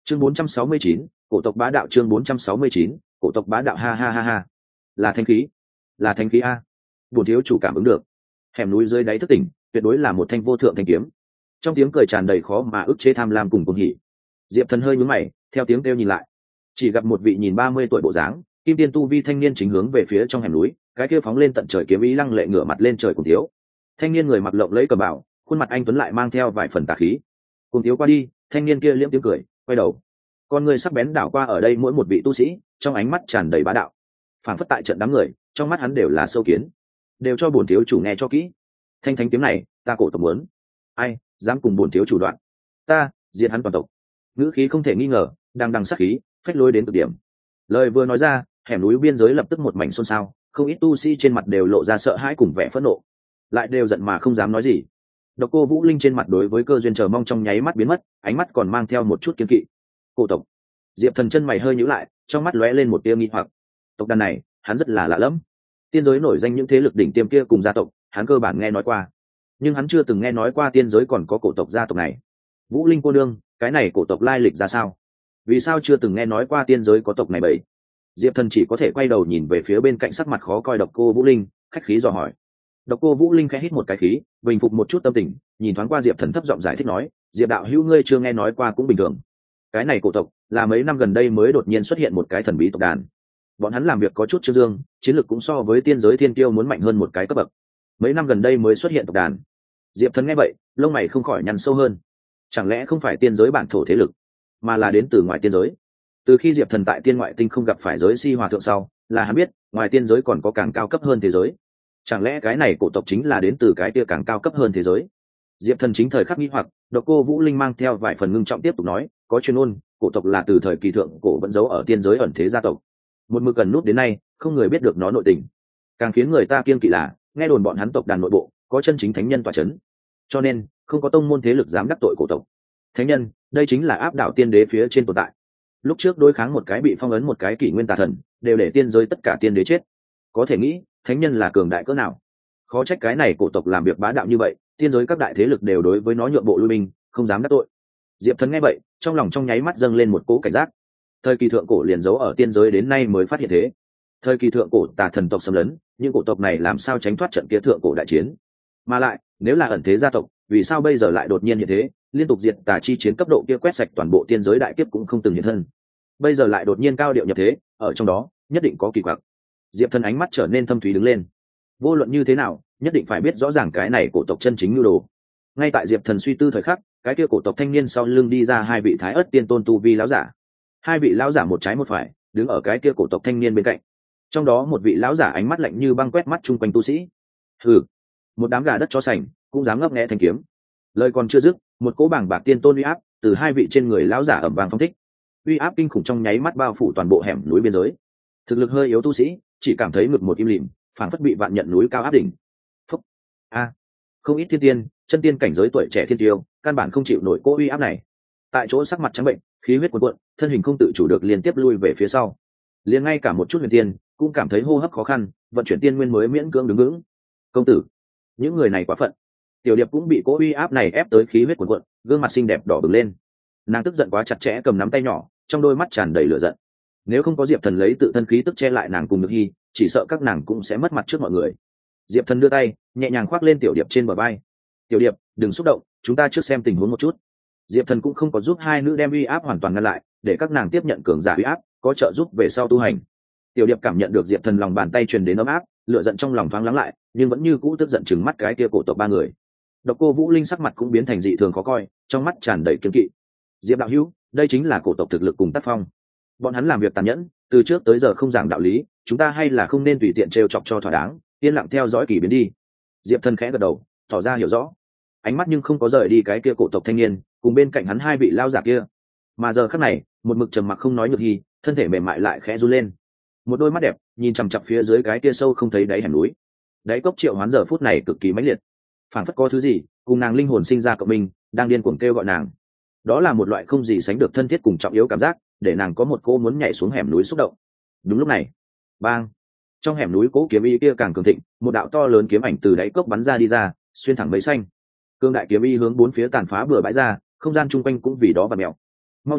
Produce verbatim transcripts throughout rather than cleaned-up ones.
chương bốn trăm sáu mươi chín, cổ tộc bá đạo. Chương bốn trăm sáu mươi chín, cổ tộc bá đạo. Ha ha ha ha, là thanh khí, là thanh khí a. Bổn thiếu chủ cảm ứng được, hẻm núi dưới đáy thất tỉnh, tuyệt đối là một thanh vô thượng thanh kiếm. Trong tiếng cười tràn đầy khó mà ức chế tham lam cùng cuồng hỉ. Diệp Thần hơi nhướng mày, theo tiếng kêu nhìn lại, chỉ gặp một vị nhìn ba mươi tuổi bộ dáng, kim tiên tu vi thanh niên chính hướng về phía trong hẻm núi, cái kia phóng lên tận trời kiếm ý lăng lệ ngửa mặt lên trời cùng thiếu. Thanh niên người mặc lộng lẫy cầm bảo, khuôn mặt anh tuấn lại mang theo vài phần tà khí. Cùng thiếu qua đi, thanh niên kia liễm tiếng cười, quay đầu, con người sắc bén đảo qua ở đây mỗi một vị tu sĩ, trong ánh mắt tràn đầy bá đạo. Phản phất tại trận đám người, trong mắt hắn đều là sâu kiến. Đều cho bổn thiếu chủ nghe cho kỹ. Thanh thánh kiếm này, ta cổ tộc muốn. Ai dám cùng bổn thiếu chủ đoạn? Ta diệt hắn toàn tộc. Ngữ khí không thể nghi ngờ, đang đằng sát khí, phách lối đến cực điểm. Lời vừa nói ra, hẻm núi biên giới lập tức một mảnh xôn xao, không ít tu sĩ trên mặt đều lộ ra sợ hãi cùng vẻ phẫn nộ, lại đều giận mà không dám nói gì. Độc Cô Vũ Linh trên mặt đối với Cơ Duyên chờ mong trong nháy mắt biến mất, ánh mắt còn mang theo một chút kiên kỵ. Cổ tộc. Diệp Thần chân mày hơi nhíu lại, trong mắt lóe lên một tia nghi hoặc. Tộc đàn này, hắn rất là lạ lẫm. Tiên giới nổi danh những thế lực đỉnh tiêm kia cùng gia tộc, hắn cơ bản nghe nói qua, nhưng hắn chưa từng nghe nói qua tiên giới còn có cổ tộc gia tộc này. Vũ Linh cô nương, cái này cổ tộc lai lịch ra sao? Vì sao chưa từng nghe nói qua tiên giới có tộc này bậy? Diệp Thần chỉ có thể quay đầu nhìn về phía bên cạnh sắc mặt khó coi Độc Cô Vũ Linh, khách khí dò hỏi. Độc Cô Vũ Linh khẽ hít một cái khí, bình phục một chút tâm tình, nhìn thoáng qua Diệp Thần thấp giọng giải thích nói, Diệp đạo hữu ngươi chưa nghe nói qua cũng bình thường. Cái này cổ tộc là mấy năm gần đây mới đột nhiên xuất hiện một cái thần bí tộc đàn. Bọn hắn làm việc có chút trương dương, chiến lược cũng so với tiên giới thiên tiêu muốn mạnh hơn một cái cấp bậc. Mấy năm gần đây mới xuất hiện tộc đàn. Diệp Thần nghe vậy, lông mày không khỏi nhăn sâu hơn. Chẳng lẽ không phải tiên giới bản thổ thế lực, mà là đến từ ngoài tiên giới? Từ khi Diệp Thần tại tiên ngoại tinh không gặp phải giới si hòa thượng sau, là hắn biết ngoài tiên giới còn có càng cao cấp hơn thế giới. Chẳng lẽ cái này cổ tộc chính là đến từ cái kia càng cao cấp hơn thế giới? Diệp Thần chính thời khắc nghi hoặc, Độc Cô Vũ Linh mang theo vài phần ngưng trọng tiếp tục nói, có chuyên ôn, cổ tộc là từ thời kỳ thượng cổ vẫn giấu ở tiên giới ẩn thế gia tộc, một mực gần nút đến nay, không người biết được nó nội tình. Càng khiến người ta kiêng kỵ là, nghe đồn bọn hắn tộc đàn nội bộ có chân chính thánh nhân tọa chấn, cho nên không có tông môn thế lực dám đắc tội cổ tộc. Thánh nhân, đây chính là áp đảo tiên đế phía trên tồn tại. Lúc trước đối kháng một cái bị phong ấn một cái kỷ nguyên tà thần, đều để tiên giới tất cả tiên đế chết. Có thể nghĩ, thánh nhân là cường đại cỡ nào. Khó trách cái này cổ tộc làm việc bá đạo như vậy, tiên giới các đại thế lực đều đối với nó nhượng bộ lui binh, không dám đắc tội. Diệp Thần nghe vậy, trong lòng trong nháy mắt dâng lên một cỗ cảnh giác. Thời kỳ thượng cổ liền giấu ở tiên giới đến nay mới phát hiện thế. Thời kỳ thượng cổ tà thần tộc xâm lấn, những cổ tộc này làm sao tránh thoát trận kia thượng cổ đại chiến? Mà lại, nếu là ẩn thế gia tộc, vì sao bây giờ lại đột nhiên như thế, liên tục diệt tà chi chiến cấp độ kia quét sạch toàn bộ tiên giới đại kiếp cũng không từng hiện thân. Bây giờ lại đột nhiên cao điệu nhập thế, ở trong đó, nhất định có kỳ quặc. Diệp Thần ánh mắt trở nên thâm thúy đứng lên. Vô luận như thế nào, nhất định phải biết rõ ràng cái này cổ tộc chân chính nhu đồ. Ngay tại Diệp Thần suy tư thời khắc, cái kia cổ tộc thanh niên sau lưng đi ra hai vị thái ớt tiên tôn tu vi lão giả. Hai vị lão giả một trái một phải, đứng ở cái kia cổ tộc thanh niên bên cạnh. Trong đó một vị lão giả ánh mắt lạnh như băng quét mắt chung quanh tu sĩ. Hừ, một đám gà đất chó sành, cũng dám ngấp nghé thanh kiếm. Lời còn chưa dứt, một cỗ bảng bạc tiên tôn uy áp từ hai vị trên người lão giả ầm vang phong thích. Uy áp kinh khủng trong nháy mắt bao phủ toàn bộ hẻm núi biên giới. Thực lực hơi yếu tu sĩ, chỉ cảm thấy ngực một im lìm, phảng phất bị vạn nhận núi cao áp đỉnh. Phúc. A. Không ít thiên tiên, chân tiên cảnh giới tuổi trẻ thiên tiêu, căn bản không chịu nổi cỗ uy áp này. Tại chỗ sắc mặt trắng bệnh, khí huyết cuồn cuộn, thân hình không tự chủ được liên tiếp lui về phía sau. Liền ngay cả một chút huyền tiên cũng cảm thấy hô hấp khó khăn, vận chuyển tiên nguyên mới miễn cưỡng đứng vững. Công tử, những người này quá phận. Tiểu Điệp cũng bị cỗ uy áp này ép tới khí huyết cuồn cuộn, gương mặt xinh đẹp đỏ bừng lên. Nàng tức giận quá chặt chẽ cầm nắm tay nhỏ, trong đôi mắt tràn đầy lửa giận. Nếu không có Diệp Thần lấy tự thân khí tức che lại nàng cùng Nhược Hy, chỉ sợ các nàng cũng sẽ mất mặt trước mọi người. Diệp Thần đưa tay nhẹ nhàng khoác lên Tiểu Điệp trên bờ vai. Tiểu Điệp, đừng xúc động, chúng ta trước xem tình huống một chút. Diệp Thần cũng không có giúp hai nữ đem uy áp hoàn toàn ngăn lại, để các nàng tiếp nhận cường giả uy áp, có trợ giúp về sau tu hành. Tiểu Điệp cảm nhận được Diệp Thần lòng bàn tay truyền đến ấm áp, lửa giận trong lòng thoáng lắng lại, nhưng vẫn như cũ tức giận chừng mắt cái kia cổ tộc ba người. Độc Cô Vũ Linh sắc mặt cũng biến thành dị thường khó coi, trong mắt tràn đầy kiên kỵ. Diệp đạo hữu, đây chính là cổ tộc thực lực cùng tác phong. Bọn hắn làm việc tàn nhẫn, từ trước tới giờ không giảng đạo lý, chúng ta hay là không nên tùy tiện trêu chọc cho thỏa đáng, yên lặng theo dõi kỳ biến đi. Diệp Thần khẽ gật đầu, tỏ ra hiểu rõ, ánh mắt nhưng không có rời đi cái kia cổ tộc thanh niên, cùng bên cạnh hắn hai vị lao giả kia. Mà giờ khắc này, một mực trầm mặc không nói Nhược Hy, thân thể mềm mại lại khẽ run lên, một đôi mắt đẹp nhìn chằm chằm phía dưới cái kia sâu không thấy đáy hẻm núi. Đáy cốc triệu hoán giờ phút này cực kỳ mãnh liệt, phản phất có thứ gì cùng nàng linh hồn sinh ra cộng minh, đang điên cuồng kêu gọi nàng. Đó là một loại không gì sánh được thân thiết cùng trọng yếu cảm giác, để nàng có một cô muốn nhảy xuống hẻm núi xúc động. Đúng lúc này, bang, trong hẻm núi cố kiếm y kia càng cường thịnh, một đạo to lớn kiếm ảnh từ đáy cốc bắn ra đi ra, xuyên thẳng mây xanh. Cương đại kiếm y hướng bốn phía tàn phá bừa bãi ra, không gian chung quanh cũng vì đó vặn mèo. Mau nhìn,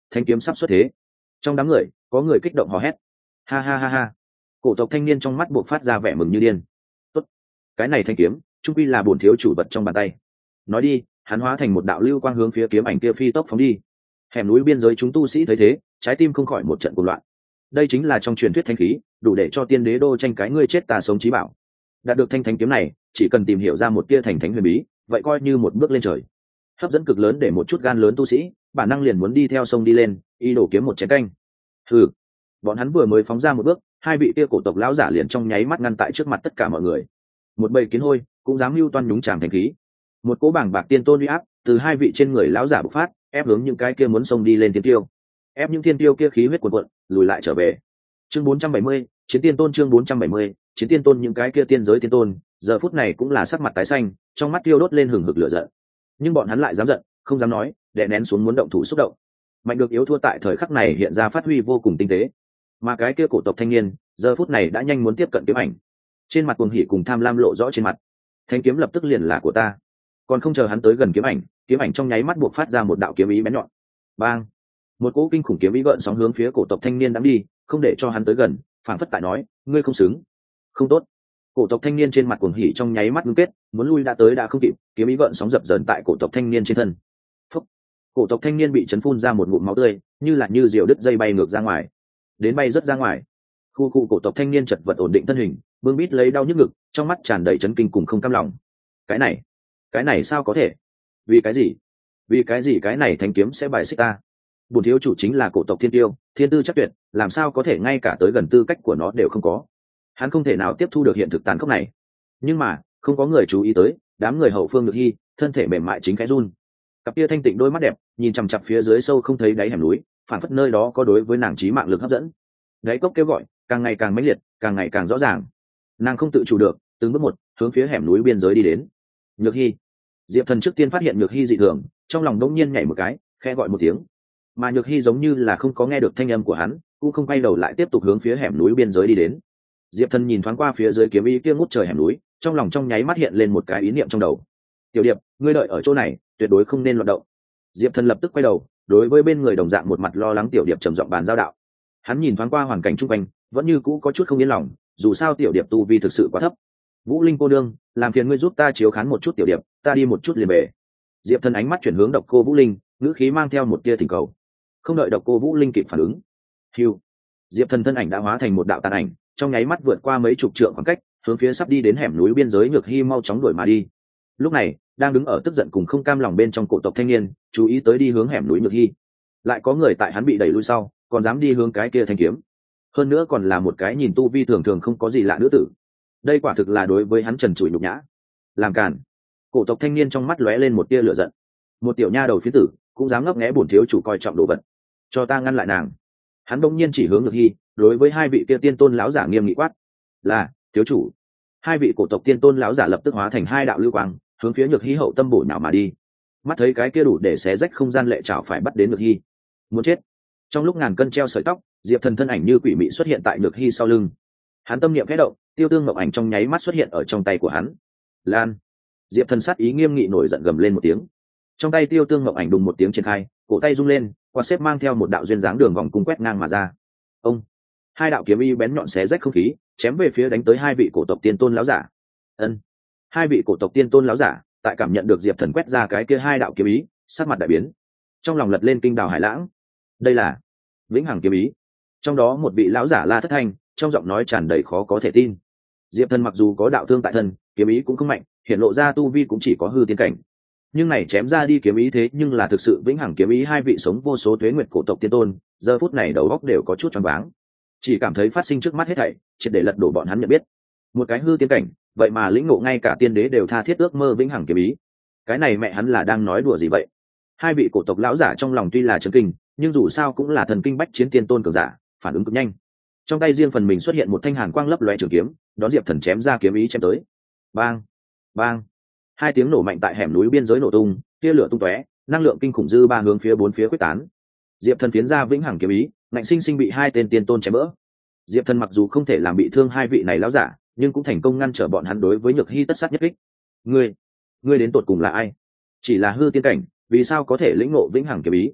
thanh kiếm sắp xuất thế. Trong đám người có người kích động hò hét ha ha ha ha. Cổ tộc thanh niên trong mắt buộc phát ra vẻ mừng như điên. Tốt, cái này thanh kiếm trung quy là bổn thiếu chủ vật trong bàn tay. Nói đi, hắn hóa thành một đạo lưu quang hướng phía kiếm ảnh kia phi tốc phóng đi. Hẻm núi biên giới chúng tu sĩ thấy thế, trái tim không khỏi một trận cuồng loạn. Đây chính là trong truyền thuyết thanh khí, đủ để cho tiên đế đô tranh cái ngươi chết ta sống chí bảo. Đạt được thanh thánh kiếm này, chỉ cần tìm hiểu ra một tia thành thánh huyền bí, vậy coi như một bước lên trời. Hấp dẫn cực lớn để một chút gan lớn tu sĩ, bản năng liền muốn đi theo sông đi lên, y đổ kiếm một chén canh. Hừ, bọn hắn vừa mới phóng ra một bước, hai vị kia cổ tộc lão giả liền trong nháy mắt ngăn tại trước mặt tất cả mọi người. Một bầy kiến hôi cũng dám mưu toan nhúng chàm thanh khí. Một cỗ bảng bạc tiên tôn uy áp từ hai vị trên người lão giả bộc phát, ép hướng những cái kia muốn xông đi lên tiên tiêu, ép những tiên tiêu kia khí huyết cuồn cuộn lùi lại trở về. Chương bốn trăm bảy mươi, chiến tiên tôn. Chương bốn trăm bảy mươi, chiến tiên tôn. Những cái kia tiên giới tiên tôn giờ phút này cũng là sắc mặt tái xanh, trong mắt tiêu đốt lên hừng hực lửa giận, nhưng bọn hắn lại dám giận không dám nói, đè nén xuống muốn động thủ xúc động. Mạnh được yếu thua tại thời khắc này hiện ra phát huy vô cùng tinh tế, mà cái kia cổ tộc thanh niên giờ phút này đã nhanh muốn tiếp cận kiếm ảnh, trên mặt cuồng hỉ cùng tham lam lộ rõ trên mặt. Thanh kiếm lập tức liền là của ta. Còn không chờ hắn tới gần kiếm ảnh, kiếm ảnh trong nháy mắt buộc phát ra một đạo kiếm ý bén nhọn. Bang! Một cỗ kinh khủng kiếm ý gợn sóng hướng phía cổ tộc thanh niên đắm đi, không để cho hắn tới gần, phảng phất tại nói, ngươi không xứng. Không tốt. Cổ tộc thanh niên trên mặt cuồng hỉ trong nháy mắt ngưng kết, muốn lui đã tới đã không kịp, kiếm ý gợn sóng dập dờn tại cổ tộc thanh niên trên thân. Phúc! Cổ tộc thanh niên bị chấn phun ra một ngụm máu tươi, như là như diều đứt dây bay ngược ra ngoài, đến bay rất ra ngoài. Khu khu cổ tộc thanh niên chật vật ổn định thân hình, bưng bít lấy đau nhức ngực, trong mắt tràn đầy chấn kinh cùng không cam lòng. Cái này, cái này sao có thể? Vì cái gì? Vì cái gì cái này thanh kiếm sẽ bài xích ta? Bổn thiếu chủ chính là cổ tộc thiên tiêu, thiên tư chắc tuyệt, làm sao có thể ngay cả tới gần tư cách của nó đều không có? Hắn không thể nào tiếp thu được hiện thực tàn khốc này. Nhưng mà không có người chú ý tới, đám người hậu phương Nhược Hy thân thể mềm mại chính cái run, cặp kia thanh tịnh đôi mắt đẹp nhìn chằm chặp phía dưới sâu không thấy đáy hẻm núi, phản phất nơi đó có đối với nàng trí mạng lực hấp dẫn. Đáy cốc kêu gọi càng ngày càng mãnh liệt, càng ngày càng rõ ràng. Nàng không tự chủ được, từng bước một hướng phía hẻm núi biên giới đi đến. Nhược Hy. Diệp Thần trước tiên phát hiện Nhược Hy dị thường, trong lòng đống nhiên nhảy một cái, khẽ gọi một tiếng. Mà Nhược Hy giống như là không có nghe được thanh âm của hắn, cũng không quay đầu lại tiếp tục hướng phía hẻm núi biên giới đi đến. Diệp Thần nhìn thoáng qua phía dưới kiếm ý kia ngút trời hẻm núi, trong lòng trong nháy mắt hiện lên một cái ý niệm trong đầu. Tiểu Điệp, ngươi đợi ở chỗ này, tuyệt đối không nên loạn động. Diệp Thần lập tức quay đầu, đối với bên người đồng dạng một mặt lo lắng Tiểu Điệp trầm giọng bàn giao đạo. Hắn nhìn thoáng qua hoàn cảnh xung quanh, vẫn như cũ có chút không yên lòng, dù sao Tiểu Điệp tu vi thực sự quá thấp. Vũ Linh cô nương, làm phiền ngươi giúp ta chiếu khán một chút Tiểu Điệp, ta đi một chút liền về. Diệp Thần ánh mắt chuyển hướng Độc Cô Vũ Linh, ngữ khí mang theo một tia thỉnh cầu. Không đợi Độc Cô Vũ Linh kịp phản ứng, hiu, Diệp Thần thân ảnh đã hóa thành một đạo tàn ảnh, trong nháy mắt vượt qua mấy chục trượng khoảng cách, hướng phía sắp đi đến hẻm núi biên giới Nhược Hy mau chóng đuổi mà đi. Lúc này, đang đứng ở tức giận cùng không cam lòng bên trong cổ tộc thanh niên, chú ý tới đi hướng hẻm núi Nhược Hy. Lại có người tại hắn bị đẩy lui sau, còn dám đi hướng cái kia thanh kiếm. Hơn nữa còn là một cái nhìn tu vi thường thường không có gì lạ nữ tử. Đây quả thực là đối với hắn trần trụi nhục nhã. Làm càn. Cổ tộc thanh niên trong mắt lóe lên một tia lửa giận. Một tiểu nha đầu phía tử, cũng dám ngấp nghé bổn thiếu chủ coi trọng đồ vật. Cho ta ngăn lại nàng. Hắn bỗng nhiên chỉ hướng Nhược Hy, đối với hai vị kia tiên tôn lão giả nghiêm nghị quát. Là, thiếu chủ. Hai vị cổ tộc tiên tôn lão giả lập tức hóa thành hai đạo lưu quang, hướng phía Nhược Hy hậu tâm bổ nhào mà đi. Mắt thấy cái kia đủ để xé rách không gian lệ chảo phải bắt đến Nhược Hy. Muốn chết. Trong lúc ngàn cân treo sợi tóc, Diệp Thần thân ảnh như quỷ mị xuất hiện tại Nhược Hy sau lưng. Hắn tâm niệm khẽ động, tiêu tương ngọc ảnh trong nháy mắt xuất hiện ở trong tay của hắn. Lan. Diệp Thần sát ý nghiêm nghị nổi giận gầm lên một tiếng. Trong tay tiêu tương ngọc ảnh đùng một tiếng triển khai, cổ tay rung lên, quạt xếp mang theo một đạo duyên dáng đường vòng cung quét ngang mà ra. Ông. Hai đạo kiếm y bén nhọn xé rách không khí, chém về phía đánh tới hai vị cổ tộc tiên tôn lão giả. Ân. Hai vị cổ tộc tiên tôn lão giả, tại cảm nhận được Diệp Thần quét ra cái kia hai đạo kiếm ý, sắc mặt đại biến, trong lòng lật lên kinh đào hải lãng. Đây là vĩnh hằng kiếm ý. Trong đó một vị lão giả la thất thanh, trong giọng nói tràn đầy khó có thể tin. Diệp Thần mặc dù có đạo thương tại thân, kiếm ý cũng không mạnh, hiện lộ ra tu vi cũng chỉ có hư tiên cảnh. Nhưng này chém ra đi kiếm ý thế nhưng là thực sự vĩnh hằng kiếm ý, hai vị sống vô số tuế nguyệt cổ tộc tiên tôn, giờ phút này đầu óc đều có chút choáng váng. Chỉ cảm thấy phát sinh trước mắt hết thảy, triệt để lật đổ bọn hắn nhận biết. Một cái hư tiên cảnh, vậy mà lĩnh ngộ ngay cả tiên đế đều tha thiết ước mơ vĩnh hằng kiếm ý. Cái này mẹ hắn là đang nói đùa gì vậy? Hai vị cổ tộc lão giả trong lòng tuy là chấn kinh, nhưng dù sao cũng là thần kinh bách chiến tiên tôn cường giả, phản ứng cực nhanh. Trong tay riêng phần mình xuất hiện một thanh hàn quang lấp lóe trường kiếm, đón Diệp Thần chém ra kiếm ý chém tới. Bang, bang. Hai tiếng nổ mạnh tại hẻm núi biên giới nổ tung, tia lửa tung tóe, năng lượng kinh khủng dư ba hướng phía bốn phía quyết tán. Diệp Thần phiến ra vĩnh hằng kiếm ý, ngạnh sinh sinh bị hai tên tiên tôn chém vỡ. Diệp Thần mặc dù không thể làm bị thương hai vị này lão giả, nhưng cũng thành công ngăn trở bọn hắn đối với Nhược Hy tất sát nhất kích. Ngươi, ngươi đến tột cùng là ai? Chỉ là hư tiên cảnh, vì sao có thể lĩnh ngộ vĩnh hằng kiếm ý?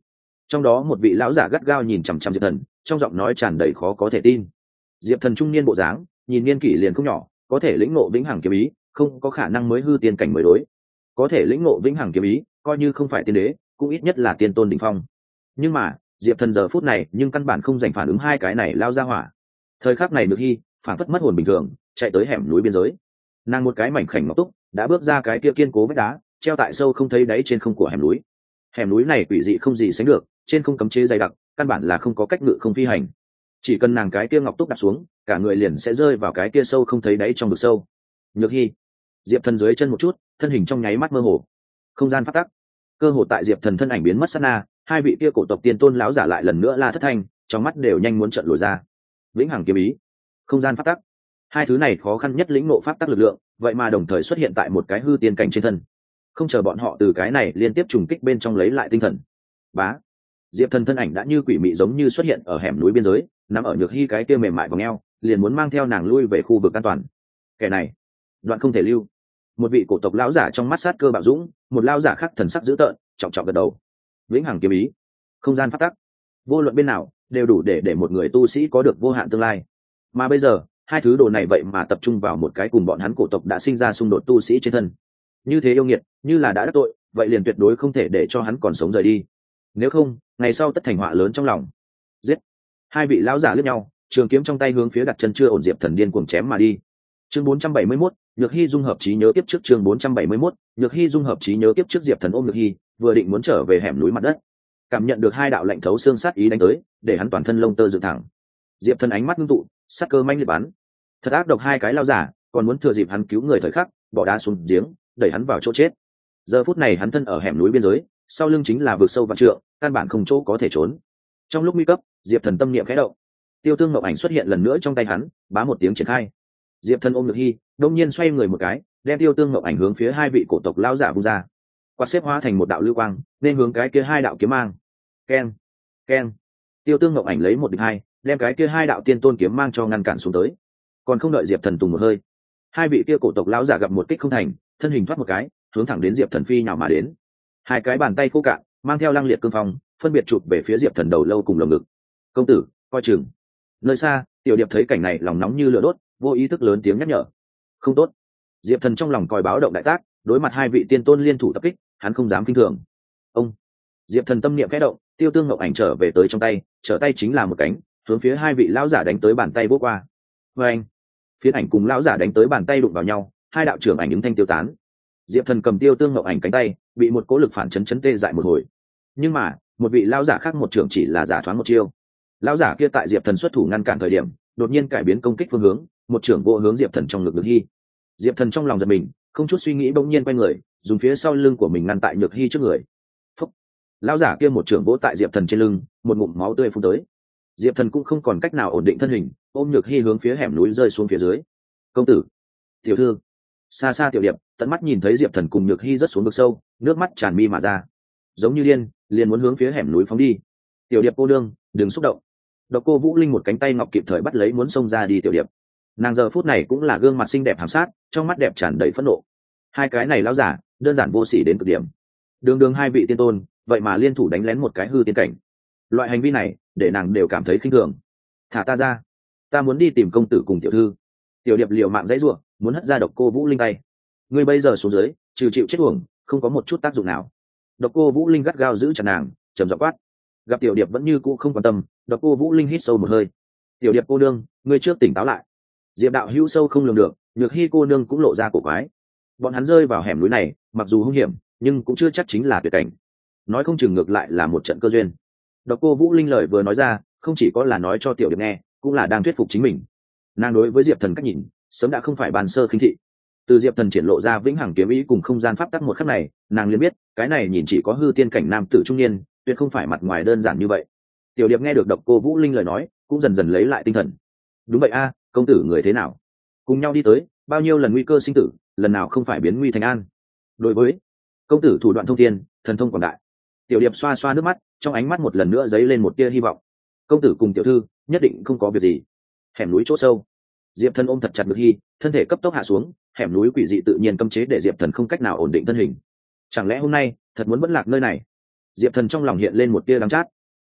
trong đó một vị lão giả gắt gao nhìn chằm chằm diệp thần, trong giọng nói tràn đầy khó có thể tin. Diệp thần trung niên bộ dáng, nhìn niên kỷ liền không nhỏ, có thể lĩnh ngộ vĩnh hằng kiếm ý, không có khả năng mới hư tiên cảnh mới đối. Có thể lĩnh ngộ vĩnh hằng kiếm ý, coi như không phải tiên đế, cũng ít nhất là tiên tôn đỉnh phong. Nhưng mà diệp thần giờ phút này nhưng căn bản không dành phản ứng hai cái này lao ra hỏa. Thời khắc này Nhược Hy phản phất mất hồn bình thường, chạy tới hẻm núi biên giới. Nàng một cái mảnh khảnh ngọc túc đã bước ra cái kia kiên cố vách đá, treo tại sâu không thấy đáy trên không của hẻm núi. Hẻm núi này quỷ dị không gì sánh được, trên không cấm chế dày đặc, căn bản là không có cách ngự không phi hành. Chỉ cần nàng cái kia ngọc túc đặt xuống, cả người liền sẽ rơi vào cái kia sâu không thấy đáy trong vực sâu. Nhược Hy, diệp thần dưới chân một chút, thân hình trong nháy mắt mơ hồ. Không gian phát tắc, cơ hồ tại diệp thần thân ảnh biến mất sát na, hai vị kia cổ tộc tiên tôn lão giả lại lần nữa la thất thanh, trong mắt đều nhanh muốn trợn lồi ra. Vĩnh hằng kiếm ý, không gian phát tắc, hai thứ này khó khăn nhất lĩnh ngộ pháp tắc lực lượng, vậy mà đồng thời xuất hiện tại một cái hư tiên cảnh trên thân. Không chờ bọn họ từ cái này liên tiếp trùng kích bên trong lấy lại tinh thần, bá, diệp thần thân ảnh đã như quỷ mị giống như xuất hiện ở hẻm núi biên giới, nằm ở Nhược Hy cái kia mềm mại vòng eo, liền muốn mang theo nàng lui về khu vực an toàn. Kẻ này đoạn không thể lưu. Một vị cổ tộc lão giả trong mắt sát cơ bạo dũng, một lão giả khác thần sắc dữ tợn, trọng trọng gật đầu. Vĩnh hằng kiếm ý, không gian phát tắc, vô luận bên nào đều đủ để để một người tu sĩ có được vô hạn tương lai. Mà bây giờ hai thứ đồ này vậy mà tập trung vào một cái cùng bọn hắn cổ tộc đã sinh ra xung đột tu sĩ trên thân. Như thế yêu nghiệt, như là đã đắc tội, vậy liền tuyệt đối không thể để cho hắn còn sống rời đi. Nếu không, ngày sau tất thành họa lớn trong lòng. Giết! Hai vị lão giả liếc nhau, trường kiếm trong tay hướng phía đặt chân chưa ổn diệp thần điên cuồng chém mà đi. Chương bốn trăm bảy mươi mốt, Nhược Hy dung hợp trí nhớ kiếp trước. Chương bốn trăm bảy mươi mốt, Nhược Hy dung hợp trí nhớ kiếp trước. Diệp thần ôm Nhược Hy, vừa định muốn trở về hẻm núi mặt đất, cảm nhận được hai đạo lạnh thấu xương sát ý đánh tới, để hắn toàn thân lông tơ dựng thẳng. Diệp thần ánh mắt ngưng tụ, sát cơ manh liệt bắn. Thật ác độc hai cái lao giả, còn muốn thừa dịp hắn cứu người thời khắc, bỏ đá xuống giếng, đẩy hắn vào chỗ chết. Giờ phút này hắn thân ở hẻm núi biên giới, sau lưng chính là vực sâu vạn trượng, căn bản không chỗ có thể trốn. Trong lúc nguy cấp, Diệp thần tâm niệm khẽ động, tiêu tương ngọc ảnh xuất hiện lần nữa trong tay hắn, bá một tiếng triển khai. Diệp thần ôm Nhược Hy, đông nhiên xoay người một cái, đem tiêu tương ngọc ảnh hướng phía hai vị cổ tộc lão giả vung ra. Quạt xếp hóa thành một đạo lưu quang, nên hướng cái kia hai đạo kiếm mang. Keng, keng. Tiêu tương ngọc ảnh lấy một địch hai, đem cái kia hai đạo tiên tôn kiếm mang cho ngăn cản xuống tới. Còn không đợi Diệp thần tùng một hơi, hai vị kia cổ tộc lão giả gặp một kích không thành, thân hình thoát một cái, hướng thẳng đến Diệp thần phi nhào mà đến. Hai cái bàn tay khô cạn, mang theo lăng liệt cương phong, phân biệt chụp về phía Diệp thần đầu lâu cùng lồng ngực. Công tử, coi chừng. Nơi xa, tiểu điệp thấy cảnh này lòng nóng như lửa đốt, vô ý thức lớn tiếng nhắc nhở. Không tốt. Diệp thần trong lòng còi báo động đại tác, đối mặt hai vị tiên tôn liên thủ tập kích, hắn không dám kinh thường. Ông. Diệp thần tâm niệm khẽ động, tiêu tương ngọc ảnh trở về tới trong tay, trở tay chính là một cánh, hướng phía hai vị lão giả đánh tới bàn tay vỗ qua. Và anh. Phiến ảnh cùng lão giả đánh tới bàn tay đụng vào nhau, hai đạo trưởng ảnh ứng thanh tiêu tán. Diệp thần cầm tiêu tương ngọc ảnh cánh tay, bị một cỗ lực phản chấn chấn tê dại một hồi. Nhưng mà một vị lão giả khác một trưởng chỉ là giả thoáng một chiêu. Lão giả kia tại Diệp thần xuất thủ ngăn cản thời điểm, đột nhiên cải biến công kích phương hướng, một trưởng vô hướng Diệp thần trong ngực Nhược Hy. Diệp thần trong lòng giật mình, không chút suy nghĩ bỗng nhiên quay người, dùng phía sau lưng của mình ngăn tại Nhược Hy trước người. Phúc. Lão giả kia một trưởng vỗ tại Diệp thần trên lưng, một ngụm máu tươi phun tới. Diệp thần cũng không còn cách nào ổn định thân hình, ôm Nhược Hy hướng phía hẻm núi rơi xuống phía dưới. Công tử, tiểu thư. Xa xa tiểu điệp tận mắt nhìn thấy Diệp thần cùng Nhược Hy rớt xuống vực sâu, nước mắt tràn mi mà ra, giống như điên, liền muốn hướng phía hẻm núi phóng đi. Tiểu điệp cô đương, đừng xúc động. Độc Cô Vũ Linh một cánh tay ngọc kịp thời bắt lấy muốn xông ra đi tiểu điệp. Nàng giờ phút này cũng là gương mặt xinh đẹp hàm sát, trong mắt đẹp tràn đầy phẫn nộ. Hai cái này lão giả đơn giản vô sỉ đến cực điểm. Đường đường hai vị tiên tôn, vậy mà liên thủ đánh lén một cái hư tiên cảnh. Loại hành vi này để nàng đều cảm thấy khinh thường. Thả ta ra, ta muốn đi tìm công tử cùng tiểu thư. Tiểu điệp liều mạng dãy giụa, muốn hất ra Độc Cô Vũ Linh tay. Ngươi bây giờ xuống dưới, trừ chịu chết uổng, không có một chút tác dụng nào. Độc Cô Vũ Linh gắt gao giữ chặt nàng, trầm giọng quát. Gặp tiểu điệp vẫn như cũ không quan tâm, Độc Cô Vũ Linh hít sâu một hơi. Tiểu điệp cô nương, ngươi trước tỉnh táo lại. Diệp đạo hữu sâu không lường được, Nhược Hy cô nương cũng lộ ra cổ quái. Bọn hắn rơi vào hẻm núi này, mặc dù hung hiểm, nhưng cũng chưa chắc chính là tuyệt cảnh. Nói không chừng ngược lại là một trận cơ duyên. Độc Cô Vũ Linh lời vừa nói ra, không chỉ có là nói cho tiểu điệp nghe, cũng là đang thuyết phục chính mình. Nàng đối với Diệp thần cách nhìn, sớm đã không phải bàn sơ khinh thị. Từ Diệp thần triển lộ ra vĩnh hằng kiếm ý cùng không gian pháp tắc một khắc này, nàng liền biết, cái này nhìn chỉ có hư tiên cảnh nam tử trung niên, tuyệt không phải mặt ngoài đơn giản như vậy. Tiểu điệp nghe được Độc Cô Vũ Linh lời nói, cũng dần dần lấy lại tinh thần. Đúng vậy a, công tử người thế nào? Cùng nhau đi tới, bao nhiêu lần nguy cơ sinh tử, lần nào không phải biến nguy thành an. Đối với công tử thủ đoạn thông thiên, thần thông quảng đại. Tiểu điệp xoa xoa nước mắt, trong ánh mắt một lần nữa dấy lên một tia hy vọng. Công tử cùng tiểu thư nhất định không có việc gì. Hẻm núi chỗ sâu, Diệp thần ôm thật chặt Nhược Hy, thân thể cấp tốc hạ xuống. Hẻm núi quỷ dị tự nhiên cấm chế để Diệp thần không cách nào ổn định thân hình. Chẳng lẽ hôm nay thật muốn vẫn lạc nơi này? Diệp thần trong lòng hiện lên một tia đắng chát.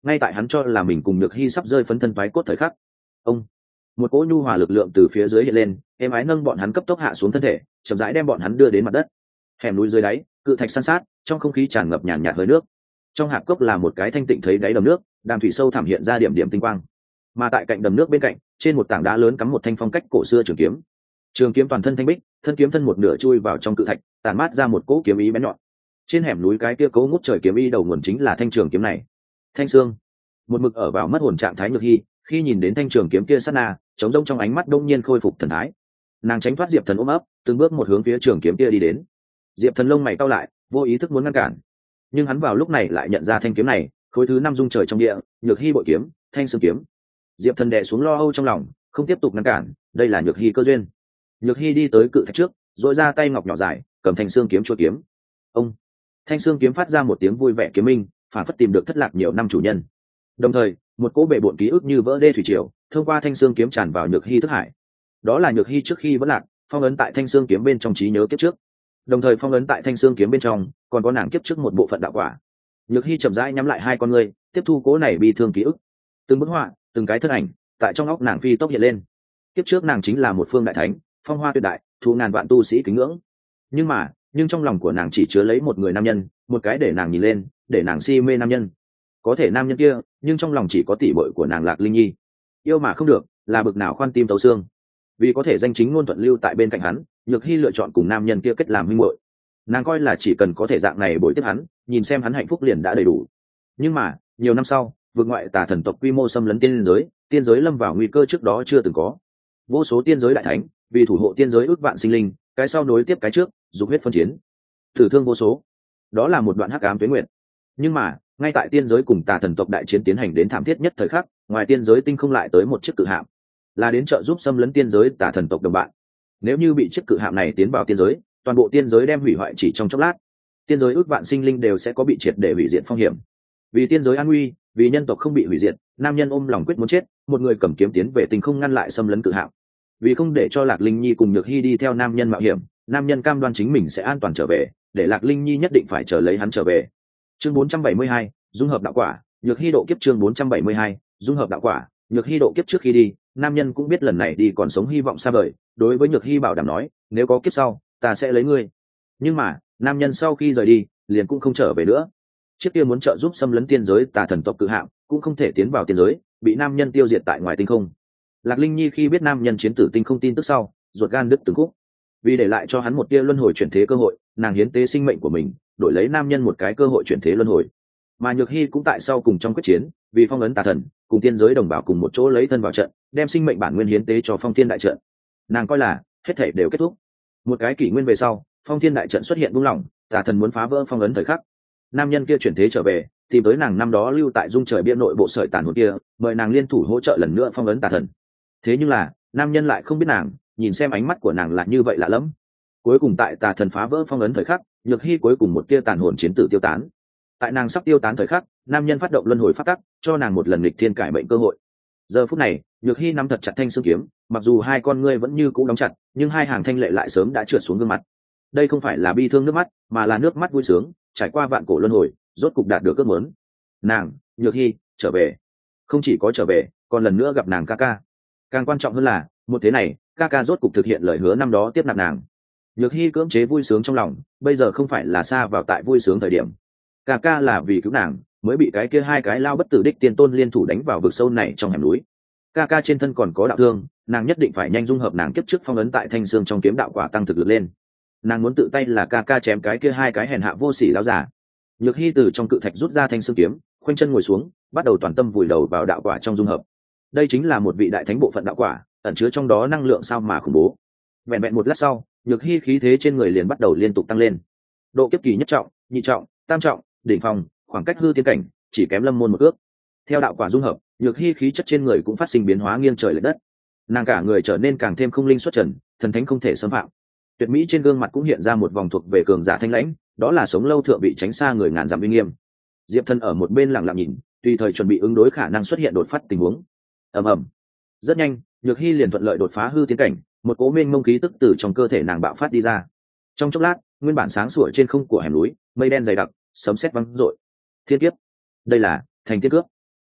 ngay tại hắn cho là mình cùng nhược hy sắp rơi phấn thân toái cốt thời khắc, ông một cỗ nhu hòa lực lượng từ phía dưới hiện lên, êm ái nâng bọn hắn cấp tốc hạ xuống thân thể, chậm rãi đem bọn hắn đưa đến mặt đất. Hẻm núi dưới đáy, cự thạch san sát, trong không khí tràn ngập nhàn nhạt hơi nước. Trong hạp cốc là một cái thanh tịnh thấy đáy đầm nước, đàm thủy sâu thẳm hiện ra điểm điểm tinh quang. Mà tại cạnh đầm nước bên cạnh, trên một tảng đá lớn cắm một thanh phong cách cổ xưa trường kiếm. Trường kiếm toàn thân thanh bích, thân kiếm thân một nửa chui vào trong cự thạch, tản mát ra một cỗ kiếm ý bén nhọn. Trên hẻm núi cái kia cố ngút trời kiếm ý đầu nguồn chính là thanh trường kiếm này. Thanh xương, một mực ở vào mất hồn trạng thái nhược hy, khi nhìn đến thanh trường kiếm kia sát na, trống rỗng trong ánh mắt đông nhiên khôi phục thần thái. Nàng tránh thoát Diệp Thần ôm ấp, từng bước một hướng phía trường kiếm kia đi đến. Diệp Thần lông mày cau lại, vô ý thức muốn ngăn cản, nhưng hắn vào lúc này lại nhận ra thanh kiếm này, khối thứ năm dung trời trong địa, nhược hy bội kiếm, thanh xương kiếm. Diệp Thần đè xuống lo âu trong lòng, không tiếp tục ngăn cản, đây là nhược hy cơ duyên. Nhược hy đi tới cự thạch trước, duỗi ra tay ngọc nhỏ dài, cầm thanh xương kiếm chua kiếm. Ông, thanh xương kiếm phát ra một tiếng vui vẻ kiếm minh, phản phất tìm được thất lạc nhiều năm chủ nhân. Đồng thời, một cỗ bệ bội ký ức như vỡ đê thủy triều, thông qua thanh xương kiếm tràn vào nhược hy thức hải. Đó là nhược hy trước khi vẫn lạc, phong ấn tại thanh xương kiếm bên trong trí nhớ kiếp trước. Đồng thời phong ấn tại thanh xương kiếm bên trong, còn có nàng kiếp trước một bộ phận đạo quả. Nhược hy chậm rãi nhắm lại hai con ngươi, tiếp thu cố này bi thương ký ức. Từng bức họa, từng cái thân ảnh, tại trong óc nàng phi tốc hiện lên. Kiếp trước nàng chính là một phương đại thánh, phong hoa tuyệt đại, thu ngàn vạn tu sĩ kính ngưỡng. Nhưng mà, nhưng trong lòng của nàng chỉ chứa lấy một người nam nhân, một cái để nàng nhìn lên, để nàng si mê nam nhân. Có thể nam nhân kia, nhưng trong lòng chỉ có tỷ muội của nàng Lạc Linh Nhi. Yêu mà không được, là bực nào khoan tim tấu xương. Vì có thể danh chính ngôn thuận lưu tại bên cạnh hắn, nhược hy lựa chọn cùng nam nhân kia kết làm huynh muội. Nàng coi là chỉ cần có thể dạng này bồi tiếp hắn, nhìn xem hắn hạnh phúc liền đã đầy đủ. Nhưng mà, nhiều năm sau, vượt ngoại tà thần tộc quy mô xâm lấn tiên giới, tiên giới lâm vào nguy cơ trước đó chưa từng có. Vô số tiên giới đại thánh, vì thủ hộ tiên giới ước vạn sinh linh, cái sau nối tiếp cái trước, dục huyết phân chiến, tử thương vô số. Đó là một đoạn hắc ám tuế nguyệt. Nhưng mà, ngay tại tiên giới cùng tà thần tộc đại chiến tiến hành đến thảm thiết nhất thời khắc, ngoài tiên giới tinh không lại tới một chiếc cự hạm, là đến trợ giúp xâm lấn tiên giới tà thần tộc đồng bạn. Nếu như bị chiếc cự hạm này tiến vào tiên giới, toàn bộ tiên giới đem hủy hoại chỉ trong chốc lát. Tiên giới ước vạn sinh linh đều sẽ có bị triệt để hủy diệt phong hiểm. Vì tiên giới an nguy, vì nhân tộc không bị hủy diệt, nam nhân ôm lòng quyết muốn chết, một người cầm kiếm tiến về tinh không ngăn lại xâm lấn cự hạm. Vì không để cho Lạc Linh Nhi cùng Nhược Hy đi theo nam nhân mạo hiểm, nam nhân cam đoan chính mình sẽ an toàn trở về, để Lạc Linh Nhi nhất định phải chờ lấy hắn trở về. Chương bốn trăm bảy mươi hai, dung hợp đạo quả, Nhược Hy độ kiếp. Chương bốn trăm bảy mươi hai, dung hợp đạo quả, Nhược Hy độ kiếp. Trước khi đi, nam nhân cũng biết lần này đi còn sống hy vọng xa vời, đối với Nhược Hy bảo đảm nói, nếu có kiếp sau, ta sẽ lấy ngươi. Nhưng mà, nam nhân sau khi rời đi, liền cũng không trở về nữa. Chiếc kia muốn trợ giúp xâm lấn tiên giới tà thần tộc cự hạm, cũng không thể tiến vào tiên giới, bị nam nhân tiêu diệt tại ngoài tinh không. Lạc Linh Nhi khi biết nam nhân chiến tử tinh không tin tức sau, ruột gan đứt từng khúc. Vì để lại cho hắn một tia luân hồi chuyển thế cơ hội, nàng hiến tế sinh mệnh của mình, đổi lấy nam nhân một cái cơ hội chuyển thế luân hồi. Mà Nhược Hy cũng tại sau cùng trong quyết chiến, vì phong ấn tà thần, cùng tiên giới đồng bào cùng một chỗ lấy thân vào trận, đem sinh mệnh bản nguyên hiến tế cho Phong Thiên đại trận. Nàng coi là hết thảy đều kết thúc. Một cái kỷ nguyên về sau, Phong Thiên đại trận xuất hiện buông lỏng, tà thần muốn phá vỡ phong ấn thời khắc. Nam nhân kia chuyển thế trở về, tìm tới nàng năm đó lưu tại dung trời bia nội bộ sợi tàn hồn kia, mời nàng liên thủ hỗ trợ lần nữa phong ấn tà thần. Thế nhưng là, nam nhân lại không biết nàng, nhìn xem ánh mắt của nàng là như vậy lạ lẫm. Cuối cùng tại tà thần phá vỡ phong ấn thời khắc, Nhược Hy cuối cùng một tia tàn hồn chiến tử tiêu tán. Tại nàng sắp tiêu tán thời khắc, nam nhân phát động luân hồi phát tắc, cho nàng một lần nghịch thiên cải mệnh cơ hội. Giờ phút này, Nhược Hy nắm thật chặt thanh xương kiếm, mặc dù hai con ngươi vẫn như cũ đóng chặt, nhưng hai hàng thanh lệ lại sớm đã trượt xuống gương mặt. Đây không phải là bi thương nước mắt, mà là nước mắt vui sướng, trải qua vạn cổ luân hồi, rốt cục đạt được ước muốn. Nàng, Nhược Hy, trở về. Không chỉ có trở về, còn lần nữa gặp nàng ca ca. Càng quan trọng hơn là, một thế này, ca ca rốt cục thực hiện lời hứa năm đó tiếp nạp nàng. Nhược Hy cưỡng chế vui sướng trong lòng, bây giờ không phải là xa vào tại vui sướng thời điểm. Ca ca là vì cứu nàng, mới bị cái kia hai cái lao bất tử đích tiên tôn liên thủ đánh vào vực sâu này trong hẻm núi. Ca ca trên thân còn có đạo thương, nàng nhất định phải nhanh dung hợp nàng kiếp trước phong ấn tại thanh xương trong kiếm đạo quả tăng thực lực lên. Nàng muốn tự tay là ca ca chém cái kia hai cái hèn hạ vô sỉ lão giả. Nhược Hy từ trong cự thạch rút ra thanh xương kiếm, khoanh chân ngồi xuống, bắt đầu toàn tâm vùi đầu vào đạo quả trong dung hợp. Đây chính là một vị đại thánh bộ phận đạo quả, ẩn chứa trong đó năng lượng sao mà khủng bố. Vẹn vẹn một lát sau, Nhược Hy khí thế trên người liền bắt đầu liên tục tăng lên. Độ kiếp kỳ nhất trọng, nhị trọng, tam trọng, đỉnh phong, khoảng cách hư tiên cảnh, chỉ kém lâm môn một ước. Theo đạo quả dung hợp, Nhược Hy khí chất trên người cũng phát sinh biến hóa nghiêng trời lệch đất. Nàng cả người trở nên càng thêm không linh xuất trần, thần thánh không thể xâm phạm. Tuyệt mỹ trên gương mặt cũng hiện ra một vòng thuộc về cường giả thanh lãnh, đó là sống lâu thượng vị tránh xa người ngàn dặm uy nghiêm. Diệp Thần ở một bên lặng lặng nhìn, tùy thời chuẩn bị ứng đối khả năng xuất hiện đột phát tình huống. Ầm ầm. Rất nhanh, Nhược Hy liền thuận lợi đột phá hư tiên cảnh, một cỗ mênh mông khí tức từ trong cơ thể nàng bạo phát đi ra. Trong chốc lát, nguyên bản sáng sủa trên không của hẻm núi, mây đen dày đặc, sấm sét vang rội. Thiên kiếp. Đây là thành thiên cướp.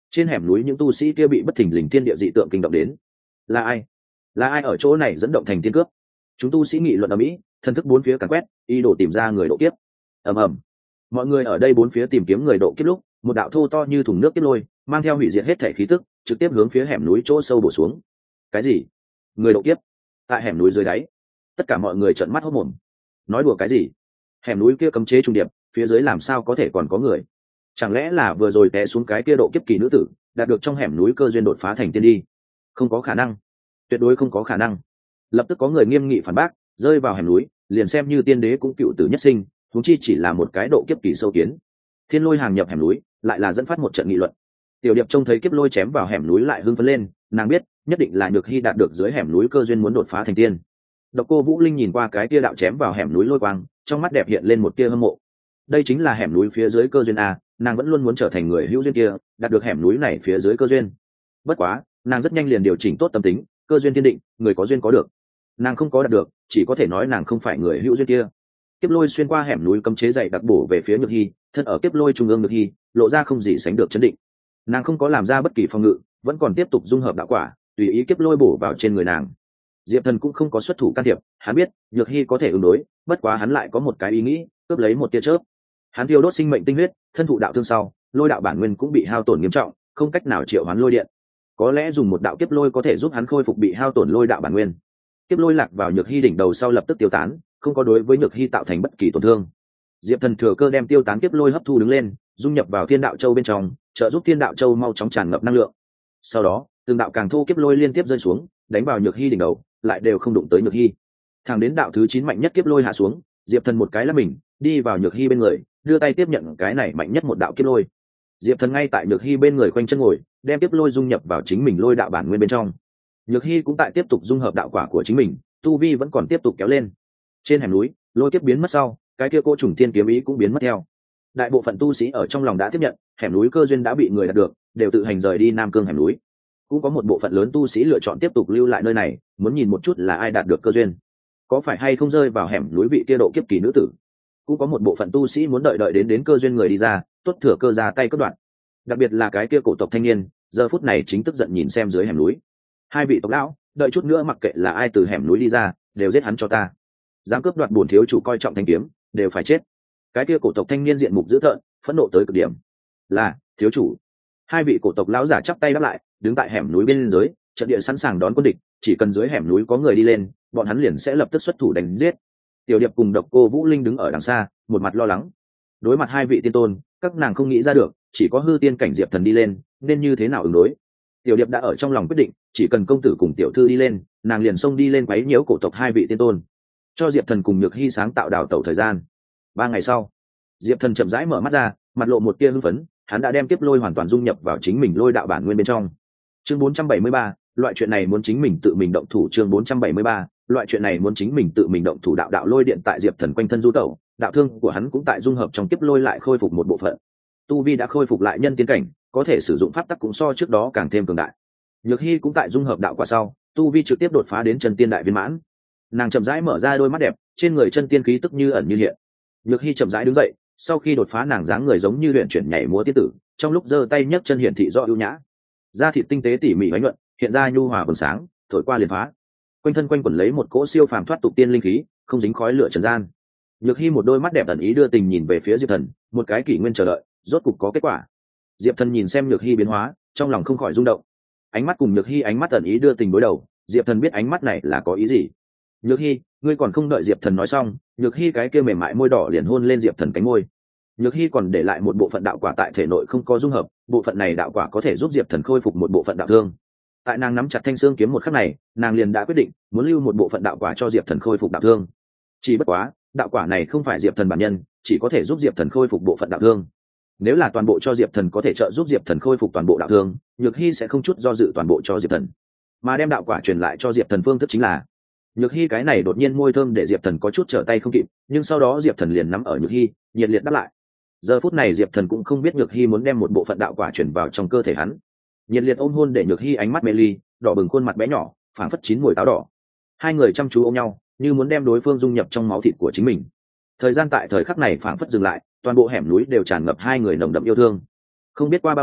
Trên hẻm núi những tu sĩ kia bị bất thình lình thiên địa dị tượng kinh động đến. Là ai? Là ai ở chỗ này dẫn động thành tiên cướp? Chúng tu sĩ nghị luận ở mỹ, thần thức bốn phía càn quét, ý đồ tìm ra người độ kiếp. Ầm ầm. Mọi người ở đây bốn phía tìm kiếm người độ kiếp lúc, một đạo thô to như thùng nước kiếp lôi, mang theo hủy diệt hết thể khí tức, trực tiếp hướng phía hẻm núi chỗ sâu bổ xuống. Cái gì? Người độ kiếp? Tại hẻm núi dưới đáy? Tất cả mọi người trợn mắt hốt mồm. Nói đùa cái gì? Hẻm núi kia cấm chế trung điệp, phía dưới làm sao có thể còn có người? Chẳng lẽ là vừa rồi té xuống cái kia độ kiếp kỳ nữ tử, đạt được trong hẻm núi cơ duyên đột phá thành tiên đi? Không có khả năng, tuyệt đối không có khả năng. Lập tức có người nghiêm nghị phản bác, rơi vào hẻm núi, liền xem như tiên đế cũng cựu tử nhất sinh, huống chi chỉ là một cái độ kiếp kỳ sâu kiến. Thiên lôi hàng nhập hẻm núi, lại là dẫn phát một trận nghị luận. Tiểu điệp trông thấy kiếp lôi chém vào hẻm núi lại hưng phấn lên, nàng biết nhất định là Nhược Hy đạt được dưới hẻm núi cơ duyên muốn đột phá thành tiên. Độc Cô Vũ Linh nhìn qua cái tia đạo chém vào hẻm núi lôi quang, trong mắt đẹp hiện lên một tia hâm mộ. Đây chính là hẻm núi phía dưới cơ duyên a, nàng vẫn luôn muốn trở thành người hữu duyên kia, đạt được hẻm núi này phía dưới cơ duyên. Bất quá, nàng rất nhanh liền điều chỉnh tốt tâm tính, cơ duyên thiên định, người có duyên có được. Nàng không có đạt được, chỉ có thể nói nàng không phải người hữu duyên kia. Kiếp lôi xuyên qua hẻm núi cấm chế dày đặc bổ về phía Nhược Hy, thân ở kiếp lôi trung ương Nhược Hy, lộ ra không gì sánh được chấn định. Nàng không có làm ra bất kỳ phòng ngự, vẫn còn tiếp tục dung hợp đạo quả, tùy ý kiếp lôi bổ vào trên người nàng. Diệp Thần cũng không có xuất thủ can thiệp, hắn biết Nhược Hy có thể ứng đối, bất quá hắn lại có một cái ý nghĩ, cướp lấy một tia chớp. Hắn tiêu đốt sinh mệnh tinh huyết, thân thụ đạo thương sau, lôi đạo bản nguyên cũng bị hao tổn nghiêm trọng, không cách nào triệu hoán lôi điện. Có lẽ dùng một đạo kiếp lôi có thể giúp hắn khôi phục bị hao tổn lôi đạo bản nguyên. Kiếp lôi lạc vào Nhược Hy đỉnh đầu sau lập tức tiêu tán, không có đối với Nhược Hy tạo thành bất kỳ tổn thương. Diệp Thần thừa cơ đem tiêu tán kiếp lôi hấp thu đứng lên, dung nhập vào Thiên Đạo Châu bên trong, trợ giúp Thiên Đạo Châu mau chóng tràn ngập năng lượng. Sau đó, từng đạo càng thô kiếp lôi liên tiếp rơi xuống, đánh vào Nhược Hy đỉnh đầu, lại đều không đụng tới Nhược Hy. Thẳng đến đạo thứ chín mạnh nhất kiếp lôi hạ xuống, Diệp Thần một cái là mình, đi vào Nhược Hy bên người, đưa tay tiếp nhận cái này mạnh nhất một đạo kiếp lôi. Diệp Thần ngay tại Nhược Hy bên người quanh chân ngồi, đem kiếp lôi dung nhập vào chính mình lôi đạo bản nguyên bên trong. Nhược Hy cũng tại tiếp tục dung hợp đạo quả của chính mình, tu vi vẫn còn tiếp tục kéo lên. Trên hẻm núi, lôi kiếp biến mất sau, cái kia cô trùng thiên kiếm ý cũng biến mất theo. Đại bộ phận tu sĩ ở trong lòng đã tiếp nhận, hẻm núi cơ duyên đã bị người đạt được, đều tự hành rời đi Nam Cương hẻm núi. Cũng có một bộ phận lớn tu sĩ lựa chọn tiếp tục lưu lại nơi này, muốn nhìn một chút là ai đạt được cơ duyên, có phải hay không rơi vào hẻm núi vị kia độ kiếp kỳ nữ tử. Cũng có một bộ phận tu sĩ muốn đợi đợi đến đến cơ duyên người đi ra, tốt thừa cơ ra tay cắt đoạn. Đặc biệt là cái kia cổ tộc thanh niên, giờ phút này chính tức giận nhìn xem dưới hẻm núi. Hai vị tộc lão, đợi chút nữa mặc kệ là ai từ hẻm núi đi ra, đều giết hắn cho ta. Dám cướp đoạt bổn thiếu chủ coi trọng thanh kiếm, đều phải chết. Cái kia cổ tộc thanh niên diện mục dữ tợn, phẫn nộ tới cực điểm. Là thiếu chủ. Hai vị cổ tộc lão giả chắp tay đáp lại, đứng tại hẻm núi bên dưới, trận địa sẵn sàng đón quân địch, chỉ cần dưới hẻm núi có người đi lên, bọn hắn liền sẽ lập tức xuất thủ đánh giết. Tiểu Điệp cùng Độc Cô Vũ Linh đứng ở đằng xa, một mặt lo lắng. Đối mặt hai vị tiên tôn, các nàng không nghĩ ra được, chỉ có hư tiên cảnh Diệp Thần đi lên, nên như thế nào ứng đối. Tiểu Điệp đã ở trong lòng quyết định, chỉ cần công tử cùng tiểu thư đi lên, nàng liền xông đi lên quấy nhiễu cổ tộc hai vị tiên tôn, cho Diệp Thần cùng Nhược Hy sáng tạo đào tẩu thời gian. Ba ngày sau, Diệp Thần chậm rãi mở mắt ra, mặt lộ một tia hưng phấn, hắn đã đem kiếp lôi hoàn toàn dung nhập vào chính mình lôi đạo bản nguyên bên trong. Chương bốn trăm bảy mươi ba, loại chuyện này muốn chính mình tự mình động thủ. Chương bốn trăm bảy mươi ba, loại chuyện này muốn chính mình tự mình động thủ. Đạo đạo lôi điện tại Diệp Thần quanh thân du tẩu, đạo thương của hắn cũng tại dung hợp trong kiếp lôi lại khôi phục một bộ phận. Tu vi đã khôi phục lại nhân tiên cảnh, có thể sử dụng pháp tắc cũng so trước đó càng thêm cường đại. Nhược Hy cũng tại dung hợp đạo quả sau, tu vi trực tiếp đột phá đến chân tiên đại viên mãn. Nàng chậm rãi mở ra đôi mắt đẹp, trên người chân tiên khí tức như ẩn như hiện. Nhược Hy chậm rãi đứng dậy, sau khi đột phá nàng dáng người giống như luyện chuyển nhảy múa tiên tử, trong lúc giơ tay nhấc chân hiển thị rõ ưu nhã. Da thịt tinh tế tỉ mỉ ánh nhuận, hiện ra nhu hòa vầng sáng, thổi qua liền phá. Quanh thân quanh quẩn lấy một cỗ siêu phàm thoát tục tiên linh khí, không dính khói lửa trần gian. Nhược Hy một đôi mắt đẹp ẩn ý đưa tình nhìn về phía Diệp Thần, một cái kỷ nguyên chờ đợi, rốt cục có kết quả. Diệp Thần nhìn xem Nhược Hy biến hóa, trong lòng không khỏi rung động. Ánh mắt cùng Nhược Hy ánh mắt ẩn ý đưa tình đối đầu, Diệp Thần biết ánh mắt này là có ý gì. Nhược Hy, ngươi còn không đợi Diệp Thần nói xong, Nhược Hy cái kia mềm mại môi đỏ liền hôn lên Diệp Thần cánh môi. Nhược Hy còn để lại một bộ phận đạo quả tại thể nội không có dung hợp, bộ phận này đạo quả có thể giúp Diệp Thần khôi phục một bộ phận đạo thương. Tại nàng nắm chặt thanh xương kiếm một khắc này, nàng liền đã quyết định muốn lưu một bộ phận đạo quả cho Diệp Thần khôi phục đạo thương. Chỉ bất quá, đạo quả này không phải Diệp Thần bản nhân, chỉ có thể giúp Diệp Thần khôi phục bộ phận đạo thương. Nếu là toàn bộ cho Diệp Thần có thể trợ giúp Diệp Thần khôi phục toàn bộ đạo thương, Nhược Hy sẽ không chút do dự toàn bộ cho Diệp Thần, mà đem đạo quả truyền lại cho Diệp Thần phương thức chính là Nhược Hy. Cái này đột nhiên môi thơm để Diệp Thần có chút trở tay không kịp, nhưng sau đó Diệp Thần liền nắm ở Nhược Hy, nhiệt liệt đáp lại. Giờ phút này Diệp Thần cũng không biết Nhược Hy muốn đem một bộ phận đạo quả truyền vào trong cơ thể hắn. Nhiệt liệt ôm hôn để Nhược Hy ánh mắt mê ly, đỏ bừng khuôn mặt bé nhỏ, phảng phất chín mùi táo đỏ. Hai người chăm chú ôm nhau, như muốn đem đối phương dung nhập trong máu thịt của chính mình. Thời gian tại thời khắc này phảng phất dừng lại, toàn bộ hẻm núi đều tràn ngập hai người nồng đậm yêu thương. Không biết qua bao lâu,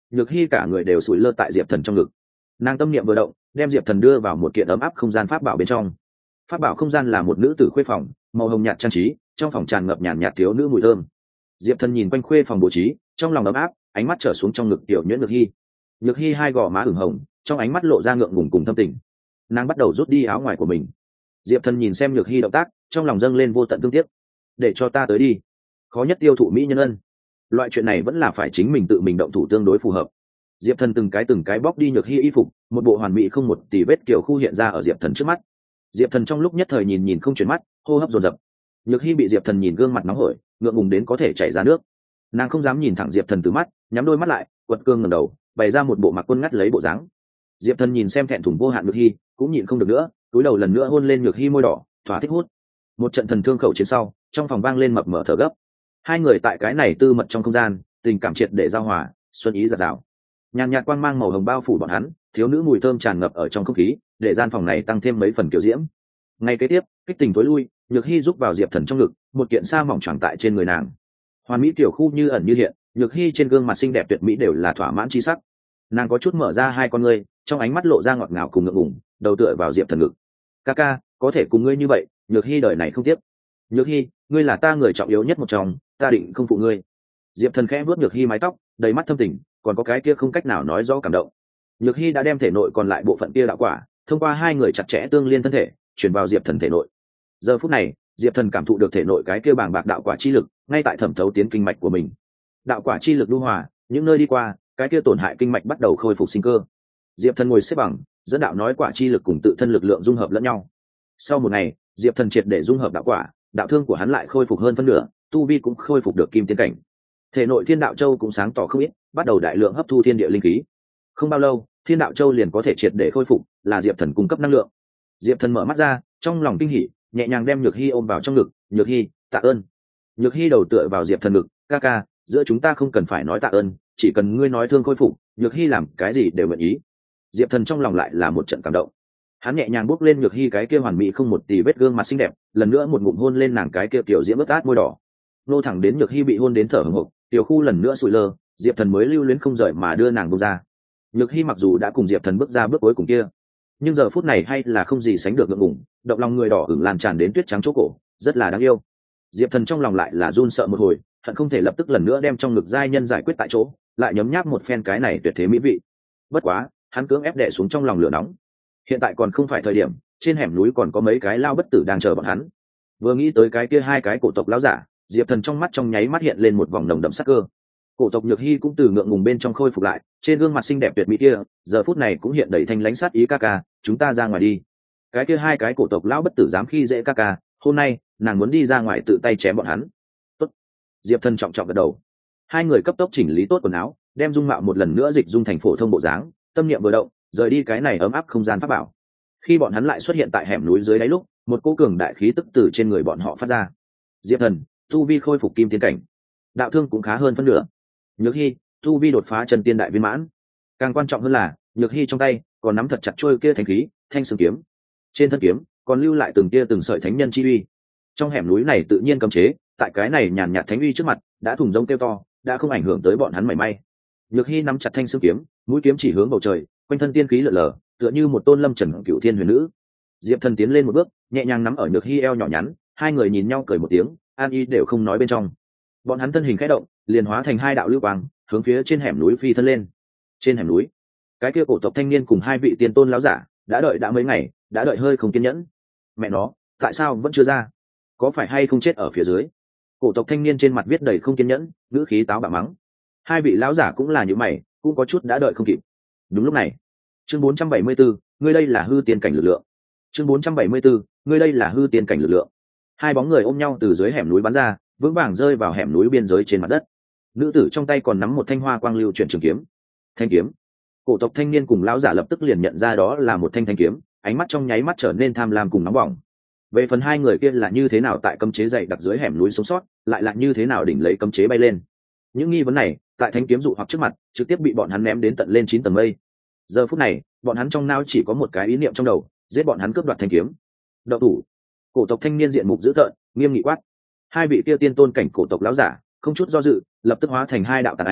Nhược Hy cả người đều sủi lơ tại diệp thần trong ngực. Nàng tâm niệm vừa động, đem diệp thần đưa vào một kiện ấm áp không gian pháp bảo bên trong. Pháp bảo không gian là một nữ tử khuê phòng, màu hồng nhạt trang trí, trong phòng tràn ngập nhàn nhạt thiếu nữ mùi thơm. Diệp thần nhìn quanh khuê phòng bố trí, trong lòng ấm áp, ánh mắt trở xuống trong ngực tiểu nhuyễn Nhược Hy. Nhược Hy hai gò má ửng hồng, trong ánh mắt lộ ra ngượng ngùng cùng thâm tình. Nàng bắt đầu rút đi áo ngoài của mình. Diệp thần nhìn xem Nhược Hy động tác, trong lòng dâng lên vô tận thương tiếc. Để cho ta tới đi. Khó nhất tiêu thụ mỹ nhân ân. Loại chuyện này vẫn là phải chính mình tự mình động thủ tương đối phù hợp. Diệp thần từng cái từng cái bóc đi Nhược Hy y phục, một bộ hoàn mỹ không một tì vết kiểu khu hiện ra ở diệp thần trước mắt. Diệp thần trong lúc nhất thời nhìn nhìn không chuyển mắt, hô hấp dồn dập. Nhược Hy bị diệp thần nhìn gương mặt nóng hổi, ngượng ngùng đến có thể chảy ra nước. Nàng không dám nhìn thẳng diệp thần từ mắt, nhắm đôi mắt lại, quật cương ngẩng đầu, bày ra một bộ mặc quân ngắt lấy bộ dáng. Diệp thần nhìn xem thẹn thùng vô hạn Nhược Hy, cũng nhịn không được nữa, cúi đầu lần nữa hôn lên Nhược Hy môi đỏ, thỏa thích hút. Một trận thần thương khẩu chiến sau, trong phòng vang lên mập mờ thở gấp. Hai người tại cái này tư mật trong không gian, tình cảm triệt để giao hòa, xuân ý giạt rào. Nhàn nhạt quang mang màu hồng bao phủ bọn hắn, thiếu nữ mùi thơm tràn ngập ở trong không khí, để gian phòng này tăng thêm mấy phần kiểu diễm. Ngay kế tiếp, kích tình tối lui, Nhược Hy rúc vào diệp thần trong ngực, một kiện sa mỏng choàng tại trên người nàng. Hoàn mỹ tiểu khu như ẩn như hiện, Nhược Hy trên gương mặt xinh đẹp tuyệt mỹ đều là thỏa mãn chi sắc. Nàng có chút mở ra hai con ngươi, trong ánh mắt lộ ra ngọt ngào cùng ngượng ngùng, đầu tựa vào diệp thần ngực. Ca ca, có thể cùng ngươi như vậy, Nhược Hy đời này không tiếp. Nhược Hy, ngươi là ta người trọng yếu nhất một trong, ta định không phụ ngươi. Diệp thần khẽ vuốt Nhược Hy mái tóc, đầy mắt thâm tình, còn có cái kia không cách nào nói rõ cảm động. Nhược Hy đã đem thể nội còn lại bộ phận kia đạo quả, thông qua hai người chặt chẽ tương liên thân thể, chuyển vào diệp thần thể nội. Giờ phút này, diệp thần cảm thụ được thể nội cái kia bàng bạc đạo quả chi lực, ngay tại thẩm thấu tiến kinh mạch của mình. Đạo quả chi lực lưu hòa, những nơi đi qua, cái kia tổn hại kinh mạch bắt đầu khôi phục sinh cơ. Diệp thần ngồi xếp bằng, dẫn đạo nói quả chi lực cùng tự thân lực lượng dung hợp lẫn nhau. Sau một ngày, diệp thần triệt để dung hợp đạo quả, đạo thương của hắn lại khôi phục hơn phân nửa, tu vi cũng khôi phục được kim tiên cảnh. Thể nội thiên đạo châu cũng sáng tỏ không ít, bắt đầu đại lượng hấp thu thiên địa linh khí. Không bao lâu, thiên đạo châu liền có thể triệt để khôi phục, là diệp thần cung cấp năng lượng. Diệp thần mở mắt ra, trong lòng kinh hỉ, nhẹ nhàng đem Nhược Hy ôm vào trong ngực. Nhược Hy, tạ ơn. Nhược Hy đầu tựa vào diệp thần ngực, ca ca, giữa chúng ta không cần phải nói tạ ơn, chỉ cần ngươi nói thương khôi phục, Nhược Hy làm cái gì đều nguyện ý. Diệp thần trong lòng lại là một trận cảm động. Hắn nhẹ nhàng bước lên Nhược Hy cái kia hoàn mỹ không một tì vết gương mặt xinh đẹp, lần nữa một ngụm hôn lên nàng cái kia kiểu diễm ướt át môi đỏ. Nô thẳng đến Nhược Hy bị hôn đến thở hổn hộc, tiểu khu lần nữa sụi lơ, diệp thần mới lưu luyến không rời mà đưa nàng buông ra. Nhược Hy mặc dù đã cùng diệp thần bước ra bước cuối cùng kia, nhưng giờ phút này hay là không gì sánh được ngượng ngùng, động lòng người đỏ ửng lan tràn đến tuyết trắng chỗ cổ, rất là đáng yêu. Diệp thần trong lòng lại là run sợ một hồi, hận không thể lập tức lần nữa đem trong ngực giai nhân giải quyết tại chỗ, lại nhấm nháp một phen cái này tuyệt thế mỹ vị. Bất quá, hắn cưỡng ép đè xuống trong lòng lửa nóng. Hiện tại còn không phải thời điểm, trên hẻm núi còn có mấy cái lao bất tử đang chờ bọn hắn. Vừa nghĩ tới cái kia hai cái cổ tộc lão giả, diệp thần trong mắt trong nháy mắt hiện lên một vòng nồng đậm sắc cơ. Cổ tộc Nhược Hy cũng từ ngượng ngùng bên trong khôi phục lại, trên gương mặt xinh đẹp tuyệt mỹ kia, giờ phút này cũng hiện đầy thanh lãnh sát ý. Ca ca, chúng ta ra ngoài đi. Cái kia hai cái cổ tộc lão bất tử dám khi dễ ca ca, hôm nay nàng muốn đi ra ngoài tự tay chém bọn hắn. Tốt. Diệp thần trọng trọng gật đầu. Hai người cấp tốc chỉnh lý tốt quần áo, đem dung mạo một lần nữa dịch dung thành phổ thông bộ dáng, tâm niệm vừa động, rời đi cái này ấm áp không gian pháp bảo. Khi bọn hắn lại xuất hiện tại hẻm núi dưới đáy lúc, một cỗ cường đại khí tức từ trên người bọn họ phát ra. Diệp thần, tu vi khôi phục kim tiên cảnh, đạo thương cũng khá hơn phân nửa. Nhược Hy, tu vi đột phá chân tiên đại viên mãn. Càng quan trọng hơn là, Nhược Hy trong tay còn nắm thật chặt trôi kia thanh khí, thanh sương kiếm. Trên thân kiếm còn lưu lại từng tia từng sợi thánh nhân chi uy. Trong hẻm núi này tự nhiên cấm chế, tại cái này nhàn nhạt thánh uy trước mặt, đã thùng rông kêu to, đã không ảnh hưởng tới bọn hắn mảy may. Nhược Hy nắm chặt thanh sương kiếm, mũi kiếm chỉ hướng bầu trời, quanh thân tiên khí lở lở, tựa như một tôn lâm trần cửu thiên huyền nữ. Diệp thần tiến lên một bước, nhẹ nhàng nắm ở Nhược Hy eo nhỏ nhắn, hai người nhìn nhau cười một tiếng, an y đều không nói bên trong. Bọn hắn thân hình khẽ động, liền hóa thành hai đạo lưu quang, hướng phía trên hẻm núi phi thân lên. Trên hẻm núi, cái kia cổ tộc thanh niên cùng hai vị tiên tôn lão giả đã đợi đã mấy ngày, đã đợi hơi không kiên nhẫn. Mẹ nó, tại sao vẫn chưa ra? Có phải hay không chết ở phía dưới? Cổ tộc thanh niên trên mặt viết đầy không kiên nhẫn, ngữ khí táo bạo mắng. Hai vị lão giả cũng là như mày, cũng có chút đã đợi không kịp. Đúng lúc này, chương bốn trăm bảy mươi bốn, ngươi đây là hư tiên cảnh lực lượng. Chương bốn trăm bảy mươi bốn, ngươi đây là hư tiên cảnh lực lượng. Hai bóng người ôm nhau từ dưới hẻm núi bắn ra, vững vàng rơi vào hẻm núi biên giới trên mặt đất. Nữ tử trong tay còn nắm một thanh hoa quang lưu chuyển trường kiếm. Thanh kiếm. Cổ tộc thanh niên cùng lão giả lập tức liền nhận ra đó là một thanh thanh kiếm, ánh mắt trong nháy mắt trở nên tham lam cùng nóng bỏng. Về phần hai người kia là như thế nào tại cấm chế dày đặc dưới hẻm núi sống sót, lại là như thế nào đỉnh lấy cấm chế bay lên. Những nghi vấn này, tại thanh kiếm dụ hoặc trước mặt, trực tiếp bị bọn hắn ném đến tận lên chín tầng mây. Giờ phút này, bọn hắn trong não chỉ có một cái ý niệm trong đầu, giết bọn hắn cướp đoạt thanh kiếm. Đậu thủ. Cổ tộc thanh niên diện mục dữ tợn, nghiêm nghị quát. Hai vị kia tiên tôn cảnh cổ tộc lão giả không chút do dự, lập tức hóa thành hai đạo tàn ảnh,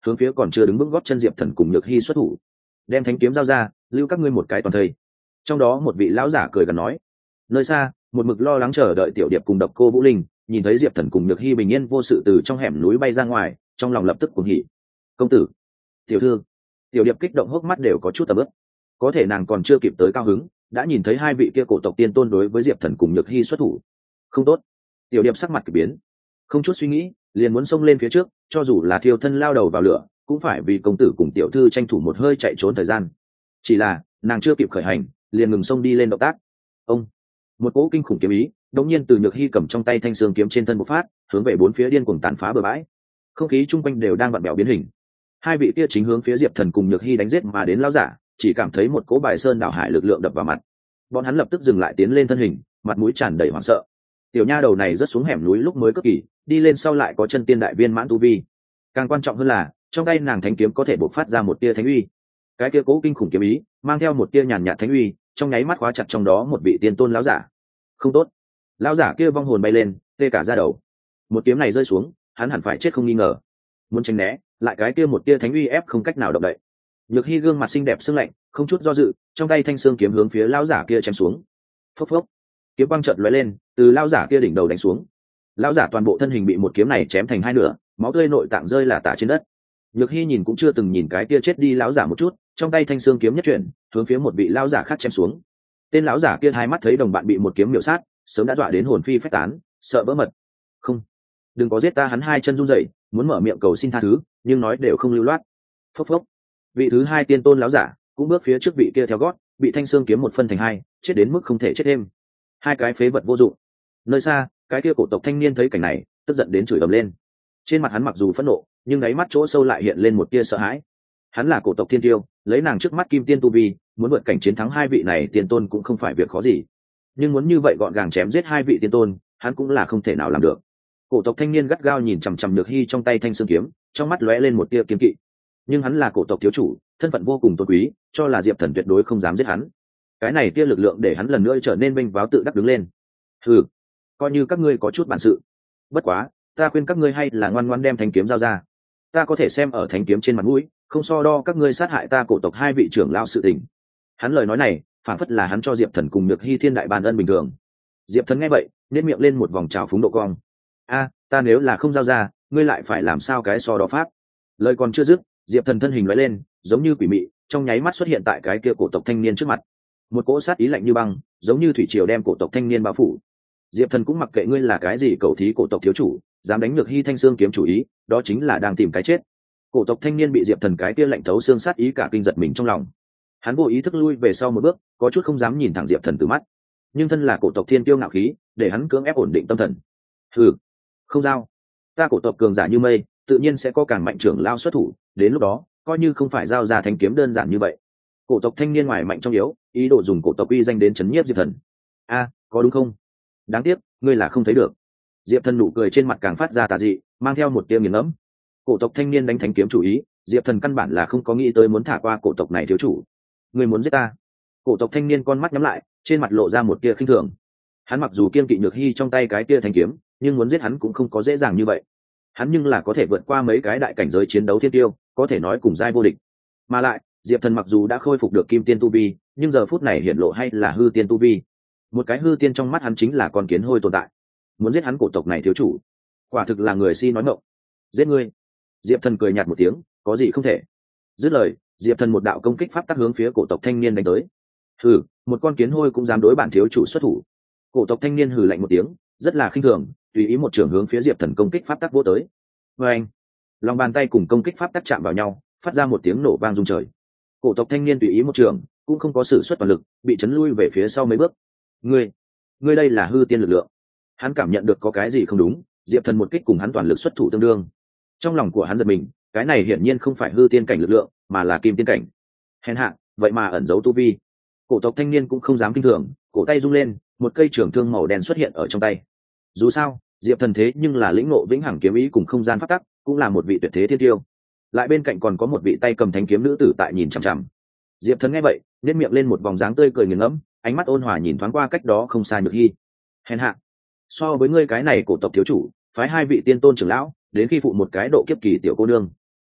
hướng phía còn chưa đứng vững gót chân diệp thần cùng nhược hy xuất thủ, đem thanh kiếm giao ra, lưu các ngươi một cái toàn thây. Trong đó một vị lão giả cười gần nói. Nơi xa một mực lo lắng chờ đợi tiểu điệp cùng độc cô vũ linh nhìn thấy diệp thần cùng nhược hy bình yên vô sự từ trong hẻm núi bay ra ngoài, trong lòng lập tức cuồng hỉ. Công tử, tiểu thư. Tiểu điệp kích động hốc mắt đều có chút tầm ướp, có thể nàng còn chưa kịp tới cao hứng, đã nhìn thấy hai vị kia cổ tộc tiên tôn đối với diệp thần cùng nhược hy xuất thủ. Không tốt. Tiểu điệp sắc mặt kỳ biến, không chút suy nghĩ liền muốn xông lên phía trước, cho dù là thiêu thân lao đầu vào lửa cũng phải vì công tử cùng tiểu thư tranh thủ một hơi chạy trốn thời gian. Chỉ là nàng chưa kịp khởi hành liền ngừng xông đi lên động tác. Ông, một cỗ kinh khủng kiếm ý đống nhiên từ nhược hy cầm trong tay thanh xương kiếm trên thân một phát, hướng về bốn phía điên cuồng tàn phá bờ bãi. Không khí chung quanh đều đang vặn bẹo biến hình. Hai vị kia chính hướng phía diệp thần cùng nhược hy đánh giết mà đến lão giả, chỉ cảm thấy một cỗ bài sơn đảo hải lực lượng đập vào mặt. Bọn hắn lập tức dừng lại tiến lên thân hình, mặt mũi tràn đầy hoảng sợ. Tiểu nha đầu này rớt xuống hẻm núi lúc mới cấp kỳ, đi lên sau lại có chân tiên đại viên mãn tu vi. Càng quan trọng hơn là trong tay nàng thánh kiếm có thể bộc phát ra một tia thánh uy. Cái kia cố kinh khủng kiếm ý mang theo một tia nhàn nhạt thánh uy, trong nháy mắt khóa chặt trong đó một vị tiên tôn lão giả. Không tốt. Lão giả kia vong hồn bay lên, tê cả da đầu. Một kiếm này rơi xuống, hắn hẳn phải chết không nghi ngờ. Muốn tránh né, lại cái kia một tia thánh uy ép không cách nào động đậy. Nhược hy gương mặt xinh đẹp sưng lạnh, không chút do dự, trong tay thanh xương kiếm hướng phía lão giả kia chém xuống. Phốc phốc. Kiếm quang chợt lóe lên, từ lão giả kia đỉnh đầu đánh xuống. Lão giả toàn bộ thân hình bị một kiếm này chém thành hai nửa, máu tươi nội tạng rơi là tả trên đất. Nhược hy nhìn cũng chưa từng nhìn cái kia chết đi lão giả một chút, trong tay thanh xương kiếm nhất chuyển, hướng phía một vị lão giả khác chém xuống. Tên lão giả kia hai mắt thấy đồng bạn bị một kiếm miểu sát, sớm đã dọa đến hồn phi phách tán, sợ vỡ mật. Không, đừng có giết ta! Hắn hai chân run rẩy, muốn mở miệng cầu xin tha thứ, nhưng nói đều không lưu loát. Phốc phốc. Vị thứ hai tiên tôn lão giả cũng bước phía trước vị kia theo gót, bị thanh xương kiếm một phân thành hai, chết đến mức không thể chết thêm. Hai cái phế vật vô dụng. Nơi xa, cái kia cổ tộc thanh niên thấy cảnh này, tức giận đến chửi ầm lên. Trên mặt hắn mặc dù phẫn nộ, nhưng đáy mắt chỗ sâu lại hiện lên một tia sợ hãi. Hắn là cổ tộc thiên tiêu, lấy nàng trước mắt kim tiên tu vi, muốn vượt cảnh chiến thắng hai vị này tiên tôn cũng không phải việc khó gì. Nhưng muốn như vậy gọn gàng chém giết hai vị tiên tôn, hắn cũng là không thể nào làm được. Cổ tộc thanh niên gắt gao nhìn chằm chằm Nhược hy trong tay thanh xương kiếm, trong mắt lóe lên một tia kiên kỵ. Nhưng hắn là cổ tộc thiếu chủ, thân phận vô cùng tôn quý, cho là diệp thần tuyệt đối không dám giết hắn. Cái này tia lực lượng để hắn lần nữa trở nên vinh váo tự đắc đứng lên. Ừ, coi như các ngươi có chút bản sự. Bất quá, ta khuyên các ngươi hay là ngoan ngoãn đem thanh kiếm giao ra. Ta có thể xem ở thanh kiếm trên mặt mũi, không so đo các ngươi sát hại ta cổ tộc hai vị trưởng lao sự tình. Hắn lời nói này, phản phất là hắn cho diệp thần cùng Nhược hy thiên đại ban ân bình thường. Diệp thần nghe vậy, nhếch miệng lên một vòng trào phúng độ cong. A, ta nếu là không giao ra, ngươi lại phải làm sao cái so đo pháp? Lời còn chưa dứt, diệp thần thân hình lóe lên, giống như quỷ mị, trong nháy mắt xuất hiện tại cái kia cổ tộc thanh niên trước mặt. Một cỗ sát ý lạnh như băng, giống như thủy triều đem cổ tộc thanh niên bao phủ. Diệp thần cũng mặc kệ ngươi là cái gì cầu thí cổ tộc thiếu chủ, dám đánh Nhược hy thanh xương kiếm chủ ý, đó chính là đang tìm cái chết. Cổ tộc thanh niên bị diệp thần cái kia lạnh thấu xương sát ý cả kinh giật mình trong lòng. Hắn vô ý thức lui về sau một bước, có chút không dám nhìn thẳng diệp thần từ mắt. Nhưng thân là cổ tộc thiên tiêu ngạo khí, để hắn cưỡng ép ổn định tâm thần. Hừ, không giao. Ta cổ tộc cường giả như mây, tự nhiên sẽ có càng mạnh trưởng lao xuất thủ, đến lúc đó coi như không phải giao ra thanh kiếm đơn giản như vậy. Cổ tộc thanh niên ngoài mạnh trong yếu, ý đồ dùng cổ tộc uy danh đến chấn nhiếp diệp thần. A, có đúng không? Đáng tiếc ngươi là không thấy được. Diệp thần nụ cười trên mặt càng phát ra tà dị, mang theo một tia nghiền ngẫm. Cổ tộc thanh niên đánh thanh kiếm chủ ý, diệp thần căn bản là không có nghĩ tới muốn thả qua cổ tộc này thiếu chủ. Ngươi muốn giết ta? Cổ tộc thanh niên con mắt nhắm lại, trên mặt lộ ra một tia khinh thường. Hắn mặc dù kiên kỵ Nhược hy trong tay cái tia thanh kiếm, nhưng muốn giết hắn cũng không có dễ dàng như vậy. Hắn nhưng là có thể vượt qua mấy cái đại cảnh giới chiến đấu thiên tiêu, có thể nói cùng giai vô địch. Mà lại diệp thần mặc dù đã khôi phục được kim tiên tu vi, nhưng giờ phút này hiện lộ hay là hư tiên tu vi. Một cái hư tiên trong mắt hắn chính là con kiến hôi tồn tại. Muốn giết hắn cổ tộc này thiếu chủ, quả thực là người si nói ngọng. Giết ngươi! Diệp thần cười nhạt một tiếng, có gì không thể. Dứt lời, diệp thần một đạo công kích pháp tắc hướng phía cổ tộc thanh niên đánh tới. Hừ, một con kiến hôi cũng dám đối bản thiếu chủ xuất thủ. Cổ tộc thanh niên hừ lạnh một tiếng, rất là khinh thường, tùy ý một trường hướng phía diệp thần công kích pháp tắc vô tới. Vê anh, lòng bàn tay cùng công kích pháp tắc chạm vào nhau, phát ra một tiếng nổ vang rung trời. Cổ tộc thanh niên tùy ý một trường, cũng không có sử xuất toàn lực, bị chấn lui về phía sau mấy bước. Ngươi, ngươi đây là hư tiên lực lượng. Hắn cảm nhận được có cái gì không đúng, diệp thần một kích cùng hắn toàn lực xuất thủ tương đương. Trong lòng của hắn giật mình, cái này hiển nhiên không phải hư tiên cảnh lực lượng, mà là kim tiên cảnh. Hèn hạ, vậy mà ẩn giấu tu vi. Cổ tộc thanh niên cũng không dám kinh thường, cổ tay rung lên, một cây trường thương màu đen xuất hiện ở trong tay. Dù sao, diệp thần thế nhưng là lĩnh ngộ vĩnh hằng kiếm ý cùng không gian pháp tắc, cũng là một vị tuyệt thế thiên tiêu. Lại bên cạnh còn có một vị tay cầm thanh kiếm nữ tử tại nhìn chằm chằm. Diệp thần nghe vậy, nhếch miệng lên một vòng dáng tươi cười nghiền ngẫm, ánh mắt ôn hòa nhìn thoáng qua cách đó không xa Nhược hy. Hèn hạ, so với ngươi cái này cổ tộc thiếu chủ, phái hai vị tiên tôn trưởng lão đến khi phụ một cái độ kiếp kỳ tiểu cô nương,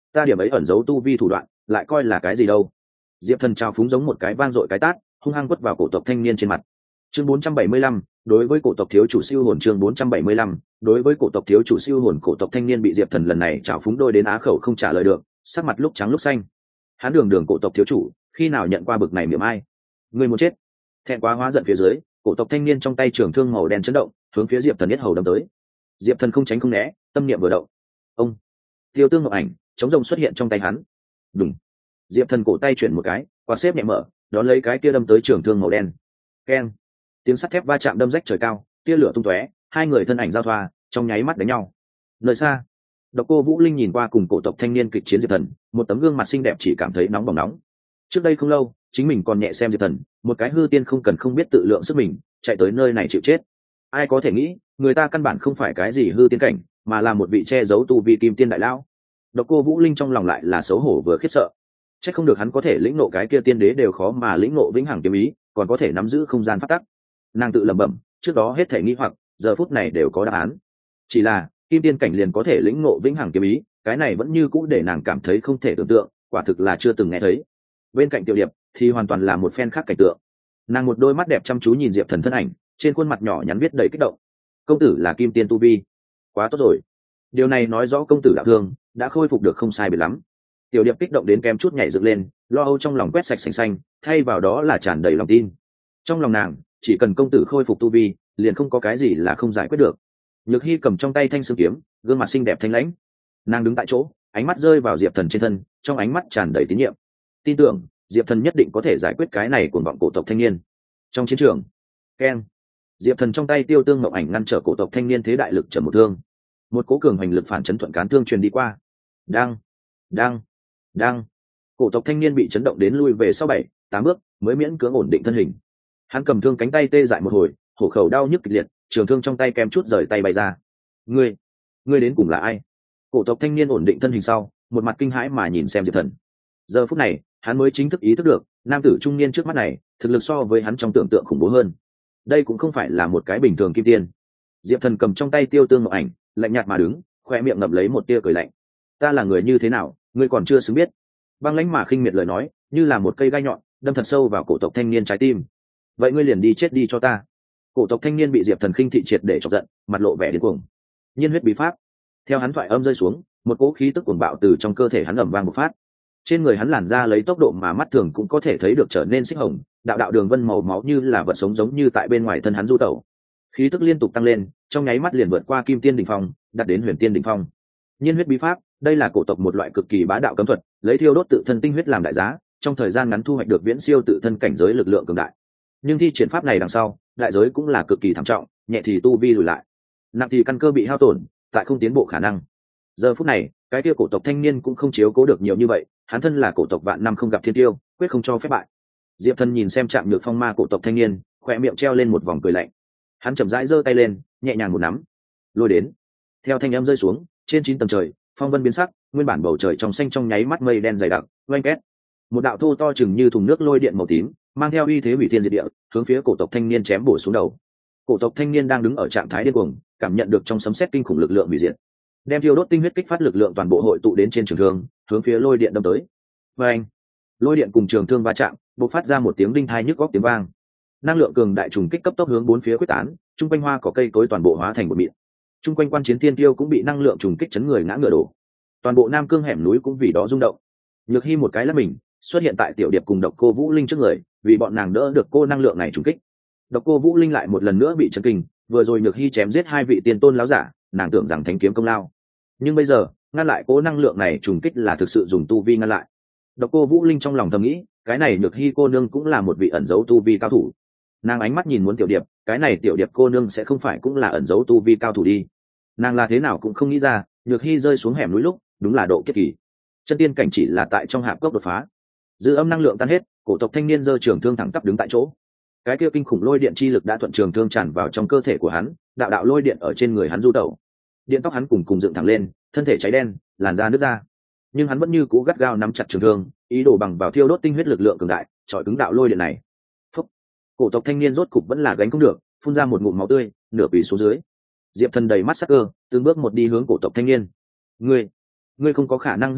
ta điểm ấy ẩn giấu tu vi thủ đoạn lại coi là cái gì đâu. Diệp Thần trao phúng giống một cái vang dội cái tát, hung hăng quất vào cổ tộc thanh niên trên mặt. Chương bốn trăm bảy mươi lăm, đối với cổ tộc thiếu chủ siêu hồn. Chương bốn trăm bảy mươi lăm, đối với cổ tộc thiếu chủ siêu hồn. Cổ tộc thanh niên bị Diệp Thần lần này trào phúng đôi đến á khẩu không trả lời được, sắc mặt lúc trắng lúc xanh. Hắn đường đường cổ tộc thiếu chủ, khi nào nhận qua bực này miệng ai? Người muốn chết. Thẹn quá hóa giận phía dưới, cổ tộc thanh niên trong tay trường thương màu đen chấn động, hướng phía Diệp Thần yết hầu đâm tới. Diệp Thần không tránh không né, tâm niệm vừa động. Ông, tiêu tương ngọc ảnh, chống rồng xuất hiện trong tay hắn. Đùng. Diệp Thần cổ tay chuyển một cái, quạt xếp nhẹ mở, đón lấy cái kia đâm tới trường thương màu đen. Keng. Tiếng sắt thép va chạm đâm rách trời cao, tia lửa tung tóe, hai người thân ảnh giao thoa, trong nháy mắt đánh nhau. Nơi xa, Độc Cô Vũ Linh nhìn qua cùng cổ tộc thanh niên kịch chiến Diệp Thần, một tấm gương mặt xinh đẹp chỉ cảm thấy nóng bỏng nóng. Trước đây không lâu, chính mình còn nhẹ xem Diệp Thần, một cái hư tiên không cần không biết tự lượng sức mình, chạy tới nơi này chịu chết. Ai có thể nghĩ, người ta căn bản không phải cái gì hư tiên cảnh, mà là một vị che giấu tu vi kim tiên đại lão. Độc Cô Vũ Linh trong lòng lại là xấu hổ vừa khiếp sợ. Chắc không được hắn có thể lĩnh ngộ cái kia tiên đế đều khó mà lĩnh ngộ vĩnh hằng kiếm ý, còn có thể nắm giữ không gian pháp tắc. Nàng tự lẩm bẩm, trước đó hết thể nghi hoặc, giờ phút này đều có đáp án. Chỉ là kim tiên cảnh liền có thể lĩnh ngộ vĩnh hằng kiếm ý, cái này vẫn như cũ để nàng cảm thấy không thể tưởng tượng, quả thực là chưa từng nghe thấy. Bên cạnh Tiểu Điệp thì hoàn toàn là một phen khác cảnh tượng. Nàng một đôi mắt đẹp chăm chú nhìn Diệp Thần thân ảnh, trên khuôn mặt nhỏ nhắn viết đầy kích động. Công tử là kim tiên tu vi, quá tốt rồi. Điều này nói rõ công tử đạo thương đã khôi phục được không sai biệt lắm. Tiểu Điệp kích động đến kém chút nhảy dựng lên, lo âu trong lòng quét sạch sành xanh, thay vào đó là tràn đầy lòng tin. Trong lòng nàng, chỉ cần công tử khôi phục tu vi, liền không có cái gì là không giải quyết được. Nhược Hy cầm trong tay thanh sương kiếm, gương mặt xinh đẹp thanh lãnh. Nàng đứng tại chỗ, ánh mắt rơi vào Diệp Thần trên thân, trong ánh mắt tràn đầy tín nhiệm. Tin tưởng Diệp Thần nhất định có thể giải quyết cái này của bọn cổ tộc thanh niên. Trong chiến trường, keng, Diệp Thần trong tay tiêu tương ngọc ảnh ngăn trở cổ tộc thanh niên thế đại lực trầm một thương. Một cố cường hành lực phản chấn thuận cán thương truyền đi qua. Đang, đang, đang. Cổ tộc thanh niên bị chấn động đến lui về sau bảy, tám bước, mới miễn cưỡng ổn định thân hình. Hắn cầm thương cánh tay tê dại một hồi, hổ khẩu đau nhức kịch liệt, trường thương trong tay kèm chút rời tay bay ra. Ngươi, ngươi đến cùng là ai? Cổ tộc thanh niên ổn định thân hình sau, một mặt kinh hãi mà nhìn xem Diệp Thần. Giờ phút này, hắn mới chính thức ý thức được, nam tử trung niên trước mắt này, thực lực so với hắn trong tưởng tượng khủng bố hơn. Đây cũng không phải là một cái bình thường kim tiên. Diệp Thần cầm trong tay tiêu tương ngọc ảnh, lạnh nhạt mà đứng, khoe miệng ngậm lấy một tia cười lạnh. Ta là người như thế nào, ngươi còn chưa xứng biết. Băng lãnh mà khinh miệt lời nói, như là một cây gai nhọn, đâm thật sâu vào cổ tộc thanh niên trái tim. Vậy ngươi liền đi chết đi cho ta. Cổ tộc thanh niên bị Diệp Thần khinh thị triệt để chọc giận, mặt lộ vẻ điên cuồng. Nhiên huyết bí pháp. Theo hắn thoại âm rơi xuống, một cỗ khí tức cuồng bạo từ trong cơ thể hắn ầm vang một phát. Trên người hắn làn ra lấy tốc độ mà mắt thường cũng có thể thấy được trở nên xích hồng, đạo đạo đường vân màu máu như là vật sống giống như tại bên ngoài thân hắn du tẩu. Khí tức liên tục tăng lên, trong nháy mắt liền vượt qua kim tiên đỉnh phong, đạt đến huyền tiên đỉnh phong. Nhiên huyết bí pháp, đây là cổ tộc một loại cực kỳ bá đạo cấm thuật, lấy thiêu đốt tự thân tinh huyết làm đại giá, trong thời gian ngắn thu hoạch được viễn siêu tự thân cảnh giới lực lượng cường đại. Nhưng thi triển pháp này đằng sau, đại giới cũng là cực kỳ thảm trọng, nhẹ thì tu vi lùi lại, nặng thì căn cơ bị hao tổn, tại không tiến bộ khả năng. Giờ phút này, cái kia cổ tộc thanh niên cũng không chiếu cố được nhiều như vậy, hắn thân là cổ tộc vạn năm không gặp thiên tiêu, quyết không cho phép bại. Diệp Thần nhìn xem chạm nhược phong ma cổ tộc thanh niên, khỏe miệng treo lên một vòng cười lạnh. Hắn chậm rãi giơ tay lên, nhẹ nhàng một nắm, lôi đến. Theo thanh âm rơi xuống, trên chín tầng trời, phong vân biến sắc, nguyên bản bầu trời trong xanh trong nháy mắt mây đen dày đặc, oanh két. Một đạo thô to chừng như thùng nước lôi điện màu tím, mang theo uy thế hủy thiên diệt địa, hướng phía cổ tộc thanh niên chém bổ xuống đầu. Cổ tộc thanh niên đang đứng ở trạng thái điên cuồng, cảm nhận được trong sấm sét kinh khủng lực lượng hủy diệt, đem thiêu đốt tinh huyết kích phát lực lượng toàn bộ hội tụ đến trên trường thương, hướng phía lôi điện đâm tới. Và anh, lôi điện cùng trường thương va chạm, bộc phát ra một tiếng đinh thai nhức góc tiếng vang. Năng lượng cường đại trùng kích cấp tốc hướng bốn phía quyết tán, trung quanh hoa cỏ cây cối toàn bộ hóa thành một mịn. Trung quanh quan chiến tiên tiêu cũng bị năng lượng trùng kích chấn người ngã ngựa đổ. Toàn bộ Nam Cương hẻm núi cũng vì đó rung động. Nhược Hy một cái là mình xuất hiện tại Tiểu Điệp cùng Độc Cô Vũ Linh trước người, vì bọn nàng đỡ được cô năng lượng này trùng kích. Độc Cô Vũ Linh lại một lần nữa bị chấn kinh, vừa rồi Nhược Hy chém giết hai vị tiên tôn láo giả, nàng tưởng rằng thánh kiếm công lao, nhưng bây giờ ngăn lại cô năng lượng này trùng kích là thực sự dùng tu vi ngăn lại. Độc Cô Vũ Linh trong lòng thầm nghĩ, cái này Nhược Hy cô nương cũng là một vị ẩn giấu tu vi cao thủ. Nàng ánh mắt nhìn muốn Tiểu Điệp, cái này Tiểu Điệp cô nương sẽ không phải cũng là ẩn giấu tu vi cao thủ đi. Nàng là thế nào cũng không nghĩ ra, Nhược Hy rơi xuống hẻm núi lúc đúng là độ kiếp kỳ, chân tiên cảnh chỉ là tại trong hạp cốc đột phá. Dư âm năng lượng tan hết, cổ tộc thanh niên giơ trường thương thẳng tắp đứng tại chỗ. Cái kia kinh khủng lôi điện chi lực đã thuận trường thương tràn vào trong cơ thể của hắn, đạo đạo lôi điện ở trên người hắn du tẩu. Điện tóc hắn cùng cùng dựng thẳng lên, thân thể cháy đen, làn da nứt ra. Nhưng hắn vẫn như cũ gắt gao nắm chặt trường thương, ý đồ bằng vào thiêu đốt tinh huyết lực lượng cường đại, chọi cứng đạo lôi điện này. Phúc. Cổ tộc thanh niên rốt cục vẫn là gánh không được, phun ra một ngụm máu tươi, nửa quỳ xuống dưới. Diệp Thần đầy mắt sắc cơ, từng bước một đi hướng cổ tộc thanh niên. Ngươi, ngươi không có khả năng giết ta,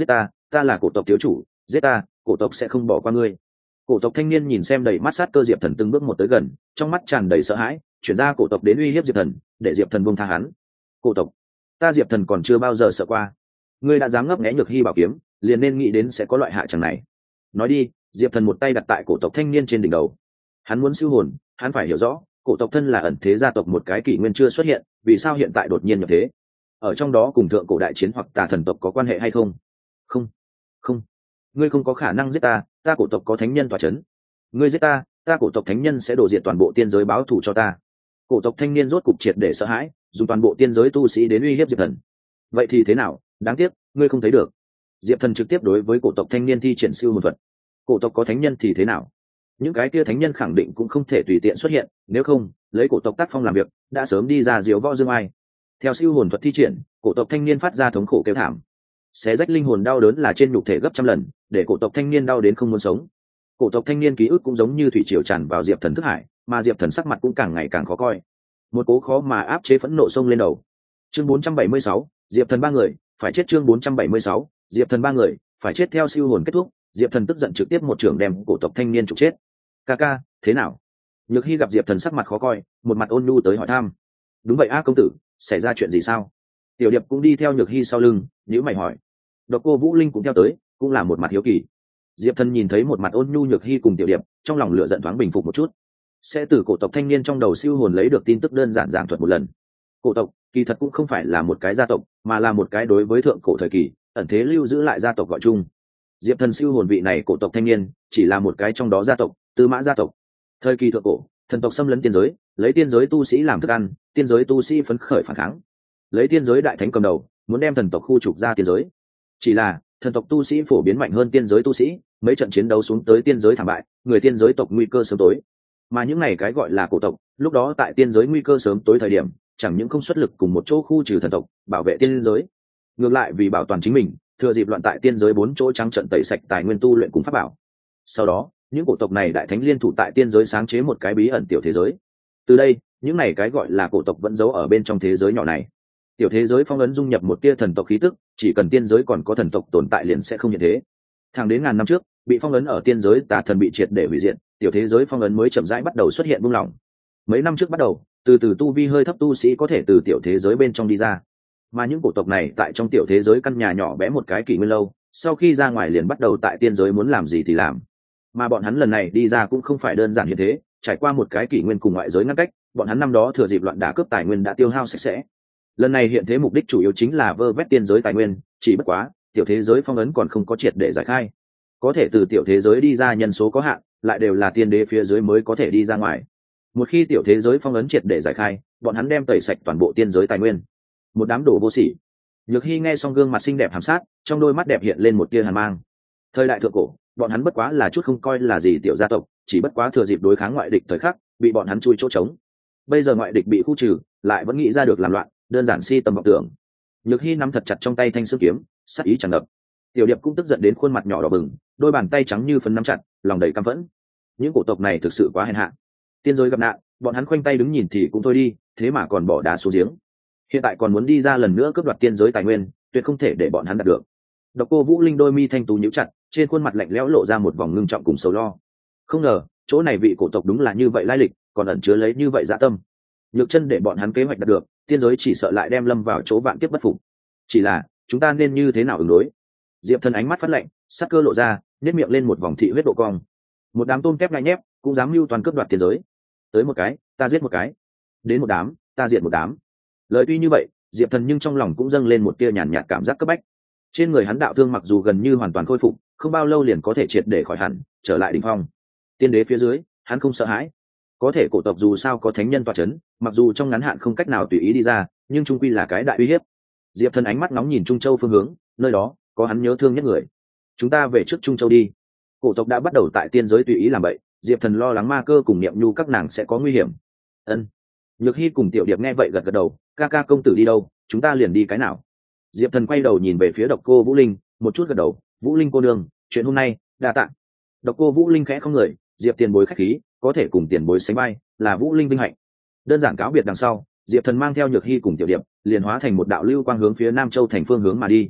ta là cổ tộc thiếu chủ, giết ta, cổ tộc sẽ không bỏ qua ngươi. Cổ tộc thanh niên nhìn xem đầy mắt sát cơ Diệp Thần từng bước một tới gần, trong mắt tràn đầy sợ hãi, chuyển ra cổ tộc đến uy hiếp Diệp Thần, để Diệp Thần buông tha hắn. Cổ tộc, ta Diệp Thần còn chưa bao giờ sợ qua, ngươi đã dám ngấp nghé Nhược Hy bảo kiếm, liền nên nghĩ đến sẽ có loại hạ chẳng này. Nói đi. Diệp Thần một tay đặt tại cổ tộc thanh niên trên đỉnh đầu. Hắn muốn siêu hồn, hắn phải hiểu rõ, cổ tộc thân là ẩn thế gia tộc một cái kỷ nguyên chưa xuất hiện, vì sao hiện tại đột nhiên nhập thế? Ở trong đó cùng thượng cổ đại chiến hoặc tà thần tộc có quan hệ hay không? Không, không, ngươi không có khả năng giết ta, ta cổ tộc có thánh nhân tọa chấn. Ngươi giết ta, ta cổ tộc thánh nhân sẽ đổ diệt toàn bộ tiên giới báo thù cho ta. Cổ tộc thanh niên rốt cục triệt để sợ hãi, dùng toàn bộ tiên giới tu sĩ đến uy hiếp Diệp Thần. Vậy thì thế nào? Đáng tiếc, ngươi không thấy được. Diệp Thần trực tiếp đối với cổ tộc thanh niên thi triển siêu hồn thuật. Cổ tộc có thánh nhân thì thế nào? Những cái kia thánh nhân khẳng định cũng không thể tùy tiện xuất hiện, nếu không, lấy cổ tộc tác phong làm việc, đã sớm đi ra diếu võ dương ai. Theo siêu hồn thuật thi triển, cổ tộc thanh niên phát ra thống khổ kêu thảm, xé rách linh hồn đau đớn là trên nhục thể gấp trăm lần, để cổ tộc thanh niên đau đến không muốn sống. Cổ tộc thanh niên ký ức cũng giống như thủy triều tràn vào Diệp Thần thức hải, mà Diệp Thần sắc mặt cũng càng ngày càng khó coi. Một cố khó mà áp chế phẫn nộ xông lên đầu. Chương bốn trăm bảy mươi sáu, Diệp Thần ba người, phải chết. Chương bốn trăm bảy mươi sáu, Diệp Thần ba người, phải chết. Theo siêu hồn kết thúc, Diệp Thần tức giận trực tiếp một trưởng đem cổ tộc thanh niên trục chết. Ca ca, thế nào? Nhược Hy gặp Diệp Thần sắc mặt khó coi, một mặt ôn nhu tới hỏi thăm. Đúng vậy a công tử, xảy ra chuyện gì sao? Tiểu Điệp cũng đi theo Nhược Hy sau lưng, nhíu mày hỏi. Độc Cô Vũ Linh cũng theo tới, cũng là một mặt hiếu kỳ. Diệp Thần nhìn thấy một mặt ôn nhu Nhược Hy cùng Tiểu Điệp, trong lòng lửa giận thoáng bình phục một chút. Sẽ từ cổ tộc thanh niên trong đầu siêu hồn lấy được tin tức đơn giản giảng thuật một lần. Cổ tộc kỳ thật cũng không phải là một cái gia tộc, mà là một cái đối với thượng cổ thời kỳ ẩn thế lưu giữ lại gia tộc gọi chung. Diệp Thần siêu hồn vị này cổ tộc thanh niên chỉ là một cái trong đó gia tộc, Tư Mã gia tộc. Thời kỳ thượng cổ, thần tộc xâm lấn tiên giới, lấy tiên giới tu sĩ làm thức ăn, tiên giới tu sĩ phấn khởi phản kháng, lấy tiên giới đại thánh cầm đầu, muốn đem thần tộc khu trục ra tiên giới. Chỉ là thần tộc tu sĩ phổ biến mạnh hơn tiên giới tu sĩ, mấy trận chiến đấu xuống tới tiên giới thảm bại, người tiên giới tộc nguy cơ sớm tối. Mà những này cái gọi là cổ tộc, lúc đó tại tiên giới nguy cơ sớm tối thời điểm, chẳng những không xuất lực cùng một chỗ khu trừ thần tộc, bảo vệ tiên giới, ngược lại vì bảo toàn chính mình, thừa dịp loạn tại tiên giới bốn chỗ trắng trận tẩy sạch tài nguyên tu luyện cùng pháp bảo. Sau đó, những cổ tộc này đại thánh liên thủ tại tiên giới sáng chế một cái bí ẩn tiểu thế giới. Từ đây, những này cái gọi là cổ tộc vẫn giấu ở bên trong thế giới nhỏ này. Tiểu thế giới phong ấn dung nhập một tia thần tộc khí tức, chỉ cần tiên giới còn có thần tộc tồn tại liền sẽ không như thế. Thẳng đến ngàn năm trước, bị phong ấn ở tiên giới tà thần bị triệt để hủy diệt, tiểu thế giới phong ấn mới chậm rãi bắt đầu xuất hiện buông lỏng. Mấy năm trước bắt đầu, từ từ tu vi hơi thấp tu sĩ có thể từ tiểu thế giới bên trong đi ra. Mà những cổ tộc này tại trong tiểu thế giới căn nhà nhỏ bé một cái kỷ nguyên lâu, sau khi ra ngoài liền bắt đầu tại tiên giới muốn làm gì thì làm. Mà bọn hắn lần này đi ra cũng không phải đơn giản như thế, trải qua một cái kỷ nguyên cùng ngoại giới ngăn cách, bọn hắn năm đó thừa dịp loạn đả cướp tài nguyên đã tiêu hao sạch sẽ. Lần này hiện thế mục đích chủ yếu chính là vơ vét tiên giới tài nguyên, chỉ bất quá tiểu thế giới phong ấn còn không có triệt để giải khai, có thể từ tiểu thế giới đi ra nhân số có hạn, lại đều là tiên đế phía dưới mới có thể đi ra ngoài. Một khi tiểu thế giới phong ấn triệt để giải khai, bọn hắn đem tẩy sạch toàn bộ tiên giới tài nguyên. Một đám đồ vô sỉ. Nhược Hy nghe xong gương mặt xinh đẹp hàm sát, trong đôi mắt đẹp hiện lên một tia hàn mang. Thời đại thượng cổ, bọn hắn bất quá là chút không coi là gì tiểu gia tộc, chỉ bất quá thừa dịp đối kháng ngoại địch thời khắc, bị bọn hắn chui chỗ trống. Bây giờ ngoại địch bị khu trừ, lại vẫn nghĩ ra được làm loạn, đơn giản si tầm vọng tưởng. Nhược Hy nắm thật chặt trong tay thanh xương kiếm, sát ý tràn ngập. Tiểu Điệp cũng tức giận đến khuôn mặt nhỏ đỏ bừng, đôi bàn tay trắng như phấn nắm chặt, lòng đầy căm phẫn. Những cổ tộc này thực sự quá hèn hạ. Tiên giới gặp nạn, bọn hắn khoanh tay đứng nhìn thì cũng thôi đi, thế mà còn bỏ đá xuống giếng. Hiện tại còn muốn đi ra lần nữa cướp đoạt tiên giới tài nguyên, tuyệt không thể để bọn hắn đạt được. Độc Cô Vũ Linh đôi mi thanh tú nhíu chặt, trên khuôn mặt lạnh lẽo lộ ra một vòng ngưng trọng cùng sầu lo. Không ngờ, chỗ này vị cổ tộc đúng là như vậy lai lịch, còn ẩn chứa lấy như vậy dạ tâm. Nhược chân để bọn hắn kế hoạch đạt được, tiên giới chỉ sợ lại đem lâm vào chỗ vạn kiếp bất phục. Chỉ là, chúng ta nên như thế nào ứng đối? Diệp Thần ánh mắt phát lạnh, sắc cơ lộ ra, nhếch miệng lên một vòng thị huyết độ cong. Một đám tôm kép ngay nhép, cũng dám mưu toàn cướp đoạt tiên giới. Tới một cái, ta giết một cái. Đến một đám, ta diệt một đám. Lời tuy như vậy, Diệp Thần nhưng trong lòng cũng dâng lên một tia nhàn nhạt cảm giác cấp bách. Trên người hắn đạo thương mặc dù gần như hoàn toàn khôi phục, không bao lâu liền có thể triệt để khỏi hẳn, trở lại đỉnh phong. Tiên đế phía dưới, hắn không sợ hãi. Có thể cổ tộc dù sao có thánh nhân tọa chấn, mặc dù trong ngắn hạn không cách nào tùy ý đi ra, nhưng trung quy là cái đại uy hiếp. Diệp Thần ánh mắt nóng nhìn Trung Châu phương hướng, nơi đó có hắn nhớ thương nhất người. Chúng ta về trước Trung Châu đi. Cổ tộc đã bắt đầu tại tiên giới tùy ý làm bậy, Diệp Thần lo lắng ma cơ cùng Niệm Nhu các nàng sẽ có nguy hiểm. Ân. Nhược Hy cùng Tiểu Điệp nghe vậy gật gật đầu, ca ca công tử đi đâu, chúng ta liền đi cái nào. Diệp Thần quay đầu nhìn về phía Độc Cô Vũ Linh, một chút gật đầu, Vũ Linh cô nương, chuyện hôm nay đa tạ. Độc Cô Vũ Linh khẽ không người, Diệp tiền bối khách khí, có thể cùng tiền bối sánh vai, là Vũ Linh vinh hạnh. Đơn giản cáo biệt đằng sau, Diệp Thần mang theo Nhược Hy cùng Tiểu Điệp, liền hóa thành một đạo lưu quang hướng phía Nam Châu thành phương hướng mà đi.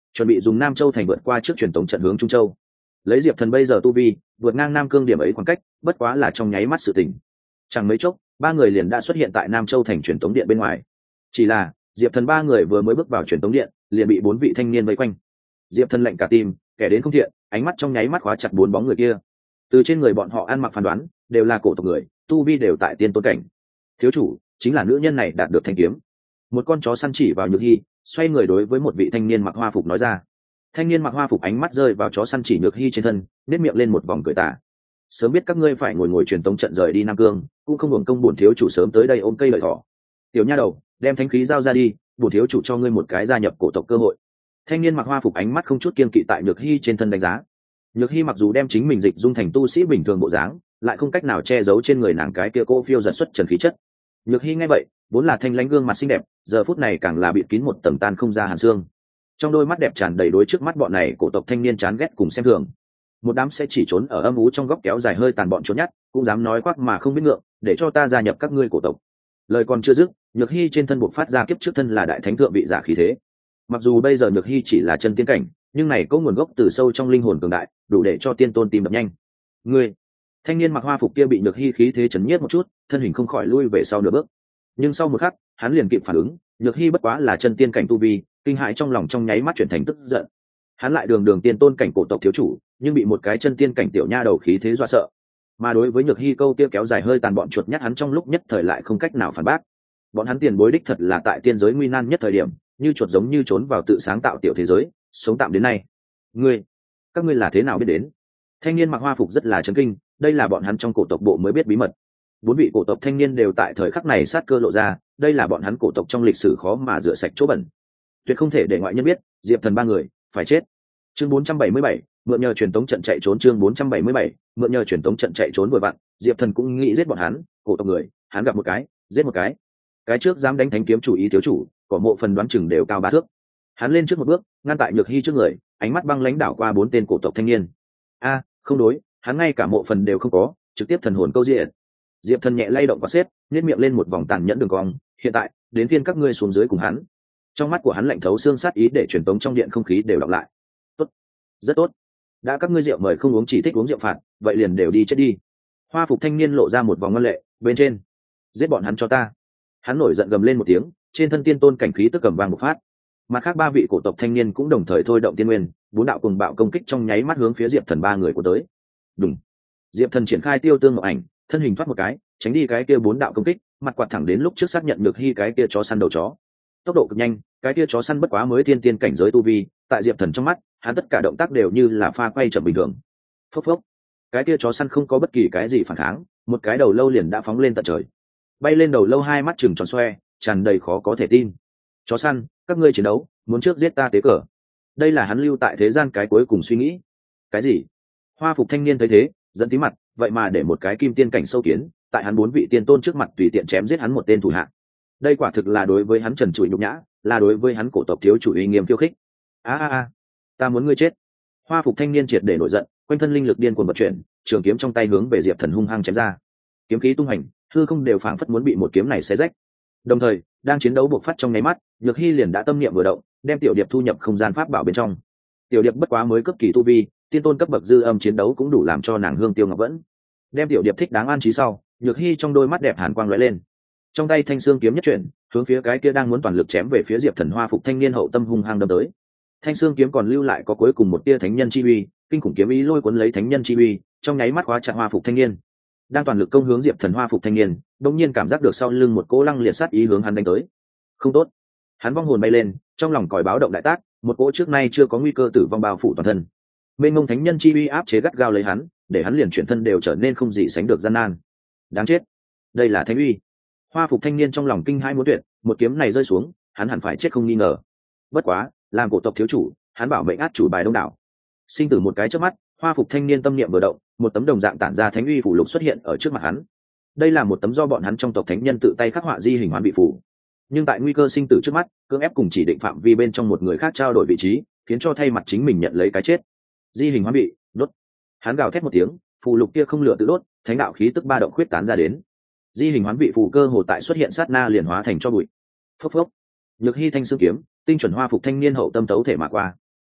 chuẩn bị dùng Nam Châu thành vượt qua trước truyền tống trận hướng Trung Châu. Lấy Diệp Thần bây giờ tu vi, vượt ngang Nam Cương điểm ấy khoảng cách, bất quá là trong nháy mắt sự tình. Chẳng mấy chốc, ba người liền đã xuất hiện tại Nam Châu thành truyền tống điện bên ngoài. Chỉ là, Diệp Thần ba người vừa mới bước vào truyền tống điện, liền bị bốn vị thanh niên vây quanh. Diệp Thần lạnh cả tim, kẻ đến không thiện, ánh mắt trong nháy mắt khóa chặt bốn bóng người kia. Từ trên người bọn họ ăn mặc phán đoán, đều là cổ tộc người, tu vi đều tại tiên tôn cảnh. Thiếu chủ, chính là nữ nhân này đạt được thanh kiếm. Một con chó săn chỉ vào Nhược Hy, xoay người đối với một vị thanh niên mặc hoa phục nói ra. Thanh niên mặc hoa phục ánh mắt rơi vào chó săn chỉ Nhược Hy trên thân, nếp miệng lên một vòng cười tà. Sớm biết các ngươi phải ngồi ngồi truyền tống trận rời đi Nam Cương, cũng không hưởng công bổn thiếu chủ sớm tới đây ôm cây lợi thỏ. Tiểu nha đầu, đem thánh khí giao ra đi, bổn thiếu chủ cho ngươi một cái gia nhập cổ tộc cơ hội. Thanh niên mặc hoa phục ánh mắt không chút kiên kỵ tại Nhược Hy trên thân đánh giá. Nhược Hy mặc dù đem chính mình dịch dung thành tu sĩ bình thường bộ dáng, lại không cách nào che giấu trên người nàng cái kia cô phiêu giật xuất trần khí chất. Nhược Hy nghe vậy, vốn là thanh lãnh gương mặt xinh đẹp, giờ phút này càng là bịt kín một tầng tan không ra hàn xương. Trong đôi mắt đẹp tràn đầy đối trước mắt bọn này cổ tộc thanh niên chán ghét cùng xem thường. Một đám sẽ chỉ trốn ở âm ú trong góc kéo dài hơi tàn bọn trốn nhát, cũng dám nói quắc mà không biết ngượng, để cho ta gia nhập các ngươi cổ tộc. Lời còn chưa dứt, Nhược Hy trên thân buộc phát ra kiếp trước thân là đại thánh thượng vị giả khí thế. Mặc dù bây giờ Nhược Hy chỉ là chân tiên cảnh, nhưng này có nguồn gốc từ sâu trong linh hồn cường đại, đủ để cho tiên tôn tìm đập nhanh. Ngươi, thanh niên mặc hoa phục kia bị Nhược Hy khí thế chấn nhiếp một chút, thân hình không khỏi lui về sau nửa bước. Nhưng sau một khắc, hắn liền kịp phản ứng, Nhược Hy bất quá là chân tiên cảnh tu vi, kinh hãi trong lòng trong nháy mắt chuyển thành tức giận. Hắn lại đường đường tiên tôn cảnh cổ tộc thiếu chủ, nhưng bị một cái chân tiên cảnh tiểu nha đầu khí thế dọa sợ. Mà đối với Nhược Hy câu kia kéo dài hơi tàn bọn chuột nhắt hắn trong lúc nhất thời lại không cách nào phản bác. Bọn hắn tiền bối đích thật là tại tiên giới nguy nan nhất thời điểm, như chuột giống như trốn vào tự sáng tạo tiểu thế giới, sống tạm đến nay. Ngươi, các ngươi là thế nào biết đến? Thanh niên mặc hoa phục rất là chấn kinh, đây là bọn hắn trong cổ tộc bộ mới biết bí mật. Bốn vị cổ tộc thanh niên đều tại thời khắc này sát cơ lộ ra, đây là bọn hắn cổ tộc trong lịch sử khó mà rửa sạch chỗ bẩn, tuyệt không thể để ngoại nhân biết. Diệp Thần ba người phải chết. Chương bốn trăm bảy mươi bảy, mượn nhờ truyền tống trận chạy trốn. Chương bốn trăm bảy mươi bảy, mượn nhờ truyền tống trận chạy trốn. Vừa vặn, Diệp Thần cũng nghĩ giết bọn hắn, cổ tộc người, hắn gặp một cái, giết một cái. Cái trước dám đánh thánh kiếm chủ ý thiếu chủ, có mộ phần đoán chừng đều cao ba thước. Hắn lên trước một bước, ngăn tại Nhược Hy trước người, ánh mắt băng lãnh đảo qua bốn tên cổ tộc thanh niên. A, không đối, hắn ngay cả mộ phần đều không có, trực tiếp thần hồn câu diện. Diệp Thần nhẹ lay động và xếp, nhếch miệng lên một vòng tàn nhẫn đường cong, hiện tại, đến phiên các ngươi xuống dưới cùng hắn. Trong mắt của hắn lạnh thấu xương sát ý để truyền tống trong điện không khí đều đọc lại. Tốt, rất tốt. Đã các ngươi rượu mời không uống chỉ thích uống rượu phạt, vậy liền đều đi chết đi. Hoa phục thanh niên lộ ra một vòng ngân lệ, bên trên, giết bọn hắn cho ta. Hắn nổi giận gầm lên một tiếng, trên thân tiên tôn cảnh khí tức cầm vang một phát. Mà khác ba vị cổ tộc thanh niên cũng đồng thời thôi động tiên nguyên, bốn đạo cùng bạo công kích trong nháy mắt hướng phía Diệp Thần ba người của tới. Đùng. Diệp Thần triển khai tiêu tương ngọc ảnh, thân hình thoát một cái, tránh đi cái kia bốn đạo công kích, mặt quạt thẳng đến lúc trước xác nhận được Hy cái kia chó săn đầu chó. Tốc độ cực nhanh, cái kia chó săn bất quá mới thiên tiên cảnh giới tu vi, tại Diệp Thần trong mắt, hắn tất cả động tác đều như là pha quay chậm bình thường. Phốc phốc. Cái kia chó săn không có bất kỳ cái gì phản kháng, một cái đầu lâu liền đã phóng lên tận trời. Bay lên đầu lâu hai mắt trừng tròn xoe, tràn đầy khó có thể tin. Chó săn, các ngươi chiến đấu, muốn trước giết ta tế cờ. Đây là hắn lưu tại thế gian cái cuối cùng suy nghĩ. Cái gì? Hoa phục thanh niên thấy thế, dẫn tí mặt, vậy mà để một cái kim tiên cảnh sâu kiến, tại hắn bốn vị tiên tôn trước mặt tùy tiện chém giết hắn một tên thủ hạ. Đây quả thực là đối với hắn trần trụi nhục nhã, là đối với hắn cổ tộc thiếu chủ uy nghiêm khiêu khích. A a a, ta muốn ngươi chết. Hoa phục thanh niên triệt để nổi giận, quanh thân linh lực điên cuồng vận chuyển, trường kiếm trong tay hướng về Diệp Thần hung hăng chém ra. Kiếm khí tung hành, hư không đều phảng phất muốn bị một kiếm này xé rách. Đồng thời, đang chiến đấu bộc phát trong nháy mắt, Nhược Hy liền đã tâm niệm vừa động, đem tiểu điệp thu nhập không gian pháp bảo bên trong. Tiểu điệp bất quá mới cấp kỳ tu vi, tiên tôn cấp bậc dư âm chiến đấu cũng đủ làm cho nàng hương tiêu ngọc vẫn. Đem tiểu điệp thích đáng an trí sau, Nhược Hy trong đôi mắt đẹp hàn quang lóe lên. Trong tay thanh xương kiếm nhất chuyển, hướng phía cái kia đang muốn toàn lực chém về phía Diệp Thần hoa phục thanh niên hậu tâm hung hăng đâm tới. Thanh xương kiếm còn lưu lại có cuối cùng một tia thánh nhân chi uy, kinh khủng kiếm ý lôi cuốn lấy thánh nhân chi uy, trong nháy mắt khóa chặt hoa phục thanh niên. Đang toàn lực công hướng Diệp Thần hoa phục thanh niên, đột nhiên cảm giác được sau lưng một cỗ lăng liệt sát ý hướng hắn đánh tới. Không tốt. Hắn vong hồn bay lên, trong lòng còi báo động đại tác, một cỗ trước nay chưa có nguy cơ tử vong bao phủ toàn thân. Mênh mông thánh nhân chi uy áp chế gắt gao lấy hắn, để hắn liền chuyển thân đều trở nên không gì sánh được gian nan. Đáng chết. Đây là thánh uy. Hoa phục thanh niên trong lòng kinh hãi muốn tuyệt, một kiếm này rơi xuống, hắn hẳn phải chết không nghi ngờ. Bất quá, làm cổ tộc thiếu chủ, hắn bảo mệnh át chủ bài đông đảo. Sinh tử một cái chớp mắt, hoa phục thanh niên tâm niệm vừa động, một tấm đồng dạng tản ra thánh uy phủ lục xuất hiện ở trước mặt hắn. Đây là một tấm do bọn hắn trong tộc thánh nhân tự tay khắc họa di hình hoán bị phủ. Nhưng tại nguy cơ sinh tử trước mắt, cưỡng ép cùng chỉ định phạm vi bên trong một người khác trao đổi vị trí, khiến cho thay mặt chính mình nhận lấy cái chết. Di hình hoán bị, đốt. Hắn gào thét một tiếng, phù lục kia không lửa tự đốt, thánh đạo khí tức ba động khuyết tán ra đến. Di hình hoán vị phù cơ hồ tại xuất hiện sát na liền hóa thành cho bụi. Phốc phốc. Nhược Hy thanh xương kiếm, tinh chuẩn hoa phục thanh niên hậu tâm tấu thể mà qua.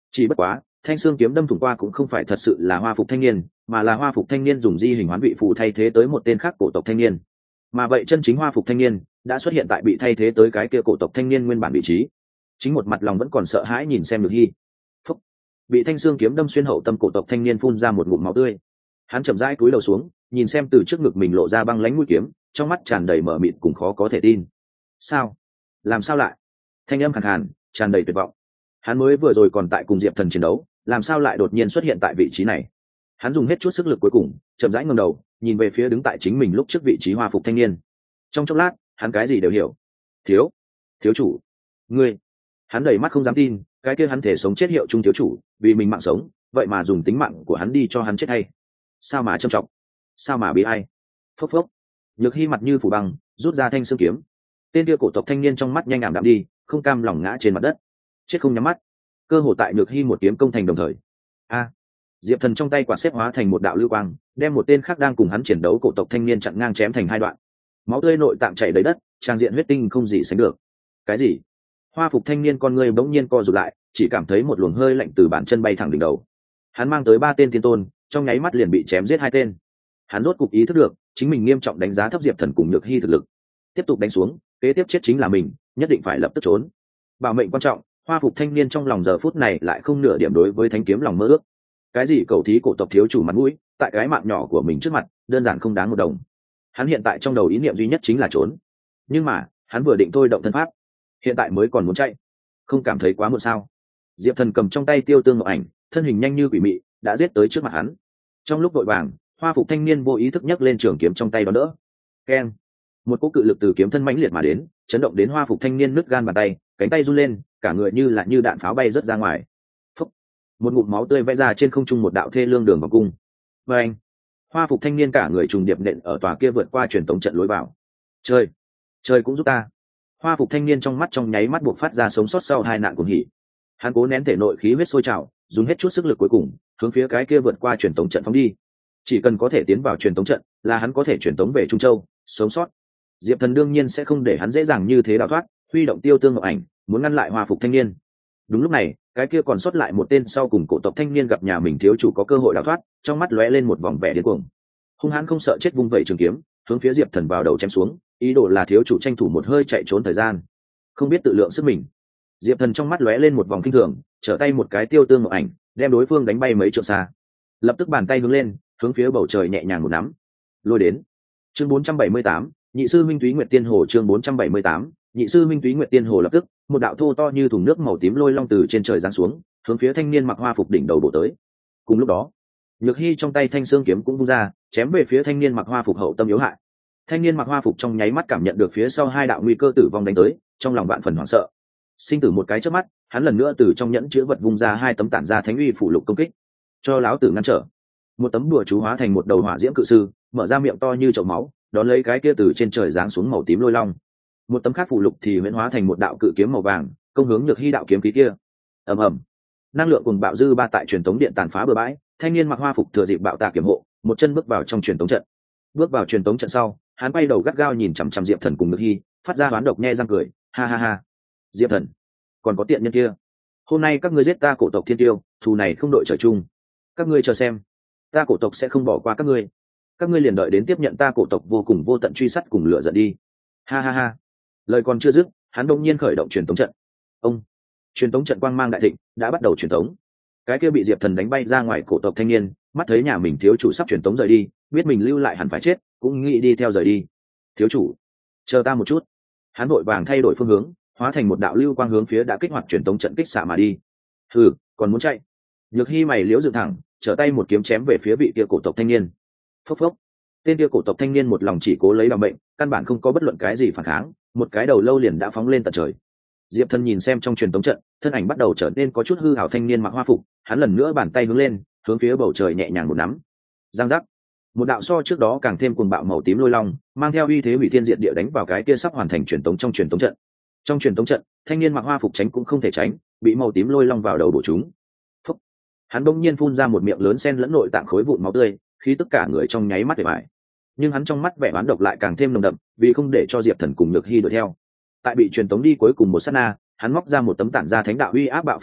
Chỉ bất quá thanh xương kiếm đâm thủng qua cũng không phải thật sự là hoa phục thanh niên, mà là hoa phục thanh niên dùng di hình hoán vị phù thay thế tới một tên khác cổ tộc thanh niên. Mà vậy chân chính hoa phục thanh niên đã xuất hiện tại bị thay thế tới cái kia cổ tộc thanh niên nguyên bản vị trí. Chính một mặt lòng vẫn còn sợ hãi nhìn xem Nhược Hy. Phúc. Bị thanh xương kiếm đâm xuyên hậu tâm cổ tộc thanh niên phun ra một ngụm máu tươi. Hắn chậm rãi cúi đầu xuống, nhìn xem từ trước ngực mình lộ ra băng lãnh mũi kiếm, trong mắt tràn đầy mờ mịt cùng khó có thể tin. Sao? Làm sao lại? Thanh âm khàn khàn, tràn đầy tuyệt vọng. Hắn mới vừa rồi còn tại cùng Diệp Thần chiến đấu, làm sao lại đột nhiên xuất hiện tại vị trí này? Hắn dùng hết chút sức lực cuối cùng, chậm rãi ngẩng đầu, nhìn về phía đứng tại chính mình lúc trước vị trí hoa phục thanh niên. Trong chốc lát, hắn cái gì đều hiểu. Thiếu, thiếu chủ, ngươi. Hắn đầy mắt không dám tin, cái kia hắn thể sống chết hiệu trung thiếu chủ, vì mình mạng sống, vậy mà dùng tính mạng của hắn đi cho hắn chết hay? Sao mà trầm trọng? Sao mà bị ai? Phốc phốc. Nhược Hy mặt như phủ băng, rút ra thanh xương kiếm. Tên kia cổ tộc thanh niên trong mắt nhanh ảm đạm đi, không cam lòng ngã trên mặt đất, chết không nhắm mắt. Cơ hồ tại Nhược Hy một kiếm công thành đồng thời. A. Diệp Thần trong tay quạt xếp hóa thành một đạo lưu quang, đem một tên khác đang cùng hắn chiến đấu cổ tộc thanh niên chặn ngang chém thành hai đoạn. Máu tươi nội tạng chảy đầy đất, trang diện huyết tinh không gì sánh được. Cái gì? Hoa phục thanh niên con ngươi bỗng nhiên co rụt lại, chỉ cảm thấy một luồng hơi lạnh từ bàn chân bay thẳng đỉnh đầu. Hắn mang tới ba tên tiên tôn, trong nháy mắt liền bị chém giết hai tên. Hắn rốt cục ý thức được, chính mình nghiêm trọng đánh giá thấp Diệp Thần cùng Nhược Hy thực lực. Tiếp tục đánh xuống, kế tiếp chết chính là mình, nhất định phải lập tức trốn. Bảo mệnh quan trọng, hoa phục thanh niên trong lòng giờ phút này lại không nửa điểm đối với thanh kiếm lòng mơ ước. Cái gì cầu thí cổ tộc thiếu chủ mặt mũi, tại cái mạng nhỏ của mình trước mặt, đơn giản không đáng một đồng. Hắn hiện tại trong đầu ý niệm duy nhất chính là trốn. Nhưng mà, hắn vừa định thôi động thân pháp, hiện tại mới còn muốn chạy, không cảm thấy quá muộn sao? Diệp Thần cầm trong tay tiêu tương ngọc ảnh, thân hình nhanh như quỷ mị, đã giết tới trước mặt hắn. Trong lúc vội vàng, hoa phục thanh niên vô ý thức nhấc lên trường kiếm trong tay đón đỡ. Keng! Một cỗ cự lực từ kiếm thân mãnh liệt mà đến, chấn động đến hoa phục thanh niên nứt gan bàn tay, cánh tay run lên, cả người như là như đạn pháo bay rớt ra ngoài. Phúc! Một ngụm máu tươi vẽ ra trên không trung một đạo thê lương đường vòng cung. Và anh! Hoa phục thanh niên cả người trùng điệp nện ở tòa kia vượt qua truyền tống trận lối vào. Trời! Trời cũng giúp ta! Hoa phục thanh niên trong mắt trong nháy mắt buộc phát ra sống sót sau hai nạn cuồng hỉ. Hắn cố nén thể nội khí huyết sôi trào, dùng hết chút sức lực cuối cùng, hướng phía cái kia vượt qua truyền tống trận phóng đi. Chỉ cần có thể tiến vào truyền tống trận, là hắn có thể truyền tống về Trung Châu, sống sót. Diệp Thần đương nhiên sẽ không để hắn dễ dàng như thế đào thoát, huy động tiêu tương ngọc ảnh, muốn ngăn lại hoa phục thanh niên. Đúng lúc này, cái kia còn sót lại một tên sau cùng cổ tộc thanh niên gặp nhà mình thiếu chủ có cơ hội đào thoát, trong mắt lóe lên một vòng vẻ điên cuồng. Hung hãn không sợ chết vung vẩy trường kiếm, hướng phía Diệp Thần vào đầu chém xuống, ý đồ là thiếu chủ tranh thủ một hơi chạy trốn thời gian. Không biết tự lượng sức mình. Diệp Thần trong mắt lóe lên một vòng kinh thường, trở tay một cái tiêu tương ngọc ảnh, đem đối phương đánh bay mấy trượng xa. Lập tức bàn tay hướng lên, hướng phía bầu trời nhẹ nhàng một nắm. Lôi đến. Chương bốn trăm bảy mươi tám, Nhị sư Minh Túy Nguyệt Tiên Hồ. Chương bốn trăm bảy mươi tám, Nhị sư Minh Túy Nguyệt Tiên Hồ. Lập tức, một đạo thô to như thùng nước màu tím lôi long từ trên trời giáng xuống, hướng phía thanh niên mặc hoa phục đỉnh đầu bổ tới. Cùng lúc đó, Nhược Hy trong tay thanh xương kiếm cũng vung ra, chém về phía thanh niên mặc hoa phục hậu tâm yếu hại. Thanh niên mặc hoa phục trong nháy mắt cảm nhận được phía sau hai đạo nguy cơ tử vong đánh tới, trong lòng vạn phần hoảng sợ. Sinh tử một cái chớp mắt, hắn lần nữa từ trong nhẫn chứa vật vung ra hai tấm tản ra thánh uy phụ lục công kích, cho lão tử ngăn trở. Một tấm đùa chú hóa thành một đầu hỏa diễm cự sư, mở ra miệng to như chậu máu, đón lấy cái kia từ trên trời giáng xuống màu tím lôi long. Một tấm khác phụ lục thì huyễn hóa thành một đạo cự kiếm màu vàng, công hướng Nhược Hy đạo kiếm khí kia. Ầm ầm, năng lượng cùng bạo dư ba tại truyền tống điện tàn phá bừa bãi. Thanh niên mặc hoa phục thừa dịp bạo tạc kiếm hộ, một chân bước vào trong truyền tống trận. Bước vào truyền tống trận sau, hắn quay đầu gắt gao nhìn chằm chằm Diệp Thần cùng Nhược Hy, phát ra hoán độc nhe răng cười, ha ha ha. Diệp Thần, còn có tiện nhân kia, hôm nay các ngươi giết ta cổ tộc thiên tiêu, thù này không đội trời chung. Các ngươi chờ xem, ta cổ tộc sẽ không bỏ qua các ngươi. Các ngươi liền đợi đến tiếp nhận ta cổ tộc vô cùng vô tận truy sát cùng lửa giận đi. Ha ha ha. Lời còn chưa dứt, hắn đột nhiên khởi động truyền tống trận. Ông, truyền tống trận quang mang đại thịnh, đã bắt đầu truyền tống. Cái kia bị Diệp Thần đánh bay ra ngoài cổ tộc thanh niên, mắt thấy nhà mình thiếu chủ sắp truyền tống rời đi, biết mình lưu lại hẳn phải chết, cũng nghĩ đi theo rời đi. Thiếu chủ, chờ ta một chút. Hắn vội vàng thay đổi phương hướng, hóa thành một đạo lưu quang hướng phía đã kích hoạt truyền tống trận kích xạ mà đi. Hừ, còn muốn chạy? Nhược Hy mày liễu dựng thẳng, trở tay một kiếm chém về phía vị kia cổ tộc thanh niên. Phốc phốc. Tên kia cổ tộc thanh niên một lòng chỉ cố lấy bằng bệnh, căn bản không có bất luận cái gì phản kháng, một cái đầu lâu liền đã phóng lên tận trời. Diệp Thần nhìn xem trong truyền tống trận, thân ảnh bắt đầu trở nên có chút hư hảo thanh niên mặc hoa phục, hắn lần nữa bàn tay hướng lên, hướng phía bầu trời nhẹ nhàng một nắm. Giang giác. Một đạo so trước đó càng thêm cuồng bạo màu tím lôi long, mang theo uy thế hủy thiên diệt địa đánh vào cái kia sắp hoàn thành truyền tống trong truyền tống trận. Trong truyền tống trận, thanh niên mặc hoa phục tránh cũng không thể tránh, bị màu tím lôi long vào đầu bổ trúng. Phúc. Hắn bỗng nhiên phun ra một miệng lớn xen lẫn nội tạng khối vụn máu tươi, khí tất cả người trong nháy mắt để bại. Nhưng hắn trong mắt vẻ oán độc lại càng thêm nồng đậm, vì không để cho Diệp Thần cùng Nhược Hy đuổi theo. Tại bị truyền tống đi cuối cùng một sát na, hắn móc ra một tấm tản ra thánh đạo uy áp bạo phá lục,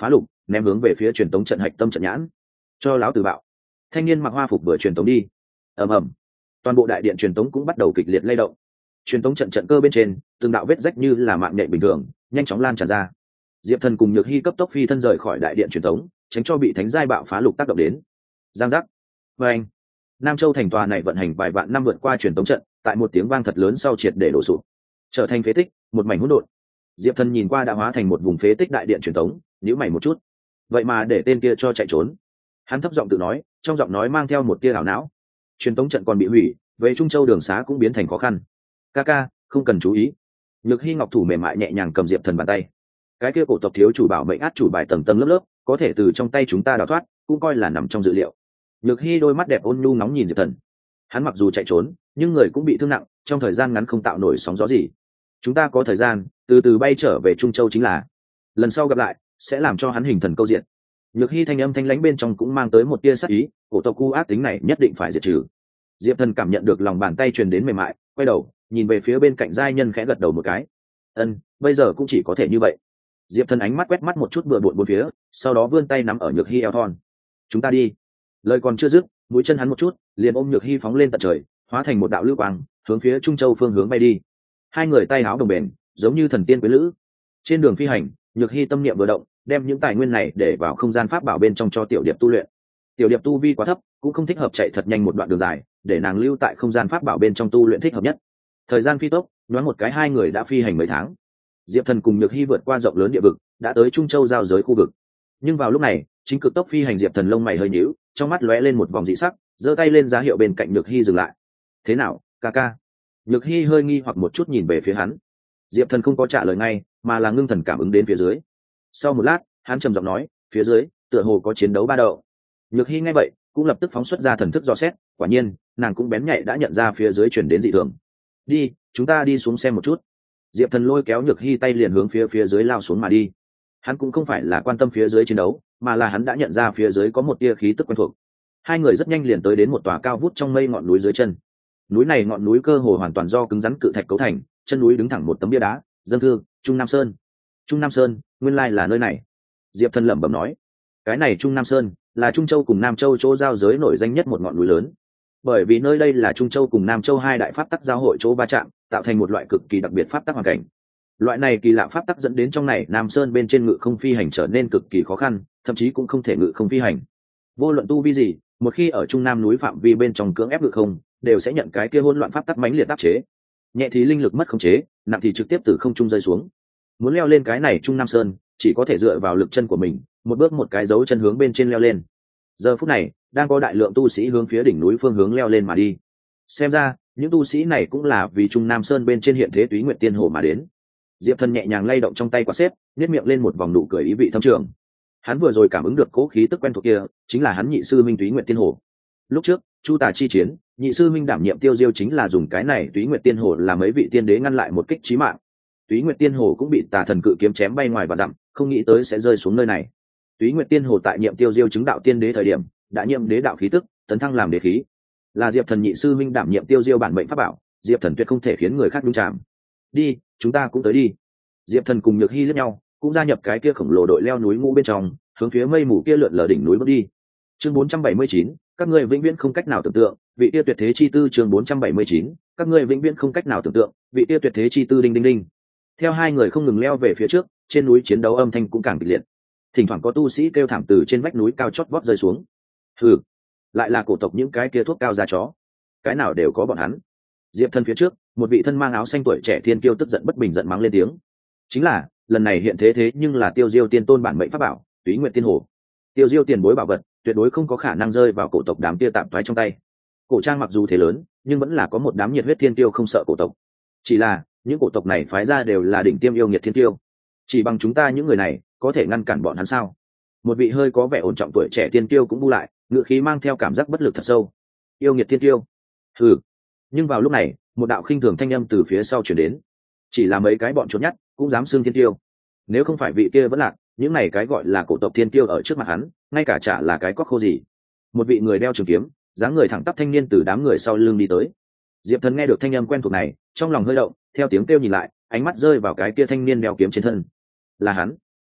ném hướng về phía truyền tống trận hạch tâm trận nhãn. Cho lão tử bạo. Thanh niên mặc hoa phục vừa truyền tống đi. Ầm ầm. Toàn bộ đại điện truyền tống cũng bắt đầu kịch liệt lay động. Truyền tống trận trận cơ bên trên, từng đạo vết rách như là mạng nhện bình thường, nhanh chóng lan tràn ra. Diệp Thần cùng Nhược Hy cấp tốc phi thân rời khỏi đại điện truyền tống, tránh cho bị thánh giai bạo phá lục tác động đến. Giang giác. Và anh. Nam Châu thành tòa này vận hành vài vạn năm vượt qua truyền tống trận, tại một tiếng vang thật lớn sau triệt để đổ sụp, trở thành phế tích, một mảnh hỗn độn. Diệp Thần nhìn qua đã hóa thành một vùng phế tích đại điện truyền tống, nhíu mày một chút. Vậy mà để tên kia cho chạy trốn. Hắn thấp giọng tự nói, trong giọng nói mang theo một tia ảo não. Truyền tống trận còn bị hủy, về Trung Châu đường xá cũng biến thành khó khăn. Ca ca, không cần chú ý. Nhược Hy ngọc thủ mềm mại nhẹ nhàng cầm Diệp Thần bàn tay. Cái kia cổ tộc thiếu chủ bảo mệnh át chủ bài tầng tầng lớp lớp, có thể từ trong tay chúng ta đào thoát, cũng coi là nằm trong dự liệu. Nhược Hy đôi mắt đẹp ôn nhu nóng nhìn Diệp Thần. Hắn mặc dù chạy trốn, nhưng người cũng bị thương nặng, trong thời gian ngắn không tạo nổi sóng gió gì. Chúng ta có thời gian, từ từ bay trở về Trung Châu chính là. Lần sau gặp lại, sẽ làm cho hắn hình thần câu diện. Nhược Hy thanh âm thanh lãnh bên trong cũng mang tới một tia sắc ý, cổ tộc cu ác tính này nhất định phải diệt trừ. Diệp Thần cảm nhận được lòng bàn tay truyền đến mềm mại, quay đầu, nhìn về phía bên cạnh giai nhân khẽ gật đầu một cái. Ân, bây giờ cũng chỉ có thể như vậy. Diệp Thần ánh mắt quét mắt một chút bừa bộn bốn phía, sau đó vươn tay nắm ở Nhược Hy eo thon. Chúng ta đi. Lời còn chưa dứt, mũi chân hắn một chút, liền ôm Nhược Hy phóng lên tận trời, hóa thành một đạo lưu quang, hướng phía Trung Châu phương hướng bay đi. Hai người tay áo đồng bền, giống như thần tiên quý lữ. Trên đường phi hành, Nhược Hy tâm niệm vừa động, đem những tài nguyên này để vào không gian pháp bảo bên trong cho tiểu điệp tu luyện. Tiểu điệp tu vi quá thấp, cũng không thích hợp chạy thật nhanh một đoạn đường dài, để nàng lưu tại không gian pháp bảo bên trong tu luyện thích hợp nhất. Thời gian phi tốc, nhoáng một cái hai người đã phi hành mấy tháng. Diệp Thần cùng Nhược Hy vượt qua rộng lớn địa vực, đã tới Trung Châu giao giới khu vực. Nhưng vào lúc này, chính cực tốc phi hành Diệp Thần lông mày hơi nhíu, trong mắt lóe lên một vòng dị sắc, giơ tay lên giá hiệu bên cạnh Nhược Hy dừng lại. Thế nào, ca ca? Nhược Hy hơi nghi hoặc một chút nhìn về phía hắn. Diệp Thần không có trả lời ngay, mà là ngưng thần cảm ứng đến phía dưới. Sau một lát, hắn trầm giọng nói, phía dưới tựa hồ có chiến đấu ba đậu. Nhược Hy nghe vậy, cũng lập tức phóng xuất ra thần thức dò xét, quả nhiên, nàng cũng bén nhạy đã nhận ra phía dưới chuyển đến dị thường. Đi, chúng ta đi xuống xem một chút. Diệp Thần lôi kéo Nhược Hy tay liền hướng phía phía dưới lao xuống mà đi. Hắn cũng không phải là quan tâm phía dưới chiến đấu, mà là hắn đã nhận ra phía dưới có một tia khí tức quen thuộc. Hai người rất nhanh liền tới đến một tòa cao vút trong mây ngọn núi dưới chân. Núi này ngọn núi cơ hồ hoàn toàn do cứng rắn cự thạch cấu thành, chân núi đứng thẳng một tấm bia đá, dâng thư Trung Nam Sơn. Trung Nam Sơn, nguyên lai là nơi này. Diệp Thần lẩm bẩm nói, cái này Trung Nam Sơn là Trung Châu cùng Nam Châu chỗ giao giới nổi danh nhất một ngọn núi lớn. Bởi vì nơi đây là Trung Châu cùng Nam Châu hai đại pháp tắc giao hội chỗ va chạm, tạo thành một loại cực kỳ đặc biệt pháp tắc hoàn cảnh. Loại này kỳ lạ pháp tắc dẫn đến trong này Nam Sơn bên trên ngự không phi hành trở nên cực kỳ khó khăn, thậm chí cũng không thể ngự không phi hành. Vô luận tu vi gì, một khi ở Trung Nam núi phạm vi bên trong cưỡng ép ngự không, đều sẽ nhận cái kia hỗn loạn pháp tắc mãnh liệt áp chế. Nhẹ thì linh lực mất khống chế, nặng thì trực tiếp từ không trung rơi xuống. Muốn leo lên cái này Trung Nam Sơn, chỉ có thể dựa vào lực chân của mình, một bước một cái dấu chân hướng bên trên leo lên. Giờ phút này, đang có đại lượng tu sĩ hướng phía đỉnh núi phương hướng leo lên mà đi. Xem ra, những tu sĩ này cũng là vì Trung Nam Sơn bên trên hiện thế Túy Nguyệt Tiên Hồ mà đến. Diệp Thần nhẹ nhàng lay động trong tay quạt xếp, nhếch miệng lên một vòng nụ cười ý vị thâm trường. Hắn vừa rồi cảm ứng được cố khí tức quen thuộc kia, chính là hắn nhị sư minh Túy Nguyệt Tiên Hồ. Lúc trước, Chu Tà chi chiến, nhị sư minh đảm nhiệm tiêu diêu chính là dùng cái này Túy Nguyệt Tiên Hồ làm mấy vị tiên đế ngăn lại một kích chí mạng. Túy Nguyệt Tiên Hồ cũng bị Tà Thần cự kiếm chém bay ngoài và dặm, không nghĩ tới sẽ rơi xuống nơi này. Túy Nguyệt Tiên Hồ tại nhiệm tiêu diêu chứng đạo tiên đế thời điểm, đã nhiệm đế đạo khí tức, tấn thăng làm đế khí. Là Diệp Thần nhị sư minh đảm nhiệm tiêu diêu bản mệnh pháp bảo, Diệp Thần tuyệt không thể khiến người khác nhúng chạm. Đi, chúng ta cũng tới đi. Diệp Thần cùng Nhược Hy liếc nhau, cũng gia nhập cái kia khổng lồ đội leo núi ngũ bên trong, hướng phía mây mù kia lượn lờ đỉnh núi bước đi. Chương bốn trăm bảy mươi chín, các ngươi vĩnh viễn không cách nào tưởng tượng, vị kia tuyệt thế chi tư. Chương bốn trăm bảy mươi chín, các ngươi vĩnh viễn không cách nào tưởng tượng, vị kia tuyệt thế chi tư. Đinh đinh đinh. Theo hai người không ngừng leo về phía trước, trên núi chiến đấu âm thanh cũng càng kịch liệt. Thỉnh thoảng có tu sĩ kêu thảm từ trên vách núi cao chót vót rơi xuống. Hừ, lại là cổ tộc những cái kia thuốc cao da chó, cái nào đều có bọn hắn. Diệp Thần phía trước, một vị thân mang áo xanh tuổi trẻ thiên kiêu tức giận bất bình giận mắng lên tiếng. Chính là, lần này hiện thế thế nhưng là Tiêu Diêu tiên tôn bản mệnh pháp bảo, Túy Nguyệt Tiên Hồ. Tiêu Diêu tiền bối bảo vật, tuyệt đối không có khả năng rơi vào cổ tộc đám kia tạm thoái trong tay. Cổ trang mặc dù thế lớn, nhưng vẫn là có một đám nhiệt huyết thiên tiêu không sợ cổ tộc. Chỉ là, những cổ tộc này phái ra đều là đỉnh tiêm yêu nghiệt thiên tiêu. Chỉ bằng chúng ta những người này, có thể ngăn cản bọn hắn sao? Một vị hơi có vẻ ổn trọng tuổi trẻ tiên tiêu cũng bu lại, ngựa khí mang theo cảm giác bất lực thật sâu. Yêu nghiệt thiên tiêu. Hừ. Nhưng vào lúc này, một đạo khinh thường thanh âm từ phía sau truyền đến. Chỉ là mấy cái bọn trốn nhát, cũng dám xưng thiên tiêu. Nếu không phải vị kia vẫn lạc, những này cái gọi là cổ tộc thiên tiêu ở trước mặt hắn, ngay cả chả là cái cóc khô gì. Một vị người đeo trường kiếm, dáng người thẳng tắp thanh niên từ đám người sau lưng đi tới. Diệp Thần nghe được thanh âm quen thuộc này, trong lòng hơi động, theo tiếng kêu nhìn lại, ánh mắt rơi vào cái kia thanh niên đeo kiếm trên thân. Là hắn.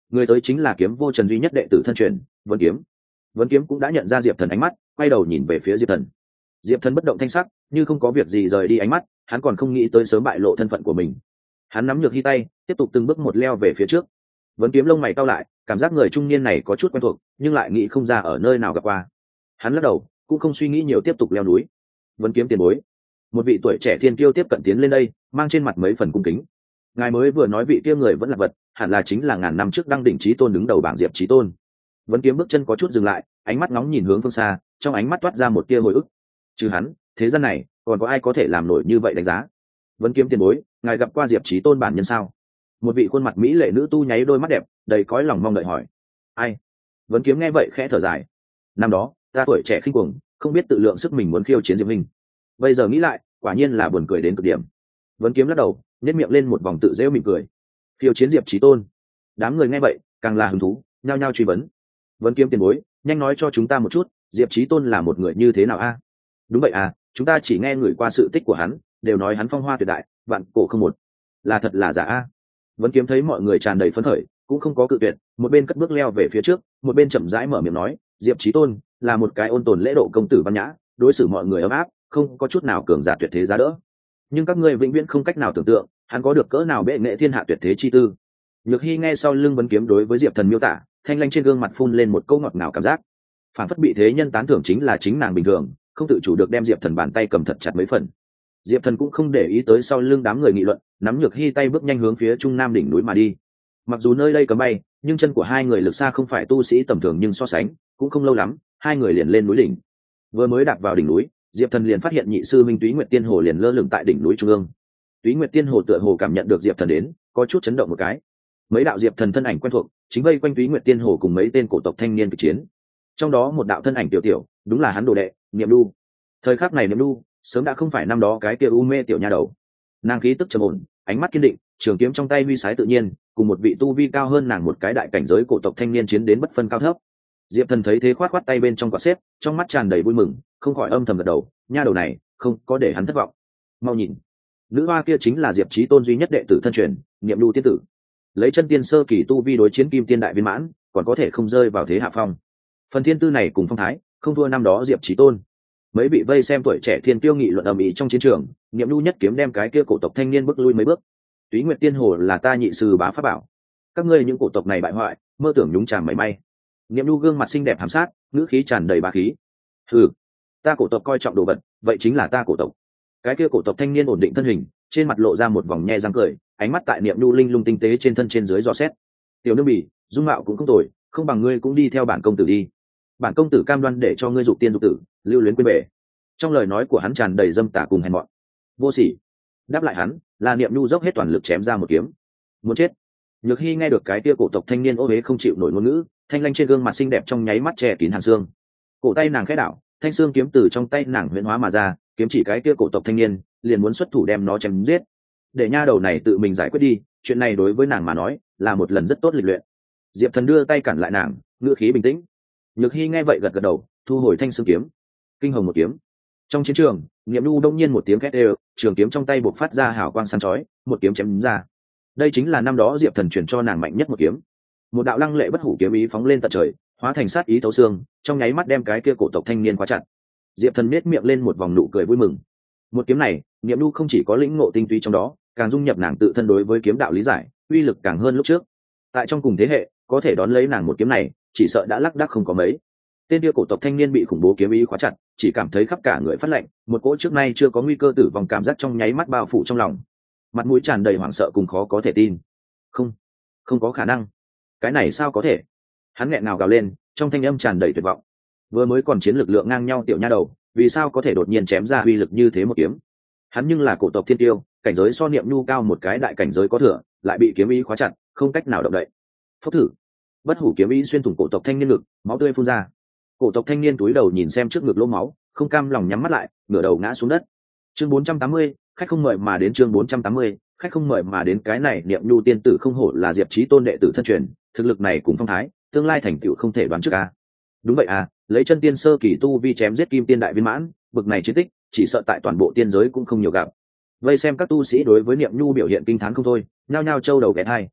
Người tới chính là Kiếm Vô Trần duy nhất đệ tử thân truyền, Vân Kiếm. Vân Kiếm cũng đã nhận ra Diệp Thần ánh mắt, quay đầu nhìn về phía Diệp Thần. Diệp Thần bất động thanh sắc, như không có việc gì rời đi ánh mắt, hắn còn không nghĩ tới sớm bại lộ thân phận của mình. Hắn nắm Nhược Hy tay, tiếp tục từng bước một leo về phía trước. Vân Kiếm lông mày cau lại, cảm giác người trung niên này có chút quen thuộc, nhưng lại nghĩ không ra ở nơi nào gặp qua. Hắn lắc đầu, cũng không suy nghĩ nhiều tiếp tục leo núi. Vân Kiếm tiền bối. Một vị tuổi trẻ thiên kiêu tiếp cận tiến lên đây, mang trên mặt mấy phần cung kính. Ngài mới vừa nói vị kia người vẫn là vật, hẳn là chính là ngàn năm trước đăng đỉnh chí tôn đứng đầu bảng Diệp Chí Tôn. Vân Kiếm bước chân có chút dừng lại, ánh mắt ngóng nhìn hướng phương xa, trong ánh mắt toát ra một tia hồi ức. Trừ hắn, thế gian này còn có ai có thể làm nổi như vậy đánh giá? Vân Kiếm tiền bối, ngài gặp qua Diệp Chí Tôn bản nhân sao? Một vị khuôn mặt mỹ lệ nữ tu nháy đôi mắt đẹp, đầy cõi lòng mong đợi hỏi. Ai? Vân Kiếm nghe vậy khẽ thở dài. Năm đó, ta tuổi trẻ khinh cuồng, không biết tự lượng sức mình muốn khiêu chiến Diệp Minh. Bây giờ nghĩ lại, quả nhiên là buồn cười đến cực điểm. Vân Kiếm lắc đầu, nhếch miệng lên một vòng tự giễu mỉm cười. Khiêu chiến Diệp Chí Tôn. Đám người nghe vậy, càng là hứng thú, nhao nhao truy vấn. Vân Kiếm tiền bối, nhanh nói cho chúng ta một chút, Diệp Chí Tôn là một người như thế nào a? Đúng vậy à, chúng ta chỉ nghe người qua sự tích của hắn, đều nói hắn phong hoa tuyệt đại, vạn cổ không một. Là thật là giả a? Vân Kiếm thấy mọi người tràn đầy phấn khởi, cũng không có cự tuyệt, một bên cất bước leo về phía trước, một bên chậm rãi mở miệng nói, Diệp Chí Tôn là một cái ôn tồn lễ độ công tử văn nhã, đối xử mọi người ấm áp, không có chút nào cường giả tuyệt thế giá đỡ. Nhưng các ngươi vĩnh viễn không cách nào tưởng tượng, hắn có được cỡ nào bệ nghệ thiên hạ tuyệt thế chi tư. Nhược Hy nghe sau lưng Vân Kiếm đối với Diệp Thần miêu tả, thanh lanh trên gương mặt phun lên một câu ngọt ngào cảm giác, phản phất bị thế nhân tán thưởng chính là chính nàng bình thường, không tự chủ được đem Diệp Thần bàn tay cầm thật chặt mấy phần. Diệp Thần cũng không để ý tới sau lưng đám người nghị luận, nắm Nhược Hy tay bước nhanh hướng phía trung nam đỉnh núi mà đi. Mặc dù nơi đây cấm bay, nhưng chân của hai người lực xa không phải tu sĩ tầm thường, nhưng so sánh cũng không lâu lắm, hai người liền lên núi đỉnh. Vừa mới đạp vào đỉnh núi, Diệp Thần liền phát hiện nhị sư minh Túy Nguyệt Tiên Hồ liền lơ lửng tại đỉnh núi trung ương. Túy Nguyệt Tiên Hồ tựa hồ cảm nhận được Diệp Thần đến, có chút chấn động một cái. Mấy đạo Diệp Thần thân ảnh quen thuộc, chính vây quanh Túy Nguyệt Tiên Hồ cùng mấy tên cổ tộc thanh niên kịch chiến. Trong đó một đạo thân ảnh tiểu tiểu, đúng là hắn đồ đệ, Niệm Lu. Thời khắc này Niệm Lu sớm đã không phải năm đó cái kia u mê tiểu nha đầu. Nàng khí tức trầm ổn, ánh mắt kiên định, trường kiếm trong tay huy sái tự nhiên, cùng một vị tu vi cao hơn nàng một cái đại cảnh giới cổ tộc thanh niên chiến đến bất phân cao thấp. Diệp Thần thấy thế khoát khoát tay bên trong quạt xếp, trong mắt tràn đầy vui mừng, không khỏi âm thầm gật đầu, nha đầu này không có để hắn thất vọng. Mau nhìn, nữ hoa kia chính là Diệp Chí Tôn duy nhất đệ tử thân truyền, Niệm Lu tiên tử. Lấy chân tiên sơ kỳ tu vi đối chiến kim tiên đại viên mãn, còn có thể không rơi vào thế hạ phong. Phần thiên tư này cùng phong thái, không thua năm đó Diệp Chí Tôn. Mấy bị vây xem tuổi trẻ thiên tiêu nghị luận ầm ĩ trong chiến trường, Niệm Lu nhất kiếm đem cái kia cổ tộc thanh niên bước lui mấy bước. Túy Nguyệt Tiên Hồ là ta nhị sư bá pháp bảo, các ngươi những cổ tộc này bại hoại, mơ tưởng nhúng chàm mảy may. Niệm Lu gương mặt xinh đẹp hàm sát, ngữ khí tràn đầy bá khí. Hừ, ta cổ tộc coi trọng đồ vật, vậy chính là ta cổ tộc. Cái kia cổ tộc thanh niên ổn định thân hình, trên mặt lộ ra một vòng nhe răng cười, ánh mắt tại Niệm Lu linh lung tinh tế trên thân trên dưới dò xét. Tiểu nương bỉ, dung mạo cũng không tồi, không bằng ngươi cũng đi theo bản công tử đi. Bản công tử cam đoan để cho ngươi dục tiên dục tử, lưu luyến quên bể. Trong lời nói của hắn tràn đầy dâm tà cùng hèn mọn. Vô sỉ. Đáp lại hắn, là Niệm Lu dốc hết toàn lực chém ra một kiếm. Muốn chết. Nhược Hy nghe được cái kia cổ tộc thanh niên ô uế không chịu nổi ngôn ngữ, thanh lanh trên gương mặt xinh đẹp trong nháy mắt che kín hàn xương. Cổ tay nàng khẽ đảo, thanh xương kiếm từ trong tay nàng huyễn hóa mà ra, kiếm chỉ cái kia cổ tộc thanh niên, liền muốn xuất thủ đem nó chém giết. Để nha đầu này tự mình giải quyết đi, chuyện này đối với nàng mà nói là một lần rất tốt lịch luyện. Diệp Thần đưa tay cản lại nàng, ngữ khí bình tĩnh. Nhược Hy nghe vậy gật gật đầu, thu hồi thanh xương kiếm. Kinh hồng một kiếm. Trong chiến trường, Niệm Lu đông nhiên một tiếng két đều, trường kiếm trong tay bộc phát ra hào quang sáng chói, một kiếm chém ra. Đây chính là năm đó Diệp Thần truyền cho nàng mạnh nhất một kiếm. Một đạo lăng lệ bất hủ kiếm ý phóng lên tận trời, hóa thành sát ý thấu xương, trong nháy mắt đem cái kia cổ tộc thanh niên khóa chặt. Diệp Thần nhếch miệng lên một vòng nụ cười vui mừng. Một kiếm này, Niệm Lu không chỉ có lĩnh ngộ tinh túy trong đó, càng dung nhập nàng tự thân đối với kiếm đạo lý giải, uy lực càng hơn lúc trước. Tại trong cùng thế hệ, có thể đón lấy nàng một kiếm này, chỉ sợ đã lác đác không có mấy. Tên kia cổ tộc thanh niên bị khủng bố kiếm ý khóa chặt, chỉ cảm thấy khắp cả người phát lạnh, một cỗ trước nay chưa có nguy cơ tử vong cảm giác trong nháy mắt bao phủ trong lòng, mặt mũi tràn đầy hoảng sợ cùng khó có thể tin. Không, không có khả năng, cái này sao có thể? Hắn nghẹn ngào gào lên, trong thanh âm tràn đầy tuyệt vọng. Vừa mới còn chiến lực lượng ngang nhau tiểu nha đầu, vì sao có thể đột nhiên chém ra uy lực như thế một kiếm? Hắn nhưng là cổ tộc thiên tiêu, cảnh giới so Niệm Nhu cao một cái đại cảnh giới có thừa, lại bị kiếm ý khóa chặt, không cách nào động đậy. Phốc thử, bất hủ kiếm ý xuyên thủng cổ tộc thanh niên ngực, máu tươi phun ra. Cổ tộc thanh niên túi đầu nhìn xem trước ngực lỗ máu, không cam lòng nhắm mắt lại, ngửa đầu ngã xuống đất. Chương bốn trăm tám mươi, khách không mời mà đến. Chương bốn trăm tám mươi, khách không mời mà đến. Cái này Niệm Nhu tiên tử không hổ là Diệp Chí Tôn đệ tử thân truyền, thực lực này cùng phong thái, tương lai thành tựu không thể đoán trước a. Đúng vậy à, lấy chân tiên sơ kỳ tu vi chém giết kim tiên đại viên mãn, bực này chiến tích, chỉ sợ tại toàn bộ tiên giới cũng không nhiều gặp. Vây xem các tu sĩ đối với Niệm Nhu biểu hiện kinh thán không thôi, nhao nhao trâu đầu ghé tai.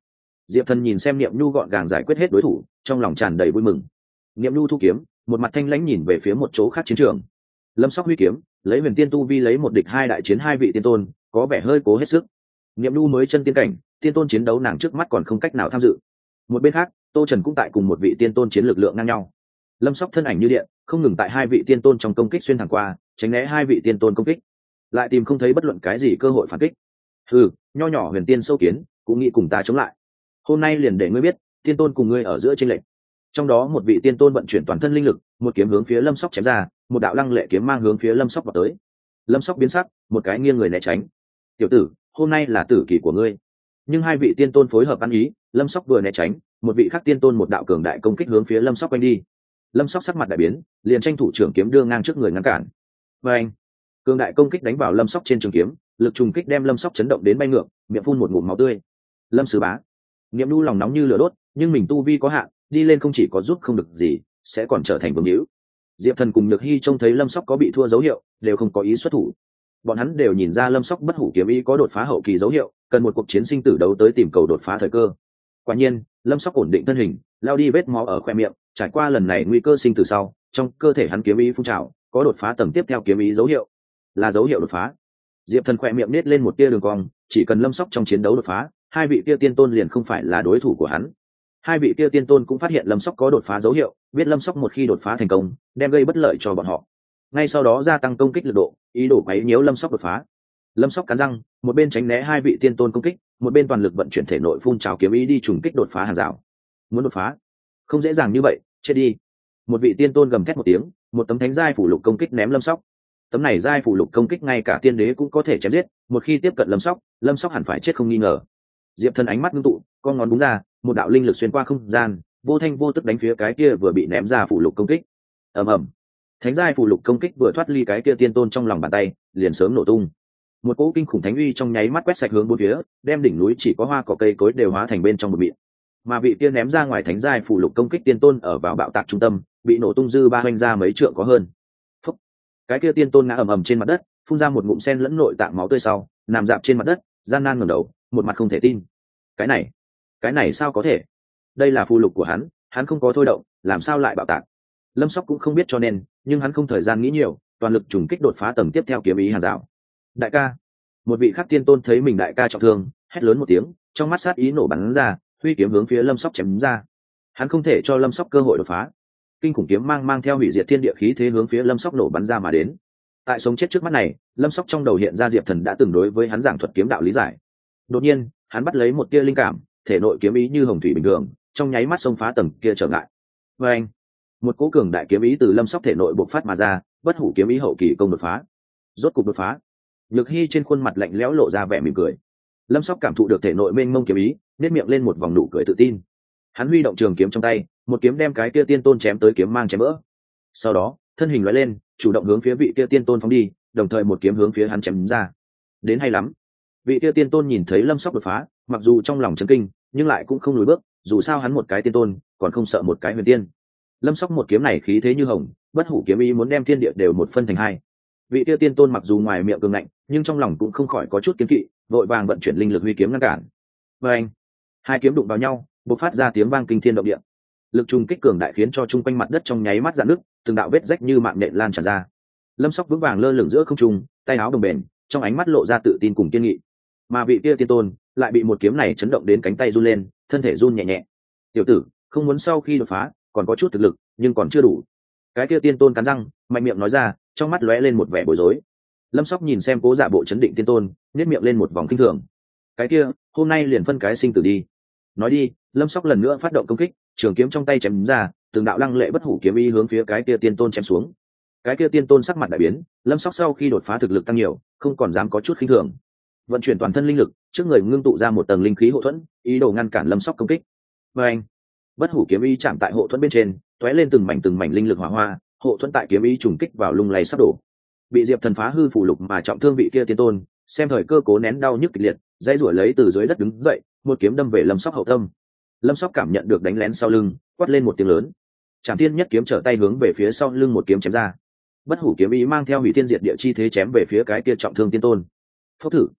Diệp Thần nhìn xem Niệm Nhu gọn gàng giải quyết hết đối thủ, trong lòng tràn đầy vui mừng. Niệm Nhu thu kiếm, một mặt thanh lãnh nhìn về phía một chỗ khác chiến trường. Lâm Sóc huy kiếm, lấy huyền tiên tu vi lấy một địch hai đại chiến hai vị tiên tôn, có vẻ hơi cố hết sức. Niệm Nhu mới chân tiên cảnh, tiên tôn chiến đấu nàng trước mắt còn không cách nào tham dự. Một bên khác, Tô Trần cũng tại cùng một vị tiên tôn chiến lực lượng ngang nhau. Lâm Sóc thân ảnh như điện, không ngừng tại hai vị tiên tôn trong công kích xuyên thẳng qua, tránh né hai vị tiên tôn công kích, lại tìm không thấy bất luận cái gì cơ hội phản kích. Ừ, nho nhỏ huyền tiên sâu kiến, cũng nghĩ cùng ta chống lại. Hôm nay liền để ngươi biết, tiên tôn cùng ngươi ở giữa chênh lệch. Trong đó một vị tiên tôn vận chuyển toàn thân linh lực, một kiếm hướng phía Lâm Sóc chém ra, một đạo lăng lệ kiếm mang hướng phía Lâm Sóc vào tới. Lâm Sóc biến sắc, một cái nghiêng người né tránh. Tiểu tử, hôm nay là tử kỳ của ngươi. Nhưng hai vị tiên tôn phối hợp ăn ý, Lâm Sóc vừa né tránh, một vị khác tiên tôn một đạo cường đại công kích hướng phía Lâm Sóc quanh đi. Lâm Sóc sắc mặt đại biến, liền tranh thủ trưởng kiếm đưa ngang trước người ngăn cản. Và anh, cường đại công kích đánh vào Lâm Sóc trên trường kiếm, lực trùng kích đem Lâm Sóc chấn động đến bay ngược, miệng phun một ngụm máu tươi. Lâm Sứ Bá, Niệm Nhu lòng nóng như lửa đốt, nhưng mình tu vi có hạn, đi lên không chỉ có giúp không được gì, sẽ còn trở thành vương hữu. Diệp Thần cùng Nhược Hy trông thấy Lâm Sóc có bị thua dấu hiệu, đều không có ý xuất thủ. Bọn hắn đều nhìn ra Lâm Sóc bất hủ kiếm ý có đột phá hậu kỳ dấu hiệu, cần một cuộc chiến sinh tử đấu tới tìm cầu đột phá thời cơ. Quả nhiên, Lâm Sóc ổn định thân hình, lao đi vết máu ở khoe miệng, trải qua lần này nguy cơ sinh tử sau, trong cơ thể hắn kiếm ý phun trào, có đột phá tầng tiếp theo kiếm ý dấu hiệu, là dấu hiệu đột phá. Diệp Thần khoe miệng nết lên một tia đường cong, chỉ cần Lâm Sóc trong chiến đấu đột phá, hai vị kia tiên tôn liền không phải là đối thủ của hắn. Hai vị kia tiên tôn cũng phát hiện Lâm Sóc có đột phá dấu hiệu, biết Lâm Sóc một khi đột phá thành công, đem gây bất lợi cho bọn họ. Ngay sau đó gia tăng công kích lực độ, ý đồ quấy nhiễu Lâm Sóc đột phá. Lâm Sóc cắn răng, một bên tránh né hai vị tiên tôn công kích, một bên toàn lực vận chuyển thể nội phun trào kiếm ý đi trùng kích đột phá hàng rào. Muốn đột phá, không dễ dàng như vậy, chết đi. Một vị tiên tôn gầm thét một tiếng, một tấm thánh giai phủ lục công kích ném Lâm Sóc. Tấm này giai phủ lục công kích ngay cả tiên đế cũng có thể chém giết, một khi tiếp cận Lâm Sóc, Lâm Sóc hẳn phải chết không nghi ngờ. Diệp Thần ánh mắt ngưng tụ, con ngón búng ra, một đạo linh lực xuyên qua không gian, vô thanh vô tức đánh phía cái kia vừa bị ném ra phủ lục công kích. Ầm ầm, thánh giai phủ lục công kích vừa thoát ly cái kia tiên tôn trong lòng bàn tay, liền sớm nổ tung. Một cỗ kinh khủng thánh uy trong nháy mắt quét sạch hướng bốn phía, đem đỉnh núi chỉ có hoa cỏ cây cối đều hóa thành bên trong một mịn. Mà vị kia ném ra ngoài thánh giai phủ lục công kích tiên tôn ở vào bạo tạc trung tâm, bị nổ tung dư ba hoành ra mấy trượng có hơn. Phúc. Cái kia tiên tôn ngã ầm ầm trên mặt đất, phun ra một ngụm sen lẫn nội tạng máu tươi sau, nằm dạp trên mặt đất, gian nan ngẩng đầu, một mặt không thể tin. Cái này, cái này sao có thể? Đây là phù lục của hắn, hắn không có thôi động, làm sao lại bạo tạc? Lâm Sóc cũng không biết cho nên, nhưng hắn không thời gian nghĩ nhiều, toàn lực trùng kích đột phá tầng tiếp theo kiếm ý hàng rào. Đại ca, một vị khác tiên tôn thấy mình đại ca trọng thương, hét lớn một tiếng, trong mắt sát ý nổ bắn ra, huy kiếm hướng phía Lâm Sóc chém ra. Hắn không thể cho Lâm Sóc cơ hội đột phá. Kinh khủng kiếm mang mang theo hủy diệt thiên địa khí thế hướng phía Lâm Sóc nổ bắn ra mà đến. Tại sống chết trước mắt này, Lâm Sóc trong đầu hiện ra Diệp Thần đã từng đối với hắn giảng thuật kiếm đạo lý giải. Đột nhiên, hắn bắt lấy một tia linh cảm, thể nội kiếm ý như hồng thủy bình thường, trong nháy mắt xông phá tầng kia trở ngại. Và anh, một cỗ cường đại kiếm ý từ Lâm Sóc thể nội bộc phát mà ra, bất hủ kiếm ý hậu kỳ công đột phá. Rốt cục đột phá. Nhược Hy trên khuôn mặt lạnh lẽo lộ ra vẻ mỉm cười. Lâm Sóc cảm thụ được thể nội mênh mông kiếm ý, nét miệng lên một vòng nụ cười tự tin. Hắn huy động trường kiếm trong tay, một kiếm đem cái kia tiên tôn chém tới kiếm mang chém vỡ. Sau đó, thân hình lóe lên, chủ động hướng phía vị kia tiên tôn phóng đi, đồng thời một kiếm hướng phía hắn chém ra. Đến hay lắm. Vị kia tiên tôn nhìn thấy Lâm Sóc đột phá, mặc dù trong lòng chấn kinh, nhưng lại cũng không lùi bước, dù sao hắn một cái tiên tôn, còn không sợ một cái huyền tiên. Lâm Sóc một kiếm này khí thế như hồng, bất hủ kiếm ý muốn đem thiên địa đều một phân thành hai. Vị kia tiên tôn mặc dù ngoài miệng cường ngạnh, nhưng trong lòng cũng không khỏi có chút kiêng kỵ, vội vàng vận chuyển linh lực huy kiếm ngăn cản. Và anh, hai kiếm đụng vào nhau, bộc phát ra tiếng vang kinh thiên động địa. Lực trùng kích cường đại khiến cho chung quanh mặt đất trong nháy mắt rạn nứt, từng đạo vết rách như mạng nhện lan tràn ra. Lâm Sóc vững vàng lơ lửng giữa không trung, tay áo đồng bền, trong ánh mắt lộ ra tự tin cùng kiên nghị. Mà vị kia tiên tôn lại bị một kiếm này chấn động đến cánh tay run lên, thân thể run nhẹ nhẹ. Tiểu tử, không muốn sau khi đột phá, còn có chút thực lực, nhưng còn chưa đủ. Cái kia tiên tôn cắn răng, mạnh miệng nói ra, trong mắt lóe lên một vẻ bối rối. Lâm Sóc nhìn xem cố giả bộ chấn định tiên tôn, nhếch miệng lên một vòng kinh thường. Cái kia, hôm nay liền phân cái sinh tử đi. Nói đi, Lâm Sóc lần nữa phát động công kích, trường kiếm trong tay chém ra, từng đạo lăng lệ bất hủ kiếm ý hướng phía cái kia tiên tôn chém xuống. Cái kia tiên tôn sắc mặt đại biến, Lâm Sóc sau khi đột phá thực lực tăng nhiều, không còn dám có chút khinh thường. Vận chuyển toàn thân linh lực, trước người ngưng tụ ra một tầng linh khí hộ thuẫn, ý đồ ngăn cản Lâm Sóc công kích. Và anh, bất hủ kiếm ý chạm tại hộ thuẫn bên trên, tóe lên từng mảnh từng mảnh linh lực hỏa hoa, hộ thuẫn tại kiếm ý trùng kích vào lung lay sắp đổ. Bị Diệp Thần phá hư phủ lục mà trọng thương vị kia tiên tôn, xem thời cơ cố nén đau nhức kịch liệt, dãy rủa lấy từ dưới đất đứng dậy, một kiếm đâm về Lâm Sóc hậu tâm. Lâm Sóc cảm nhận được đánh lén sau lưng, quát lên một tiếng lớn. Trảm Thiên nhất kiếm trở tay hướng về phía sau lưng một kiếm chém ra. Bất hủ kiếm ý mang theo hủy thiên diệt địa chi thế chém về phía cái kia trọng thương tiên tôn. Phốc thử.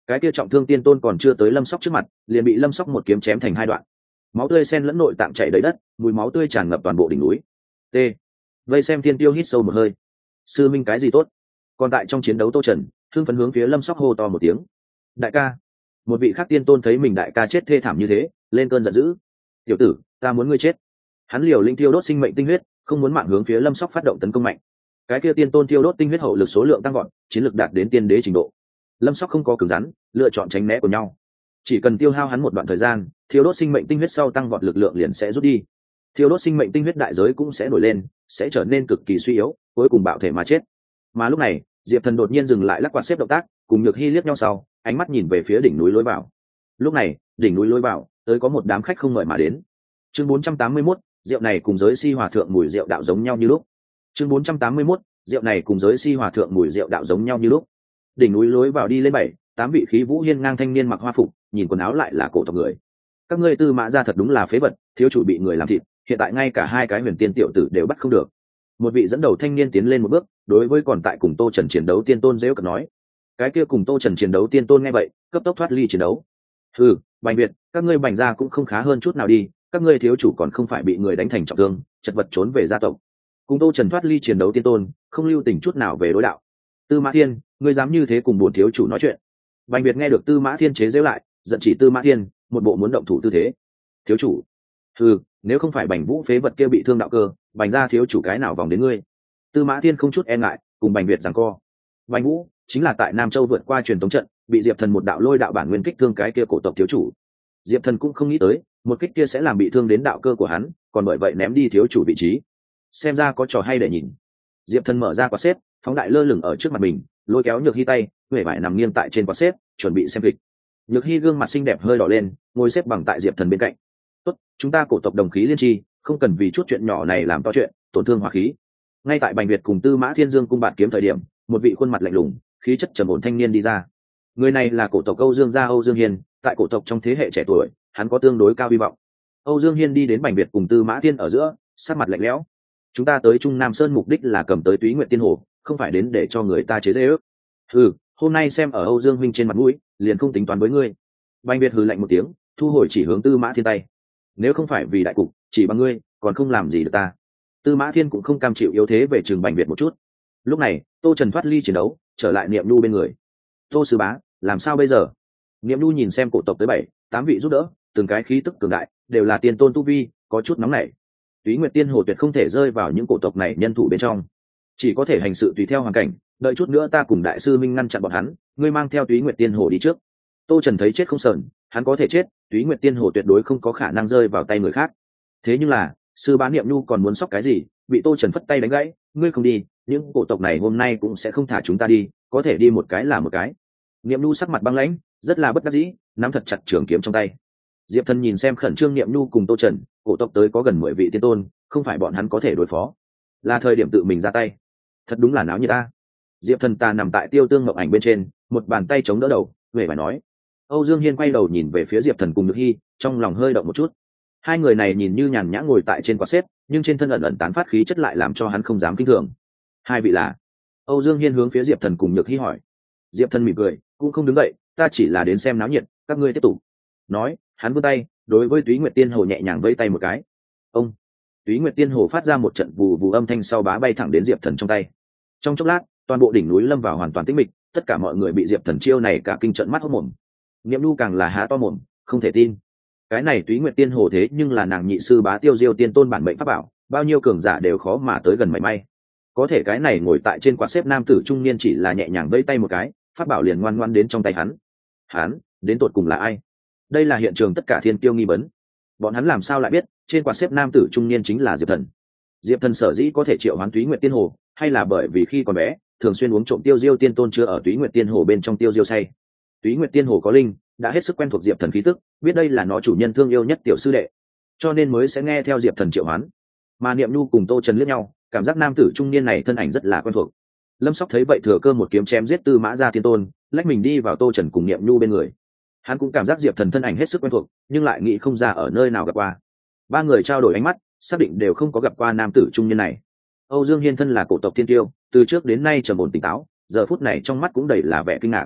cái kia trọng thương tiên tôn còn chưa tới Lâm Sóc trước mặt, liền bị Lâm Sóc một kiếm chém thành hai đoạn, máu tươi xen lẫn nội tạng chảy đầy đất, mùi máu tươi tràn ngập toàn bộ đỉnh núi. T. Vây xem Thiên Tiêu hít sâu một hơi. Sư minh cái gì tốt? Còn tại trong chiến đấu Tô Trần, thương phấn hướng phía Lâm Sóc hô to một tiếng. Đại ca! Một vị khác tiên tôn thấy mình đại ca chết thê thảm như thế, lên cơn giận dữ. Tiểu tử, ta muốn ngươi chết. Hắn liều linh tiêu đốt sinh mệnh tinh huyết, không muốn mạng hướng phía Lâm Sóc phát động tấn công mạnh. Cái kia tiên tôn tiêu đốt tinh huyết hậu lực số lượng tăng vọt, chiến lực đạt đến tiên đế trình độ. Lâm Sóc không có cứng rắn, lựa chọn tránh né của nhau. Chỉ cần tiêu hao hắn một đoạn thời gian, thiêu đốt sinh mệnh tinh huyết sau tăng vọt lực lượng liền sẽ rút đi. Thiêu đốt sinh mệnh tinh huyết đại giới cũng sẽ nổi lên, sẽ trở nên cực kỳ suy yếu, cuối cùng bạo thể mà chết. Mà lúc này, Diệp Thần đột nhiên dừng lại lắc quạt xếp động tác, cùng Nhược Hy liếc nhau sau, ánh mắt nhìn về phía đỉnh núi lối vào. Lúc này, đỉnh núi lối vào, tới có một đám khách không mời mà đến. Chương bốn trăm tám mươi mốt, rượu này cùng giới si hòa thượng mùi rượu đạo giống nhau như lúc. Chương bốn trăm tám mươi mốt, rượu này cùng giới si hòa thượng mùi rượu đạo giống nhau như lúc. Đỉnh núi lối vào đi lên bảy, tám vị khí vũ hiên ngang thanh niên mặc hoa phục, nhìn quần áo lại là cổ tộc người. Các ngươi Tư Mã gia thật đúng là phế vật, thiếu chủ bị người làm thịt, hiện tại ngay cả hai cái huyền tiên tiểu tử đều bắt không được. Một vị dẫn đầu thanh niên tiến lên một bước, đối với còn tại cùng Tô Trần chiến đấu tiên tôn giễu cợt nói. Cái kia cùng Tô Trần chiến đấu tiên tôn nghe vậy, cấp tốc thoát ly chiến đấu. Hừ, Bành Việt, các ngươi Bành gia cũng không khá hơn chút nào đi, các ngươi thiếu chủ còn không phải bị người đánh thành trọng thương, chật vật trốn về gia tộc. Cùng Tô Trần thoát ly chiến đấu tiên tôn, không lưu tình chút nào về đối đạo. Tư Mã Thiên, ngươi dám như thế cùng bổn thiếu chủ nói chuyện? Bành Việt nghe được Tư Mã Thiên chế giễu lại, giận chỉ Tư Mã Thiên, một bộ muốn động thủ tư thế. Thiếu chủ, hừ, nếu không phải Bành Vũ phế vật kia bị thương đạo cơ, Bành gia thiếu chủ cái nào vòng đến ngươi? Tư Mã Thiên không chút e ngại, cùng Bành Việt giằng co. Bành Vũ chính là tại Nam Châu vượt qua truyền tống trận, bị Diệp Thần một đạo lôi đạo bản nguyên kích thương cái kia cổ tộc thiếu chủ. Diệp Thần cũng không nghĩ tới, một kích kia sẽ làm bị thương đến đạo cơ của hắn, còn bởi vậy ném đi thiếu chủ vị trí. Xem ra có trò hay để nhìn. Diệp Thần mở ra quạt xếp, phóng đại lơ lửng ở trước mặt mình, lôi kéo Nhược Hy tay, huệ vải nằm nghiêng tại trên quạt xếp, chuẩn bị xem kịch. Nhược Hy gương mặt xinh đẹp hơi đỏ lên, ngồi xếp bằng tại Diệp Thần bên cạnh. Tốt, chúng ta cổ tộc đồng khí liên tri, không cần vì chút chuyện nhỏ này làm to chuyện, tổn thương hòa khí. Ngay tại Bành Việt cùng Tư Mã Thiên Dương cung bạt kiếm thời điểm, một vị khuôn mặt lạnh lùng, khí chất trầm ổn thanh niên đi ra. Người này là cổ tộc Âu Dương gia Âu Dương Hiên, tại cổ tộc trong thế hệ trẻ tuổi, hắn có tương đối cao hy vọng. Âu Dương Hiên đi đến Bành Việt cùng Tư Mã Thiên ở giữa, sát mặt lạnh lẽo. Chúng ta tới Trung Nam Sơn mục đích là cầm tới Túy Nguyệt Tiên Hồ, không phải đến để cho người ta chế giễu. Hừ, hôm nay xem ở Âu Dương huynh trên mặt mũi, liền không tính toán với ngươi. Bành Việt hừ lạnh một tiếng, thu hồi chỉ hướng Tư Mã Thiên tay. Nếu không phải vì đại cục, chỉ bằng ngươi, còn không làm gì được ta. Tư Mã Thiên cũng không cam chịu yếu thế về trường Bành Việt một chút. Lúc này, Tô Trần thoát ly chiến đấu, trở lại Niệm Nhu bên người. Tô sư bá, làm sao bây giờ? Niệm Nhu nhìn xem cổ tộc tới bảy, tám vị giúp đỡ, từng cái khí tức cường đại, đều là tiên tôn tu vi, có chút nóng nảy. Túy Nguyệt Tiên Hồ tuyệt không thể rơi vào những cổ tộc này nhân thủ bên trong, chỉ có thể hành sự tùy theo hoàn cảnh. Đợi chút nữa ta cùng đại sư minh ngăn chặn bọn hắn, ngươi mang theo Túy Nguyệt Tiên Hồ đi trước. Tô Trần thấy chết không sờn, hắn có thể chết, Túy Nguyệt Tiên Hồ tuyệt đối không có khả năng rơi vào tay người khác. Thế nhưng là, sư bá Niệm Nhu còn muốn sóc cái gì, bị Tô Trần phất tay đánh gãy. Ngươi không đi, những cổ tộc này hôm nay cũng sẽ không thả chúng ta đi, có thể đi một cái là một cái. Niệm Nhu sắc mặt băng lãnh, rất là bất đắc dĩ, nắm thật chặt trường kiếm trong tay. Diệp Thần nhìn xem khẩn trương Niệm Nhu cùng Tô Trần, cổ tộc tới có gần mười vị tiên tôn, không phải bọn hắn có thể đối phó, là thời điểm tự mình ra tay. Thật đúng là náo như ta. Diệp Thần ta nằm tại Tiêu Tương Ngọc Ảnh bên trên, một bàn tay chống đỡ đầu, về phải nói. Âu Dương Hiên quay đầu nhìn về phía Diệp Thần cùng Nhược Hy, trong lòng hơi động một chút. Hai người này nhìn như nhàn nhã ngồi tại trên quạt xếp, nhưng trên thân ẩn ẩn tán phát khí chất lại làm cho hắn không dám kinh thường. Hai vị là? Âu Dương Hiên hướng phía Diệp Thần cùng Nhược Hy hỏi. Diệp Thần mỉm cười, cũng không đứng dậy, ta chỉ là đến xem náo nhiệt, các ngươi tiếp tục. Nói, hắn vươn tay, đối với Túy Nguyệt Tiên Hồ nhẹ nhàng vẫy tay một cái. Ông. Túy Nguyệt Tiên Hồ phát ra một trận vù vù âm thanh sau bá bay thẳng đến Diệp Thần trong tay. Trong chốc lát, toàn bộ đỉnh núi lâm vào hoàn toàn tĩnh mịch, tất cả mọi người bị Diệp Thần chiêu này cả kinh trận mắt hốt mồm. Niệm Nhu càng là há to mồm, không thể tin. Cái này Túy Nguyệt Tiên Hồ thế nhưng là nàng nhị sư bá Tiêu Diêu tiên tôn bản mệnh pháp bảo, bao nhiêu cường giả đều khó mà tới gần mảy may. Có thể cái này ngồi tại trên quạt xếp nam tử trung niên chỉ là nhẹ nhàng vẫy tay một cái, pháp bảo liền ngoan ngoãn đến trong tay hắn. Hắn, đến tột cùng là ai? Đây là hiện trường tất cả thiên tiêu nghi vấn. Bọn hắn làm sao lại biết, trên quạt xếp nam tử trung niên chính là Diệp Thần? Diệp Thần sở dĩ có thể triệu hoán Túy Nguyệt Tiên Hồ, hay là bởi vì khi còn bé, thường xuyên uống trộm Tiêu Diêu tiên tôn chưa ở Túy Nguyệt Tiên Hồ bên trong Tiêu Diêu say. Túy Nguyệt Tiên Hồ có linh, đã hết sức quen thuộc Diệp Thần khí tức, biết đây là nó chủ nhân thương yêu nhất tiểu sư đệ, cho nên mới sẽ nghe theo Diệp Thần triệu hoán. Mà Niệm Nhu cùng Tô Trần liếc nhau, cảm giác nam tử trung niên này thân ảnh rất là quen thuộc. Lâm Sóc thấy vậy thừa cơ một kiếm chém giết Tư Mã gia tiên tôn, lách mình đi vào Tô Trần cùng Niệm Nhu bên người. Hắn cũng cảm giác Diệp Thần thân ảnh hết sức quen thuộc, nhưng lại nghĩ không ra ở nơi nào gặp qua. Ba người trao đổi ánh mắt, xác định đều không có gặp qua nam tử trung niên này. Âu Dương Hiên thân là cổ tộc thiên tiêu, từ trước đến nay trầm ổn tỉnh táo, giờ phút này trong mắt cũng đầy là vẻ kinh ngạc.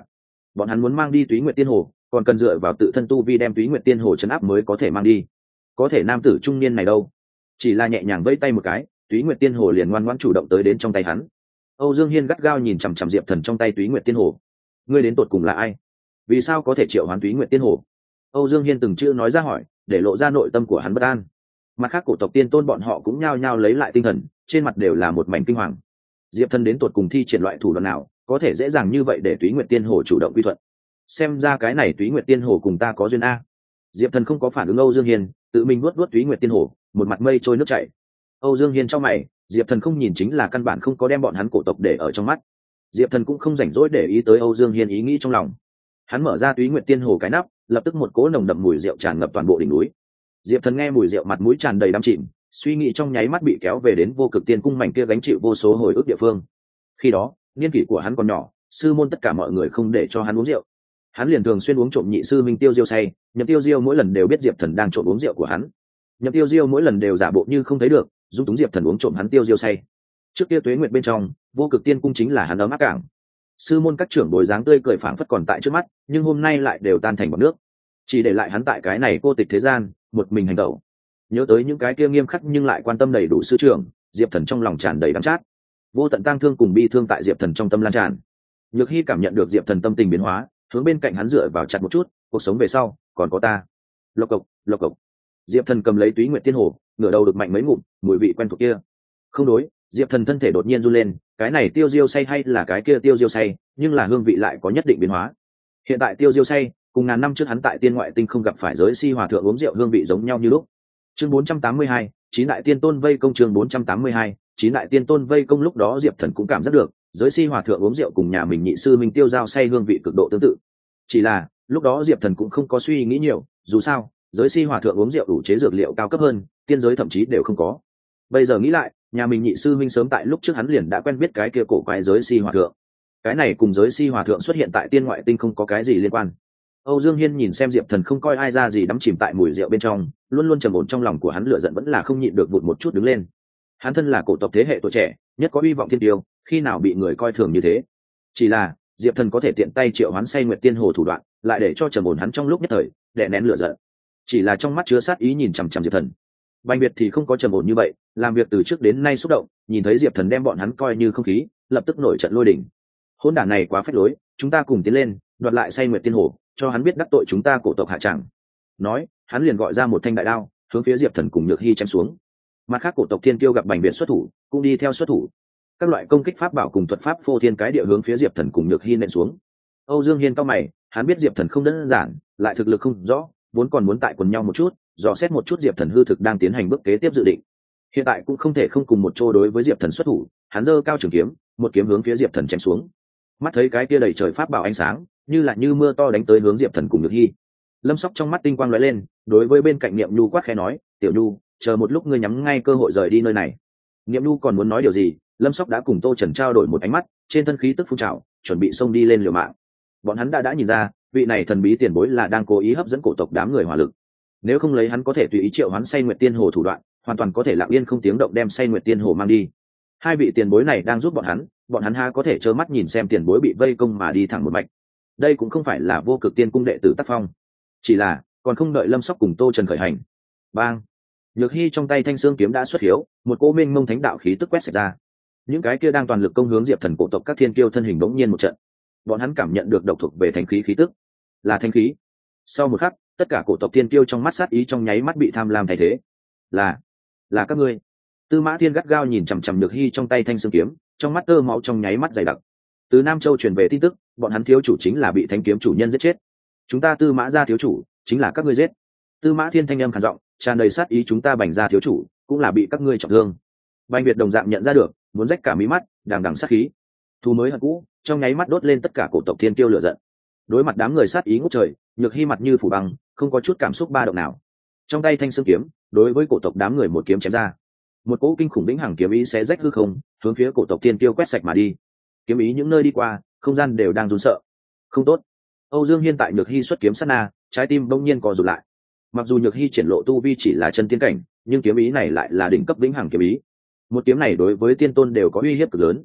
bọn hắn muốn mang đi Túy Nguyệt Tiên Hồ còn cần dựa vào tự thân tu vi đem Túy Nguyệt Tiên Hồ chấn áp mới có thể mang đi. Có thể nam tử trung niên này đâu, chỉ là nhẹ nhàng vẫy tay một cái, Túy Nguyệt Tiên Hồ liền ngoan ngoãn chủ động tới đến trong tay hắn. Âu Dương Hiên gắt gao nhìn chằm chằm Diệp Thần trong tay Túy Nguyệt Tiên Hồ. Ngươi đến tột cùng là ai? Vì sao có thể triệu hoán Túy Nguyệt Tiên Hồ? Âu Dương Hiên từng chữ nói ra hỏi, để lộ ra nội tâm của hắn bất an. Mặt khác cổ tộc tiên tôn bọn họ cũng nhao nhao lấy lại tinh thần, trên mặt đều là một mảnh kinh hoàng. Diệp Thần đến tột cùng thi triển loại thủ đoạn nào, có thể dễ dàng như vậy để Túy Nguyệt Tiên Hồ chủ động quy thuận? Xem ra cái này Túy Nguyệt Tiên Hồ cùng ta có duyên a. Diệp Thần không có phản ứng Âu Dương Hiên, tự mình nuốt nuốt Túy Nguyệt Tiên Hồ, một mặt mây trôi nước chảy. Âu Dương Hiên trong mày, Diệp Thần không nhìn chính là căn bản không có đem bọn hắn cổ tộc để ở trong mắt. Diệp Thần cũng không rảnh rỗi để ý tới Âu Dương Hiên ý nghĩ trong lòng. Hắn mở ra Túy Nguyệt Tiên Hồ cái nắp, lập tức một cỗ nồng đậm mùi rượu tràn ngập toàn bộ đỉnh núi. Diệp Thần nghe mùi rượu mặt mũi tràn đầy đắm chìm, suy nghĩ trong nháy mắt bị kéo về đến Vô Cực Tiên cung mảnh kia gánh chịu vô số hồi ức địa phương. Khi đó, niên kỷ của hắn còn nhỏ, sư môn tất cả mọi người không để cho hắn uống rượu. Hắn liền thường xuyên uống trộm nhị sư Minh Tiêu Diêu say, Nhậm Tiêu Diêu mỗi lần đều biết Diệp Thần đang trộm uống rượu của hắn. Nhậm Tiêu Diêu mỗi lần đều giả bộ như không thấy được, dung túng Diệp Thần uống trộm hắn Tiêu Diêu say. Trước kia Tuế Nguyệt bên trong, Vô Cực Tiên cung chính là hắn ấm áp cảng. Sư môn các trưởng bồi dáng tươi cười phảng phất còn tại trước mắt, nhưng hôm nay lại đều tan thành bọt nước, chỉ để lại hắn tại cái này cô tịch thế gian, một mình hành động. Nhớ tới những cái kia nghiêm khắc nhưng lại quan tâm đầy đủ sư trưởng, Diệp Thần trong lòng tràn đầy đắng chát. Vô tận tang thương cùng bi thương tại Diệp Thần trong tâm lan tràn. Nhược Hy cảm nhận được Diệp Thần tâm tình biến hóa, hướng bên cạnh hắn dựa vào chặt một chút, cuộc sống về sau còn có ta. Lộc cộc, lộc cộc. Diệp Thần cầm lấy Túy Nguyệt Tiên Hồ, ngửa đầu được mạnh mấy ngụm, mùi vị quen thuộc kia. Không đối, Diệp Thần thân thể đột nhiên run lên, cái này Tiêu Diêu say hay là cái kia Tiêu Diêu say, nhưng là hương vị lại có nhất định biến hóa. Hiện tại Tiêu Diêu say, cùng ngàn năm trước hắn tại Tiên Ngoại Tinh không gặp phải giới si hòa thượng uống rượu hương vị giống nhau như lúc. Chương bốn trăm tám mươi hai, chín đại tiên tôn vây công. Chương bốn trăm tám mươi hai, chín đại tiên tôn vây công. Lúc đó Diệp Thần cũng cảm giác được, giới si hòa thượng uống rượu cùng nhà mình nhị sư Minh Tiêu giao say hương vị cực độ tương tự. Chỉ là, lúc đó Diệp Thần cũng không có suy nghĩ nhiều, dù sao, giới si hòa thượng uống rượu đủ chế dược liệu cao cấp hơn, tiên giới thậm chí đều không có. Bây giờ nghĩ lại, nhà mình nhị sư Minh sớm tại lúc trước hắn liền đã quen biết cái kia cổ quái giới si hòa thượng. Cái này cùng giới si hòa thượng xuất hiện tại Tiên Ngoại Tinh không có cái gì liên quan. Âu Dương Hiên nhìn xem Diệp Thần không coi ai ra gì đắm chìm tại mùi rượu bên trong, luôn luôn trầm ổn trong lòng của hắn lửa giận vẫn là không nhịn được vụt một chút đứng lên. Hắn thân là cổ tộc thế hệ tuổi trẻ, nhất có uy vọng thiên tiêu, khi nào bị người coi thường như thế? Chỉ là, Diệp Thần có thể tiện tay triệu hoán say Nguyệt Tiên Hồ thủ đoạn, lại để cho trầm ổn hắn trong lúc nhất thời, đè nén lửa giận. Chỉ là trong mắt chứa sát ý nhìn chằm chằm Diệp Thần. Bành Việt thì không có trầm ổn như vậy, làm việc từ trước đến nay xúc động, nhìn thấy Diệp Thần đem bọn hắn coi như không khí, lập tức nổi trận lôi đình. Hỗn đản này quá phách lối, chúng ta cùng tiến lên, đoạt lại say Nguyệt Tiên Hồ, cho hắn biết đắc tội chúng ta cổ tộc hạ tràng. Nói, hắn liền gọi ra một thanh đại đao, hướng phía Diệp Thần cùng Nhược Hy chém xuống. Mặt khác cổ tộc thiên kiêu gặp Bành Việt xuất thủ, cũng đi theo xuất thủ. Các loại công kích pháp bảo cùng thuật pháp phô thiên cái địa hướng phía Diệp Thần cùng Nhược Hy nện xuống. Âu Dương Hiên cao mày, hắn biết Diệp Thần không đơn giản, lại thực lực không rõ, vốn còn muốn tại quần nhau một chút, dò xét một chút Diệp Thần hư thực đang tiến hành bước kế tiếp dự định. Hiện tại cũng không thể không cùng một chỗ đối với Diệp Thần xuất thủ, hắn giơ cao trường kiếm, một kiếm hướng phía Diệp Thần chém xuống. Mắt thấy cái kia đầy trời pháp bảo ánh sáng, như là như mưa to đánh tới hướng Diệp Thần cùng Nhược Hy. Lâm Sóc trong mắt tinh quang lóe lên, đối với bên cạnh Niệm Nhu quát khẽ nói, "Tiểu Nhu, chờ một lúc ngươi nhắm ngay cơ hội rời đi nơi này." Niệm Nhu còn muốn nói điều gì, Lâm Sóc đã cùng Tô Trần trao đổi một ánh mắt, trên thân khí tức phun trào, chuẩn bị xông đi lên liều mạng. Bọn hắn đã đã nhìn ra, vị này thần bí tiền bối là đang cố ý hấp dẫn cổ tộc đám người hỏa lực. Nếu không lấy hắn có thể tùy ý triệu hoán say Nguyệt Tiên Hồ thủ đoạn, hoàn toàn có thể lặng yên không tiếng động đem say Nguyệt Tiên Hồ mang đi. Hai vị tiền bối này đang giúp bọn hắn, bọn hắn ha có thể trơ mắt nhìn xem tiền bối bị vây công mà đi thẳng một mạch. Đây cũng không phải là Vô Cực Tiên cung đệ tử tác phong. Chỉ là, còn không đợi Lâm Sóc cùng Tô Trần khởi hành. Bang! Nhược Hy trong tay thanh xương kiếm đã xuất hiếu, một cỗ mênh mông thánh đạo khí tức quét sạch ra. Những cái kia đang toàn lực công hướng Diệp Thần cổ tộc các thiên kiêu thân hình bỗng nhiên một trận. Bọn hắn cảm nhận được độc thuộc về thánh khí khí tức, là thánh khí. Sau một khắc, tất cả cổ tộc thiên kiêu trong mắt sát ý trong nháy mắt bị tham lam thay thế. Là, là các ngươi. Tư Mã Thiên gắt gao nhìn chằm chằm Nhược Hy trong tay thanh xương kiếm, trong mắt tơ máu trong nháy mắt dày đặc. Từ Nam Châu truyền về tin tức, bọn hắn thiếu chủ chính là bị thanh kiếm chủ nhân giết chết. Chúng ta Tư Mã gia thiếu chủ, chính là các ngươi giết. Tư Mã Thiên thanh âm khàn giọng, tràn đầy sát ý, chúng ta Bành gia thiếu chủ, cũng là bị các ngươi trọng thương. Bành Việt đồng dạng nhận ra được, muốn rách cả mí mắt, đằng đằng sát khí. Thu mới hận cũ, trong nháy mắt đốt lên tất cả cổ tộc thiên kiêu lửa giận. Đối mặt đám người sát ý ngút trời, Nhược Hy mặt như phủ băng, không có chút cảm xúc ba động nào. Trong tay thanh xương kiếm, đối với cổ tộc đám người một kiếm chém ra. Một cỗ kinh khủng vĩnh hằng kiếm ý xé rách hư không, hướng phía cổ tộc thiên kiêu quét sạch mà đi. Kiếm ý những nơi đi qua, không gian đều đang run sợ. Không tốt. Âu Dương Hiên tại Nhược Hy xuất kiếm sát na, trái tim bỗng nhiên co rụt lại. Mặc dù Nhược Hy triển lộ tu vi chỉ là chân tiên cảnh, nhưng kiếm ý này lại là đỉnh cấp vĩnh hằng kiếm ý. Một kiếm này đối với tiên tôn đều có uy hiếp cực lớn.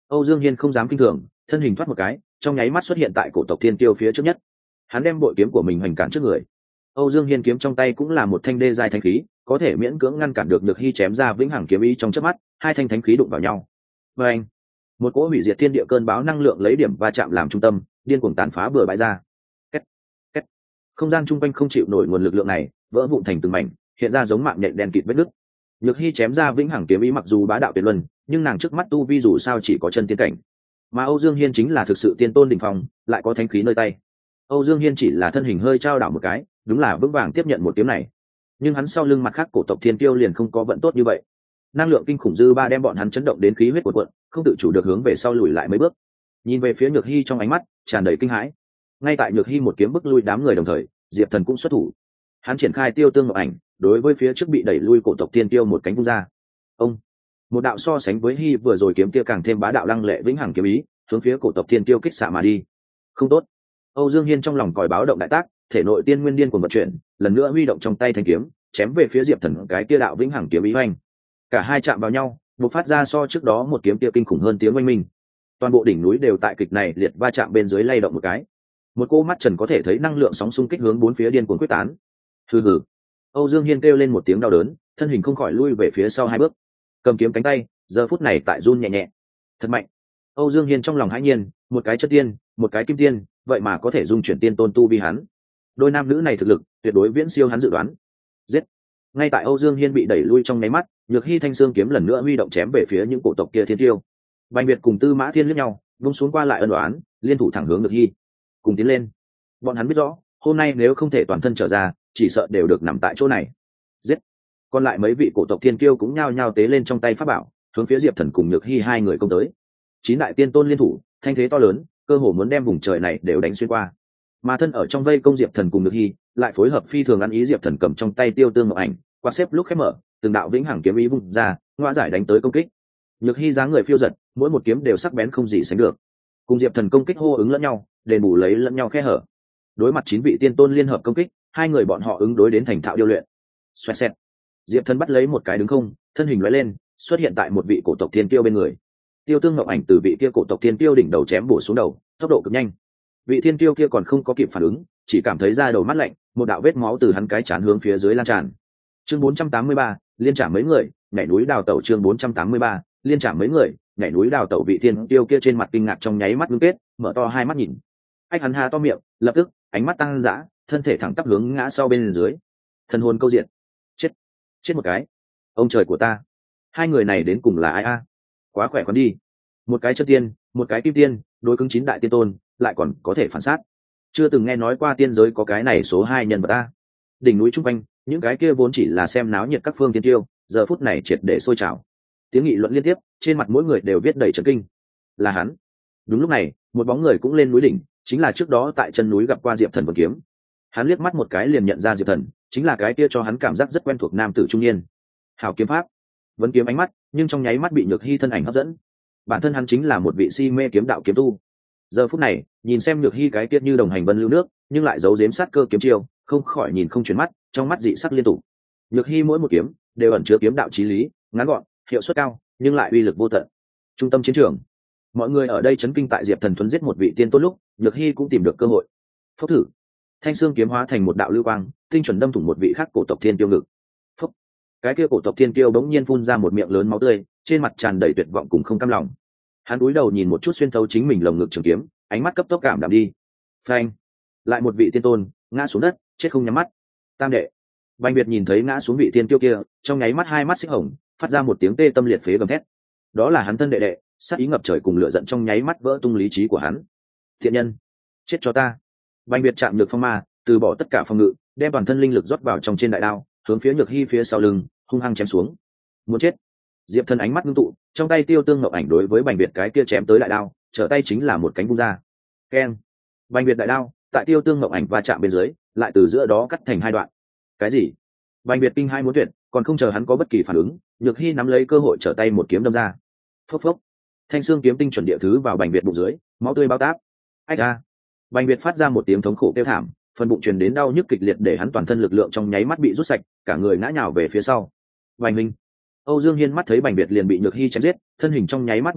Âu Dương Hiên không dám kinh thường, thân hình thoát một cái, trong nháy mắt xuất hiện tại cổ tộc thiên tiêu phía trước nhất. Hắn đem bội kiếm của mình hoành cản trước người. Âu Dương Hiên kiếm trong tay cũng là một thanh đê dài thánh khí, có thể miễn cưỡng ngăn cản được Nhược Hy chém ra vĩnh hằng kiếm ý trong chớp mắt, hai thanh thánh khí đụng vào nhau. Và anh, một cỗ hủy diệt thiên địa cơn bão năng lượng lấy điểm va chạm làm trung tâm, điên cuồng tàn phá bừa bãi ra. Két, két. Không gian trung quanh không chịu nổi nguồn lực lượng này, vỡ vụn thành từng mảnh, hiện ra giống mạng nhện đen kịt vết nứt. Nhược Hy chém ra vĩnh hằng kiếm ý mặc dù bá đạo tuyệt luân, nhưng nàng trước mắt tu vi dù sao chỉ có chân tiên cảnh, mà Âu Dương Hiên chính là thực sự tiên tôn đỉnh phong, lại có thánh khí nơi tay. Âu Dương Hiên chỉ là thân hình hơi trao đảo một cái, đúng là vững vàng tiếp nhận một kiếm này. Nhưng hắn sau lưng mặt khác cổ tộc thiên tiêu liền không có vận tốt như vậy. Năng lượng kinh khủng dư ba đem bọn hắn chấn động đến khí huyết cuộn cuộn, không tự chủ được hướng về sau lùi lại mấy bước. Nhìn về phía Nhược Hy trong ánh mắt tràn đầy kinh hãi. Ngay tại Nhược Hy một kiếm bức lui đám người đồng thời, Diệp Thần cũng xuất thủ. Hắn triển khai Tiêu Tương Ngọc Ảnh, đối với phía trước bị đẩy lui cổ tộc thiên tiêu một cánh vung ra. Ông, một đạo so sánh với Hy vừa rồi kiếm kia càng thêm bá đạo lăng lệ vĩnh hằng kiếm ý, hướng phía cổ tộc thiên tiêu kích xạ mà đi. Không tốt. Âu Dương Hiên trong lòng còi báo động đại tác, thể nội tiên nguyên điên cuồng vận chuyển, lần nữa huy động trong tay thanh kiếm, chém về phía Diệp Thần cái kia đạo vĩnh hằng kiếm ý hoành. Cả hai chạm vào nhau, bộc phát ra so trước đó một kiếm kia kinh khủng hơn tiếng oanh minh. Toàn bộ đỉnh núi đều tại kịch này liệt va chạm bên dưới lay động một cái. Một cô mắt trần có thể thấy năng lượng sóng xung kích hướng bốn phía điên cuồng quyết tán. Hừ hừ. Âu Dương Hiên kêu lên một tiếng đau đớn, thân hình không khỏi lui về phía sau hai bước. Cầm kiếm cánh tay, giờ phút này tại run nhẹ nhẹ. Thật mạnh. Âu Dương Hiên trong lòng hãi nhiên, một cái chất tiên, một cái kim tiên, vậy mà có thể dung chuyển tiên tôn tu vi hắn. Đôi nam nữ này thực lực tuyệt đối viễn siêu hắn dự đoán. Giết. Ngay tại Âu Dương Hiên bị đẩy lui trong nháy mắt, Nhược Hy thanh xương kiếm lần nữa huy động chém về phía những cổ tộc kia thiên tiêu. Bành Biệt cùng Tư Mã Thiên liếc nhau, vung xuống qua lại ân oán, liên thủ thẳng hướng Nhược Hy. Cùng tiến lên. Bọn hắn biết rõ, hôm nay nếu không thể toàn thân trở ra, chỉ sợ đều được nằm tại chỗ này. Giết. Còn lại mấy vị cổ tộc thiên kiêu cũng nhao nhao tế lên trong tay pháp bảo, hướng phía Diệp Thần cùng Nhược Hy hai người công tới. Chín đại tiên tôn liên thủ, thanh thế to lớn, cơ hồ muốn đem vùng trời này đều đánh xuyên qua. Mà thân ở trong vây công Diệp Thần cùng Nhược Hy, lại phối hợp phi thường ăn ý. Diệp Thần cầm trong tay Tiêu Tương Ngọc Ảnh, quạt xếp lúc khép mở, từng đạo vĩnh hằng kiếm ý vung ra, ngoa giải đánh tới công kích. Nhược Hy dáng người phiêu giật, mỗi một kiếm đều sắc bén không gì sánh được. Cùng Diệp Thần công kích hô ứng lẫn nhau, đền bù lấy lẫn nhau khe hở. Đối mặt chín vị tiên tôn liên hợp công kích, hai người bọn họ ứng đối đến thành thạo điêu luyện. Xoẹt xẹt. Diệp Thần bắt lấy một cái đứng không, thân hình lóe lên, xuất hiện tại một vị cổ tộc thiên tiêu bên người. Tiêu Tương Ngọc Ảnh từ vị kia cổ tộc thiên tiêu đỉnh đầu chém bổ xuống đầu, tốc độ cực nhanh. Vị thiên tiêu kia còn không có kịp phản ứng, chỉ cảm thấy da đầu mát lạnh, một đạo vết máu từ hắn cái chán hướng phía dưới lan tràn. Chương bốn trăm tám mươi ba, liên trả mấy người, nhảy núi đào tẩu. Chương bốn trăm tám mươi ba, liên trả mấy người, nhảy núi đào tẩu. Vị thiên tiêu kia trên mặt kinh ngạc trong nháy mắt ngưng kết, mở to hai mắt nhìn. Anh hắn há to miệng, lập tức ánh mắt tăng dã, thân thể thẳng tắp hướng ngã sau bên dưới. Thần hồn câu diện. Chết, chết một cái. Ông trời của ta, hai người này đến cùng là ai a? Quá khỏe con đi. Một cái chất tiên, một cái kim tiên, đối cứng chín đại tiên tôn, lại còn có thể phản sát. Chưa từng nghe nói qua tiên giới có cái này số hai nhân vật ta. Đỉnh núi trung quanh, những cái kia vốn chỉ là xem náo nhiệt các phương tiên tiêu, giờ phút này triệt để sôi trào. Tiếng nghị luận liên tiếp, trên mặt mỗi người đều viết đầy chấn kinh. Là hắn. Đúng lúc này, một bóng người cũng lên núi đỉnh, chính là trước đó tại chân núi gặp qua Diệp Thần vân kiếm. Hắn liếc mắt một cái liền nhận ra Diệp Thần, chính là cái kia cho hắn cảm giác rất quen thuộc nam tử trung niên. Hảo kiếm pháp. Vấn kiếm ánh mắt, nhưng trong nháy mắt bị Nhược Hy thân ảnh hấp dẫn. Bản thân hắn chính là một vị si mê kiếm đạo kiếm tu. Giờ phút này, nhìn xem Nhược Hy cái tiết như đồng hành vân lưu nước, nhưng lại giấu giếm sát cơ kiếm chiêu, không khỏi nhìn không chuyển mắt, trong mắt dị sắc liên tục. Nhược Hy mỗi một kiếm đều ẩn chứa kiếm đạo chí lý, ngắn gọn, hiệu suất cao, nhưng lại uy lực vô tận. Trung tâm chiến trường, mọi người ở đây chấn kinh tại Diệp Thần thuấn giết một vị tiên tôn lúc, Nhược Hy cũng tìm được cơ hội. Phốc thử, thanh xương kiếm hóa thành một đạo lưu quang, tinh chuẩn đâm thủng một vị khác cổ tộc thiên tiêu ngực. Phốc, cái kia cổ tộc thiên tiêu bỗng nhiên phun ra một miệng lớn máu tươi, trên mặt tràn đầy tuyệt vọng cùng không cam lòng. Hắn cúi đầu nhìn một chút xuyên thấu chính mình lồng ngực trường kiếm, ánh mắt cấp tốc cảm đạm đi. Phanh, lại một vị tiên tôn ngã xuống đất, chết không nhắm mắt. Tam đệ. Bành Biệt nhìn thấy ngã xuống vị tiên tiêu kia, trong nháy mắt hai mắt xích hồng, phát ra một tiếng tê tâm liệt phế gầm thét. Đó là hắn thân đệ đệ, sát ý ngập trời cùng lửa giận trong nháy mắt vỡ tung lý trí của hắn. Thiện nhân, chết cho ta. Bành Biệt chạm được phong ma, từ bỏ tất cả phòng ngự, đem toàn thân linh lực rót vào trong trên đại đao, hướng phía Nhược Hy phía sau lưng hung hăng chém xuống. Muốn chết. Diệp Thần ánh mắt ngưng tụ, trong tay Tiêu Tương Ngọc Ảnh đối với Bành Biệt cái kia chém tới đại đao, trở tay chính là một cánh vung ra. Keng. Bành Biệt đại đao tại Tiêu Tương Ngọc Ảnh va chạm bên dưới, lại từ giữa đó cắt thành hai đoạn. Cái gì? Bành Biệt kinh hai muốn tuyệt, còn không chờ hắn có bất kỳ phản ứng, Nhược Hy nắm lấy cơ hội trở tay một kiếm đâm ra. Phốc phốc. Thanh xương kiếm tinh chuẩn địa thứ vào Bành Biệt bụng dưới, máu tươi bao táp. Ách a. Bành Biệt phát ra một tiếng thống khổ kêu thảm, phần bụng truyền đến đau nhức kịch liệt để hắn toàn thân lực lượng trong nháy mắt bị rút sạch, cả người ngã nhào về phía sau. Bành Minh. Âu Dương Hiên mắt thấy Bành Biệt liền bị Nhược Hy chém giết, thân hình trong nháy mắt bạo khởi,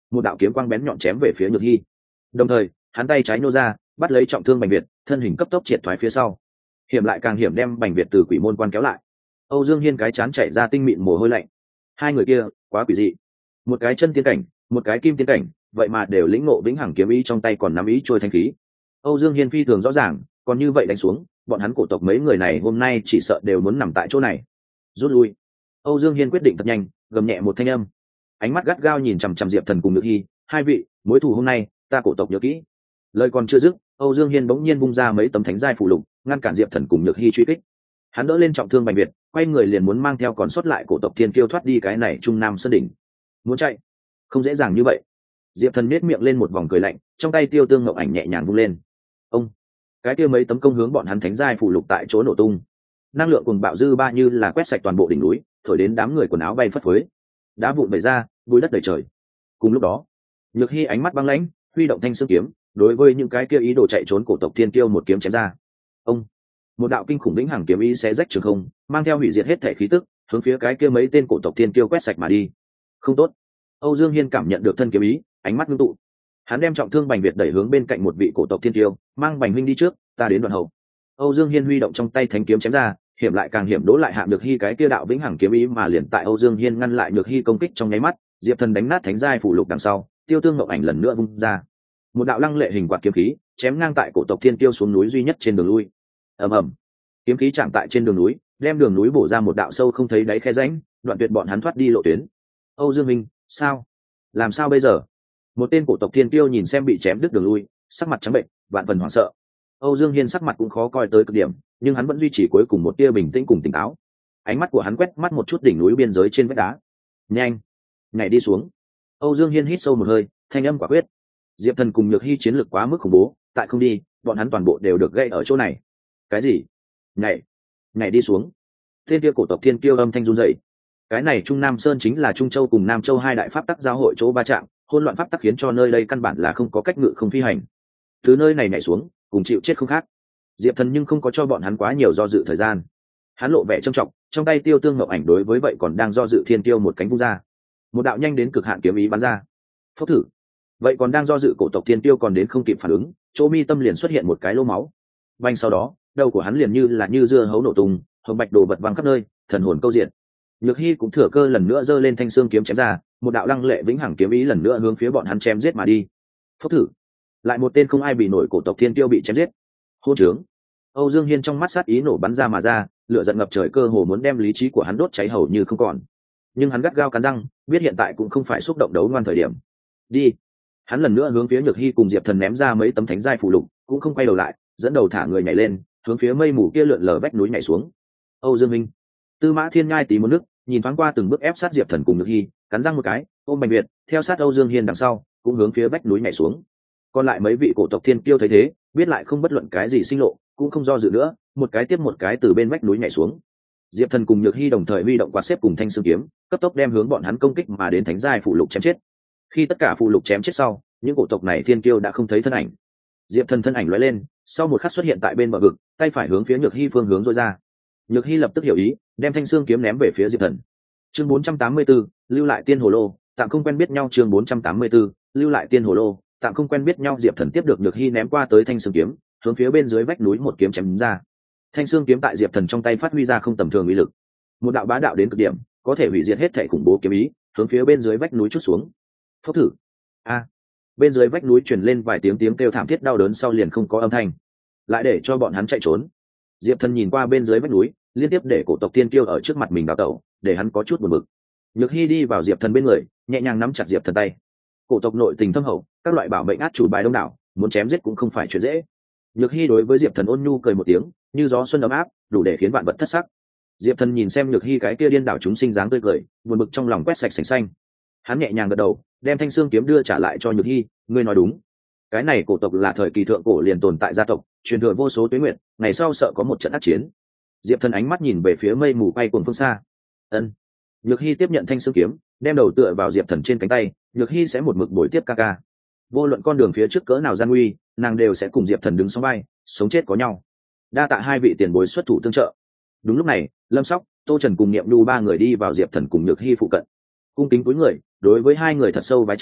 một đạo kiếm quang bén nhọn chém về phía Nhược Hy. Đồng thời, hắn tay trái nô ra, bắt lấy trọng thương Bành Việt, thân hình cấp tốc triệt thoái phía sau. Hiểm lại càng hiểm đem Bành Việt từ quỷ môn quan kéo lại. Âu Dương Hiên cái chán chảy ra tinh mịn mồ hôi lạnh. Hai người kia, quá quỷ dị. Một cái chân tiên cảnh, một cái kim tiên cảnh, vậy mà đều lĩnh ngộ vĩnh hằng kiếm ý trong tay còn nắm ý trôi thanh khí. Âu Dương Hiên phi thường rõ ràng, còn như vậy đánh xuống, bọn hắn cổ tộc mấy người này hôm nay chỉ sợ đều muốn nằm tại chỗ này. Rút lui. Âu Dương Hiên quyết định thật nhanh, gầm nhẹ một thanh âm. Ánh mắt gắt gao nhìn chằm chằm Diệp Thần cùng Nhược Hy, hai vị, mối thù hôm nay, ta cổ tộc nhớ kỹ. Lời còn chưa dứt, Âu Dương Hiên bỗng nhiên vung ra mấy tấm thánh giai phù lục, ngăn cản Diệp Thần cùng Nhược Hy truy kích. Hắn đỡ lên trọng thương Bành Việt, quay người liền muốn mang theo còn sót lại cổ tộc thiên kiêu thoát đi cái này trung nam sơn đỉnh. Muốn chạy, không dễ dàng như vậy. Diệp Thần nhếch miệng lên một vòng cười lạnh, trong tay tiêu tương ngọc ảnh nhẹ nhàng vung lên. Ông, cái kia mấy tấm công hướng bọn hắn thánh giai phù lục tại chỗ nổ tung. Năng lượng cuồng bạo dư ba như là quét sạch toàn bộ đỉnh núi, thổi đến đám người quần áo bay phất phới, đá vụn vẩy ra, bụi đất đầy trời. Cùng lúc đó, Nhược Hy ánh mắt băng lãnh, huy động thanh xương kiếm, đối với những cái kia ý đồ chạy trốn cổ tộc thiên kiêu một kiếm chém ra. Ông, một đạo kinh khủng vĩnh hằng kiếm ý xé rách trường không, mang theo hủy diệt hết thể khí tức, hướng phía cái kia mấy tên cổ tộc thiên kiêu quét sạch mà đi. Không tốt. Âu Dương Hiên cảm nhận được thân kiếm ý, ánh mắt ngưng tụ. Hắn đem trọng thương Bành Việt đẩy hướng bên cạnh một vị cổ tộc thiên kiêu, mang Bành huynh đi trước, ta đến đoạn hậu. Âu Dương Hiên huy động trong tay thánh kiếm chém ra, hiểm lại càng hiểm đỗ lại hạ Nhược Hy cái kia đạo vĩnh hằng kiếm ý mà liền tại Âu Dương Hiên ngăn lại Nhược Hy công kích trong nháy mắt, Diệp Thần đánh nát thánh giai phủ lục đằng sau, tiêu tương ngọc ảnh lần nữa vung ra. Một đạo lăng lệ hình quạt kiếm khí, chém ngang tại cổ tộc thiên kiêu xuống núi duy nhất trên đường lui. Ầm ầm. Kiếm khí chạm tại trên đường núi, đem đường núi bổ ra một đạo sâu không thấy đáy khe rãnh, đoạn tuyệt bọn hắn thoát đi lộ tuyến. Âu Dương Minh, sao? Làm sao bây giờ? Một tên cổ tộc thiên kiêu nhìn xem bị chém đứt đường lui, sắc mặt trắng bệnh, vạn phần hoảng sợ. Âu Dương Hiên sắc mặt cũng khó coi tới cực điểm, nhưng hắn vẫn duy trì cuối cùng một tia bình tĩnh cùng tỉnh táo. Ánh mắt của hắn quét mắt một chút đỉnh núi biên giới trên vách đá. Nhanh, nhảy đi xuống. Âu Dương Hiên hít sâu một hơi, thanh âm quả quyết. Diệp Thần cùng Nhược Hy chiến lược quá mức khủng bố, tại không đi, bọn hắn toàn bộ đều được gây ở chỗ này. Cái gì? Nhảy, nhảy đi xuống. Tên kia cổ tộc thiên kiêu âm thanh run rẩy. Cái này Trung Nam Sơn chính là Trung Châu cùng Nam Châu hai đại pháp tắc giao hội chỗ va chạm, hỗn loạn pháp tắc khiến cho nơi đây căn bản là không có cách ngự không phi hành. Từ nơi này nhảy xuống, cùng chịu chết không khác. Diệp Thần nhưng không có cho bọn hắn quá nhiều do dự thời gian. Hắn lộ vẻ trầm trọng, trong tay tiêu tương ngọc ảnh đối với vậy còn đang do dự thiên tiêu một cánh vung ra. Một đạo nhanh đến cực hạn kiếm ý bắn ra. Phốc thử. Vậy còn đang do dự cổ tộc thiên tiêu còn đến không kịp phản ứng, chỗ mi tâm liền xuất hiện một cái lỗ máu. Vành sau đó, đầu của hắn liền như là như dưa hấu nổ tung, hồng bạch đồ vật văng khắp nơi, thần hồn câu diện. Nhược Hy cũng thừa cơ lần nữa giơ lên thanh xương kiếm chém ra, một đạo lăng lệ vĩnh hằng kiếm ý lần nữa hướng phía bọn hắn chém giết mà đi. Phốc thử. Lại một tên không ai bị nổi cổ tộc thiên tiêu bị chém giết. Hôn trướng. Âu Dương Hiên trong mắt sát ý nổ bắn ra mà ra, lửa giận ngập trời cơ hồ muốn đem lý trí của hắn đốt cháy hầu như không còn. Nhưng hắn gắt gao cắn răng, biết hiện tại cũng không phải xúc động đấu ngoan thời điểm. Đi. Hắn lần nữa hướng phía Nhược Hy cùng Diệp Thần ném ra mấy tấm thánh giai phù lục, cũng không quay đầu lại, dẫn đầu thả người nhảy lên, hướng phía mây mù kia lượn lờ vách núi nhảy xuống. Âu Dương Minh. Tư Mã Thiên nhai tí một nước, nhìn thoáng qua từng bước ép sát Diệp Thần cùng Nhược Hy, cắn răng một cái, ôm Bành Việt, theo sát Âu Dương Hiên đằng sau, cũng hướng phía vách núi nhảy xuống. Còn lại mấy vị cổ tộc thiên kiêu thấy thế, biết lại không bất luận cái gì sinh lộ, cũng không do dự nữa, một cái tiếp một cái từ bên vách núi nhảy xuống. Diệp Thần cùng Nhược Hy đồng thời huy động quạt xếp cùng thanh xương kiếm, cấp tốc đem hướng bọn hắn công kích mà đến thánh giai phụ lục chém chết. Khi tất cả phụ lục chém chết sau, những cổ tộc này thiên kiêu đã không thấy thân ảnh. Diệp Thần thân ảnh lóe lên, sau một khắc xuất hiện tại bên bờ vực, tay phải hướng phía Nhược Hy phương hướng rối ra. Nhược Hy lập tức hiểu ý, đem thanh xương kiếm ném về phía Diệp Thần. Chương bốn trăm tám mươi tư, lưu lại tiên hồ lô, tạm không quen biết nhau. Chương bốn trăm tám mươi tư, lưu lại tiên hồ lô, tạm không quen biết nhau. Diệp Thần tiếp được Nhược Hy ném qua tới thanh xương kiếm, hướng phía bên dưới vách núi một kiếm chém ra. Thanh xương kiếm tại Diệp Thần trong tay phát huy ra không tầm thường uy lực, một đạo bá đạo đến cực điểm, có thể hủy diệt hết thể khủng bố kiếm ý, hướng phía bên dưới vách núi chút xuống. Phốc thử. A. Bên dưới vách núi truyền lên vài tiếng tiếng kêu thảm thiết đau đớn, sau liền không có âm thanh, lại để cho bọn hắn chạy trốn. Diệp Thần nhìn qua bên dưới vách núi, liên tiếp để cổ tộc tiên kiêu ở trước mặt mình đào tẩu, để hắn có chút buồn bực. Nhược Hy đi vào Diệp Thần bên người, nhẹ nhàng nắm chặt Diệp Thần tay. Cổ tộc nội tình thâm hậu, các loại bảo mệnh át chủ bài đông đảo, muốn chém giết cũng không phải chuyện dễ. Nhược Hy đối với Diệp Thần ôn nhu cười một tiếng, như gió xuân ấm áp, đủ để khiến vạn vật thất sắc. Diệp Thần nhìn xem Nhược Hy cái kia điên đảo chúng sinh dáng tươi cười, buồn bực trong lòng quét sạch sành xanh. Hắn nhẹ nhàng gật đầu, đem thanh xương kiếm đưa trả lại cho Nhược Hy. Ngươi nói đúng, cái này cổ tộc là thời kỳ thượng cổ liền tồn tại gia tộc, truyền thừa vô số tuế nguyện, ngày sau sợ có một trận ác chiến. Diệp Thần ánh mắt nhìn về phía mây mù bay cuồng phương xa. Ân. Nhược Hy tiếp nhận thanh xương kiếm, đem đầu tựa vào Diệp Thần trên cánh tay. Nhược Hy sẽ một mực bồi tiếp ca ca, vô luận con đường phía trước cỡ nào gian nguy, nàng đều sẽ cùng Diệp Thần đứng song vai, sống chết có nhau. Đa tạ hai vị tiền bối xuất thủ tương trợ. Đúng lúc này, Lâm Sóc, Tô Trần cùng Niệm Nhu ba người đi vào Diệp Thần cùng Nhược Hy phụ cận, cung kính cúi người, đối với hai người thật sâu vái chào,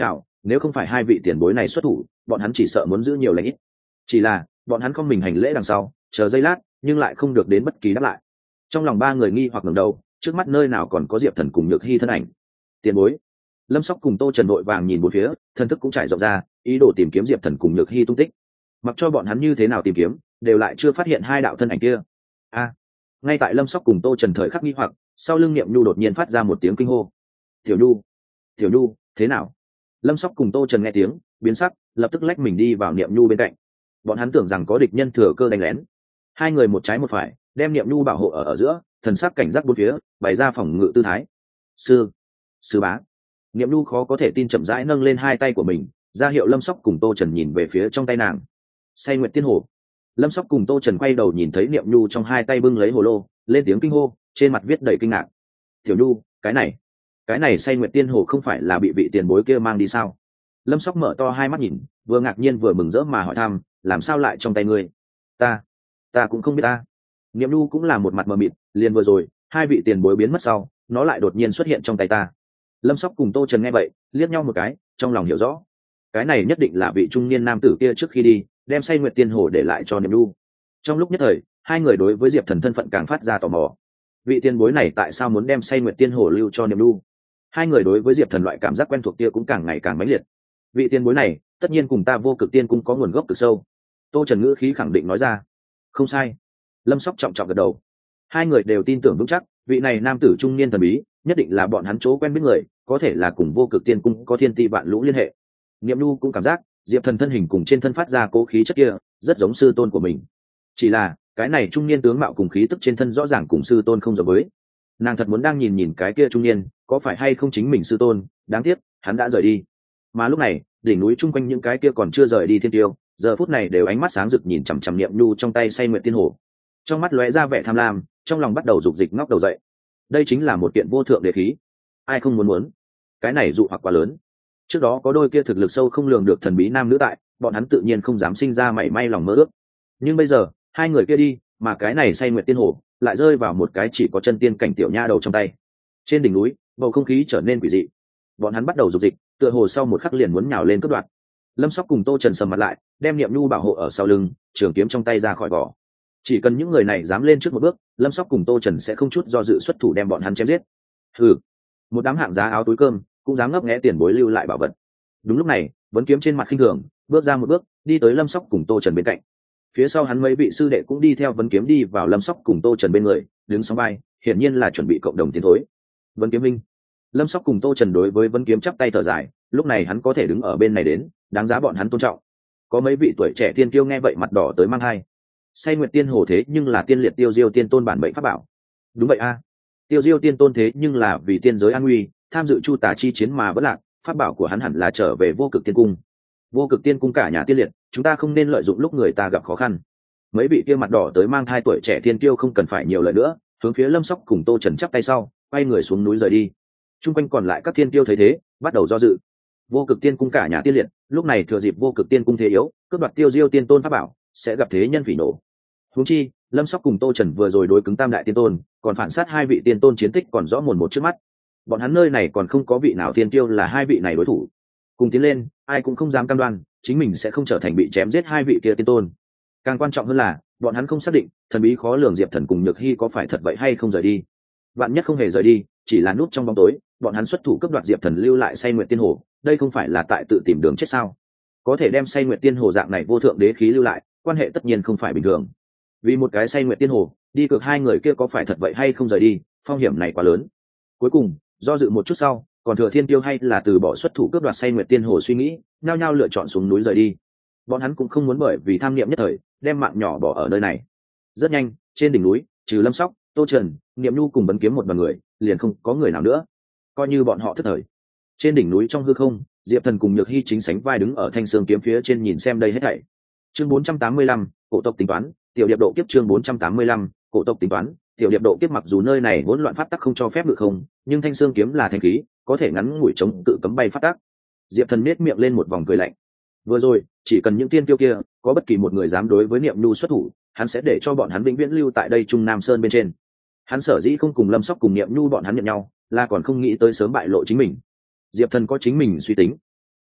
nếu không phải hai vị tiền bối này xuất thủ bọn hắn chỉ sợ muốn giữ nhiều lãnh ít. Chỉ là bọn hắn không mình hành lễ đằng sau chờ giây lát nhưng lại không được đến bất kỳ đáp lại. Trong lòng ba người nghi hoặc ngẩng đầu, trước mắt nơi nào còn có Diệp Thần cùng Nhược Hy thân ảnh. Tiền bối. Lâm Sóc cùng Tô Trần vội vàng nhìn bốn phía, thân thức cũng trải rộng ra, ý đồ tìm kiếm Diệp Thần cùng Nhược Hy tung tích. Mặc cho bọn hắn như thế nào tìm kiếm, đều lại chưa phát hiện hai đạo thân ảnh kia. A! Ngay tại Lâm Sóc cùng Tô Trần thời khắc nghi hoặc, sau lưng Niệm Nhu đột nhiên phát ra một tiếng kinh hô. Tiểu Nhu, Tiểu Nhu, thế nào? Lâm Sóc cùng Tô Trần nghe tiếng, biến sắc, lập tức lách mình đi vào Niệm Nhu bên cạnh. Bọn hắn tưởng rằng có địch nhân thừa cơ đánh lén. Hai người một trái một phải, đem Niệm Nhu bảo hộ ở ở giữa, thần sắc cảnh giác bốn phía, bày ra phòng ngự tư thái. Sư, sư bá. Niệm Nhu khó có thể tin chậm rãi nâng lên hai tay của mình, ra hiệu Lâm Sóc cùng Tô Trần nhìn về phía trong tay nàng. Say Nguyệt Tiên Hồ. Lâm Sóc cùng Tô Trần quay đầu nhìn thấy Niệm Nhu trong hai tay bưng lấy hồ lô, lên tiếng kinh hô, trên mặt viết đầy kinh ngạc. Tiểu Nhu, cái này, cái này Say Nguyệt Tiên Hồ không phải là bị vị tiền bối kia mang đi sao? Lâm Sóc mở to hai mắt nhìn, vừa ngạc nhiên vừa mừng rỡ mà hỏi thăm, làm sao lại trong tay ngươi? Ta, ta cũng không biết ta. Niệm Nhu cũng là một mặt mờ mịt, liền vừa rồi, hai vị tiền bối biến mất sau, nó lại đột nhiên xuất hiện trong tay ta. Lâm Sóc cùng Tô Trần nghe vậy, liếc nhau một cái, trong lòng hiểu rõ, cái này nhất định là vị trung niên nam tử kia trước khi đi, đem Say Nguyệt Tiên Hồ để lại cho Niệm Nhu. Trong lúc nhất thời, hai người đối với Diệp Thần thân phận càng phát ra tò mò. Vị tiền bối này tại sao muốn đem Say Nguyệt Tiên Hồ lưu cho Niệm Nhu? Hai người đối với Diệp Thần loại cảm giác quen thuộc kia cũng càng ngày càng mãnh liệt. Vị tiền bối này, tất nhiên cùng ta Vô Cực Tiên Cung có nguồn gốc cực sâu. Tô Trần ngữ khí khẳng định nói ra. Không sai. Lâm Sóc trọng trọng gật đầu. Hai người đều tin tưởng vững chắc, vị này nam tử trung niên thần bí, nhất định là bọn hắn chỗ quen biết người, có thể là cùng Vô Cực Tiên Cung có thiên ti vạn lũ liên hệ. Niệm Nhu cũng cảm giác, Diệp Thần thân hình cùng trên thân phát ra cố khí chất kia, rất giống sư tôn của mình. Chỉ là, cái này trung niên tướng mạo cùng khí tức trên thân rõ ràng cùng sư tôn không giống với. Nàng thật muốn đang nhìn nhìn cái kia trung niên, có phải hay không chính mình sư tôn, đáng tiếc, hắn đã rời đi. Mà lúc này, đỉnh núi chung quanh những cái kia còn chưa rời đi thiên tiêu, giờ phút này đều ánh mắt sáng rực nhìn chằm chằm Niệm Nhu trong tay Say Nguyệt Tiên Hồ. Trong mắt lóe ra vẻ tham lam, trong lòng bắt đầu dục dịch ngóc đầu dậy. Đây chính là một kiện vô thượng đế khí, ai không muốn muốn? Cái này dụ hoặc quá lớn. Trước đó có đôi kia thực lực sâu không lường được thần bí nam nữ tại, bọn hắn tự nhiên không dám sinh ra mảy may lòng mơ ước. Nhưng bây giờ, hai người kia đi, mà cái này Say Nguyệt Tiên Hồ lại rơi vào một cái chỉ có chân tiên cảnh tiểu nha đầu trong tay. Trên đỉnh núi, bầu không khí trở nên quỷ dị. Bọn hắn bắt đầu dục dịch, tựa hồ sau một khắc liền muốn nhào lên cướp đoạt. Lâm Sóc cùng Tô Trần sầm mặt lại, đem Niệm Nhu bảo hộ ở sau lưng, trường kiếm trong tay ra khỏi vỏ. Chỉ cần những người này dám lên trước một bước, Lâm Sóc cùng Tô Trần sẽ không chút do dự xuất thủ đem bọn hắn chém giết. Hừ, một đám hạng giá áo túi cơm cũng dám ngấp nghé tiền bối lưu lại bảo vật. Đúng lúc này, Vấn Kiếm trên mặt khinh thường, bước ra một bước, đi tới Lâm Sóc cùng Tô Trần bên cạnh. Phía sau hắn mấy vị sư đệ cũng đi theo Vấn Kiếm đi vào Lâm Sóc cùng Tô Trần bên người, đứng song vai, hiển nhiên là chuẩn bị cộng đồng tiến thối. Vấn Kiếm minh. Lâm Sóc cùng Tô Trần đối với Vấn Kiếm chắp tay thở dài, lúc này hắn có thể đứng ở bên này đến, đáng giá bọn hắn tôn trọng. Có mấy vị tuổi trẻ tiên kiêu nghe vậy mặt đỏ tới mang hai. Say Nguyệt Tiên Hồ thế nhưng là tiên liệt Tiêu Diêu Tiên Tôn bản mệnh pháp bảo. Đúng vậy a. Tiêu Diêu Tiên Tôn thế nhưng là vì tiên giới an nguy, tham dự Chu Tả chi chiến mà bất lạc, pháp bảo của hắn hẳn là trở về Vô Cực Tiên Cung. Vô Cực Tiên Cung cả nhà tiên liệt, chúng ta không nên lợi dụng lúc người ta gặp khó khăn. Mấy vị kia mặt đỏ tới mang thai tuổi trẻ tiên kiêu không cần phải nhiều lời nữa, hướng phía Lâm Sóc cùng Tô Trần chắp tay sau, quay người xuống núi rời đi. Trung quanh còn lại các tiên kiêu thấy thế, bắt đầu do dự. Vô Cực Tiên Cung cả nhà tiên liệt, lúc này thừa dịp Vô Cực Tiên Cung thế yếu, cướp đoạt Tiêu Diêu Tiên Tôn pháp bảo, sẽ gặp thế nhân phỉ nổ. Huống chi, Lâm Sóc cùng Tô Trần vừa rồi đối cứng Tam đại tiên tôn, còn phản sát hai vị tiên tôn chiến tích còn rõ mồn một trước mắt. Bọn hắn nơi này còn không có vị nào tiên tiêu là hai vị này đối thủ. Cùng tiến lên, ai cũng không dám cam đoan, chính mình sẽ không trở thành bị chém giết hai vị kia tiên tôn. Càng quan trọng hơn là, bọn hắn không xác định, thần bí khó lường Diệp Thần cùng Nhược Hy có phải thật vậy hay không rời đi. Vạn nhất không hề rời đi, chỉ là núp trong bóng tối, bọn hắn xuất thủ cướp đoạt Diệp Thần lưu lại Say Nguyệt Tiên Hồ, đây không phải là tại tự tìm đường chết sao? Có thể đem Say Nguyệt Tiên Hồ dạng này vô thượng đế khí lưu lại, quan hệ tất nhiên không phải bình thường. Vì một cái Say Nguyệt Tiên Hồ, đi cược hai người kia có phải thật vậy hay không rời đi, phong hiểm này quá lớn. Cuối cùng, do dự một chút sau, còn thừa thiên tiêu hay là từ bỏ xuất thủ cướp đoạt Say Nguyệt Tiên Hồ suy nghĩ, nhao nhao lựa chọn xuống núi rời đi. Bọn hắn cũng không muốn bởi vì tham niệm nhất thời, đem mạng nhỏ bỏ ở nơi này. Rất nhanh, trên đỉnh núi, trừ Lâm Sóc, Tô Trần, Niệm Nhu cùng Vấn Kiếm một đoàn người, liền không có người nào nữa. Coi như bọn họ thất thời. Trên đỉnh núi trong hư không, Diệp Thần cùng Nhược Hy chính sánh vai đứng ở thanh xương kiếm phía trên nhìn xem đây hết thảy. Chương bốn trăm tám mươi lăm, cổ tộc tính toán, tiểu điệp độ kiếp chương bốn trăm tám mươi lăm, cổ tộc tính toán, tiểu điệp độ kiếp mặc dù nơi này hỗn loạn pháp tắc không cho phép ngự không, nhưng thanh xương kiếm là thanh khí, có thể ngắn ngủi chống tự cấm bay pháp tắc. Diệp Thần nhếch miệng lên một vòng cười lạnh. Vừa rồi, chỉ cần những tiên tiêu kia có bất kỳ một người dám đối với Niệm Nhu xuất thủ, hắn sẽ để cho bọn hắn vĩnh viễn lưu tại đây Trung Nam Sơn bên trên. Hắn sở dĩ không cùng Lâm Sóc cùng Niệm Nhu bọn hắn nhận nhau, là còn không nghĩ tới sớm bại lộ chính mình. Diệp Thần có chính mình suy tính.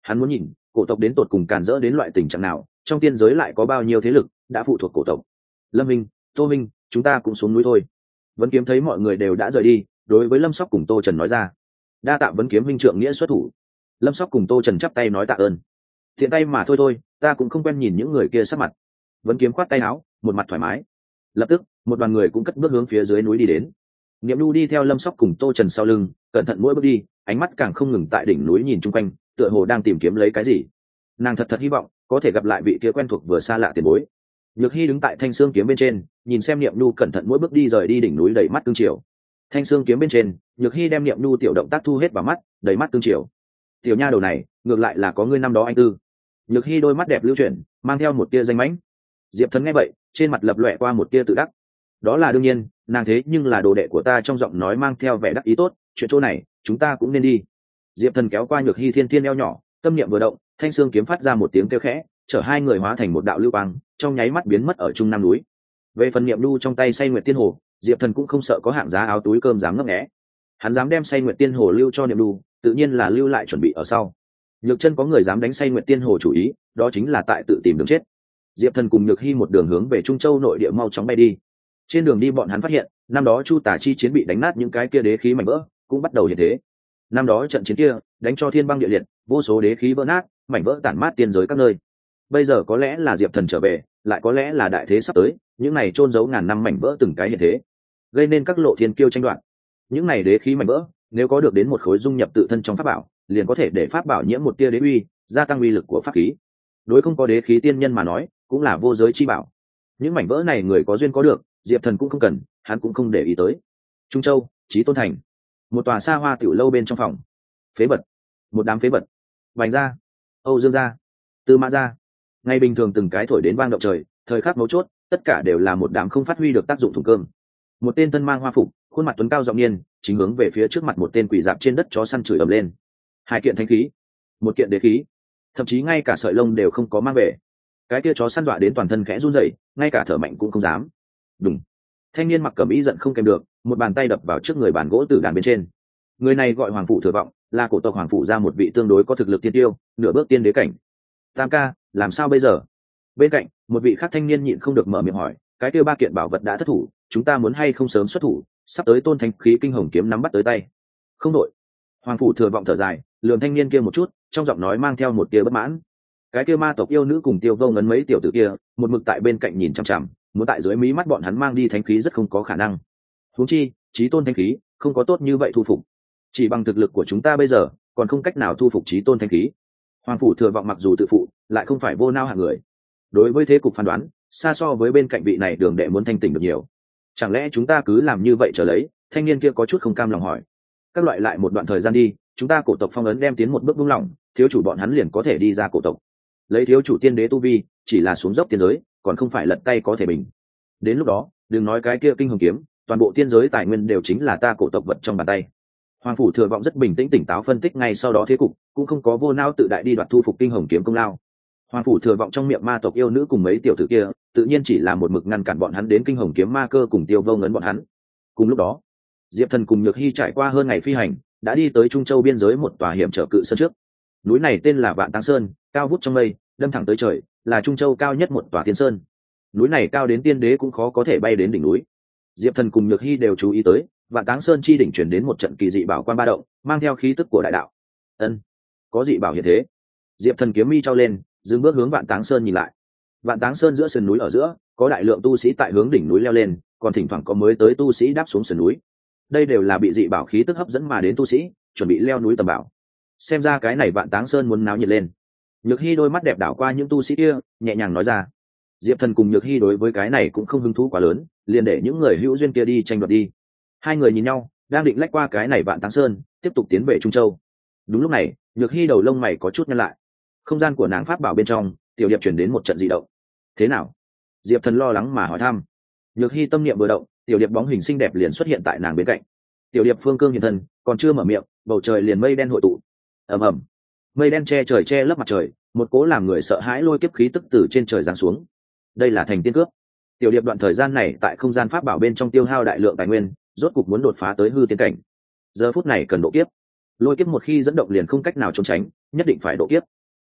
Hắn muốn nhìn cổ tộc đến tột cùng càn rỡ đến loại tình trạng nào, trong tiên giới lại có bao nhiêu thế lực đã phụ thuộc cổ tộc. Lâm minh, Tô minh, chúng ta cũng xuống núi thôi. Vấn Kiếm thấy mọi người đều đã rời đi, đối với Lâm Sóc cùng Tô Trần nói ra. Đa tạ Vấn Kiếm huynh trượng nghĩa xuất thủ. Lâm Sóc cùng Tô Trần chắp tay nói tạ ơn. Thiện tay mà thôi thôi, ta cũng không quen nhìn những người kia sắc mặt. Vấn Kiếm khoát tay áo, một mặt thoải mái. Lập tức một đoàn người cũng cất bước hướng phía dưới núi đi đến. Niệm Nhu đi theo Lâm Sóc cùng Tô Trần sau lưng, cẩn thận mỗi bước đi, ánh mắt càng không ngừng tại đỉnh núi nhìn chung quanh, tựa hồ đang tìm kiếm lấy cái gì. Nàng thật thật hy vọng có thể gặp lại vị kia quen thuộc vừa xa lạ tiền bối. Nhược Hy đứng tại thanh xương kiếm bên trên, nhìn xem Niệm Nhu cẩn thận mỗi bước đi rời đi đỉnh núi, đầy mắt tương chiều. Thanh xương kiếm bên trên, Nhược Hy đem Niệm Nhu tiểu động tác thu hết vào mắt, đầy mắt tương chiều. Tiểu nha đầu này, ngược lại là có ngươi năm đó anh tư. Nhược Hy đôi mắt đẹp lưu chuyển, mang theo một tia danh mãnh. Diệp Thần nghe vậy, trên mặt lập lòe qua một tia tự đắc. Đó là đương nhiên, nàng thế nhưng là đồ đệ của ta, trong giọng nói mang theo vẻ đắc ý tốt, chuyện chỗ này, chúng ta cũng nên đi. Diệp Thần kéo qua Nhược Hy thiên thiên eo nhỏ, tâm niệm vừa động, thanh xương kiếm phát ra một tiếng kêu khẽ, chở hai người hóa thành một đạo lưu quang, trong nháy mắt biến mất ở trung nam núi. Về phần Niệm Nhu trong tay say nguyệt tiên hồ, Diệp Thần cũng không sợ có hạng giá áo túi cơm dám ngấp nghé. Hắn dám đem say nguyệt tiên hồ lưu cho Niệm Nhu, tự nhiên là lưu lại chuẩn bị ở sau. Nhược Chân có người dám đánh say nguyệt tiên hồ chủ ý, đó chính là tại tự tìm đường chết. Diệp Thần cùng Nhược Hy một đường hướng về Trung Châu nội địa mau chóng bay đi. Trên đường đi bọn hắn phát hiện, năm đó Chu Tả chi chiến bị đánh nát những cái kia đế khí mảnh vỡ, cũng bắt đầu hiện thế. Năm đó trận chiến kia, đánh cho thiên băng địa liệt, vô số đế khí vỡ nát, mảnh vỡ tản mát tiên giới các nơi. Bây giờ có lẽ là Diệp Thần trở về, lại có lẽ là đại thế sắp tới, những này chôn giấu ngàn năm mảnh vỡ từng cái hiện thế, gây nên các lộ thiên kiêu tranh đoạt. Những này đế khí mảnh vỡ, nếu có được đến một khối dung nhập tự thân trong pháp bảo, liền có thể để pháp bảo nhiễm một tia đế uy, gia tăng uy lực của pháp khí. Đối không có đế khí tiên nhân mà nói, cũng là vô giới chi bảo. Những mảnh vỡ này người có duyên có được, Diệp Thần cũng không cần, hắn cũng không để ý tới. Trung Châu, Chí Tôn Thành, một tòa xa hoa tiểu lâu bên trong phòng. Phế vật, một đám phế vật. Bành gia, Âu Dương gia, Tư Mã gia. Ngày bình thường từng cái thổi đến vang động trời, thời khắc mấu chốt, tất cả đều là một đám không phát huy được tác dụng thùng cơm. Một tên thân mang hoa phục, khuôn mặt tuấn cao giọng niên, chính hướng về phía trước mặt một tên quỷ dạp trên đất chó săn chửi ầm lên. Hai kiện thánh khí, một kiện đế khí, thậm chí ngay cả sợi lông đều không có mang về. Cái kia chó săn dọa đến toàn thân khẽ run rẩy, ngay cả thở mạnh cũng không dám. Đùng. Thanh niên mặc cẩm y giận không kèm được, một bàn tay đập vào trước người bàn gỗ tử đàn bên trên. Người này gọi Hoàng Phủ Thừa Vọng, là cổ tộc Hoàng Phủ ra một vị tương đối có thực lực tiên tiêu, nửa bước tiên đế cảnh. Tam ca, làm sao bây giờ? Bên cạnh, một vị khác thanh niên nhịn không được mở miệng hỏi, cái kia ba kiện bảo vật đã thất thủ, chúng ta muốn hay không sớm xuất thủ, sắp tới tôn thánh khí kinh hồng kiếm nắm bắt tới tay. Không đội. Hoàng Phủ Thừa Vọng thở dài, lườm thanh niên kia một chút, trong giọng nói mang theo một tia bất mãn. Cái kia ma tộc yêu nữ cùng Tiêu Vô Ngấn mấy tiểu tử kia, một mực tại bên cạnh nhìn chằm chằm, muốn tại dưới mí mắt bọn hắn mang đi thánh khí rất không có khả năng. Huống chi, chí tôn thánh khí không có tốt như vậy thu phục. Chỉ bằng thực lực của chúng ta bây giờ, còn không cách nào thu phục chí tôn thánh khí. Hoàng Phủ Thừa Vọng mặc dù tự phụ, lại không phải vô nao hạng người. Đối với thế cục phán đoán, xa so với bên cạnh vị này đường đệ muốn thanh tỉnh được nhiều. Chẳng lẽ chúng ta cứ làm như vậy trở lấy? Thanh niên kia có chút không cam lòng hỏi. Các loại lại một đoạn thời gian đi, chúng ta cổ tộc phong ấn đem tiến một bước buông lỏng, thiếu chủ bọn hắn liền có thể đi ra cổ tộc. Lấy thiếu chủ tiên đế tu vi, chỉ là xuống dốc tiên giới, còn không phải lật tay có thể bình. Đến lúc đó, đừng nói cái kia kinh hồng kiếm, toàn bộ tiên giới tài nguyên đều chính là ta cổ tộc vật trong bàn tay. Hoàng Phủ Thừa Vọng rất bình tĩnh tỉnh táo phân tích ngay sau đó thế cục, cũng không có vô nao tự đại đi đoạt thu phục kinh hồng kiếm công lao. Hoàng Phủ Thừa Vọng trong miệng ma tộc yêu nữ cùng mấy tiểu tử kia, tự nhiên chỉ là một mực ngăn cản bọn hắn đến kinh hồng kiếm ma cơ cùng Tiêu Vô Ngấn bọn hắn. Cùng lúc đó, Diệp Thần cùng Nhược Hy trải qua hơn ngày phi hành, đã đi tới Trung Châu biên giới một tòa hiểm trở cự sơn trước. Núi này tên là Vạn Táng Sơn, cao vút trong mây, đâm thẳng tới trời, là Trung Châu cao nhất một tòa tiên sơn. Núi này cao đến tiên đế cũng khó có thể bay đến đỉnh núi. Diệp Thần cùng Nhược Hy đều chú ý tới, Vạn Táng Sơn chi đỉnh truyền đến một trận kỳ dị bảo quan ba động, mang theo khí tức của đại đạo. Ân, có dị bảo hiện thế. Diệp Thần kiếm mi trao lên, dừng bước hướng Vạn Táng Sơn nhìn lại. Vạn Táng Sơn giữa sườn núi ở giữa, có đại lượng tu sĩ tại hướng đỉnh núi leo lên, còn thỉnh thoảng có mới tới tu sĩ đáp xuống sườn núi. Đây đều là bị dị bảo khí tức hấp dẫn mà đến tu sĩ, chuẩn bị leo núi tầm bảo. Xem ra cái này Vạn Táng Sơn muốn náo nhiệt lên. Nhược Hy đôi mắt đẹp đảo qua những tu sĩ kia, nhẹ nhàng nói ra. Diệp Thần cùng Nhược Hy đối với cái này cũng không hứng thú quá lớn, liền để những người hữu duyên kia đi tranh đoạt đi. Hai người nhìn nhau, đang định lách qua cái này Vạn Táng Sơn, tiếp tục tiến về Trung Châu. Đúng lúc này, Nhược Hy đầu lông mày có chút nhăn lại. Không gian của nàng pháp bảo bên trong, tiểu điệp chuyển đến một trận dị động. Thế nào? Diệp Thần lo lắng mà hỏi thăm. Nhược Hy tâm niệm vừa động, tiểu điệp bóng hình xinh đẹp liền xuất hiện tại nàng bên cạnh. Tiểu điệp phương cương hiện thân, còn chưa mở miệng, bầu trời liền mây đen hội tụ. Ầm ầm, mây đen che trời che lấp mặt trời, một cố làm người sợ hãi lôi kiếp khí tức từ trên trời giáng xuống. Đây là thành tiên cướp. Tiểu điệp đoạn thời gian này tại không gian pháp bảo bên trong tiêu hao đại lượng tài nguyên, rốt cục muốn đột phá tới hư tiên cảnh. Giờ phút này cần độ kiếp. Lôi kiếp một khi dẫn động liền không cách nào trốn tránh, nhất định phải độ kiếp.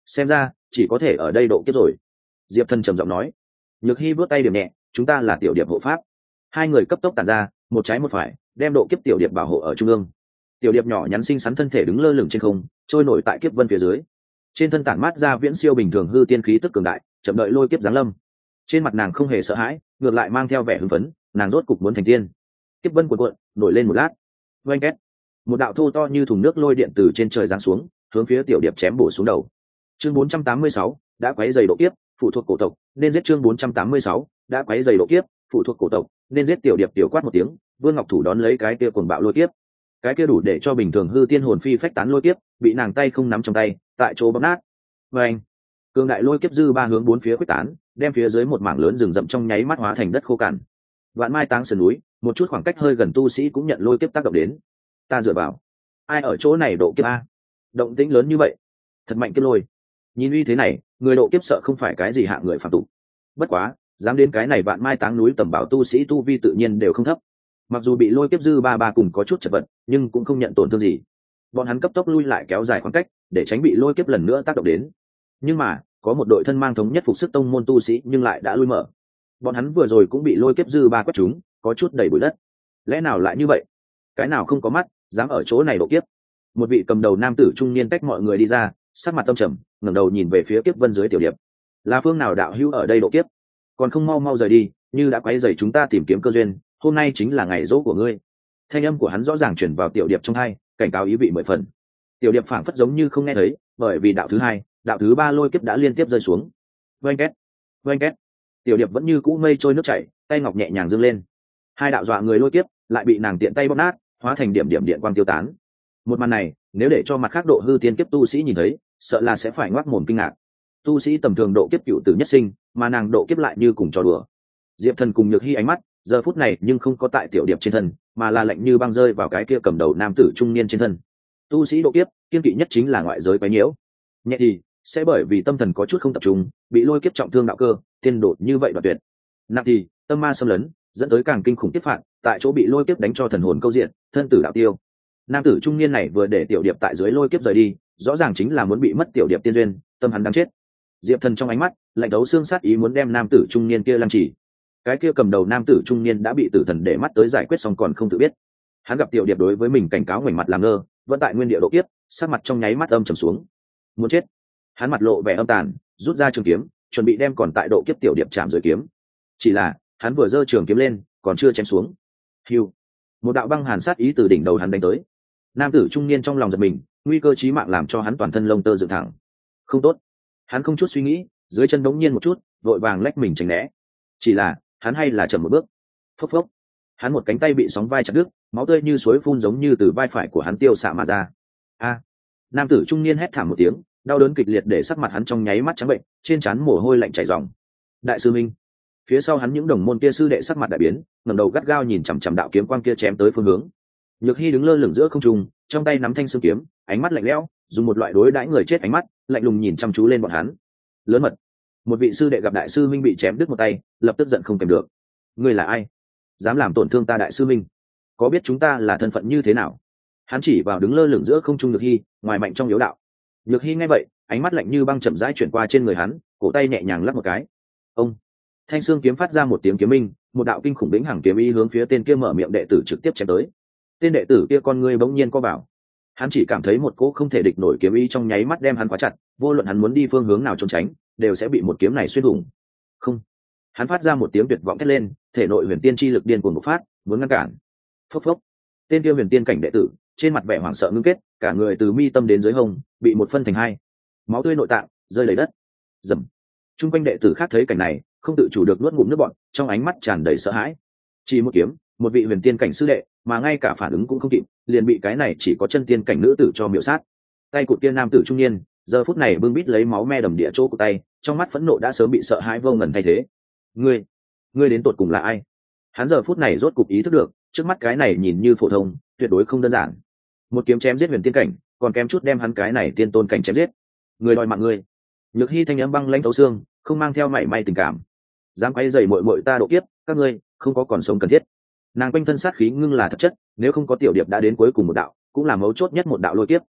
xem ra chỉ có thể ở đây độ kiếp rồi. Diệp Thần trầm giọng nói. Nhược Hy bước tay điểm nhẹ, chúng ta là tiểu điệp hộ pháp. Hai người cấp tốc tản ra, một trái một phải, đem độ kiếp tiểu điệp bảo hộ ở trung ương. Tiểu điệp nhỏ nhắn xinh xắn thân thể đứng lơ lửng trên không, trôi nổi tại kiếp vân phía dưới. Trên thân tản mát ra viễn siêu bình thường hư tiên khí tức cường đại, chậm đợi lôi kiếp giáng lâm. Trên mặt nàng không hề sợ hãi, ngược lại mang theo vẻ hưng phấn, nàng rốt cục muốn thành tiên. Kiếp vân cuộn cuộn, nổi lên một lát. Oanh két. Một đạo thô to như thùng nước lôi điện từ trên trời giáng xuống, hướng phía tiểu điệp chém bổ xuống đầu. Chương bốn trăm tám mươi sáu, đã quấy dày độ kiếp, phụ thuộc cổ tộc, nên giết. Chương bốn trăm tám mươi sáu, đã quấy dày độ kiếp, phụ thuộc cổ tộc, nên giết. Tiểu điệp tiểu quát một tiếng, Vương Ngọc Thủ đón lấy cái kia cuồng bạo lôi kiếp. Cái kia đủ để cho bình thường hư tiên hồn phi phách tán lôi kiếp, bị nàng tay không nắm trong tay, tại chỗ bóp nát. Oanh. Cương đại lôi kiếp dư ba hướng bốn phía quyết tán, đem phía dưới một mảng lớn rừng rậm trong nháy mắt hóa thành đất khô cằn. Vạn Mai Táng sườn núi, một chút khoảng cách hơi gần tu sĩ cũng nhận lôi kiếp tác động đến. Ta dựa vào, ai ở chỗ này độ kiếp a? Động tĩnh lớn như vậy, thật mạnh kiếp lôi. Nhìn uy thế này, người độ kiếp sợ không phải cái gì hạ người phạm tục. Bất quá, dám đến cái này Vạn Mai Táng núi tầm bảo tu sĩ tu vi tự nhiên đều không thấp. Mặc dù bị lôi kiếp dư ba ba cùng có chút chật vật, nhưng cũng không nhận tổn thương gì. Bọn hắn cấp tốc lui lại kéo dài khoảng cách, để tránh bị lôi kiếp lần nữa tác động đến. Nhưng mà, có một đội thân mang thống nhất phục sức tông môn tu sĩ nhưng lại đã lui mở. Bọn hắn vừa rồi cũng bị lôi kiếp dư ba quét trúng, có chút đầy bụi đất. Lẽ nào lại như vậy? Cái nào không có mắt, dám ở chỗ này độ kiếp? Một vị cầm đầu nam tử trung niên cách mọi người đi ra, sắc mặt tâm trầm, ngẩng đầu nhìn về phía kiếp vân dưới tiểu điệp. Là phương nào đạo hữu ở đây độ kiếp? Còn không mau mau rời đi, như đã quấy rầy chúng ta tìm kiếm cơ duyên, hôm nay chính là ngày dỗ của ngươi. Thanh âm của hắn rõ ràng truyền vào tiểu điệp trong tai, cảnh cáo ý vị mười phần. Tiểu điệp phảng phất giống như không nghe thấy, bởi vì đạo thứ hai, đạo thứ ba lôi kiếp đã liên tiếp rơi xuống. Oanh két, oanh két. Tiểu điệp vẫn như cũ mây trôi nước chảy, tay ngọc nhẹ nhàng giương lên. Hai đạo dọa người lôi kiếp lại bị nàng tiện tay bóp nát, hóa thành điểm điểm điện quang tiêu tán. Một màn này, nếu để cho mặt khác độ hư tiên kiếp tu sĩ nhìn thấy, sợ là sẽ phải ngoác mồm kinh ngạc. Tu sĩ tầm thường độ kiếp cựu tử nhất sinh, mà nàng độ kiếp lại như cùng trò đùa. Diệp Thần cùng Nhược Hy ánh mắt, giờ phút này nhưng không có tại tiểu điệp trên thân, mà là lạnh như băng rơi vào cái kia cầm đầu nam tử trung niên trên thân. Tu sĩ độ kiếp, kiên kỵ nhất chính là ngoại giới quấy nhiễu. Nhẹ thì sẽ bởi vì tâm thần có chút không tập trung, bị lôi kiếp trọng thương đạo cơ, tiên đột như vậy đoạt tuyệt. Nặng thì tâm ma xâm lấn, dẫn tới càng kinh khủng kiếp phạt, tại chỗ bị lôi kiếp đánh cho thần hồn câu diện, thân tử đạo tiêu. Nam tử trung niên này vừa để tiểu điệp tại dưới lôi kiếp rời đi, rõ ràng chính là muốn bị mất tiểu điệp tiên duyên, tâm hắn đang chết. Diệp Thần trong ánh mắt lạnh đấu xương sát ý muốn đem nam tử trung niên kia lăng trì. Cái kia cầm đầu nam tử trung niên đã bị tử thần để mắt tới giải quyết xong còn không tự biết. Hắn gặp tiểu điệp đối với mình cảnh cáo ngoảnh mặt làm ngơ, vẫn tại nguyên địa độ kiếp, sắc mặt trong nháy mắt âm trầm xuống. Muốn chết. Hắn mặt lộ vẻ âm tàn, rút ra trường kiếm, chuẩn bị đem còn tại độ kiếp tiểu điệp chạm dưới kiếm. Chỉ là, hắn vừa giơ trường kiếm lên, còn chưa chém xuống. Hưu. Một đạo băng hàn sát ý từ đỉnh đầu hắn đánh tới. Nam tử trung niên trong lòng giật mình, nguy cơ chí mạng làm cho hắn toàn thân lông tơ dựng thẳng. Không tốt. Hắn không chút suy nghĩ, dưới chân đống nhiên một chút, vội vàng lách mình tránh né. Chỉ là, hắn hay là chậm một bước. Phốc phốc. Hắn một cánh tay bị sóng vai chặt đứt, máu tươi như suối phun giống như từ vai phải của hắn tiêu xạ mà ra. A! Nam tử trung niên hét thảm một tiếng, đau đớn kịch liệt để sắc mặt hắn trong nháy mắt trắng bệnh, trên trán mồ hôi lạnh chảy ròng. Đại sư Minh. Phía sau hắn những đồng môn kia sư đệ sắc mặt đại biến, ngẩng đầu gắt gao nhìn chằm chằm đạo kiếm quang kia chém tới phương hướng. Nhược Hy đứng lơ lửng giữa không trung, trong tay nắm thanh xương kiếm, ánh mắt lạnh lẽo, dùng một loại đối đãi người chết ánh mắt, lạnh lùng nhìn chăm chú lên bọn hắn. Lớn mật. Một vị sư đệ gặp đại sư Minh bị chém đứt một tay, lập tức giận không kèm được. Ngươi là ai? Dám làm tổn thương ta đại sư Minh? Có biết chúng ta là thân phận như thế nào? Hắn chỉ vào đứng lơ lửng giữa không trung Nhược Hy, ngoài mạnh trong yếu đạo. Nhược Hy nghe vậy, ánh mắt lạnh như băng chậm rãi chuyển qua trên người hắn, cổ tay nhẹ nhàng lắc một cái. Ông. Thanh xương kiếm phát ra một tiếng kiếm minh, một đạo kinh khủng vĩnh hằng kiếm ý hướng phía tên kia mở miệng đệ tử trực tiếp chém tới. Tên đệ tử kia con ngươi bỗng nhiên co vào. Hắn chỉ cảm thấy một cỗ không thể địch nổi kiếm ý trong nháy mắt đem hắn khóa chặt, vô luận hắn muốn đi phương hướng nào trốn tránh, đều sẽ bị một kiếm này xuyên thủng. Không. Hắn phát ra một tiếng tuyệt vọng thét lên, thể nội huyền tiên chi lực điên cuồng bộc phát, muốn ngăn cản. Phốc phốc. Tên kia huyền tiên cảnh đệ tử, trên mặt vẻ hoảng sợ ngưng kết, cả người từ mi tâm đến dưới hông, bị một phân thành hai. Máu tươi nội tạng rơi đầy đất. Rầm. Trung quanh đệ tử khác thấy cảnh này, không tự chủ được nuốt ngụm nước bọt, trong ánh mắt tràn đầy sợ hãi. Chỉ một kiếm, một vị huyền tiên cảnh sư đệ, mà ngay cả phản ứng cũng không kịp, liền bị cái này chỉ có chân tiên cảnh nữ tử cho miểu sát. Tay cụt tiên nam tử trung niên, giờ phút này bưng bít lấy máu me đầm địa chỗ của tay, trong mắt phẫn nộ đã sớm bị sợ hãi vô ngần thay thế. Ngươi, ngươi đến tột cùng là ai? Hắn giờ phút này rốt cục ý thức được, trước mắt cái này nhìn như phổ thông, tuyệt đối không đơn giản. Một kiếm chém giết huyền tiên cảnh, còn kém chút đem hắn cái này tiên tôn cảnh chém giết. Người đòi mạng ngươi. Nhược Hy thanh âm băng lãnh thấu xương, không mang theo mảy may tình cảm. Dám quay dày muội muội ta độ kiếp, các ngươi không có còn sống cần thiết. Nàng quanh thân sát khí ngưng là thật chất, nếu không có tiểu điệp đã đến cuối cùng một đạo, cũng là mấu chốt nhất một đạo lôi kiếp.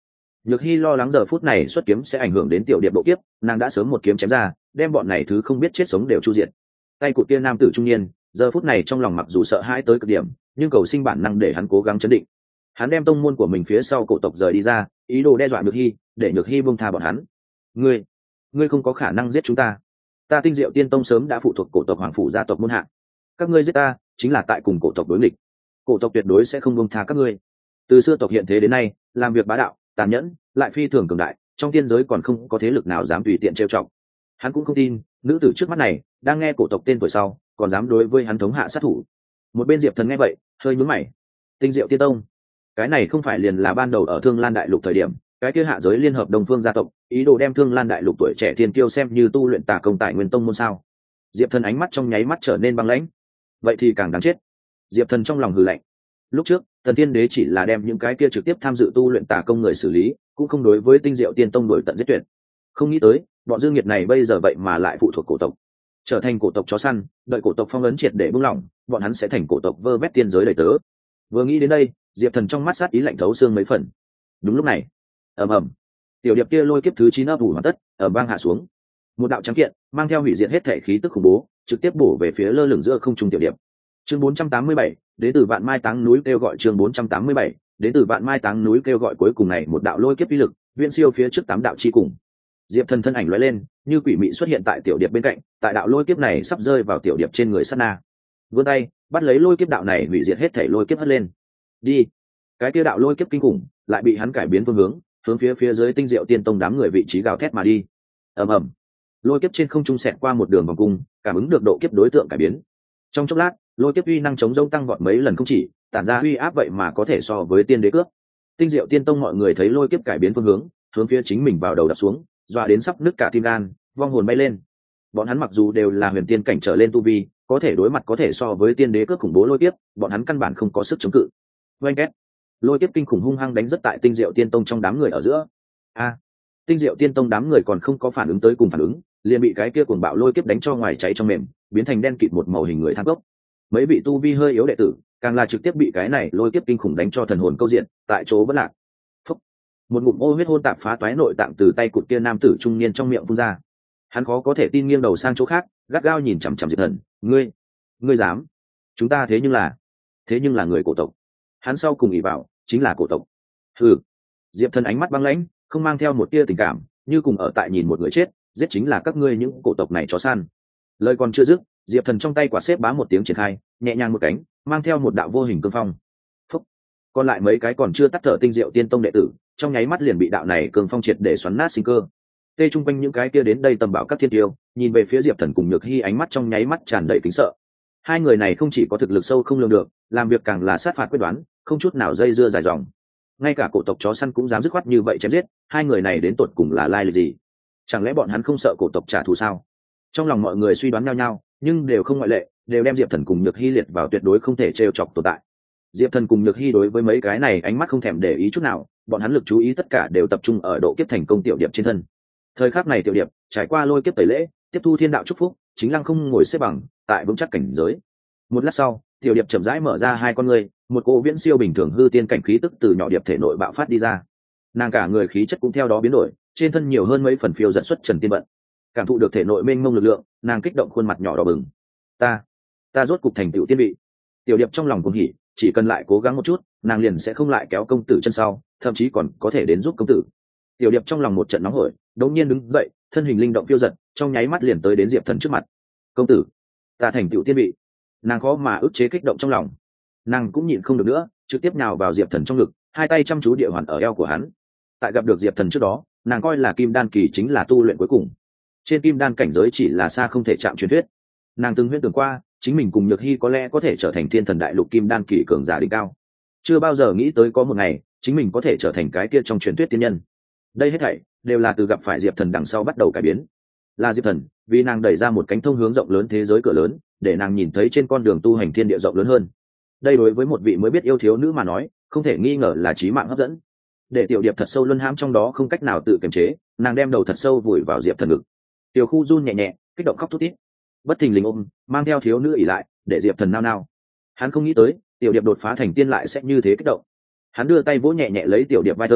Nhược Hy lo lắng giờ phút này xuất kiếm sẽ ảnh hưởng đến tiểu điệp độ kiếp, nàng đã sớm một kiếm chém ra, đem bọn này thứ không biết chết sống đều chu diệt. Tay cụt kia nam tử trung niên, giờ phút này trong lòng mặc dù sợ hãi tới cực điểm, nhưng cầu sinh bản năng để hắn cố gắng chấn định. Hắn đem tông môn của mình phía sau cổ tộc rời đi ra, ý đồ đe dọa Nhược Hy, để Nhược Hy buông tha bọn hắn. Ngươi, ngươi không có khả năng giết chúng ta. Ta Tinh Diệu Tiên Tông sớm đã phụ thuộc cổ tộc hoàng phủ gia tộc môn hạ. Các ngươi giết ta, chính là tại cùng cổ tộc đối nghịch. Cổ tộc tuyệt đối sẽ không buông tha các ngươi. Từ xưa tộc hiện thế đến nay, làm việc bá đạo, tàn nhẫn, lại phi thường cường đại, trong tiên giới còn không có thế lực nào dám tùy tiện trêu chọc. Hắn cũng không tin, nữ tử trước mắt này đang nghe cổ tộc tên tuổi sau, còn dám đối với hắn thống hạ sát thủ. Một bên Diệp Thần nghe vậy, hơi nhướng mày. Tinh Diệu Tiên Tông, cái này không phải liền là ban đầu ở Thương Lan Đại Lục thời điểm, cái kia hạ giới liên hợp Đông Phương gia tộc, ý đồ đem Thương Lan Đại Lục tuổi trẻ thiên kiêu xem như tu luyện tà công tại Nguyên Tông môn sao? Diệp Thần ánh mắt trong nháy mắt trở nên băng lãnh. Vậy thì càng đáng chết. Diệp Thần trong lòng hừ lạnh. Lúc trước, Thần Tiên Đế chỉ là đem những cái kia trực tiếp tham dự tu luyện tà công người xử lý, cũng không đối với Tinh Diệu Tiên Tông đổi tận giết tuyệt. Không nghĩ tới, bọn dương nghiệt này bây giờ vậy mà lại phụ thuộc cổ tộc, trở thành cổ tộc chó săn, đợi cổ tộc phong ấn triệt để buông lỏng, bọn hắn sẽ thành cổ tộc vơ vét tiên giới đầy tớ. Vừa nghĩ đến đây, Diệp Thần trong mắt sát ý lạnh thấu xương mấy phần. Đúng lúc này, ầm ầm, tiểu điệp kia lôi kiếp thứ chín ấp ủ hoàn tất, ở bang hạ xuống. Một đạo trắng kiện, mang theo hủy diệt hết thể khí tức khủng bố, trực tiếp bổ về phía lơ lửng giữa không trung tiểu điệp. Chương bốn trăm tám mươi bảy, đến từ Vạn Mai Táng núi kêu gọi chương bốn trăm tám mươi bảy, đến từ Vạn Mai Táng núi kêu gọi cuối cùng này một đạo lôi kiếp uy lực, viễn siêu phía trước tám đạo chi cùng. Diệp Thần thân ảnh lóe lên, như quỷ mị xuất hiện tại tiểu điệp bên cạnh, tại đạo lôi kiếp này sắp rơi vào tiểu điệp trên người sát na, vươn tay bắt lấy lôi kiếp đạo này hủy diệt hết thể lôi kiếp hất lên. Đi. Cái kia đạo lôi kiếp kinh khủng lại bị hắn cải biến phương hướng, hướng phía phía dưới Tinh Diệu Tiên Tông đám người vị trí gào thét mà đi. Ầm ầm. Lôi kiếp trên không trung xẹt qua một đường vòng cung, cảm ứng được độ kiếp đối tượng cải biến. Trong chốc lát, lôi kiếp uy năng chống rông tăng vọt mấy lần không chỉ, tản ra uy áp vậy mà có thể so với tiên đế cướp. Tinh Diệu Tiên Tông mọi người thấy lôi kiếp cải biến phương hướng, hướng phía chính mình vào đầu đập xuống, dọa đến sắp nứt cả tim gan, vong hồn bay lên. Bọn hắn mặc dù đều là huyền tiên cảnh trở lên tu vi, có thể đối mặt có thể so với tiên đế cướp khủng bố lôi kiếp, bọn hắn căn bản không có sức chống cự. Oanh két, lôi kiếp kinh khủng hung hăng đánh rất tại Tinh Diệu Tiên Tông trong đám người ở giữa. A, Tinh Diệu Tiên Tông đám người còn không có phản ứng tới cùng phản ứng, liền bị cái kia cuồng bạo lôi kiếp đánh cho ngoài cháy trong mềm, biến thành đen kịt một màu hình người than cốc. Mấy vị tu vi hơi yếu đệ tử, càng là trực tiếp bị cái này lôi kiếp kinh khủng đánh cho thần hồn câu diện, tại chỗ bất lạc. Phúc. Một ngụm ô huyết hôn tạp phá toái nội tạng từ tay cụt kia nam tử trung niên trong miệng phun ra. Hắn khó có thể tin nghiêng đầu sang chỗ khác, gắt gao nhìn chằm chằm Diệp Thần. Ngươi, ngươi dám? Chúng ta thế nhưng là, thế nhưng là người cổ tộc. Hắn sau cùng ỷ vào chính là cổ tộc. Hừ. Diệp Thần ánh mắt băng lãnh, không mang theo một tia tình cảm, như cùng ở tại nhìn một người chết, giết chính là các ngươi những cổ tộc này chó săn. Lời còn chưa dứt, Diệp Thần trong tay quả xếp bá một tiếng triển khai, nhẹ nhàng một cánh, mang theo một đạo vô hình cương phong. Phúc. Còn lại mấy cái còn chưa tắt thở Tinh Diệu Tiên Tông đệ tử, trong nháy mắt liền bị đạo này cương phong triệt để xoắn nát sinh cơ. Tê chung quanh những cái kia đến đây tầm bảo các thiên tiêu, nhìn về phía Diệp Thần cùng Nhược Hy ánh mắt trong nháy mắt tràn đầy kính sợ. Hai người này không chỉ có thực lực sâu không lường được, làm việc càng là sát phạt quyết đoán, không chút nào dây dưa dài dòng. Ngay cả cổ tộc chó săn cũng dám dứt khoát như vậy chém giết, hai người này đến tột cùng là lai lịch gì? Chẳng lẽ bọn hắn không sợ cổ tộc trả thù sao? Trong lòng mọi người suy đoán nhau nhau, nhưng đều không ngoại lệ, đều đem Diệp Thần cùng Nhược Hy liệt vào tuyệt đối không thể trêu chọc tồn tại. Diệp Thần cùng Nhược Hy đối với mấy cái này ánh mắt không thèm để ý chút nào, bọn hắn lực chú ý tất cả đều tập trung ở độ kiếp thành công tiểu điệp trên thân. Thời khắc này tiểu điệp trải qua lôi kiếp tẩy lễ, tiếp thu thiên đạo chúc phúc, chính lăng không ngồi xếp bằng tại vững chắc cảnh giới. Một lát sau, tiểu điệp chậm rãi mở ra hai con ngươi, một cỗ viễn siêu bình thường hư tiên cảnh khí tức từ nhỏ điệp thể nội bạo phát đi ra. Nàng cả người khí chất cũng theo đó biến đổi, trên thân nhiều hơn mấy phần phiêu giận xuất trần tiên vận. Cảm thụ được thể nội mênh mông lực lượng, nàng kích động khuôn mặt nhỏ đỏ bừng. Ta, ta rốt cục thành tựu tiên vị. Tiểu điệp trong lòng cuồng hỉ, chỉ cần lại cố gắng một chút, nàng liền sẽ không lại kéo công tử chân sau, thậm chí còn có thể đến giúp công tử. Tiểu điệp trong lòng một trận nóng hổi, đột nhiên đứng dậy, thân hình linh động phiêu giật, trong nháy mắt liền tới đến Diệp Thần trước mặt. Công tử, ta thành tựu tiên vị. Nàng khó mà ức chế kích động trong lòng, nàng cũng nhịn không được nữa, trực tiếp nhào vào Diệp Thần trong ngực, hai tay chăm chú địa hoàn ở eo của hắn. Tại gặp được Diệp Thần trước đó, nàng coi là kim đan kỳ chính là tu luyện cuối cùng, trên kim đan cảnh giới chỉ là xa không thể chạm truyền thuyết. Nàng từng huyễn tưởng qua, chính mình cùng Nhược Hy có lẽ có thể trở thành thiên thần đại lục kim đan kỳ cường giả đỉnh cao, chưa bao giờ nghĩ tới có một ngày chính mình có thể trở thành cái kia trong truyền thuyết tiên nhân. Đây hết thảy đều là từ gặp phải Diệp Thần đằng sau bắt đầu cải biến. Là Diệp Thần, vì nàng đẩy ra một cánh thông hướng rộng lớn thế giới cửa lớn, để nàng nhìn thấy trên con đường tu hành thiên địa rộng lớn hơn. Đây đối với một vị mới biết yêu thiếu nữ mà nói, không thể nghi ngờ là chí mạng hấp dẫn. Để tiểu điệp thật sâu luân hãm trong đó không cách nào tự kiềm chế, nàng đem đầu thật sâu vùi vào Diệp Thần ngực. Tiểu khu run nhẹ nhẹ, kích động khóc thút thít. Bất thình lình ôm, mang theo thiếu nữ ỉ lại, để Diệp Thần nao nao. Hắn không nghĩ tới, tiểu điệp đột phá thành tiên lại sẽ như thế kích động. Hắn đưa tay vỗ nhẹ nhẹ lấy tiểu điệp vai thơm,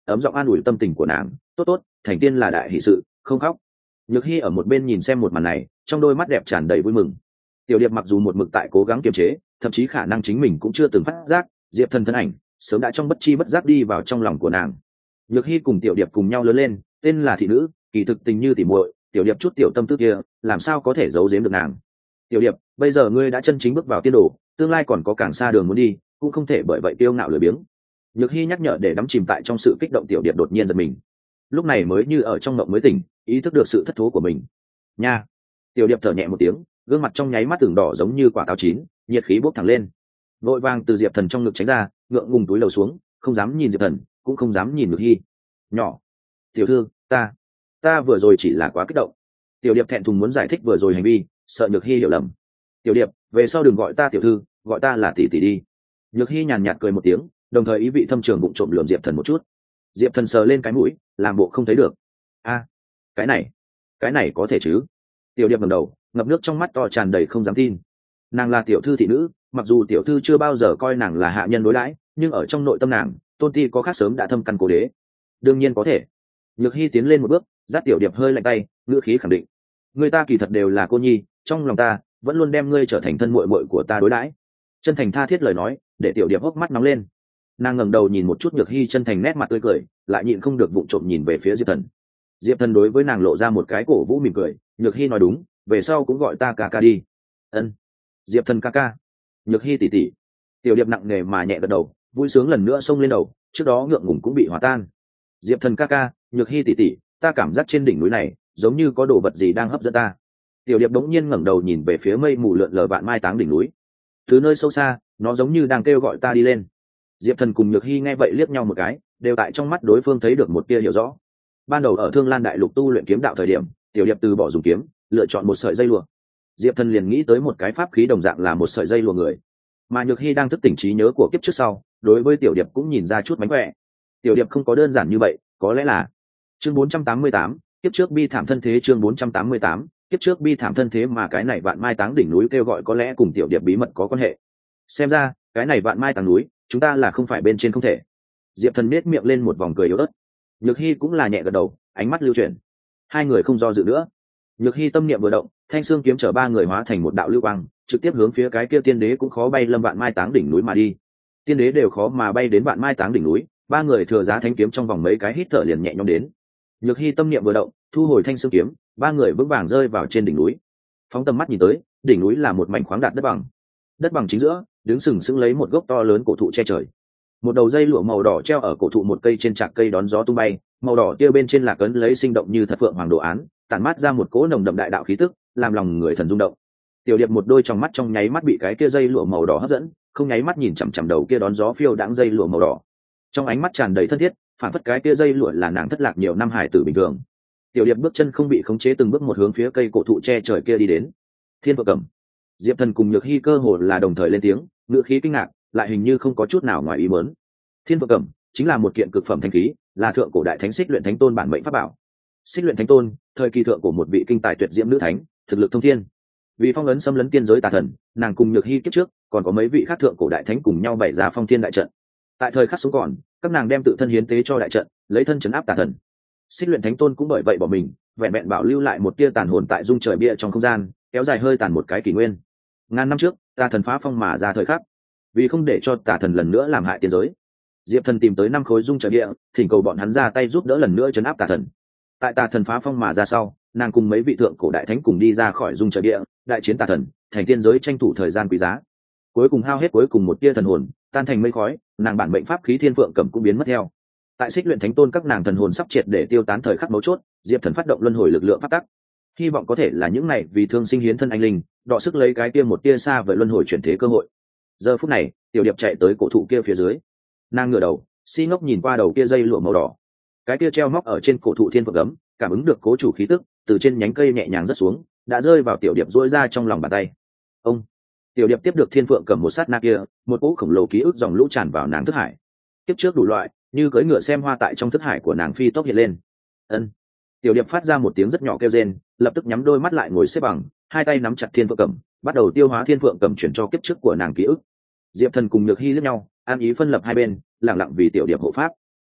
ấm giọng an ủi tâm tình của nàng. Tốt tốt, thành tiên là đại hỷ sự, không khóc. Nhược Hy ở một bên nhìn xem một màn này, trong đôi mắt đẹp tràn đầy vui mừng. Tiểu điệp mặc dù một mực tại cố gắng kiềm chế, thậm chí khả năng chính mình cũng chưa từng phát giác, diệp thần thân ảnh sớm đã trong bất chi bất giác đi vào trong lòng của nàng. Nhược Hy cùng tiểu điệp cùng nhau lớn lên, tên là thị nữ, kỳ thực tình như tỉ muội. Tiểu điệp chút tiểu tâm tư kia làm sao có thể giấu giếm được nàng. Tiểu điệp, bây giờ ngươi đã chân chính bước vào tiên đồ, tương lai còn có càng xa đường muốn đi, cũng không thể bởi vậy kiêu ngạo lười biếng. Nhược Hy nhắc nhở để đắm chìm tại trong sự kích động. Tiểu điệp đột nhiên giật mình, lúc này mới như ở trong mộng mới tỉnh, ý thức được sự thất thố của mình. Nha. Tiểu điệp thở nhẹ một tiếng, gương mặt trong nháy mắt tưởng đỏ giống như quả táo chín, nhiệt khí bốc thẳng lên. Vội vàng từ diệp thần trong ngực tránh ra, ngượng ngùng túi lầu xuống, không dám nhìn diệp thần, cũng không dám nhìn Nhược Hy. Nhỏ. Tiểu thư, ta ta vừa rồi chỉ là quá kích động. Tiểu điệp thẹn thùng muốn giải thích vừa rồi hành vi, sợ Nhược Hy hiểu lầm. Tiểu điệp, về sau đừng gọi ta tiểu thư, gọi ta là tỷ tỷ đi. Nhược Hy nhàn nhạt cười một tiếng, đồng thời ý vị thâm trường bụng trộm lườm diệp thần một chút. Diệp thần sờ lên cái mũi, làm bộ không thấy được. A, cái này cái này có thể chứ? Tiểu điệp ngẩng đầu, ngập nước trong mắt to tràn đầy không dám tin. Nàng là tiểu thư thị nữ, mặc dù tiểu thư chưa bao giờ coi nàng là hạ nhân đối đãi, nhưng ở trong nội tâm nàng, tôn ti có khác sớm đã thâm căn cố đế. Đương nhiên có thể. Nhược Hy tiến lên một bước, dắt tiểu điệp hơi lạnh tay, ngữ khí khẳng định. Người ta kỳ thật đều là cô nhi, trong lòng ta vẫn luôn đem ngươi trở thành thân muội muội của ta đối đãi. Chân thành tha thiết lời nói để tiểu điệp hốc mắt nóng lên. Nàng ngẩng đầu nhìn một chút Nhược Hy chân thành nét mặt tươi cười, lại nhịn không được vụng trộm nhìn về phía diệp thần. Diệp thần đối với nàng lộ ra một cái cổ vũ mỉm cười. Nhược Hy nói đúng, về sau cũng gọi ta ca ca đi. Ân. Diệp thần ca ca. Nhược Hy tỉ tỉ. Tiểu điệp nặng nề mà nhẹ gật đầu, vui sướng lần nữa xông lên đầu, trước đó ngượng ngùng cũng bị hòa tan. Diệp thần ca ca, Nhược Hy tỉ tỉ, ta cảm giác trên đỉnh núi này giống như có đồ vật gì đang hấp dẫn ta. Tiểu điệp đống nhiên ngẩng đầu nhìn về phía mây mù lượn lờ vạn mai táng đỉnh núi. Từ nơi sâu xa, nó giống như đang kêu gọi ta đi lên. Diệp thần cùng Nhược Hy nghe vậy liếc nhau một cái, đều tại trong mắt đối phương thấy được một tia hiểu rõ. Ban đầu ở Thương Lan Đại Lục tu luyện kiếm đạo thời điểm, tiểu điệp từ bỏ dùng kiếm, lựa chọn một sợi dây lụa. Diệp thần liền nghĩ tới một cái pháp khí đồng dạng là một sợi dây lụa người. Mà Nhược Hy đang thức tỉnh trí nhớ của kiếp trước sau, đối với tiểu điệp cũng nhìn ra chút mánh khỏe. Tiểu điệp không có đơn giản như vậy, có lẽ là chương bốn trăm tám mươi tám, kiếp trước bi thảm thân thế. Chương bốn trăm tám mươi tám, kiếp trước bi thảm thân thế. Mà cái này vạn mai táng đỉnh núi kêu gọi có lẽ cùng tiểu điệp bí mật có quan hệ. Xem ra cái này vạn mai táng núi chúng ta là không phải bên trên không thể. Diệp thần nết miệng lên một vòng cười yếu ớt. Nhược Hy cũng là nhẹ gật đầu, ánh mắt lưu chuyển. Hai người không do dự nữa. Nhược Hy tâm niệm vừa động, thanh xương kiếm chở ba người hóa thành một đạo lưu quang, trực tiếp hướng phía cái kia tiên đế cũng khó bay lâm vạn mai táng đỉnh núi mà đi. Tiên đế đều khó mà bay đến vạn mai táng đỉnh núi, ba người thừa giá thanh kiếm trong vòng mấy cái hít thở liền nhẹ nhõm đến. Nhược Hy tâm niệm vừa động, thu hồi thanh xương kiếm, ba người vững vàng rơi vào trên đỉnh núi. Phóng tầm mắt nhìn tới, đỉnh núi là một mảnh khoáng đạt đất bằng. Đất bằng chính giữa, đứng sừng sững lấy một gốc to lớn cổ thụ che trời. Một đầu dây lụa màu đỏ treo ở cổ thụ một cây trên trạc cây đón gió tung bay, màu đỏ tia bên trên là cấn lấy sinh động như thật phượng hoàng đồ án, tản mát ra một cỗ nồng đậm đại đạo khí tức, làm lòng người thần rung động. Tiểu điệp một đôi trong mắt trong nháy mắt bị cái kia dây lụa màu đỏ hấp dẫn, không nháy mắt nhìn chằm chằm đầu kia đón gió phiêu đãng dây lụa màu đỏ. Trong ánh mắt tràn đầy thân thiết, phản phất cái kia dây lụa là nàng thất lạc nhiều năm hải tử bình thường. Tiểu điệp bước chân không bị khống chế từng bước một hướng phía cây cổ thụ che trời kia đi đến. Thiên Phượng Cẩm. Diệp thần cùng Nhược Hy cơ hồ là đồng thời lên tiếng, ngữ khí kinh ngạc, lại hình như không có chút nào ngoài ý muốn. Thiên Phượng Cẩm chính là một kiện cực phẩm thanh khí, là thượng cổ đại thánh Xích Luyện Thánh Tôn bản mệnh pháp bảo. Xích Luyện Thánh Tôn, thời kỳ thượng của một vị kinh tài tuyệt diễm nữ thánh, thực lực thông thiên. Vì phong ấn xâm lấn tiên giới tà thần, nàng cùng Nhược Hy kiếp trước, còn có mấy vị khác thượng cổ đại thánh cùng nhau bày ra phong thiên đại trận. Tại thời khắc sống còn, các nàng đem tự thân hiến tế cho đại trận, lấy thân trấn áp tà thần. Xích Luyện Thánh Tôn cũng bởi vậy bỏ mình, vẹn vẹn bảo lưu lại một tia tàn hồn tại dung trời bia trong không gian, kéo dài hơi tàn một cái kỷ nguyên. Ngàn năm trước, tà thần phá phong mà ra thời khắc, vì không để cho tà thần lần nữa làm hại tiên giới, Diệp thần tìm tới năm khối dung trời bia, thỉnh cầu bọn hắn ra tay giúp đỡ lần nữa trấn áp tà thần. Tại tà thần phá phong mà ra sau, nàng cùng mấy vị thượng cổ đại thánh cùng đi ra khỏi dung trời bia, đại chiến tà thần, thành tiên giới tranh thủ thời gian quý giá. Cuối cùng hao hết cuối cùng một tia thần hồn, tan thành mây khói, nàng bản mệnh pháp khí Thiên Phượng Cẩm cũng biến mất theo. Tại Xích Luyện Thánh Tôn các nàng thần hồn sắp triệt để tiêu tán thời khắc mấu chốt, Diệp thần phát động luân hồi lực lượng pháp tắc, hy vọng có thể là những này vì thương sinh hiến thân anh linh, đọ sức lấy cái tia một tia xa với luân hồi chuyển thế cơ hội. Giờ phút này, tiểu điệp chạy tới cổ thụ kia phía dưới, nàng ngửa đầu, si ngốc nhìn qua đầu kia dây lụa màu đỏ, cái kia treo móc ở trên cổ thụ Thiên Phượng Cẩm, cảm ứng được cố chủ khí tức từ trên nhánh cây nhẹ nhàng rớt xuống, đã rơi vào tiểu điệp duỗi ra trong lòng bàn tay. Ông tiểu điệp tiếp được Thiên Phượng Cẩm một sát na kia, một cỗ khổng lồ ký ức dòng lũ tràn vào nàng thức hải. Tiếp trước đủ loại, như cưỡi ngựa xem hoa tại trong thức hải của nàng phi tốc hiện lên. Ân. Tiểu điệp phát ra một tiếng rất nhỏ kêu rên, lập tức nhắm đôi mắt lại ngồi xếp bằng, hai tay nắm chặt Thiên Phượng Cẩm, bắt đầu tiêu hóa Thiên Phượng Cẩm chuyển cho kiếp trước của nàng ký ức. Diệp thần cùng Nhược Hy liếc nhau, an ý phân lập hai bên, lặng lặng vì tiểu điệp hộ pháp.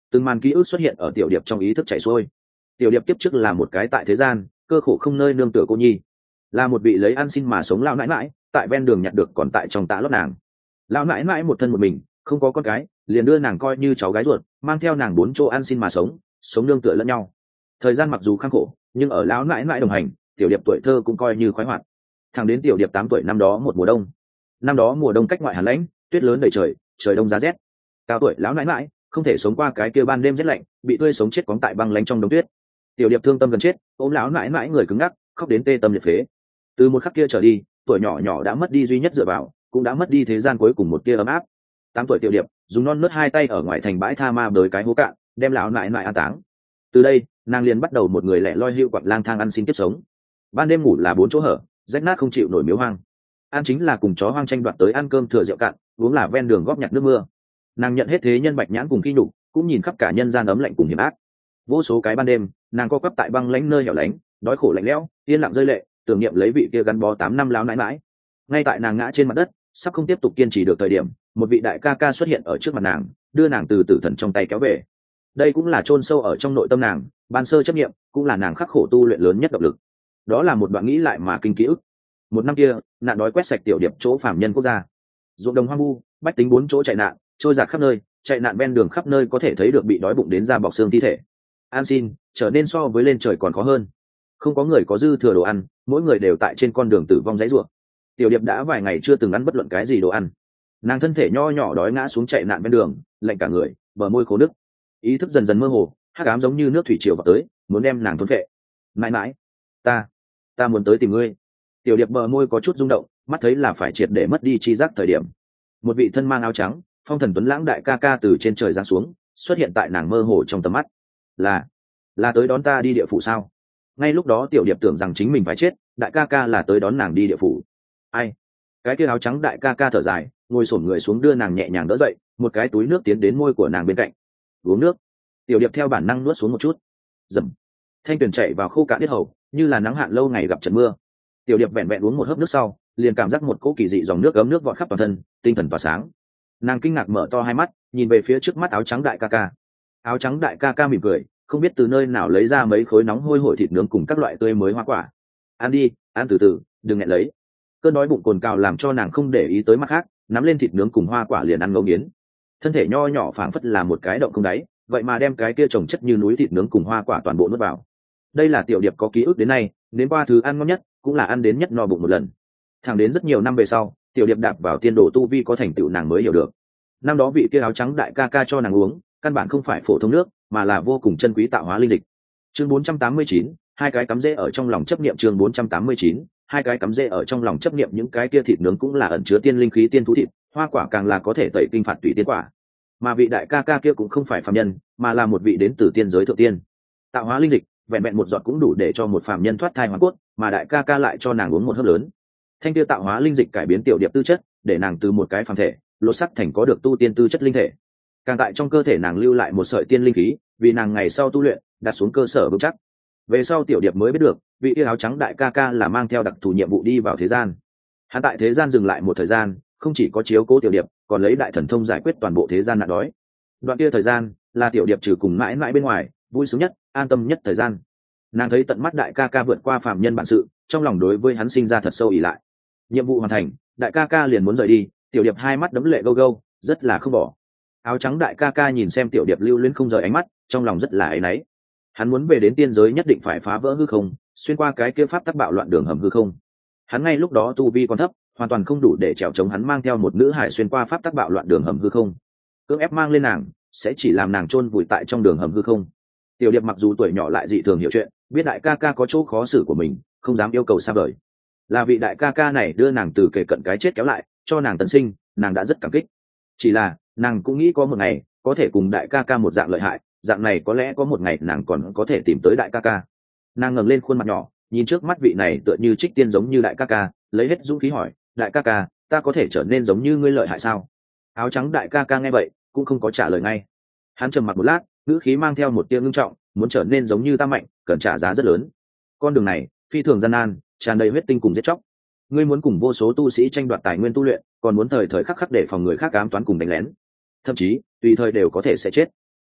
từng màn ký ức xuất hiện ở tiểu điệp trong ý thức chảy xuôi. Tiểu điệp kiếp trước là một cái tại thế gian cơ khổ không nơi nương tựa cô nhi, là một vị lấy ăn xin mà sống lão nãi nãi, tại ven đường nhặt được còn tại trong tạ lót nàng. Lão nãi nãi một thân một mình, không có con cái, liền đưa nàng coi như cháu gái ruột, mang theo nàng bốn chỗ ăn xin mà sống, sống nương tựa lẫn nhau. Thời gian mặc dù khắc khổ, nhưng ở lão nãi nãi đồng hành, tiểu điệp tuổi thơ cũng coi như khoái hoạt. Thẳng đến tiểu điệp tám tuổi năm đó một mùa đông. Năm đó mùa đông cách ngoại hàn lãnh, tuyết lớn đầy trời, trời đông giá rét. Cao tuổi lão nãi nãi không thể sống qua cái kia ban đêm rét lạnh, bị tươi sống chết quóng tại băng lánh trong đống tuyết. Tiểu điệp thương tâm gần chết, ôm lão nãi nãi người cứng ngắc, khóc đến tê tâm liệt phế. Từ một khắc kia trở đi, tuổi nhỏ nhỏ đã mất đi duy nhất dựa vào, cũng đã mất đi thế gian cuối cùng một tia ấm áp. Tám tuổi tiểu điệp dùng non nớt hai tay ở ngoài thành bãi tha ma bới cái hố cạn, đem lão nãi nãi an táng. Từ đây nàng liền bắt đầu một người lẻ loi hưu quặng lang thang ăn xin kiếp sống. Ban đêm ngủ là bốn chỗ hở, rách nát không chịu nổi miếu hoang. Ăn chính là cùng chó hoang tranh đoạt tới ăn cơm thừa rượu cạn, uống là ven đường góp nhặt nước mưa. Nàng nhận hết thế nhân bạch nhãn cùng khi nhục, cũng nhìn khắp cả nhân gian ấm lạnh cùng hiểm ác. Vô số cái ban đêm nàng co quắp tại băng lãnh nơi hẻo lánh, đói khổ lạnh lẽo, yên lặng rơi lệ, tưởng niệm lấy vị kia gắn bó tám năm láo nãi nãi. Ngay tại nàng ngã trên mặt đất, sắp không tiếp tục kiên trì được thời điểm, một vị đại ca ca xuất hiện ở trước mặt nàng, đưa nàng từ tử thần trong tay kéo về. Đây cũng là chôn sâu ở trong nội tâm nàng, ban sơ chấp niệm, cũng là nàng khắc khổ tu luyện lớn nhất động lực. Đó là một đoạn nghĩ lại mà kinh ký ức. Một năm kia, nạn đói quét sạch tiểu điệp chỗ phàm nhân quốc gia. Ruộng đồng hoang vu, bách tính bốn chỗ chạy nạn, trôi dạt khắp nơi, chạy nạn ven đường khắp nơi có thể thấy được bị đói bụng đến da bọc xương thi thể. An xin trở nên so với lên trời còn khó hơn. Không có người có dư thừa đồ ăn, mỗi người đều tại trên con đường tử vong dãy rủa. Tiểu điệp đã vài ngày chưa từng ăn bất luận cái gì đồ ăn. Nàng thân thể nho nhỏ đói ngã xuống chạy nạn bên đường, lạnh cả người, bờ môi khô nứt, ý thức dần dần mơ hồ, hắc ám giống như nước thủy triều vào tới, muốn đem nàng thôn phệ. Mãi mãi, ta, ta muốn tới tìm ngươi. Tiểu điệp bờ môi có chút rung động, mắt thấy là phải triệt để mất đi chi giác thời điểm. Một vị thân mang áo trắng, phong thần tuấn lãng đại ca ca từ trên trời giáng xuống, xuất hiện tại nàng mơ hồ trong tầm mắt. Là, là tới đón ta đi địa phủ sao? Ngay lúc đó tiểu điệp tưởng rằng chính mình phải chết, đại ca ca là tới đón nàng đi địa phủ. Ai? Cái kia áo trắng đại ca ca thở dài, ngồi xổm người xuống đưa nàng nhẹ nhàng đỡ dậy, một cái túi nước tiến đến môi của nàng bên cạnh. Uống nước. Tiểu điệp theo bản năng nuốt xuống một chút. Dầm. Thanh tuyền chạy vào khô cạn yết hầu, như là nắng hạn lâu ngày gặp trận mưa. Tiểu điệp vẹn vẹn uống một hớp nước sau, liền cảm giác một cỗ kỳ dị dòng nước ấm nước vọt khắp toàn thân, tinh thần tỏa sáng. Nàng kinh ngạc mở to hai mắt, nhìn về phía trước mắt áo trắng đại ca ca. Áo trắng đại ca ca mỉm cười, không biết từ nơi nào lấy ra mấy khối nóng hôi hổi thịt nướng cùng các loại tươi mới hoa quả. Ăn đi, ăn từ từ, đừng nghẹn lấy. Cơn đói bụng cồn cào làm cho nàng không để ý tới mặt khác, nắm lên thịt nướng cùng hoa quả liền ăn ngấu nghiến. Thân thể nho nhỏ phảng phất là một cái động không đáy, vậy mà đem cái kia trồng chất như núi thịt nướng cùng hoa quả toàn bộ nuốt vào. Đây là tiểu điệp có ký ức đến nay, đến qua thứ ăn ngon nhất, cũng là ăn đến nhất no bụng một lần. Thẳng đến rất nhiều năm về sau, tiểu điệp đạp vào tiên đồ tu vi có thành tựu nàng mới hiểu được. Năm đó vị kia áo trắng đại ca ca cho nàng uống, căn bản không phải phổ thông nước, mà là vô cùng chân quý tạo hóa linh dịch. Chương bốn trăm tám mươi chín, hai cái cắm rễ ở trong lòng chấp niệm. Chương bốn trăm tám mươi chín, hai cái cắm rễ ở trong lòng chấp niệm. Những cái kia thịt nướng cũng là ẩn chứa tiên linh khí tiên thú thịt, hoa quả càng là có thể tẩy kinh phạt tùy tiên quả. Mà vị đại ca ca kia cũng không phải phàm nhân, mà là một vị đến từ tiên giới thượng tiên. Tạo hóa linh dịch, vẹn vẹn một giọt cũng đủ để cho một phàm nhân thoát thai hóa cốt, mà đại ca ca lại cho nàng uống một hớp lớn. Thanh kia tạo hóa linh dịch cải biến tiểu điệp tư chất, để nàng từ một cái phàm thể lột sắc thành có được tu tiên tư chất linh thể. Càng tại trong cơ thể nàng lưu lại một sợi tiên linh khí, vì nàng ngày sau tu luyện đặt xuống cơ sở vững chắc. Về sau tiểu điệp mới biết được, vị yêu áo trắng đại ca ca là mang theo đặc thù nhiệm vụ đi vào thế gian. Hắn tại thế gian dừng lại một thời gian, không chỉ có chiếu cố tiểu điệp, còn lấy đại thần thông giải quyết toàn bộ thế gian nạn đói. Đoạn kia thời gian là tiểu điệp trừ cùng mãi mãi bên ngoài vui sướng nhất, an tâm nhất thời gian. Nàng thấy tận mắt đại ca ca vượt qua phàm nhân bản sự, trong lòng đối với hắn sinh ra thật sâu ỷ lại. Nhiệm vụ hoàn thành, đại ca ca liền muốn rời đi, tiểu điệp hai mắt đấm lệ gâu gâu, rất là không bỏ. Áo trắng đại ca ca nhìn xem tiểu điệp lưu luyến không rời ánh mắt, trong lòng rất là áy náy. Hắn muốn về đến tiên giới nhất định phải phá vỡ hư không, xuyên qua cái kia pháp tắc bạo loạn đường hầm hư không. Hắn ngay lúc đó tu vi còn thấp, hoàn toàn không đủ để trèo chống hắn mang theo một nữ hải xuyên qua pháp tắc bạo loạn đường hầm hư không. Cưỡng ép mang lên nàng, sẽ chỉ làm nàng chôn vùi tại trong đường hầm hư không. Tiểu điệp mặc dù tuổi nhỏ lại dị thường hiểu chuyện, biết đại ca ca có chỗ khó xử của mình, không dám yêu cầu xa vời. Là vị đại ca ca này đưa nàng từ kề cận cái chết kéo lại, cho nàng tấn sinh, nàng đã rất cảm kích. Chỉ là nàng cũng nghĩ có một ngày có thể cùng đại ca ca một dạng lợi hại, dạng này có lẽ có một ngày nàng còn có thể tìm tới đại ca ca. Nàng ngẩng lên khuôn mặt nhỏ, nhìn trước mắt vị này tựa như trích tiên giống như đại ca ca, lấy hết dũng khí hỏi, đại ca ca, ta có thể trở nên giống như ngươi lợi hại sao? Áo trắng đại ca ca nghe vậy cũng không có trả lời ngay. Hắn trầm mặc một lát, ngữ khí mang theo một tia ngưng trọng, muốn trở nên giống như ta mạnh, cần trả giá rất lớn. Con đường này phi thường gian nan, tràn đầy huyết tinh cùng giết chóc. Ngươi muốn cùng vô số tu sĩ tranh đoạt tài nguyên tu luyện, còn muốn thời thời khắc khắc để phòng người khác ám toán cùng đánh lén, thậm chí tùy thời đều có thể sẽ chết.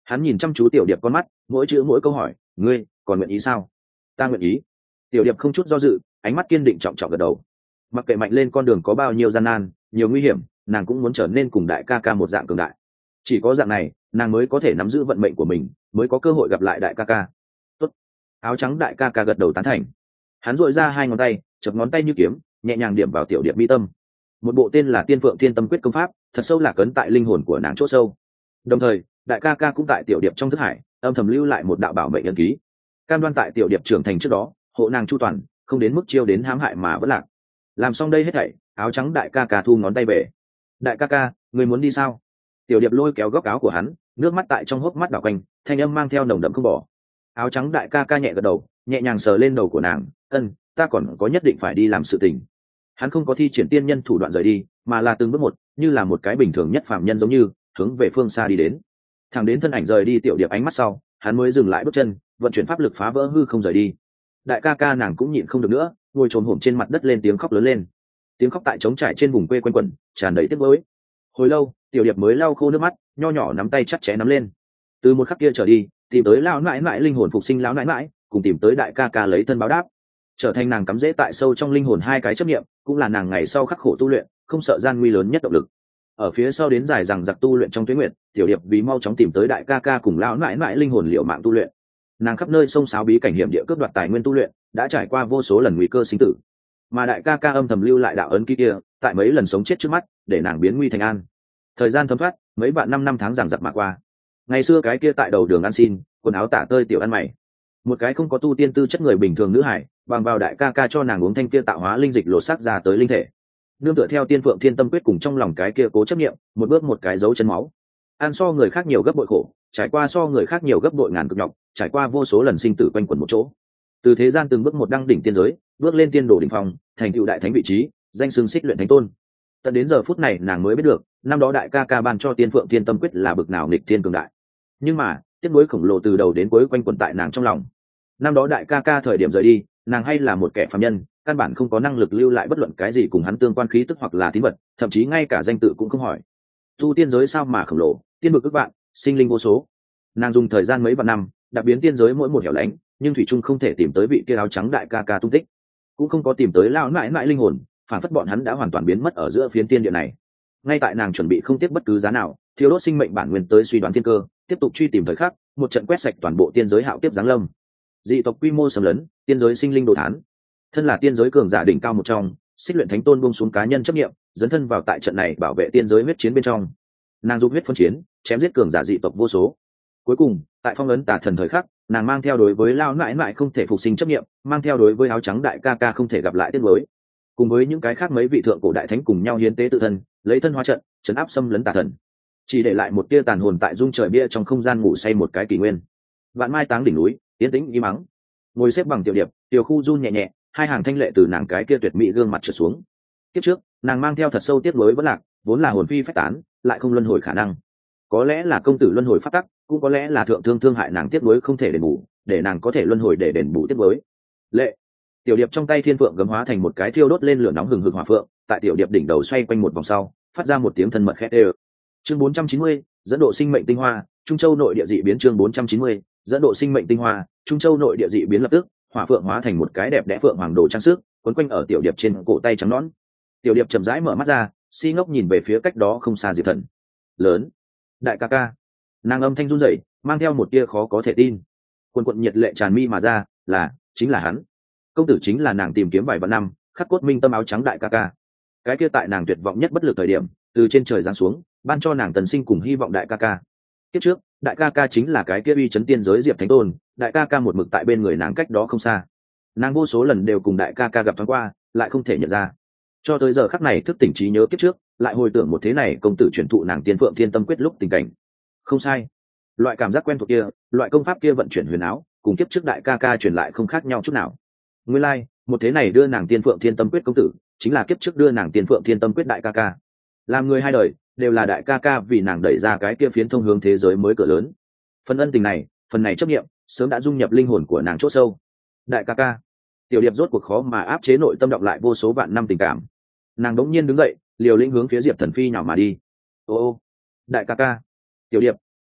Hắn nhìn chăm chú tiểu điệp con mắt, mỗi chữ mỗi câu hỏi, ngươi còn nguyện ý sao? Ta nguyện ý. Tiểu điệp không chút do dự, ánh mắt kiên định trọng trọng gật đầu. Mặc kệ mạnh lên con đường có bao nhiêu gian nan, nhiều nguy hiểm, nàng cũng muốn trở nên cùng đại ca ca một dạng cường đại. Chỉ có dạng này, nàng mới có thể nắm giữ vận mệnh của mình, mới có cơ hội gặp lại đại ca ca. Tốt. Áo trắng đại ca ca gật đầu tán thành. Hắn duỗi ra hai ngón tay, chập ngón tay như kiếm, nhẹ nhàng điểm vào tiểu điệp mi tâm. Một bộ tên là Tiên Phượng Thiên Tâm Quyết công pháp, thật sâu lạc ấn tại linh hồn của nàng chỗ sâu. Đồng thời, đại ca ca cũng tại tiểu điệp trong thức hải, âm thầm lưu lại một đạo bảo mệnh ấn ký. Cam đoan tại tiểu điệp trưởng thành trước đó, hộ nàng chu toàn, không đến mức chiêu đến hãm hại mà vẫn lạc. Làm xong đây hết thảy, áo trắng đại ca ca thu ngón tay về. Đại ca ca, người muốn đi sao? Tiểu điệp lôi kéo góc áo của hắn, nước mắt tại trong hốc mắt đảo quanh, thanh âm mang theo nồng đậm không bỏ. Áo trắng đại ca ca nhẹ gật đầu, nhẹ nhàng sờ lên đầu của nàng, ân, ta còn có nhất định phải đi làm sự tình. Hắn không có thi triển tiên nhân thủ đoạn rời đi, mà là từng bước một, như là một cái bình thường nhất phạm nhân giống như hướng về phương xa đi đến. Thẳng đến thân ảnh rời đi tiểu điệp ánh mắt sau, hắn mới dừng lại bước chân, vận chuyển pháp lực phá vỡ hư không rời đi. Đại ca ca nàng cũng nhịn không được nữa, ngồi trồm hổm trên mặt đất lên tiếng khóc lớn lên. Tiếng khóc tại trống trải trên vùng quê quanh quẩn, tràn đầy tiếc nuối. Hồi lâu, tiểu điệp mới lau khô nước mắt, nho nhỏ nắm tay chặt chẽ nắm lên. Từ một khắc kia trở đi, tìm tới lão nãi nãi linh hồn phục sinh lão nãi nãi, cùng tìm tới đại ca ca lấy thân báo đáp, trở thành nàng cắm rễ tại sâu trong linh hồn hai cái chấp niệm, cũng là nàng ngày sau khắc khổ tu luyện, không sợ gian nguy lớn nhất động lực. Ở phía sau đến dài rằng giặc tu luyện trong tuyết nguyệt, tiểu điệp vì mau chóng tìm tới đại ca ca cùng lão nãi nãi linh hồn liệu mạng tu luyện. Nàng khắp nơi sông sáo bí cảnh hiểm địa cướp đoạt tài nguyên tu luyện, đã trải qua vô số lần nguy cơ sinh tử. Mà đại ca ca âm thầm lưu lại đạo ấn ký kia, tại mấy lần sống chết trước mắt, để nàng biến nguy thành an. Thời gian thấm thoát, mấy vạn năm năm tháng rằng giặc mà qua. Ngày xưa cái kia tại đầu đường ăn xin, quần áo tả tơi tiểu ăn mày, một cái không có tu tiên tư chất người bình thường nữ hải, bằng vào đại ca ca cho nàng uống thanh kia tạo hóa linh dịch lột xác ra tới linh thể, nương tựa theo Tiên Phượng Thiên Tâm Quyết cùng trong lòng cái kia cố chấp niệm, một bước một cái dấu chân máu, ăn so người khác nhiều gấp bội khổ, trải qua so người khác nhiều gấp bội ngàn cực nhọc, trải qua vô số lần sinh tử quanh quẩn một chỗ, từ thế gian từng bước một đăng đỉnh tiên giới, bước lên tiên đồ đỉnh phong, thành tựu đại thánh vị trí, danh xưng xích luyện thánh tôn. Tận đến giờ phút này nàng mới biết được, năm đó đại ca ca ban cho Tiên Phượng Thiên Tâm Quyết là bực nào nghịch thiên cường đại. Nhưng mà tiếc nuối khổng lồ từ đầu đến cuối quanh quẩn tại nàng trong lòng. Năm đó đại ca ca thời điểm rời đi, nàng hay là một kẻ phàm nhân, căn bản không có năng lực lưu lại bất luận cái gì cùng hắn tương quan khí tức hoặc là tín vật, thậm chí ngay cả danh tự cũng không hỏi. Tu tiên giới sao mà khổng lồ, tiên vực ức vạn, sinh linh vô số. Nàng dùng thời gian mấy vạn năm, đặc biến tiên giới mỗi một hẻo lánh, nhưng thủy trung không thể tìm tới vị kia áo trắng đại ca ca tung tích, cũng không có tìm tới lão nãi nãi linh hồn, phản phất bọn hắn đã hoàn toàn biến mất ở giữa phiến tiên địa này. Ngay tại nàng chuẩn bị không tiếc bất cứ giá nào, thiếu đốt sinh mệnh bản nguyên tới suy đoán thiên cơ, tiếp tục truy tìm thời khắc, một trận quét sạch toàn bộ tiên giới hạo tiếp giáng lâm. Dị tộc quy mô xâm lấn, tiên giới sinh linh đồ thán. Thân là tiên giới cường giả đỉnh cao một trong, xích luyện thánh tôn buông xuống cá nhân chấp nghiệm, dấn thân vào tại trận này bảo vệ tiên giới huyết chiến bên trong. Nàng dùng huyết phân chiến, chém giết cường giả dị tộc vô số. Cuối cùng, tại phong ấn tà thần thời khắc, nàng mang theo đối với lao nãi nãi không thể phục sinh chấp nghiệm, mang theo đối với áo trắng đại ca ca không thể gặp lại tiết mới, cùng với những cái khác mấy vị thượng cổ đại thánh cùng nhau hiến tế tự thân, lấy thân hóa trận, chấn áp xâm lấn tà thần, chỉ để lại một tia tàn hồn tại dung trời bia trong không gian ngủ say một cái kỷ nguyên. Vạn mai táng đỉnh núi, tiến tĩnh im mắng, ngồi xếp bằng tiểu điệp, tiểu khu run nhẹ nhẹ, hai hàng thanh lệ từ nàng cái kia tuyệt mỹ gương mặt trượt xuống. Kiếp trước, nàng mang theo thật sâu tiếc nuối vẫn lạc, vốn là hồn phi phách tán, lại không luân hồi khả năng. Có lẽ là công tử luân hồi phát tắc, cũng có lẽ là thượng thương thương hại nàng tiếc nuối không thể đền bù, để nàng có thể luân hồi để đền bù tiếc nuối. Lệ, tiểu điệp trong tay thiên phượng gấm hóa thành một cái thiêu đốt lên lửa nóng hừng hực hỏa phượng, tại tiểu điệp đỉnh đầu xoay quanh một vòng sau, phát ra một tiếng thân mật khét ê. Chương bốn trăm chín mươi, dẫn độ sinh mệnh tinh hoa, Trung Châu nội địa dị biến. Chương bốn trăm chín mươi, dẫn độ sinh mệnh tinh hoa, Trung Châu nội địa dị biến. Lập tức, hỏa phượng hóa thành một cái đẹp đẽ phượng hoàng đồ trang sức, quấn quanh ở tiểu điệp trên cổ tay trắng nõn. Tiểu điệp chậm rãi mở mắt ra, si ngốc nhìn về phía cách đó không xa Diệp Thần. Lớn, đại ca ca. Nàng âm thanh run rẩy, mang theo một tia khó có thể tin. Quần quận nhiệt lệ tràn mi mà ra, là, chính là hắn. Công tử chính là nàng tìm kiếm vài vạn năm, khắc cốt minh tâm áo trắng đại ca ca. Cái kia tại nàng tuyệt vọng nhất bất lực thời điểm, từ trên trời giáng xuống, ban cho nàng tần sinh cùng hy vọng đại ca ca. Kiếp trước, đại ca ca chính là cái kia uy chấn tiên giới Diệp Thánh Tôn, đại ca ca một mực tại bên người nàng cách đó không xa. Nàng vô số lần đều cùng đại ca ca gặp thoáng qua, lại không thể nhận ra. Cho tới giờ khắc này thức tỉnh trí nhớ kiếp trước, lại hồi tưởng một thế này công tử truyền thụ nàng tiên phượng thiên tâm quyết lúc tình cảnh. Không sai, loại cảm giác quen thuộc kia, loại công pháp kia vận chuyển huyền áo, cùng kiếp trước đại ca ca truyền lại không khác nhau chút nào. Nguyên lai, like, một thế này đưa nàng tiên phượng thiên tâm quyết công tử, chính là kiếp trước đưa nàng tiên phượng thiên tâm quyết đại ca ca. Làm người hai đời, đều là đại ca ca vì nàng đẩy ra cái kia phiến thông hướng thế giới mới cửa lớn. Phần ân tình này, phần này chấp nghiệm, sớm đã dung nhập linh hồn của nàng chỗ sâu. Đại ca ca. Tiểu điệp rốt cuộc khó mà áp chế nội tâm đọng lại vô số vạn năm tình cảm. Nàng đống nhiên đứng dậy, liều lĩnh hướng phía Diệp Thần phi nhào mà đi. Ô ô, đại ca ca. Tiểu điệp.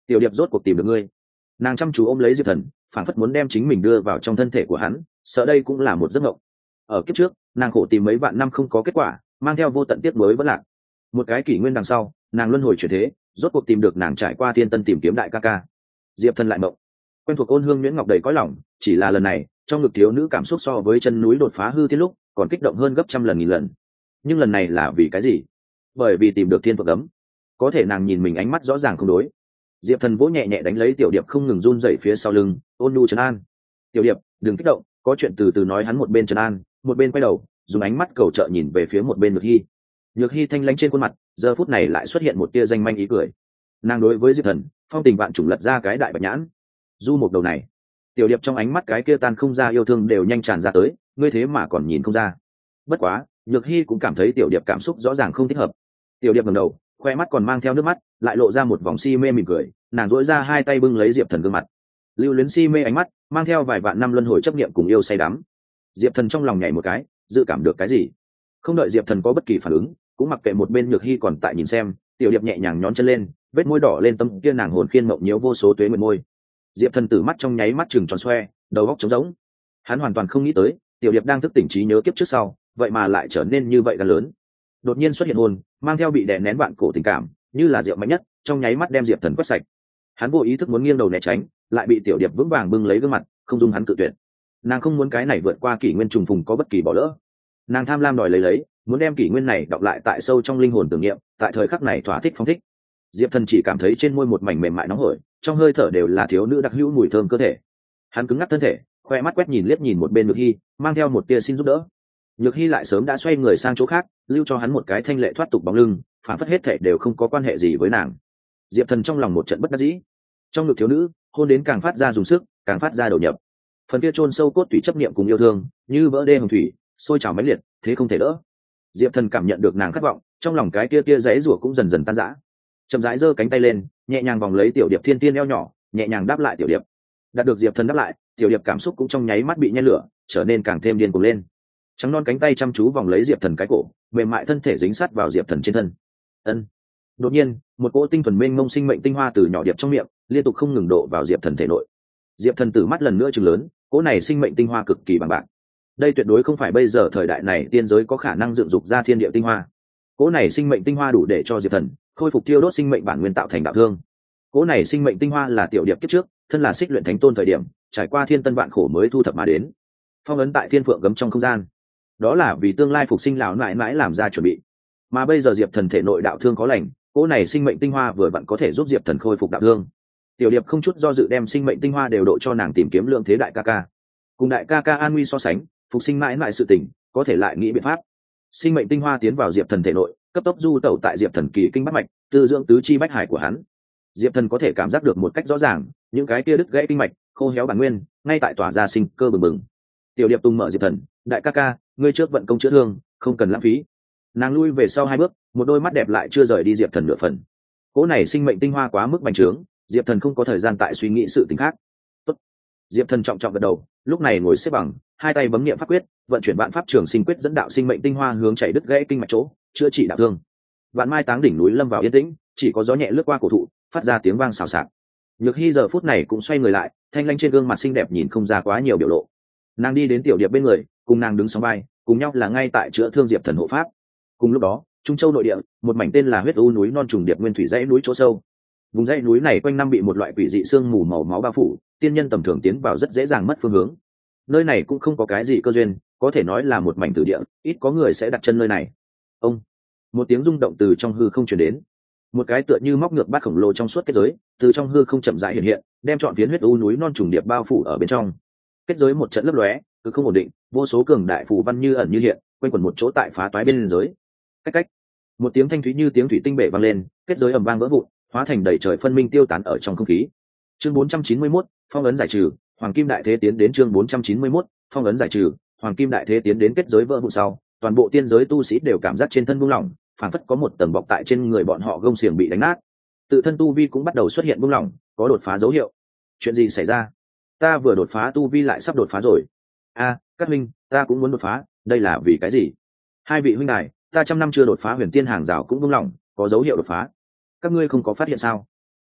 tiểu điệp rốt cuộc tìm được ngươi. Nàng chăm chú ôm lấy diệp thần, phảng phất muốn đem chính mình đưa vào trong thân thể của hắn, sợ đây cũng là một giấc mộng. Ở kiếp trước nàng khổ tìm mấy vạn năm không có kết quả, mang theo vô tận tiếc nuối vẫn lạc. Một cái kỷ nguyên đằng sau, nàng luân hồi chuyển thế, rốt cuộc tìm được nàng trải qua thiên tân tìm kiếm đại ca ca. Diệp thần lại mộng, quen thuộc ôn hương nhuyễn ngọc đầy cõi lòng, chỉ là lần này trong ngực thiếu nữ cảm xúc so với chân núi đột phá hư thiên lúc còn kích động hơn gấp trăm lần nghìn lần. Nhưng lần này là vì cái gì? Bởi vì tìm được thiên phượng ấm. Có thể nàng nhìn mình ánh mắt rõ ràng không đối. Diệp thần vỗ nhẹ nhẹ đánh lấy tiểu điệp không ngừng run rẩy phía sau lưng, ôn nhu trấn an. Tiểu điệp đừng kích động, có chuyện từ từ nói. Hắn một bên trấn an, một bên quay đầu dùng ánh mắt cầu trợ nhìn về phía một bên nhược hy. Nhược hy thanh lãnh trên khuôn mặt giờ phút này lại xuất hiện một tia danh manh ý cười. Nàng đối với diệp thần phong tình vạn trùng lật ra cái đại bạch nhãn. Du một đầu này, tiểu điệp trong ánh mắt cái kia tan không ra yêu thương đều nhanh tràn ra tới, ngươi thế mà còn nhìn không ra. Bất quá nhược hy cũng cảm thấy tiểu điệp cảm xúc rõ ràng không thích hợp. Tiểu điệp ngẩng đầu, khoe mắt còn mang theo nước mắt, lại lộ ra một vòng si mê mỉm cười. Nàng dỗi ra hai tay bưng lấy diệp thần gương mặt, lưu luyến si mê ánh mắt mang theo vài vạn năm luân hồi chấp niệm cùng yêu say đắm. Diệp thần trong lòng nhảy một cái, dự cảm được cái gì. Không đợi diệp thần có bất kỳ phản ứng, cũng mặc kệ một bên nhược hy còn tại nhìn xem, tiểu điệp nhẹ nhàng nhón chân lên, vết môi đỏ lên tâm kia nàng hồn khiên mộng nhiễu vô số tuế nguyệt môi. Diệp thần tử mắt trong nháy mắt chừng tròn xoe, đầu óc trống rỗng. Hắn hoàn toàn không nghĩ tới tiểu điệp đang thức tỉnh trí nhớ kiếp trước sau, vậy mà lại trở nên như vậy gan lớn. Đột nhiên xuất hiện hồn, mang theo bị đè nén vạn cổ tình cảm, như là rượu mạnh nhất, trong nháy mắt đem diệp thần quét sạch. Hắn vô ý thức muốn nghiêng đầu né tránh, lại bị tiểu điệp vững vàng bưng lấy gương mặt, không dung hắn cự tuyệt. Nàng không muốn cái này vượt qua kỷ nguyên trùng phùng có bất kỳ bỏ lỡ. Nàng tham lam đòi lấy lấy, muốn đem kỷ nguyên này đọc lại tại sâu trong linh hồn tưởng niệm, tại thời khắc này thỏa thích phóng thích. Diệp thần chỉ cảm thấy trên môi một mảnh mềm mại nóng hổi, trong hơi thở đều là thiếu nữ đặc hữu mùi thơm cơ thể. Hắn cứng ngắc thân thể, khoe mắt quét nhìn liếc nhìn một bên nhược hy, mang theo một tia xin giúp đỡ. Nhược hy lại sớm đã xoay người sang chỗ khác, lưu cho hắn một cái thanh lệ thoát tục bóng lưng, phản phất hết thể đều không có quan hệ gì với nàng. Diệp thần trong lòng một trận bất đắc dĩ. Trong ngực thiếu nữ hôn đến càng phát ra dùng sức, càng phát ra đầu nhập. Phần kia chôn sâu cốt tủy chấp niệm cùng yêu thương như vỡ đê hồng thủy, sôi trào mãnh liệt, thế không thể đỡ. Diệp thần cảm nhận được nàng khát vọng, trong lòng cái kia kia giấy rủa cũng dần dần tan rã. Chậm rãi giơ cánh tay lên, nhẹ nhàng vòng lấy tiểu điệp thiên tiên eo nhỏ, nhẹ nhàng đáp lại tiểu điệp. Đạt được diệp thần đáp lại, tiểu điệp cảm xúc cũng trong nháy mắt bị nhen lửa, trở nên càng thêm điên cuồng lên. Trắng non cánh tay chăm chú vòng lấy diệp thần cái cổ, mềm mại thân thể dính sát vào diệp thần trên thân. Ân. Đột nhiên một cỗ tinh thuần mênh mông sinh mệnh tinh hoa từ nhỏ điệp trong miệng liên tục không ngừng độ vào diệp thần thể nội. Diệp thần tử mắt lần nữa chừng lớn, cỗ này sinh mệnh tinh hoa cực kỳ bằng bạc. Đây tuyệt đối không phải bây giờ thời đại này tiên giới có khả năng dựng dục ra thiên địa tinh hoa. Cỗ này sinh mệnh tinh hoa đủ để cho diệp thần khôi phục thiêu đốt sinh mệnh bản nguyên tạo thành đạo thương. Cỗ này sinh mệnh tinh hoa là tiểu điệp kiếp trước thân là xích luyện thánh tôn thời điểm trải qua thiên tân vạn khổ mới thu thập mà đến, phong ấn tại thiên phượng gấm trong không gian. Đó là vì tương lai phục sinh lão mãi mãi làm ra chuẩn bị. Mà bây giờ diệp thần thể nội đạo thương có lành, cỗ này sinh mệnh tinh hoa vừa vặn có thể giúp diệp thần khôi phục đạo thương. Tiểu điệp không chút do dự đem sinh mệnh tinh hoa đều độ cho nàng tìm kiếm lượng thế đại ca ca. Cùng đại ca ca an nguy so sánh, phục sinh mãi mãi sự tình có thể lại nghĩ biện pháp. Sinh mệnh tinh hoa tiến vào diệp thần thể nội, cấp tốc du tẩu tại diệp thần kỳ kinh bát mạch, tư dưỡng tứ chi bách hải của hắn. Diệp thần có thể cảm giác được một cách rõ ràng những cái kia đứt gãy kinh mạch, khô héo bản nguyên ngay tại tỏa ra sinh cơ bừng bừng. Tiểu điệp tung mở diệp thần, đại ca ca, ngươi trước vận công chữa thương, không cần lãng phí. Nàng lui về sau hai bước, một đôi mắt đẹp lại chưa rời đi diệp thần nửa phần. Cỗ này sinh mệnh tinh hoa quá mức bành trướng, diệp thần không có thời gian tại suy nghĩ sự tình khác. Tốt. Diệp thần trọng trọng gật đầu, lúc này ngồi xếp bằng, hai tay bấm niệm pháp quyết, vận chuyển vạn pháp trường sinh quyết dẫn đạo sinh mệnh tinh hoa hướng chảy đứt gãy kinh mạch chỗ, chữa trị đạo thương. Vạn mai táng đỉnh núi lâm vào yên tĩnh, chỉ có gió nhẹ lướt qua cổ thụ, phát ra tiếng vang xào xạc. Nhược Hy giờ phút này cũng xoay người lại, thanh lãnh trên gương mặt xinh đẹp nhìn không ra quá nhiều biểu lộ. Nàng đi đến tiểu điệp bên người, cùng nàng đứng song vai, cùng nhau là ngay tại chữa thương diệp thần hộ pháp. Cùng lúc đó, trung châu nội địa, một mảnh tên là huyết u núi non trùng điệp nguyên thủy dãy núi chỗ sâu. Vùng dãy núi này quanh năm bị một loại quỷ dị sương mù màu máu bao phủ, tiên nhân tầm thường tiến vào rất dễ dàng mất phương hướng. Nơi này cũng không có cái gì cơ duyên, có thể nói là một mảnh tử địa, ít có người sẽ đặt chân nơi này. Ông, một tiếng rung động từ trong hư không truyền đến. Một cái tựa như móc ngược bát khổng lồ trong suốt kết giới, từ trong hư không chậm rãi hiện hiện, đem trọn phiến huyết u núi non trùng điệp bao phủ ở bên trong. Kết giới một trận lấp lóe, cứ không ổn định, vô số cường đại phù văn như ẩn như hiện, quanh quẩn một chỗ tại phá toái bên giới. Cách cách, một tiếng thanh thúy như tiếng thủy tinh bể vang lên, kết giới ầm vang vỡ vụn, hóa thành đầy trời phân minh tiêu tán ở trong không khí. Chương bốn trăm chín mươi mốt, phong ấn giải trừ, hoàng kim đại thế tiến đến. Chương bốn trăm chín mươi mốt, phong ấn giải trừ, hoàng kim đại thế tiến đến. Kết giới vỡ vụn sau, toàn bộ tiên giới tu sĩ đều cảm giác trên thân buông lỏng, phảng phất có một tầng bọc tại trên người bọn họ gông xiềng bị đánh nát. Tự thân tu vi cũng bắt đầu xuất hiện buông lỏng, có đột phá dấu hiệu. Chuyện gì xảy ra? Ta vừa đột phá tu vi lại sắp đột phá rồi. A, à, các huynh, ta cũng muốn đột phá, đây là vì cái gì? Hai vị huynh đài, ta trăm năm chưa đột phá huyền tiên hàng rào cũng buông lỏng, có dấu hiệu đột phá. Các ngươi không có phát hiện sao?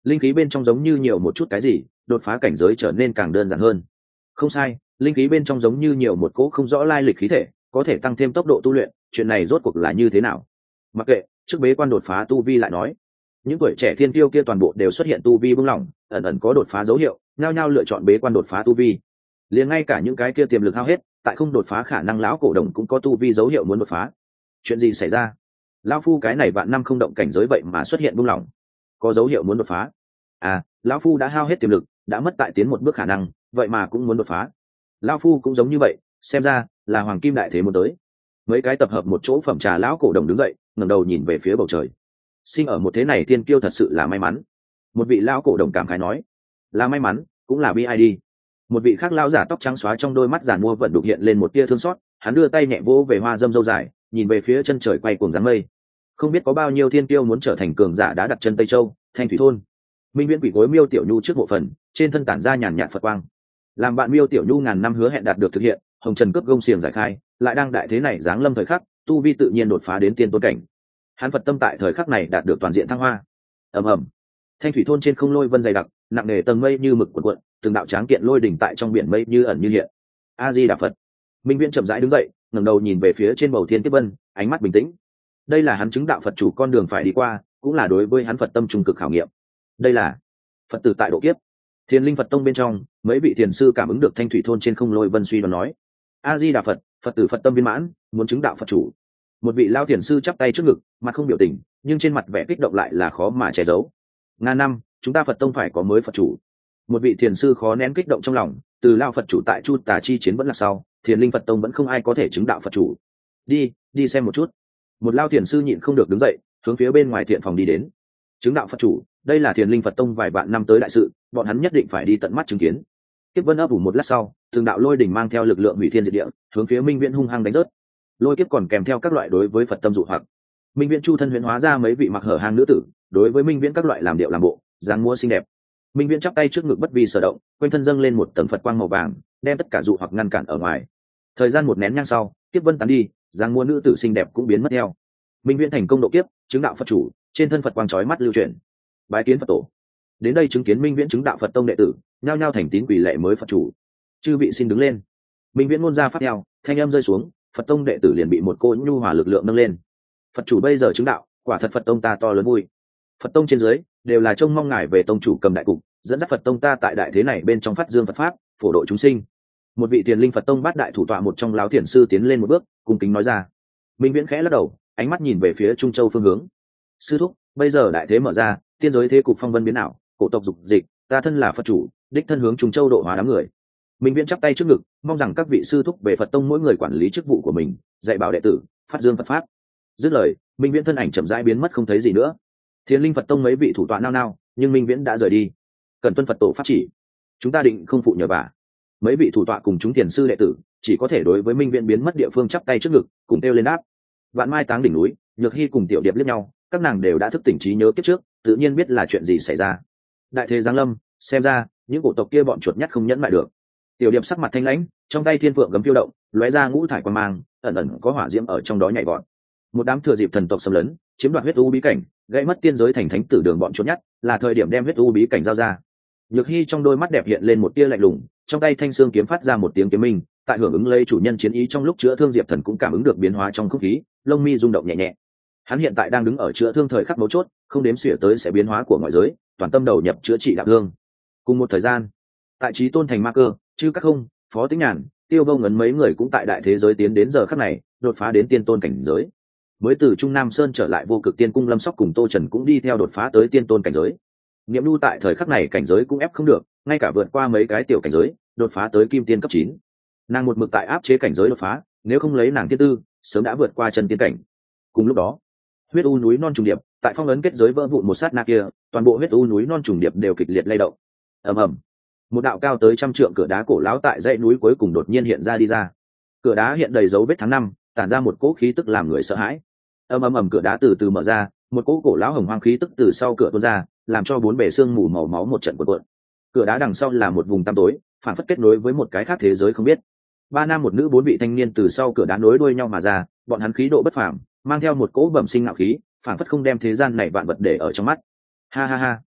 linh khí bên trong giống như nhiều một chút cái gì, đột phá cảnh giới trở nên càng đơn giản hơn. Không sai, linh khí bên trong giống như nhiều một cỗ không rõ lai lịch khí thể, có thể tăng thêm tốc độ tu luyện. Chuyện này rốt cuộc là như thế nào? Mặc kệ, trước bế quan đột phá tu vi lại nói. Những tuổi trẻ thiên kiêu kia toàn bộ đều xuất hiện tu vi buông lỏng, ẩn ẩn có đột phá dấu hiệu, nhao nhao lựa chọn bế quan đột phá tu vi. Liền ngay cả những cái kia tiềm lực hao hết, tại không đột phá khả năng lão cổ đồng cũng có tu vi dấu hiệu muốn đột phá. Chuyện gì xảy ra? Lão phu cái này vạn năm không động cảnh giới vậy mà xuất hiện buông lỏng, có dấu hiệu muốn đột phá. À, lão phu đã hao hết tiềm lực, đã mất tại tiến một bước khả năng, vậy mà cũng muốn đột phá. Lão phu cũng giống như vậy, xem ra là hoàng kim đại thế muốn tới. Mấy cái tập hợp một chỗ phẩm trà lão cổ đồng đứng dậy, ngẩng đầu nhìn về phía bầu trời. Sinh ở một thế này tiên kiêu thật sự là may mắn. Một vị lão cổ đồng cảm khái nói, là may mắn, cũng là bi ai đi. Một vị khác lão giả tóc trắng xóa trong đôi mắt giàn mua vẫn đục hiện lên một tia thương xót, hắn đưa tay nhẹ vỗ về hoa dâm dâu dài, nhìn về phía chân trời quay cuồng dáng mây. Không biết có bao nhiêu thiên kiêu muốn trở thành cường giả đã đặt chân Tây Châu, Thanh Thủy thôn. Minh Viễn quỷ gối Miêu Tiểu Nhu trước bộ phần, trên thân tản ra nhàn nhạt Phật quang. Làm bạn Miêu Tiểu Nhu ngàn năm hứa hẹn đạt được thực hiện, hồng trần cướp gông xiềng giải khai, lại đang đại thế này giáng lâm thời khắc, tu vi tự nhiên đột phá đến tiên tôn cảnh. Hắn Phật tâm tại thời khắc này đạt được toàn diện thăng hoa. Ầm ầm. Thanh Thủy thôn trên không lôi vân dày đặc, nặng nề tầng mây như mực cuộn cuộn, từng đạo tráng kiện lôi đỉnh tại trong biển mây như ẩn như hiện. A Di Đà Phật. Minh Viễn chậm rãi đứng dậy, ngẩng đầu nhìn về phía trên bầu thiên kiếp vân, ánh mắt bình tĩnh. Đây là hắn chứng đạo Phật chủ con đường phải đi qua, cũng là đối với hắn Phật tâm trung cực khảo nghiệm. Đây là Phật tử tại độ kiếp. Thiên Linh Phật Tông bên trong, mấy vị thiền sư cảm ứng được Thanh Thủy thôn trên không lôi vân suy đoán nói: A Di Đà Phật, Phật tử Phật tâm viên mãn, muốn chứng đạo Phật chủ. Một vị lao thiền sư chắp tay trước ngực, mặt không biểu tình, nhưng trên mặt vẻ kích động lại là khó mà che giấu. Ngàn năm, chúng ta Phật tông phải có mới Phật chủ. Một vị thiền sư khó nén kích động trong lòng, từ lao Phật chủ tại Chu Tà chi chiến vẫn là sau, Thiền Linh Phật Tông vẫn không ai có thể chứng đạo Phật chủ. Đi, đi xem một chút. Một lao thiền sư nhịn không được đứng dậy, hướng phía bên ngoài thiện phòng đi đến. Chứng đạo Phật chủ, đây là Thiền Linh Phật Tông vài vạn năm tới đại sự, bọn hắn nhất định phải đi tận mắt chứng kiến. Kiếp vân ấp ủ một lát sau, từng đạo lôi đỉnh mang theo lực lượng hủy thiên diệt địa, hướng phía Minh Viễn hung hăng đánh rớt. Lôi kiếp còn kèm theo các loại đối với Phật tâm dụ hoặc. Minh Viễn chu thân huyễn hóa ra mấy vị mặc hở hang nữ tử, đối với Minh Viễn các loại làm điệu làm bộ, dáng mua xinh đẹp. Minh Viễn chắp tay trước ngực bất vi sở động, quanh thân dâng lên một tầng Phật quang màu vàng, đem tất cả dụ hoặc ngăn cản ở ngoài. Thời gian một nén nhang sau, kiếp vân tán đi, dáng mua nữ tử xinh đẹp cũng biến mất theo. Minh Viễn thành công độ kiếp, chứng đạo Phật chủ, trên thân Phật quang chói mắt lưu truyền. Bái kiến Phật tổ. Đến đây chứng kiến Minh Viễn chứng đạo Phật tông đệ tử, nhao nhao thành tín quỳ lệ mới Phật chủ. Chư vị xin đứng lên. Minh Viễn ngôn ra pháp theo, thanh âm rơi xuống, Phật tông đệ tử liền bị một cô nhu hòa lực lượng nâng lên. Phật chủ bây giờ chứng đạo, quả thật Phật tông ta to lớn vui. Phật tông trên dưới đều là trông mong ngài về tông chủ cầm đại cục, dẫn dắt Phật tông ta tại đại thế này bên trong phát dương Phật pháp, phổ độ chúng sinh. Một vị Thiền Linh Phật tông bát đại thủ tọa một trong lão thiền sư tiến lên một bước, cung kính nói ra. Minh Viễn khẽ lắc đầu, ánh mắt nhìn về phía Trung Châu phương hướng. Sư thúc, bây giờ đại thế mở ra, tiên giới thế cục phong vân biến ảo, cổ tộc dục dịch, ta thân là Phật chủ, đích thân hướng Trung Châu độ hóa đám người. Minh Viễn chắp tay trước ngực, mong rằng các vị sư thúc về Phật tông mỗi người quản lý chức vụ của mình, dạy bảo đệ tử, phát dương Phật pháp. Dứt lời, Minh Viễn thân ảnh chậm rãi biến mất không thấy gì nữa. Thiền Linh Phật tông mấy vị thủ tọa nao nao, nhưng Minh Viễn đã rời đi. Cần tuân Phật tổ pháp chỉ, chúng ta định không phụ nhờ vả. Mấy vị thủ tọa cùng chúng thiền sư đệ tử chỉ có thể đối với Minh Viễn biến mất địa phương chắp tay trước ngực, cùng kêu lên đáp. Vạn Mai táng đỉnh núi, Nhược Hy cùng Tiểu Điệp liếc nhau, các nàng đều đã thức tỉnh trí nhớ kiếp trước, tự nhiên biết là chuyện gì xảy ra. Đại thế giáng lâm, xem ra những cổ tộc kia bọn chuột nhắt không nhẫn lại được. Tiểu Điệp sắc mặt thanh lãnh, trong tay thiên phượng gấm phiêu động, lóe ra ngũ thải quang mang, ẩn ẩn có hỏa diễm ở trong đó nhảy vọt. Một đám thừa dịp thần tộc xâm lấn, chiếm đoạt huyết u bí cảnh, gây mất tiên giới thành thánh tử đường bọn chuột nhắt, là thời điểm đem huyết u bí cảnh giao ra. Nhược Hy trong đôi mắt đẹp hiện lên một tia lạnh lùng, trong tay thanh xương kiếm phát ra một tiếng kiếm minh, tại hưởng ứng lấy chủ nhân chiến ý trong lúc chữa thương Diệp Thần cũng cảm ứng được biến hóa trong không khí, lông mi rung động nhẹ nhẹ. Hắn hiện tại đang đứng ở chữa thương thời khắc mấu chốt, không đếm xỉa tới sẽ biến hóa của ngoại giới, toàn tâm đầu nhập chữa trị đạo thương. Cùng một thời gian, tại Chí Tôn thành Ma Cơ, Chư Các Không, Phó Tĩnh Nhàn, Tiêu Vô Ngấn mấy người cũng tại đại thế giới tiến đến giờ khắc này, đột phá đến tiên tôn cảnh giới. Mới từ Trung Nam Sơn trở lại Vô Cực Tiên Cung Lâm Sóc cùng Tô Trần cũng đi theo đột phá tới tiên tôn cảnh giới. Niệm Nhu tại thời khắc này cảnh giới cũng ép không được, ngay cả vượt qua mấy cái tiểu cảnh giới, đột phá tới kim tiên cấp chín. Nàng một mực tại áp chế cảnh giới đột phá, nếu không lấy nàng tiên tư, sớm đã vượt qua chân tiên cảnh. Cùng lúc đó, huyết u núi non trùng điệp, tại phong ấn kết giới vỡ vụn một sát na kia, toàn bộ huyết u núi non trùng điệp đều kịch liệt lay động. Ầm ầm. Một đạo cao tới trăm trượng cửa đá cổ lão tại dãy núi cuối cùng đột nhiên hiện ra đi ra. Cửa đá hiện đầy dấu vết tháng năm, tản ra một cỗ khí tức làm người sợ hãi. Ầm ầm ầm, cửa đá từ từ mở ra, một cỗ cổ lão hồng hoang khí tức từ sau cửa tuôn ra, làm cho bốn bề xương mù màu máu một trận cuộn cuộn. Cửa đá đằng sau là một vùng tăm tối, phản phất kết nối với một cái khác thế giới không biết. Ba nam một nữ bốn vị thanh niên từ sau cửa đá nối đuôi nhau mà ra, bọn hắn khí độ bất phàm, mang theo một cỗ bẩm sinh ngạo khí, phản phất không đem thế gian này vạn vật để ở trong mắt. Ha ha ha.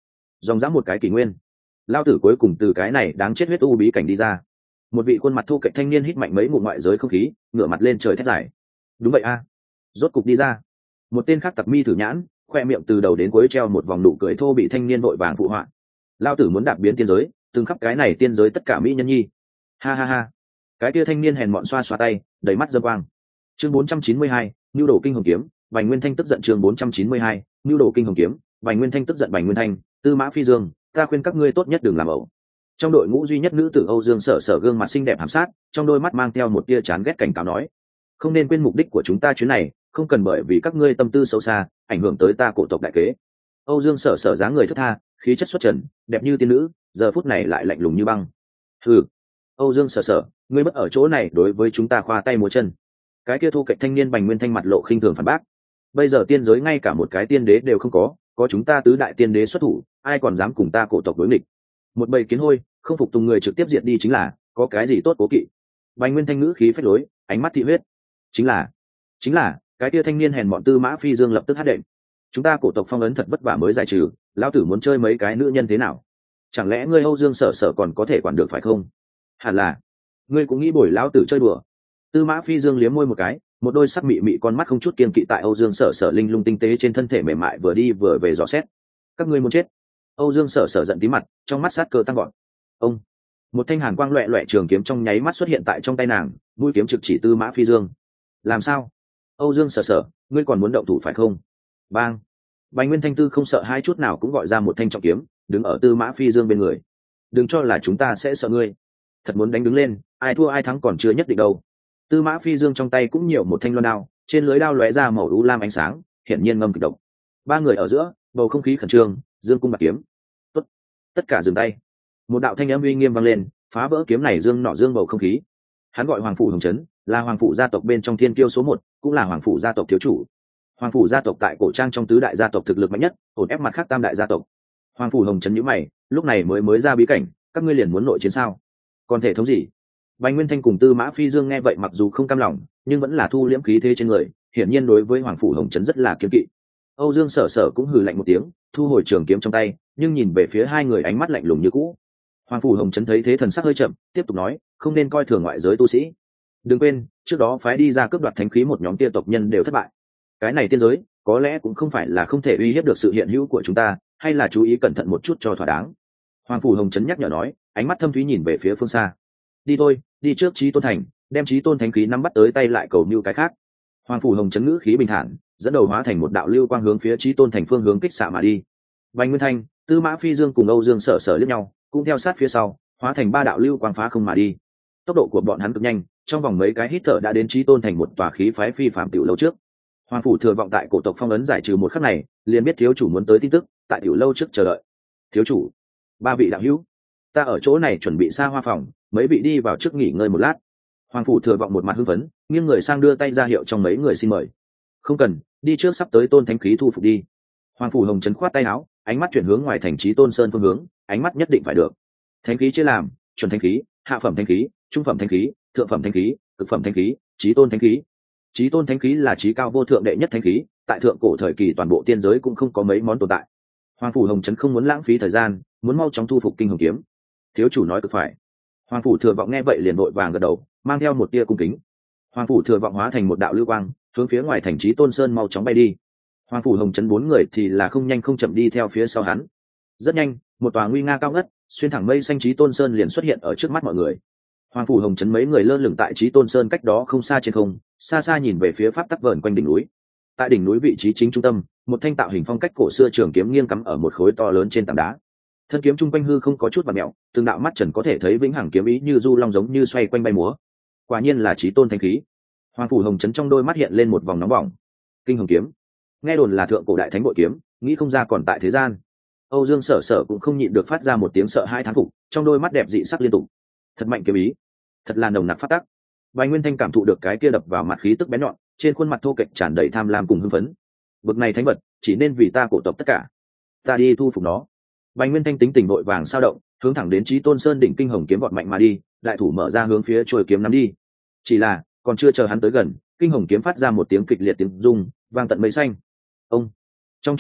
dòng dã một cái kỷ nguyên, lao tử cuối cùng từ cái này đáng chết huyết u bí cảnh đi ra. Một vị khuôn mặt thu cạnh thanh niên hít mạnh mấy ngụm ngoại giới không khí, ngửa mặt lên trời thét dài. Đúng vậy a, rốt cục đi ra. Một tên khác tặc mi thử nhãn, khoe miệng từ đầu đến cuối treo một vòng nụ cười thô bị thanh niên vội vàng phụ họa. Lao tử muốn đạp biến tiên giới, từng khắp cái này tiên giới tất cả mỹ nhân nhi. Ha ha ha. Cái kia thanh niên hèn mọn xoa xoa tay, đầy mắt dâm quang. Chương bốn trăm chín mươi hai, nưu đồ kinh hồng kiếm. Bành Nguyên Thanh tức giận. Chương bốn trăm chín mươi hai, nưu đồ kinh hồng kiếm. Bành Nguyên Thanh tức giận. Bành Nguyên Thanh, Tư Mã Phi Dương, ta khuyên các ngươi tốt nhất đừng làm ẩu. Trong đội ngũ duy nhất nữ tử Âu Dương Sở Sở gương mặt xinh đẹp hàm sát, trong đôi mắt mang theo một tia chán ghét cảnh cáo nói: không nên quên mục đích của chúng ta chuyến này, không cần bởi vì các ngươi tâm tư xấu xa ảnh hưởng tới ta cổ tộc đại kế. Âu Dương Sở Sở dáng người thướt tha, khí chất xuất trần, đẹp như tiên nữ, giờ phút này lại lạnh lùng như băng. Hừ, Âu Dương Sở Sở, ngươi mất ở chỗ này đối với chúng ta khoa tay múa chân. Cái kia thu cạnh thanh niên Bành Nguyên Thanh mặt lộ khinh thường phản bác. Bây giờ tiên giới ngay cả một cái tiên đế đều không có, có chúng ta tứ đại tiên đế xuất thủ, ai còn dám cùng ta cổ tộc đối nghịch? Một bầy kiến hôi, không phục tùng người trực tiếp diệt đi chính là, có cái gì tốt cố kỵ? Bành Nguyên Thanh ngữ khí phách lối, ánh mắt thị huyết. Chính là, chính là, cái kia thanh niên hèn bọn Tư Mã Phi Dương lập tức hát đệm. Chúng ta cổ tộc phong ấn thật vất vả mới giải trừ, lão tử muốn chơi mấy cái nữ nhân thế nào? Chẳng lẽ ngươi Âu Dương Sở Sở còn có thể quản được phải không? Hẳn là, ngươi cũng nghĩ bồi lão tử chơi đùa. Tư Mã Phi Dương liếm môi một cái, một đôi sắc mị mị con mắt không chút kiên kỵ tại Âu Dương Sở Sở linh lung tinh tế trên thân thể mềm mại vừa đi vừa về dò xét. Các ngươi muốn chết? Âu Dương Sở Sở giận tí mặt, trong mắt sát cơ tăng gọn. Ông, một thanh hàn quang loẹt loẹt trường kiếm trong nháy mắt xuất hiện tại trong tay nàng, mũi kiếm trực chỉ Tư Mã Phi Dương. Làm sao? Âu Dương Sở Sở, ngươi còn muốn động thủ phải không? Bang! Bành Nguyên Thanh Tư không sợ hai chút nào cũng gọi ra một thanh trọng kiếm, đứng ở Tư Mã Phi Dương bên người. Đừng cho là chúng ta sẽ sợ ngươi. Thật muốn đánh đứng lên, ai thua ai thắng còn chưa nhất định đâu. Tư Mã Phi Dương trong tay cũng nhiều một thanh loan đao, trên lưới đao lóe ra màu u lam ánh sáng, hiển nhiên ngâm kịch độc. Ba người ở giữa, bầu không khí khẩn trương, dương cung bạc kiếm. Tốt, tất cả dừng tay. Một đạo thanh âm uy nghiêm vang lên, phá vỡ kiếm này dương nọ dương bầu không khí. Hắn gọi Hoàng phủ Hồng Trấn, là Hoàng phủ gia tộc bên trong thiên kiêu số một, cũng là Hoàng phủ gia tộc thiếu chủ. Hoàng phủ gia tộc tại cổ trang trong tứ đại gia tộc thực lực mạnh nhất, ổn ép mặt khác tam đại gia tộc. Hoàng phủ Hồng Trấn nhíu mày, lúc này mới mới ra bí cảnh, các ngươi liền muốn nội chiến sao? Còn thể thống gì? Bành Nguyên Thanh cùng Tư Mã Phi Dương nghe vậy mặc dù không cam lòng, nhưng vẫn là thu liễm khí thế trên người, hiển nhiên đối với Hoàng phủ Hồng Trấn rất là kiêng kỵ. Âu Dương Sở Sở cũng hừ lạnh một tiếng, thu hồi trường kiếm trong tay, nhưng nhìn về phía hai người ánh mắt lạnh lùng như cũ. Hoàng phủ Hồng Trấn thấy thế thần sắc hơi chậm, tiếp tục nói, không nên coi thường ngoại giới tu sĩ. Đừng quên, trước đó phái đi ra cướp đoạt thánh khí một nhóm tiên tộc nhân đều thất bại. Cái này tiên giới, có lẽ cũng không phải là không thể uy hiếp được sự hiện hữu của chúng ta, hay là chú ý cẩn thận một chút cho thỏa đáng. Hoàng phủ Hồng Trấn nhắc nhở nói, ánh mắt thâm thúy nhìn về phía phương xa. Đi thôi, đi trước Chí Tôn thành, đem Chí Tôn thánh khí nắm bắt tới tay lại cầu mưu cái khác. Hoàng phủ Hồng Trấn ngữ khí bình thản, dẫn đầu hóa thành một đạo lưu quang hướng phía Chí Tôn thành phương hướng kích xạ mà đi. Bành Nguyên Thanh, Tư Mã Phi Dương cùng Âu Dương Sở Sở liếc nhau, cũng theo sát phía sau, hóa thành ba đạo lưu quang phá không mà đi. Tốc độ của bọn hắn cực nhanh, trong vòng mấy cái hít thở đã đến Chí Tôn thành một tòa khí phái phi phàm tiểu lâu trước. Hoàng phủ thừa vọng tại cổ tộc phong ấn giải trừ một khắc này, liền biết thiếu chủ muốn tới tin tức, tại tiểu lâu trước chờ đợi. Thiếu chủ, ba vị đạo hữu, ta ở chỗ này chuẩn bị xa hoa phòng, mấy vị đi vào trước nghỉ ngơi một lát. Hoàng phủ thừa vọng một mặt hưng phấn, nghiêng người sang đưa tay ra hiệu trong mấy người xin mời. Không cần, đi trước sắp tới Tôn thánh khí thu phục đi. Hoàng phủ Hồng Trấn khoát tay áo, ánh mắt chuyển hướng ngoài thành Chí Tôn Sơn phương hướng, ánh mắt nhất định phải được. Thánh khí chia làm chuẩn thánh khí, hạ phẩm thánh khí, trung phẩm thánh khí, thượng phẩm thánh khí, cực phẩm thánh khí, Chí Tôn thánh khí. Chí Tôn thánh khí là chí cao vô thượng đệ nhất thánh khí, tại thượng cổ thời kỳ toàn bộ tiên giới cũng không có mấy món tồn tại. Hoàng phủ Hồng Trấn không muốn lãng phí thời gian, muốn mau chóng thu phục kinh hồng kiếm. Thiếu chủ nói cực phải. Hoàng phủ thừa vọng nghe vậy liền vội vàng gật đầu, mang theo một tia cung kính. Hoàng phủ thừa vọng hóa thành một đạo lưu quang, hướng phía ngoài thành Chí Tôn Sơn mau chóng bay đi. Hoàng phủ Hồng Trấn bốn người thì là không nhanh không chậm đi theo phía sau hắn. Rất nhanh, một tòa nguy nga cao ngất, xuyên thẳng mây xanh Chí Tôn Sơn liền xuất hiện ở trước mắt mọi người. Hoàng phủ Hồng Trấn mấy người lơ lửng tại Chí Tôn Sơn cách đó không xa trên không, xa xa nhìn về phía pháp tắc vờn quanh đỉnh núi. Tại đỉnh núi vị trí chính trung tâm, một thanh tạo hình phong cách cổ xưa trường kiếm nghiêng cắm ở một khối to lớn trên tảng đá. Thân kiếm trung quanh hư không có chút vặn mèo, từng đạo mắt trần có thể thấy vĩnh hằng kiếm ý như du long giống như xoay quanh bay múa. Quả nhiên là Chí Tôn thánh khí. Hoàng phủ Hồng Trấn trong đôi mắt hiện lên một vòng nóng bỏng. Kinh hồng kiếm, nghe đồn là thượng cổ đại thánh bội kiếm, nghĩ không ra còn tại thế gian. Âu Dương Sở Sở cũng không nhịn được phát ra một tiếng sợ hai thán phục, trong đôi mắt đẹp dị sắc liên tục. Thật mạnh kiếm ý, thật là nồng nặc phát tắc. Bành Nguyên Thanh cảm thụ được cái kia đập vào mặt khí tức bén nhọn, trên khuôn mặt thô kệch tràn đầy tham lam cùng hưng phấn. Bực này thánh vật, chỉ nên vì ta cổ tộc tất cả. Ta đi thu phục nó. Bành Nguyên Thanh tính tình vội vàng sao động, hướng thẳng đến Chí Tôn Sơn đỉnh kinh hồng kiếm vọt mạnh mà đi, đại thủ mở ra hướng phía chuôi kiếm nắm đi. Chỉ là, còn chưa chờ hắn tới gần, kinh hồng kiếm phát ra một tiếng kịch liệt tiếng rung, vang tận mây xanh. Ông. Trong chốc lát,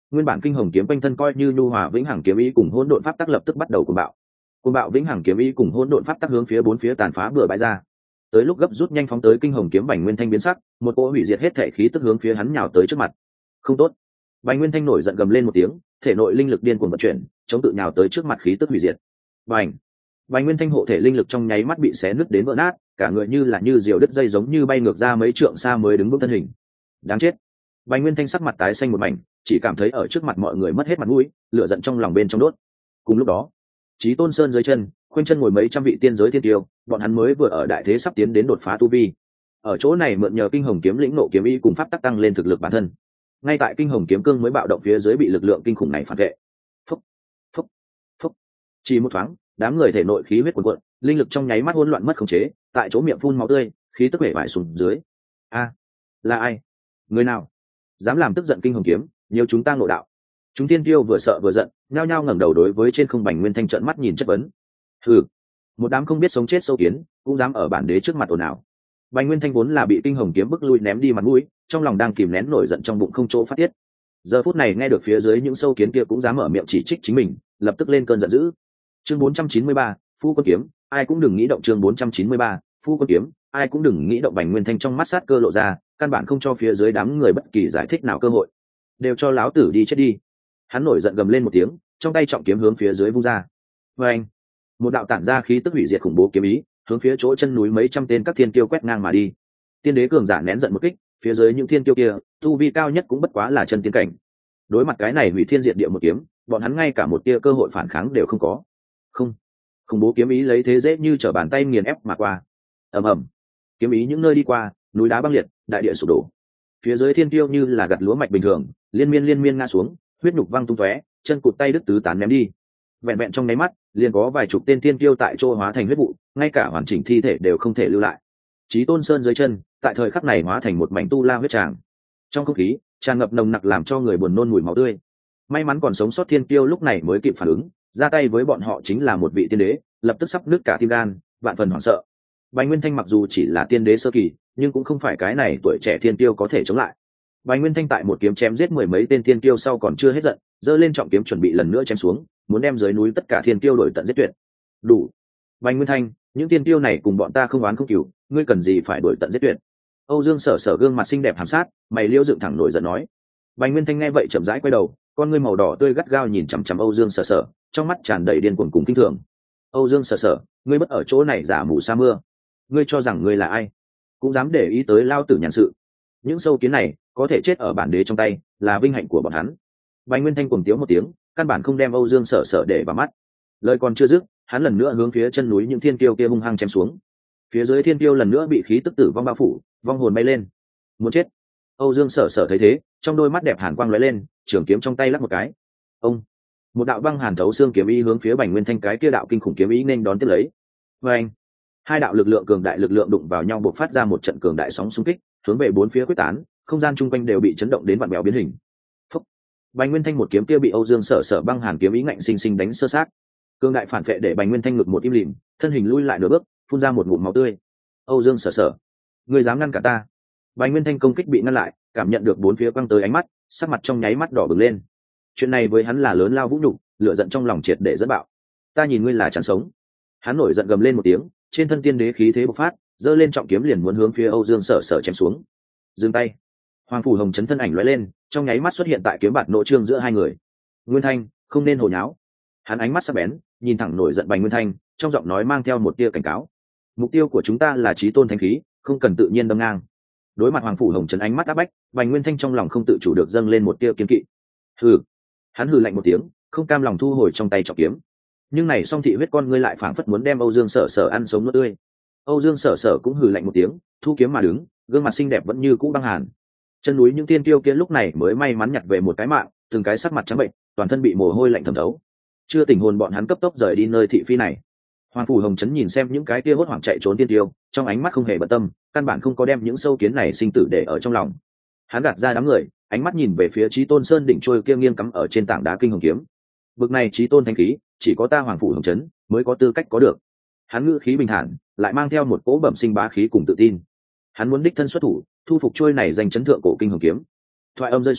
Nguyên bản kinh hồng kiếm quanh thân coi như nhu hòa vĩnh hằng kiếm ý cùng hỗn độn pháp tắc lập tức bắt đầu cuồng bạo. Cuồng bạo vĩnh hằng kiếm ý cùng hỗn độn pháp tắc hướng phía bốn phía tàn phá bừa bãi ra. Tới lúc gấp rút nhanh phóng tới kinh hồng kiếm Bành Nguyên Thanh biến sắc, một cỗ hủy diệt hết thể khí tức hướng phía hắn nhào tới trước mặt. Không tốt! Bành Nguyên Thanh nổi giận gầm lên một tiếng, thể nội linh lực điên cuồng vận chuyển, chống tự nhào tới trước mặt khí tức hủy diệt. Bành! Bành Nguyên Thanh hộ thể linh lực trong nháy mắt bị xé nứt đến vỡ nát, cả người như là như diều đứt dây giống như bay ngược ra mấy trượng xa mới đứng vững thân hình. Đáng chết! Bành Nguyên Thanh sắc mặt tái xanh một mảnh, chỉ cảm thấy ở trước mặt mọi người mất hết mặt mũi, lửa giận trong lòng bên trong đốt. Cùng lúc đó, Chí Tôn Sơn dưới chân, khoanh chân ngồi mấy trăm vị tiên giới thiên tiêu, bọn hắn mới vừa ở đại thế sắp tiến đến đột phá tu vi. Ở chỗ này mượn nhờ kinh hồng kiếm lĩnh nộ kiếm ý cùng pháp tắc tăng lên thực lực bản thân. Ngay tại kinh hồng kiếm cương mới bạo động phía dưới bị lực lượng kinh khủng này phản vệ. Phúc, phúc, phúc. Chỉ một thoáng, đám người thể nội khí huyết cuồn cuộn, linh lực trong nháy mắt hỗn loạn mất khống chế, tại chỗ miệng phun máu tươi, khí tức bể bại xuống dưới. A, là ai? Người nào dám làm tức giận kinh hồng kiếm, nhiều chúng ta ngộ đạo. Chúng tiên tiêu vừa sợ vừa giận, nhao nhao ngẩng đầu đối với trên không Bành Nguyên Thanh trợn mắt nhìn chất vấn. Hừ, một đám không biết sống chết sâu kiến, cũng dám ở bản đế trước mặt ồn ào. Bành Nguyên Thanh vốn là bị kinh hồng kiếm bức lui ném đi mặt mũi, trong lòng đang kìm nén nổi giận trong bụng không chỗ phát tiết. Giờ phút này nghe được phía dưới những sâu kiến kia cũng dám mở miệng chỉ trích chính mình, lập tức lên cơn giận dữ. Chương bốn trăm chín mươi ba, Phu Quân Kiếm, ai cũng đừng nghĩ động. Chương bốn trăm chín mươi ba, Phu Quân Kiếm, ai cũng đừng nghĩ động. Bành Nguyên Thanh trong mắt sát cơ lộ ra, căn bản không cho phía dưới đám người bất kỳ giải thích nào cơ hội. Đều cho láo tử đi chết đi. Hắn nổi giận gầm lên một tiếng, trong tay trọng kiếm hướng phía dưới vung ra. Và anh, một đạo tản ra khí tức hủy diệt khủng bố kiếm ý, hướng phía chỗ chân núi mấy trăm tên các thiên tiêu quét ngang mà đi. Tiên đế cường giả nén giận một kích, phía dưới những thiên tiêu kia, tu vi cao nhất cũng bất quá là chân tiên cảnh. Đối mặt cái này hủy thiên diệt địa một kiếm, bọn hắn ngay cả một tia cơ hội phản kháng đều không có. Không, khủng bố kiếm ý lấy thế dễ như trở bàn tay nghiền ép mà qua. Ầm ầm, kiếm ý những nơi đi qua, núi đá băng liệt, đại địa sụp đổ. Phía dưới thiên tiêu như là gặt lúa mạch bình thường, liên miên liên miên ngã xuống, huyết nhục văng tung tóe, chân cụt tay đứt tứ tán ném đi. Vẹn vẹn trong nháy mắt, liền có vài chục tên thiên tiêu tại chỗ hóa thành huyết vụ, ngay cả hoàn chỉnh thi thể đều không thể lưu lại. Chí Tôn Sơn dưới chân, tại thời khắc này hóa thành một mảnh tu la huyết tràng. Trong không khí tràn ngập nồng nặc làm cho người buồn nôn mùi máu tươi. May mắn còn sống sót thiên tiêu lúc này mới kịp phản ứng, ra tay với bọn họ chính là một vị tiên đế, lập tức sắp nứt cả tim gan, vạn phần hoảng sợ. Bành Nguyên Thanh mặc dù chỉ là tiên đế sơ kỳ, nhưng cũng không phải cái này tuổi trẻ thiên tiêu có thể chống lại. Bành Nguyên Thanh tại một kiếm chém giết mười mấy tên thiên tiêu sau còn chưa hết giận, giơ lên trọng kiếm chuẩn bị lần nữa chém xuống, muốn đem dưới núi tất cả thiên tiêu đổi tận giết tuyệt. Đủ. Bành Nguyên Thanh, những thiên tiêu này cùng bọn ta không oán không cừu, ngươi cần gì phải đổi tận giết tuyệt? Âu Dương Sở Sở gương mặt xinh đẹp hàm sát, mày liễu dựng thẳng nổi giận nói. Bành Nguyên Thanh nghe vậy chậm rãi quay đầu, con ngươi màu đỏ tươi gắt gao nhìn chằm chằm Âu Dương Sở Sở, trong mắt tràn đầy điên cuồng cùng kinh thường. Âu Dương Sở Sở, ngươi bất ở chỗ này giả mù sa mưa, ngươi cho rằng ngươi là ai, cũng dám để ý tới lao tử nhàn sự. Những sâu kiến này có thể chết ở bản đế trong tay, là vinh hạnh của bọn hắn. Bành Nguyên Thanh cuồng tiếu một tiếng, căn bản không đem Âu Dương Sở Sở để vào mắt. Lời còn chưa dứt, hắn lần nữa hướng phía chân núi những thiên tiêu kia hung hăng chém xuống. Phía dưới thiên tiêu lần nữa bị khí tức tử vong bao phủ, vong hồn bay lên. Muốn chết. Âu Dương Sở Sở thấy thế, trong đôi mắt đẹp hàn quang lóe lên, trường kiếm trong tay lắc một cái. Ông, một đạo băng hàn thấu xương kiếm ý hướng phía Bành Nguyên Thanh cái kia đạo kinh khủng kiếm ý nên đón tiếp lấy. Và anh, hai đạo lực lượng cường đại lực lượng đụng vào nhau bộc phát ra một trận cường đại sóng xung kích, hướng về bốn phía quyết tán, không gian chung quanh đều bị chấn động đến vặn vẹo biến hình. Phúc. Bành Nguyên Thanh một kiếm kia bị Âu Dương Sở Sở băng hàn kiếm ý ngạnh sinh sinh đánh sơ sát. Cường đại phản vệ để Bành Nguyên Thanh ngực một im lìm, thân hình lui lại nửa bước, phun ra một ngụm máu tươi. Âu Dương Sở Sở, ngươi dám ngăn cả ta? Bành Nguyên Thanh công kích bị ngăn lại, cảm nhận được bốn phía quăng tới ánh mắt, sắc mặt trong nháy mắt đỏ bừng lên. Chuyện này với hắn là lớn lao vũ nhục, lửa giận trong lòng triệt để dẫn bạo. Ta nhìn ngươi là chẳng sống. Hắn nổi giận gầm lên một tiếng, trên thân tiên đế khí thế bộc phát, giơ lên trọng kiếm liền muốn hướng phía Âu Dương Sở Sở chém xuống. Dừng tay. Hoàng phủ hồng chấn thân ảnh lóe lên, trong nháy mắt xuất hiện tại kiếm bạt nội trương giữa hai người. Nguyên Thanh, không nên hồ nháo. Hắn ánh mắt sắc bén, nhìn thẳng nổi giận Bành Nguyên Thanh, trong giọng nói mang theo một tia cảnh cáo. Mục tiêu của chúng ta là chí tôn thánh khí, không cần tự nhiên đâm ngang. Đối mặt Hoàng phủ hồng chấn ánh mắt áp bách, Bành Nguyên Thanh trong lòng không tự chủ được dâng lên một tia kiên kỵ. Hừ. Hắn hừ lạnh một tiếng, không cam lòng thu hồi trong tay trọng kiếm. Nhưng này song thị huyết con ngươi lại phảng phất muốn đem Âu Dương Sở Sở ăn sống nuốt tươi. Âu Dương Sở Sở cũng hừ lạnh một tiếng, thu kiếm mà đứng, gương mặt xinh đẹp vẫn như cũ băng hàn. Chân núi những tiên tiêu kia lúc này mới may mắn nhặt về một cái mạng, từng cái sắc mặt trắng bệnh, toàn thân bị mồ hôi lạnh thấm thấu. Chưa tỉnh hồn bọn hắn cấp tốc rời đi nơi thị phi này. Hoàng phủ hồng chấn nhìn xem những cái kia hốt hoảng chạy trốn tiên tiêu, trong ánh mắt không hề bận tâm, căn bản không có đem những sâu kiến này sinh tử để ở trong lòng. Hắn gạt ra đám người, ánh mắt nhìn về phía Chí Tôn Sơn đỉnh trôi kia nghiêng cắm ở trên tảng đá kinh hồng kiếm. Bực này Chí Tôn thanh khí, chỉ có ta Hoàng phủ hồng chấn mới có tư cách có được. Hắn ngữ khí bình thản, lại mang theo một cỗ bẩm sinh bá khí cùng tự tin. Hắn muốn đích thân xuất thủ, thu phục trôi này danh chấn thượng cổ kinh hồng kiếm. Thoại âm rơi xuống,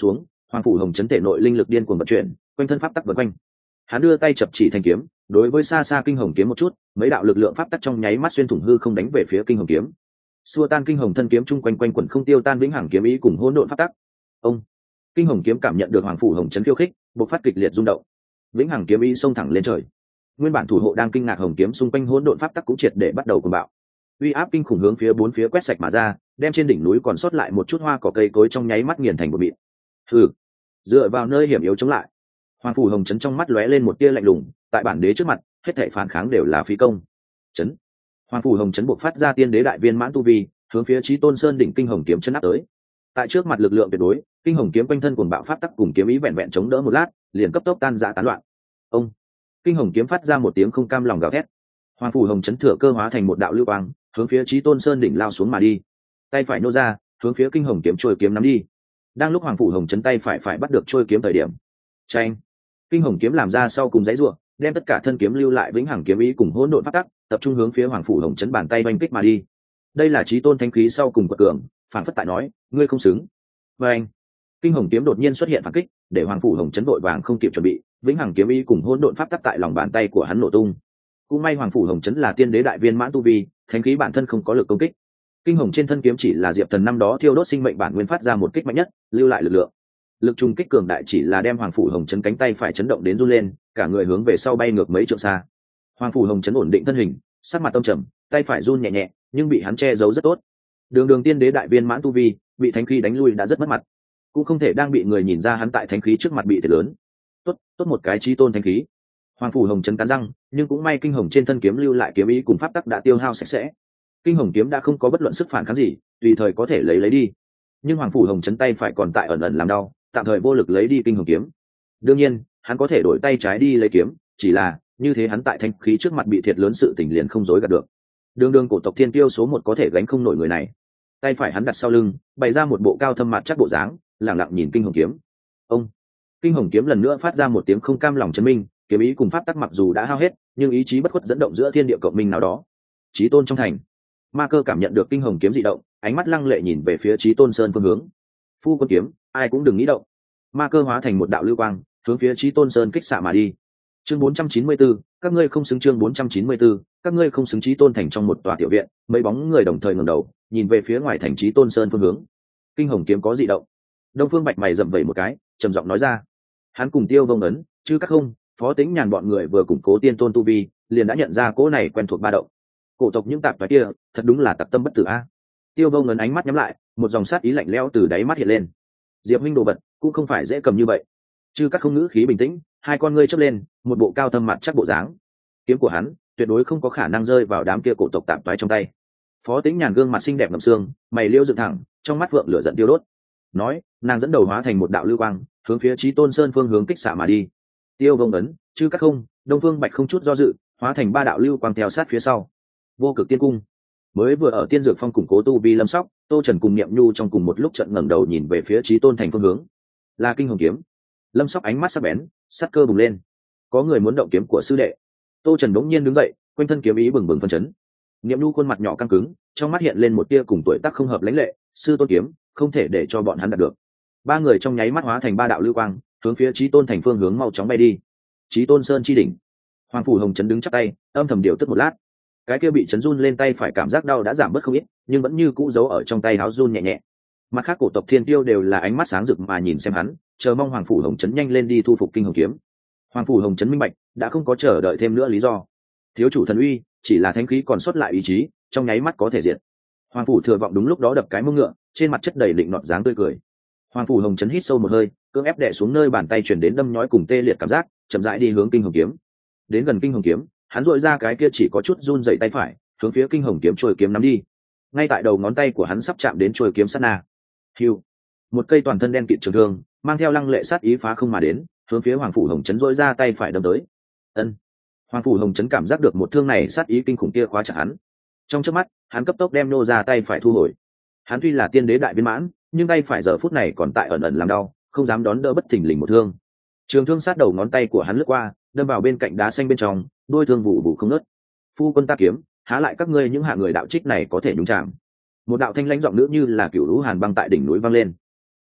Hoàng phủ hồng chấn thể nội linh lực điên cuồng vận chuyển, quanh thân pháp tắc vần quanh. Hắn đưa tay chập chỉ thành kiếm, đối với xa xa kinh hồng kiếm một chút, mấy đạo lực lượng pháp tắc trong nháy mắt xuyên thủng hư không đánh về phía kinh hồng kiếm, xua tan kinh hồng thân kiếm chung quanh quanh quẩn không tiêu tan vĩnh hằng kiếm ý cùng hỗn độn pháp tắc. Ông kinh hồng kiếm cảm nhận được hoàng phủ hồng chấn khiêu khích, bộc phát kịch liệt rung động, vĩnh hằng kiếm ý xông thẳng lên trời. Nguyên bản thủ hộ đang kinh ngạc hồng kiếm xung quanh hỗn độn pháp tắc cũng triệt để bắt đầu cuồng bạo, uy áp kinh khủng hướng phía bốn phía quét sạch mà ra, đem trên đỉnh núi còn sót lại một chút hoa cỏ cây cối trong nháy mắt nghiền thành một mịn. Hừ, dựa vào nơi hiểm yếu chống lại. Hoàng phủ hồng chấn trong mắt lóe lên một tia lạnh lùng, tại bản đế trước mặt hết thảy phản kháng đều là phí công. Chấn. Hoàng phủ hồng chấn buộc phát ra tiên đế đại viên mãn tu vi, hướng phía Chí Tôn Sơn đỉnh kinh hồng kiếm chấn áp tới. Tại trước mặt lực lượng tuyệt đối, kinh hồng kiếm quanh thân cuồng bạo pháp tắc cùng kiếm ý vẹn vẹn chống đỡ một lát, liền cấp tốc tan rã tán loạn. Ông kinh hồng kiếm phát ra một tiếng không cam lòng gào thét. Hoàng phủ hồng chấn thừa cơ hóa thành một đạo lưu quang, hướng phía Chí Tôn Sơn đỉnh lao xuống mà đi. Tay phải nô ra, hướng phía kinh hồng kiếm trôi kiếm nắm đi. Đang lúc hoàng phủ hồng chấn tay phải phải bắt được trôi kiếm thời điểm, chanh, kinh hồng kiếm làm ra sau cùng giấy rủa, đem tất cả thân kiếm lưu lại vĩnh hằng kiếm ý cùng hỗn độn pháp tắc, tập trung hướng phía hoàng phủ hồng chấn bàn tay oanh kích mà đi. Đây là Chí Tôn thánh khí sau cùng quật cường, phản phất tại nói, ngươi không xứng. Và anh, kinh hồng kiếm đột nhiên xuất hiện phản kích, để hoàng phủ hồng chấn vội vàng không kịp chuẩn bị, vĩnh hằng kiếm ý cùng hỗn độn pháp tắc tại lòng bàn tay của hắn nổ tung. Cũng may hoàng phủ hồng chấn là tiên đế đại viên mãn tu vi, thánh khí bản thân không có lực công kích. Kinh hồng trên thân kiếm chỉ là diệp thần năm đó thiêu đốt sinh mệnh bản nguyên phát ra một kích mạnh nhất, lưu lại lực lượng. Lực trùng kích cường đại chỉ là đem hoàng phủ hồng chấn cánh tay phải chấn động đến run lên, cả người hướng về sau bay ngược mấy trượng xa. Hoàng phủ hồng chấn ổn định thân hình, sắc mặt tâm trầm, tay phải run nhẹ nhẹ, nhưng bị hắn che giấu rất tốt. Đường đường tiên đế đại viên mãn tu vi, bị thánh khí đánh lui đã rất mất mặt, cũng không thể đang bị người nhìn ra hắn tại thánh khí trước mặt bị thiệt lớn. Tốt, tốt một cái Chí Tôn thánh khí. Hoàng phủ hồng chấn cắn răng, nhưng cũng may kinh hồng trên thân kiếm lưu lại kiếm ý cùng pháp tắc đã tiêu hao sạch sẽ. Kinh hồng kiếm đã không có bất luận sức phản kháng gì, tùy thời có thể lấy lấy đi. Nhưng hoàng phủ hồng chấn tay phải còn tại ẩn ẩn làm đau, tạm thời vô lực lấy đi kinh hồng kiếm. Đương nhiên, hắn có thể đổi tay trái đi lấy kiếm, chỉ là như thế hắn tại thanh khí trước mặt bị thiệt lớn sự tình liền không dối gạt được. Đường đường cổ tộc thiên tiêu số một có thể gánh không nổi người này. Tay phải hắn đặt sau lưng, bày ra một bộ cao thâm mặt chắc bộ dáng, lẳng lặng nhìn kinh hồng kiếm. Ông kinh hồng kiếm lần nữa phát ra một tiếng không cam lòng chấn minh, kiếm ý cùng pháp tắc mặc dù đã hao hết, nhưng ý chí bất khuất dẫn động giữa thiên địa cộng minh nào đó. Chí Tôn trong thành, Ma Cơ cảm nhận được kinh hồng kiếm dị động, ánh mắt lăng lệ nhìn về phía Chí Tôn Sơn phương hướng. Phu quân kiếm, ai cũng đừng nghĩ động. Ma Cơ hóa thành một đạo lưu quang, hướng phía Chí Tôn Sơn kích xạ mà đi. Chương bốn trăm chín mươi tư, các ngươi không xứng. Chương bốn trăm chín mươi tư, các ngươi không xứng. Chí Tôn thành trong một tòa tiểu viện, mấy bóng người đồng thời ngẩng đầu, nhìn về phía ngoài thành Chí Tôn Sơn phương hướng. Kinh hồng kiếm có dị động. Đông Phương Bạch mày rậm vẩy một cái, trầm giọng nói ra. Hắn cùng Tiêu Vông Ấn, chứ các không, Phó Tĩnh Nhàn bọn người vừa củng cố tiên tôn tu vi, liền đã nhận ra cỗ này quen thuộc ba động. Cổ tộc những tạp toái kia, thật đúng là tặc tâm bất tử a. Tiêu Vông Ấn ánh mắt nhắm lại, một dòng sát ý lạnh lẽo từ đáy mắt hiện lên. Diệp huynh đồ vật, cũng không phải dễ cầm như vậy. Chứ các không ngữ khí bình tĩnh, hai con ngươi chớp lên, một bộ cao thâm mặt chắc bộ dáng. Kiếm của hắn, tuyệt đối không có khả năng rơi vào đám kia cổ tộc tạp toái trong tay. Phó Tĩnh Nhàn gương mặt xinh đẹp ngậm xương, mày liễu dựng thẳng, trong mắt vượng lửa giận tiêu đốt. Nói, nàng dẫn đầu hóa thành một đạo lưu quang, hướng phía Chí Tôn Sơn phương hướng kích xạ mà đi. Tiêu Vông Ấn, chứ các không, Đông Phương Bạch không chút do dự, hóa thành ba đạo lưu quang theo sát phía sau. Vô Cực Tiên Cung, mới vừa ở Tiên Dược Phong củng cố tu vi Lâm Sóc, Tô Trần cùng Niệm Nhu trong cùng một lúc trận ngẩng đầu nhìn về phía Chí Tôn thành phương hướng. Là kinh hồng kiếm. Lâm Sóc ánh mắt sắc bén, sát cơ bùng lên. Có người muốn động kiếm của sư đệ. Tô Trần đống nhiên đứng dậy, quanh thân kiếm ý bừng bừng phân chấn. Niệm Nhu khuôn mặt nhỏ căng cứng, trong mắt hiện lên một tia cùng tuổi tác không hợp lãnh lệ, sư tôn kiếm, không thể để cho bọn hắn đạt được. Ba người trong nháy mắt hóa thành ba đạo lưu quang, hướng phía Chí Tôn thành phương hướng mau chóng bay đi. Chí Tôn Sơn chi đỉnh, Hoàng phủ hồng chấn đứng chắp tay, âm thầm điều tức một lát. Cái kia bị chấn run lên tay phải cảm giác đau đã giảm bớt không ít, nhưng vẫn như cũ giấu ở trong tay áo run nhẹ nhẹ. Mặt khác cổ tộc thiên tiêu đều là ánh mắt sáng rực mà nhìn xem hắn, chờ mong Hoàng phủ hồng chấn nhanh lên đi thu phục kinh hồng kiếm. Hoàng phủ hồng chấn minh bạch, đã không có chờ đợi thêm nữa lý do. Thiếu chủ thần uy, chỉ là thánh khí còn sót lại ý chí, trong nháy mắt có thể diệt. Hoàng phủ thừa vọng đúng lúc đó đập cái mông ngựa, trên mặt chất đầy định nọt dáng tươi cười. Hoàng phủ hồng chấn hít sâu một hơi, cưỡng ép đè xuống nơi bàn tay chuyển đến đâm nhói cùng tê liệt cảm giác, chậm rãi đi hướng kinh hồng kiếm. Đến gần kinh hồng kiếm, hắn dội ra cái kia chỉ có chút run dậy tay phải, hướng phía kinh hồng kiếm trôi kiếm nắm đi. Ngay tại đầu ngón tay của hắn sắp chạm đến trôi kiếm sát na, hiu, một cây toàn thân đen kịt trường thương, mang theo lăng lệ sát ý phá không mà đến, hướng phía Hoàng phủ hồng chấn dội ra tay phải đâm tới. Ân. Hoàng phủ hồng chấn cảm giác được một thương này sát ý kinh khủng kia khóa chặt hắn. Trong chớp mắt, hắn cấp tốc đem nô ra tay phải thu hồi. Hắn tuy là tiên đế đại viên mãn, nhưng tay phải giờ phút này còn tại ẩn ẩn làm đau, không dám đón đỡ bất thình lình một thương. Trường thương sát đầu ngón tay của hắn lướt qua, đâm vào bên cạnh đá xanh bên trong, đôi thương vụ vụ không nứt. Phu quân ta kiếm, há lại các ngươi những hạ người đạo trích này có thể nhúng chạm. Một đạo thanh lãnh giọng nữ như là cửu lũ hàn băng tại đỉnh núi vang lên.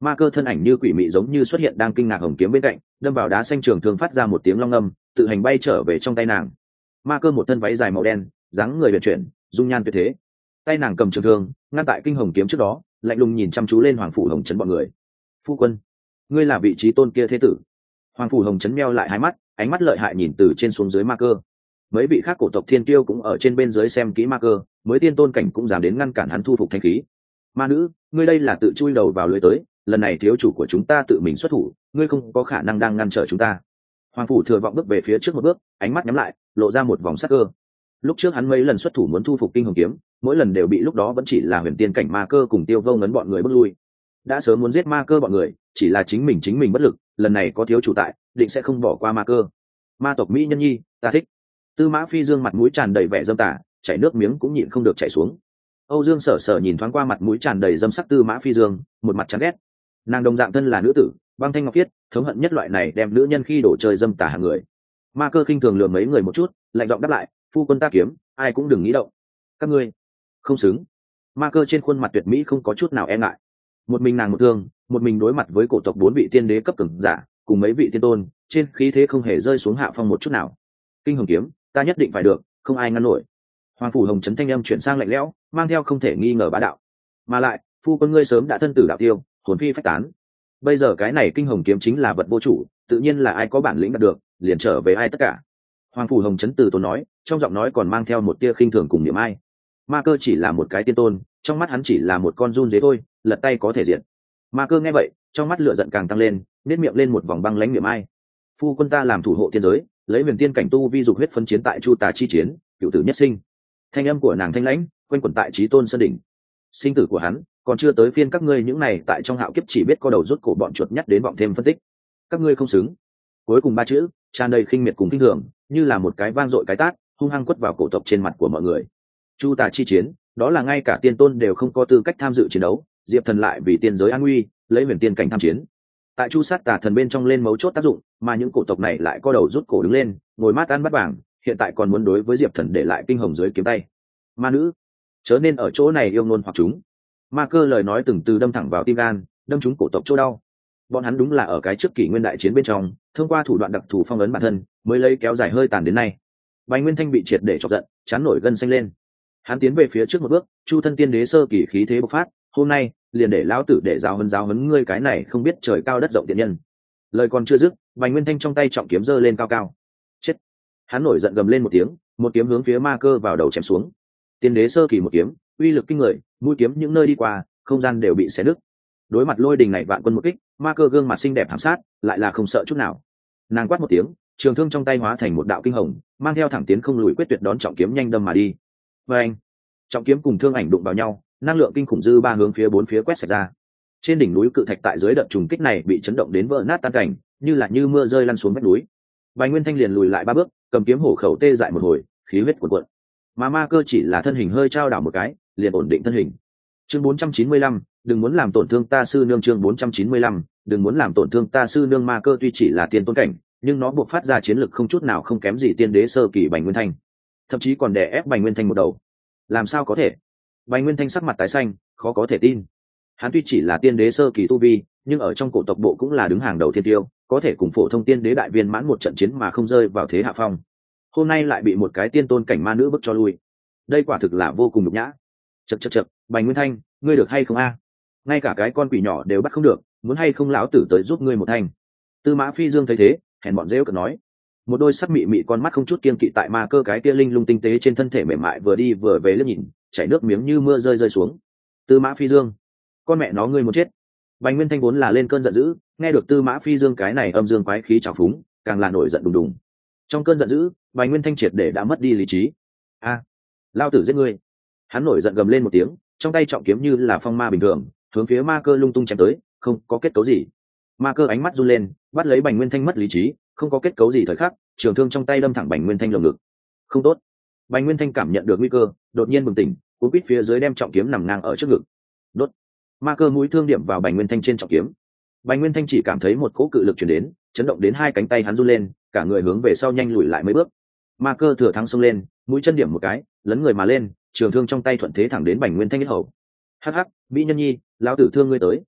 Ma cơ thân ảnh như quỷ mị giống như xuất hiện đang kinh ngạc hồng kiếm bên cạnh, đâm vào đá xanh trường thương phát ra một tiếng long âm, tự hành bay trở về trong tay nàng. Ma cơ một thân váy dài màu đen, dáng người huyền chuyển, dung nhan tuyệt thế. Tay nàng cầm trường thương, ngăn tại kinh hồng kiếm trước đó, lạnh lùng nhìn chăm chú lên hoàng phủ hồng trấn bọn người. Phu quân, ngươi là vị trí tôn kia thế tử. Hoàng phủ hồng trấn meo lại hai mắt, ánh mắt lợi hại nhìn từ trên xuống dưới Ma cơ. Mấy vị khác cổ tộc thiên tiêu cũng ở trên bên dưới xem kỹ Ma cơ, mới tiên tôn cảnh cũng dám đến ngăn cản hắn thu phục thanh khí. Ma nữ, ngươi đây là tự chui đầu vào lưới tới, lần này thiếu chủ của chúng ta tự mình xuất thủ, ngươi không có khả năng đang ngăn trở chúng ta. Hoàng phủ thừa vọng bước về phía trước một bước, ánh mắt nhắm lại, lộ ra một vòng sắc cơ. Lúc trước hắn mấy lần xuất thủ muốn thu phục kinh hồng kiếm, mỗi lần đều bị lúc đó vẫn chỉ là huyền tiên cảnh Ma cơ cùng tiêu vô ngấn bọn người bước lui. Đã sớm muốn giết Ma cơ bọn người, chỉ là chính mình chính mình bất lực, lần này có thiếu chủ tại, định sẽ không bỏ qua Ma cơ. Ma tộc mỹ nhân nhi, ta thích. Tư Mã Phi Dương mặt mũi tràn đầy vẻ dâm tà, chảy nước miếng cũng nhịn không được chảy xuống. Âu Dương Sở Sở nhìn thoáng qua mặt mũi tràn đầy dâm sắc Tư Mã Phi Dương, một mặt chán ghét. Nàng đồng dạng thân là nữ tử, băng thanh ngọc khiết, thống hận nhất loại này đem nữ nhân khi đổ chơi dâm tà hàng người. Ma cơ khinh thường lườm mấy người một chút, lạnh giọng đáp lại, phu quân ta kiếm, ai cũng đừng nghĩ động. Các ngươi không xứng. Ma cơ trên khuôn mặt tuyệt mỹ không có chút nào e ngại. Một mình nàng một thương, một mình đối mặt với cổ tộc bốn vị tiên đế cấp cường giả, cùng mấy vị tiên tôn, trên khí thế không hề rơi xuống hạ phong một chút nào. Kinh hồng kiếm, ta nhất định phải được, không ai ngăn nổi. Hoàng phủ hồng trấn thanh âm chuyển sang lạnh lẽo, mang theo không thể nghi ngờ bá đạo. Mà lại, phu quân ngươi sớm đã thân tử đạo tiêu, hồn phi phách tán. Bây giờ cái này kinh hồng kiếm chính là vật vô chủ, tự nhiên là ai có bản lĩnh đạt được, liền trở về ai tất cả. Hoàng phủ hồng trấn từ tốn nói, trong giọng nói còn mang theo một tia khinh thường cùng niệm ai. Ma cơ chỉ là một cái tiên tôn, trong mắt hắn chỉ là một con run dế thôi, lật tay có thể diệt. Ma cơ nghe vậy, trong mắt lửa giận càng tăng lên, nét miệng lên một vòng băng lãnh niệm ai. Phu quân ta làm thủ hộ tiên giới, lấy huyền tiên cảnh tu vi dục huyết phân chiến tại chu tà chi chiến, cựu tử nhất sinh. Thanh âm của nàng thanh lãnh, quanh quẩn tại chí tôn sơn đỉnh. Sinh tử của hắn, còn chưa tới phiên các ngươi những này tại trong hạo kiếp chỉ biết co đầu rút cổ bọn chuột nhắt đến vọng thêm phân tích. Các ngươi không xứng. Cuối cùng ba chữ, tràn đầy khinh miệt cùng kinh thường, như là một cái vang dội cái tát, hung hăng quất vào cổ tộc trên mặt của mọi người. Chu tà chi chiến, đó là ngay cả tiên tôn đều không có tư cách tham dự chiến đấu, Diệp Thần lại vì tiên giới an nguy, lấy huyền tiên cảnh tham chiến. Tại chu sát tà thần bên trong lên mấu chốt tác dụng, mà những cổ tộc này lại co đầu rút cổ đứng lên, ngồi mát ăn bắt vàng, hiện tại còn muốn đối với Diệp Thần để lại kinh hồng dưới kiếm tay. Ma nữ, chớ nên ở chỗ này yêu ngôn hoặc chúng. Ma cơ lời nói từng từ đâm thẳng vào tim gan, đâm trúng cổ tộc chỗ đau. Bọn hắn đúng là ở cái trước kỷ nguyên đại chiến bên trong, thông qua thủ đoạn đặc thù phong ấn bản thân, mới lấy kéo dài hơi tàn đến nay. Bành Nguyên Thanh bị triệt để chọc giận, chán nổi gân xanh lên. Hắn tiến về phía trước một bước, Chu thân tiên đế sơ kỳ khí thế bộc phát, hôm nay liền để lão tử để giáo huấn giáo huấn ngươi cái này không biết trời cao đất rộng tiện nhân. Lời còn chưa dứt, Bành Nguyên Thanh trong tay trọng kiếm giơ lên cao cao. Chết! Hắn nổi giận gầm lên một tiếng, một kiếm hướng phía Ma cơ vào đầu chém xuống. Tiên đế sơ kỳ một kiếm, uy lực kinh người, mũi kiếm những nơi đi qua, không gian đều bị xé nứt. Đối mặt lôi đình này vạn quân một kích, Ma cơ gương mặt xinh đẹp hàm sát, lại là không sợ chút nào. Nàng quát một tiếng, trường thương trong tay hóa thành một đạo kinh hồng, mang theo thẳng tiến không lùi quyết tuyệt đón trọng kiếm nhanh đâm mà đi. Và anh, trọng kiếm cùng thương ảnh đụng vào nhau, năng lượng kinh khủng dư ba hướng phía bốn phía quét sạch ra. Trên đỉnh núi cự thạch tại dưới đợt trùng kích này bị chấn động đến vỡ nát tan cảnh, như là như mưa rơi lăn xuống vách núi. Bành Nguyên Thanh liền lùi lại ba bước, cầm kiếm hổ khẩu tê dại một hồi, khí huyết cuồn cuộn. Mà Ma cơ chỉ là thân hình hơi trao đảo một cái, liền ổn định thân hình. Chương bốn trăm chín mươi lăm, đừng muốn làm tổn thương ta sư nương. Chương bốn trăm chín mươi lăm, đừng muốn làm tổn thương ta sư nương. Ma cơ tuy chỉ là tiên tôn cảnh, nhưng nó buộc phát ra chiến lực không chút nào không kém gì tiên đế sơ kỳ Bành Nguyên Thanh, thậm chí còn đè ép Bành Nguyên Thanh một đầu. Làm sao có thể? Bành Nguyên Thanh sắc mặt tái xanh, khó có thể tin. Hắn tuy chỉ là tiên đế sơ kỳ tu vi, nhưng ở trong cổ tộc bộ cũng là đứng hàng đầu thiên tiêu, có thể cùng phổ thông tiên đế đại viên mãn một trận chiến mà không rơi vào thế hạ phong. Hôm nay lại bị một cái tiên tôn cảnh ma nữ bức cho lui, đây quả thực là vô cùng nhục nhã. Chậc chậc chậc, Bành Nguyên Thanh, ngươi được hay không a? Ngay cả cái con quỷ nhỏ đều bắt không được, muốn hay không lão tử tới giúp ngươi một thanh. Tư Mã Phi Dương thấy thế, hèn bọn rêu cợt nói. Một đôi sắc mị mị con mắt không chút kiên kỵ tại Ma cơ cái kia linh lung tinh tế trên thân thể mềm mại vừa đi vừa về liếc nhìn, chảy nước miếng như mưa rơi rơi xuống. Tư Mã Phi Dương, con mẹ nó ngươi muốn chết. Bành Nguyên Thanh vốn là lên cơn giận dữ, nghe được Tư Mã Phi Dương cái này âm dương quái khí trào phúng, càng là nổi giận đùng đùng. Trong cơn giận dữ, Bành Nguyên Thanh triệt để đã mất đi lý trí. A, lao tử giết ngươi! Hắn nổi giận gầm lên một tiếng, trong tay trọng kiếm như là phong ma bình thường, hướng phía Ma cơ lung tung chém tới, không có kết cấu gì. Ma cơ ánh mắt run lên, bắt lấy Bành Nguyên Thanh mất lý trí, không có kết cấu gì thời khắc, trường thương trong tay đâm thẳng Bành Nguyên Thanh lồng ngực. Không tốt! Bành Nguyên Thanh cảm nhận được nguy cơ, đột nhiên bừng tỉnh, cú quýt phía dưới đem trọng kiếm nằm ngang ở trước ngực. Đốt! Ma cơ mũi thương điểm vào Bành Nguyên Thanh trên trọng kiếm. Bành Nguyên Thanh chỉ cảm thấy một cỗ cự lực truyền đến, chấn động đến hai cánh tay hắn run lên, cả người hướng về sau nhanh lùi lại mấy bước. Ma cơ thừa thắng xông lên, mũi chân điểm một cái, lấn người mà lên, trường thương trong tay thuận thế thẳng đến Bành Nguyên Thanh yết hầu. Hắc hắc, mỹ nhân nhi, lão tử thương ngươi tới.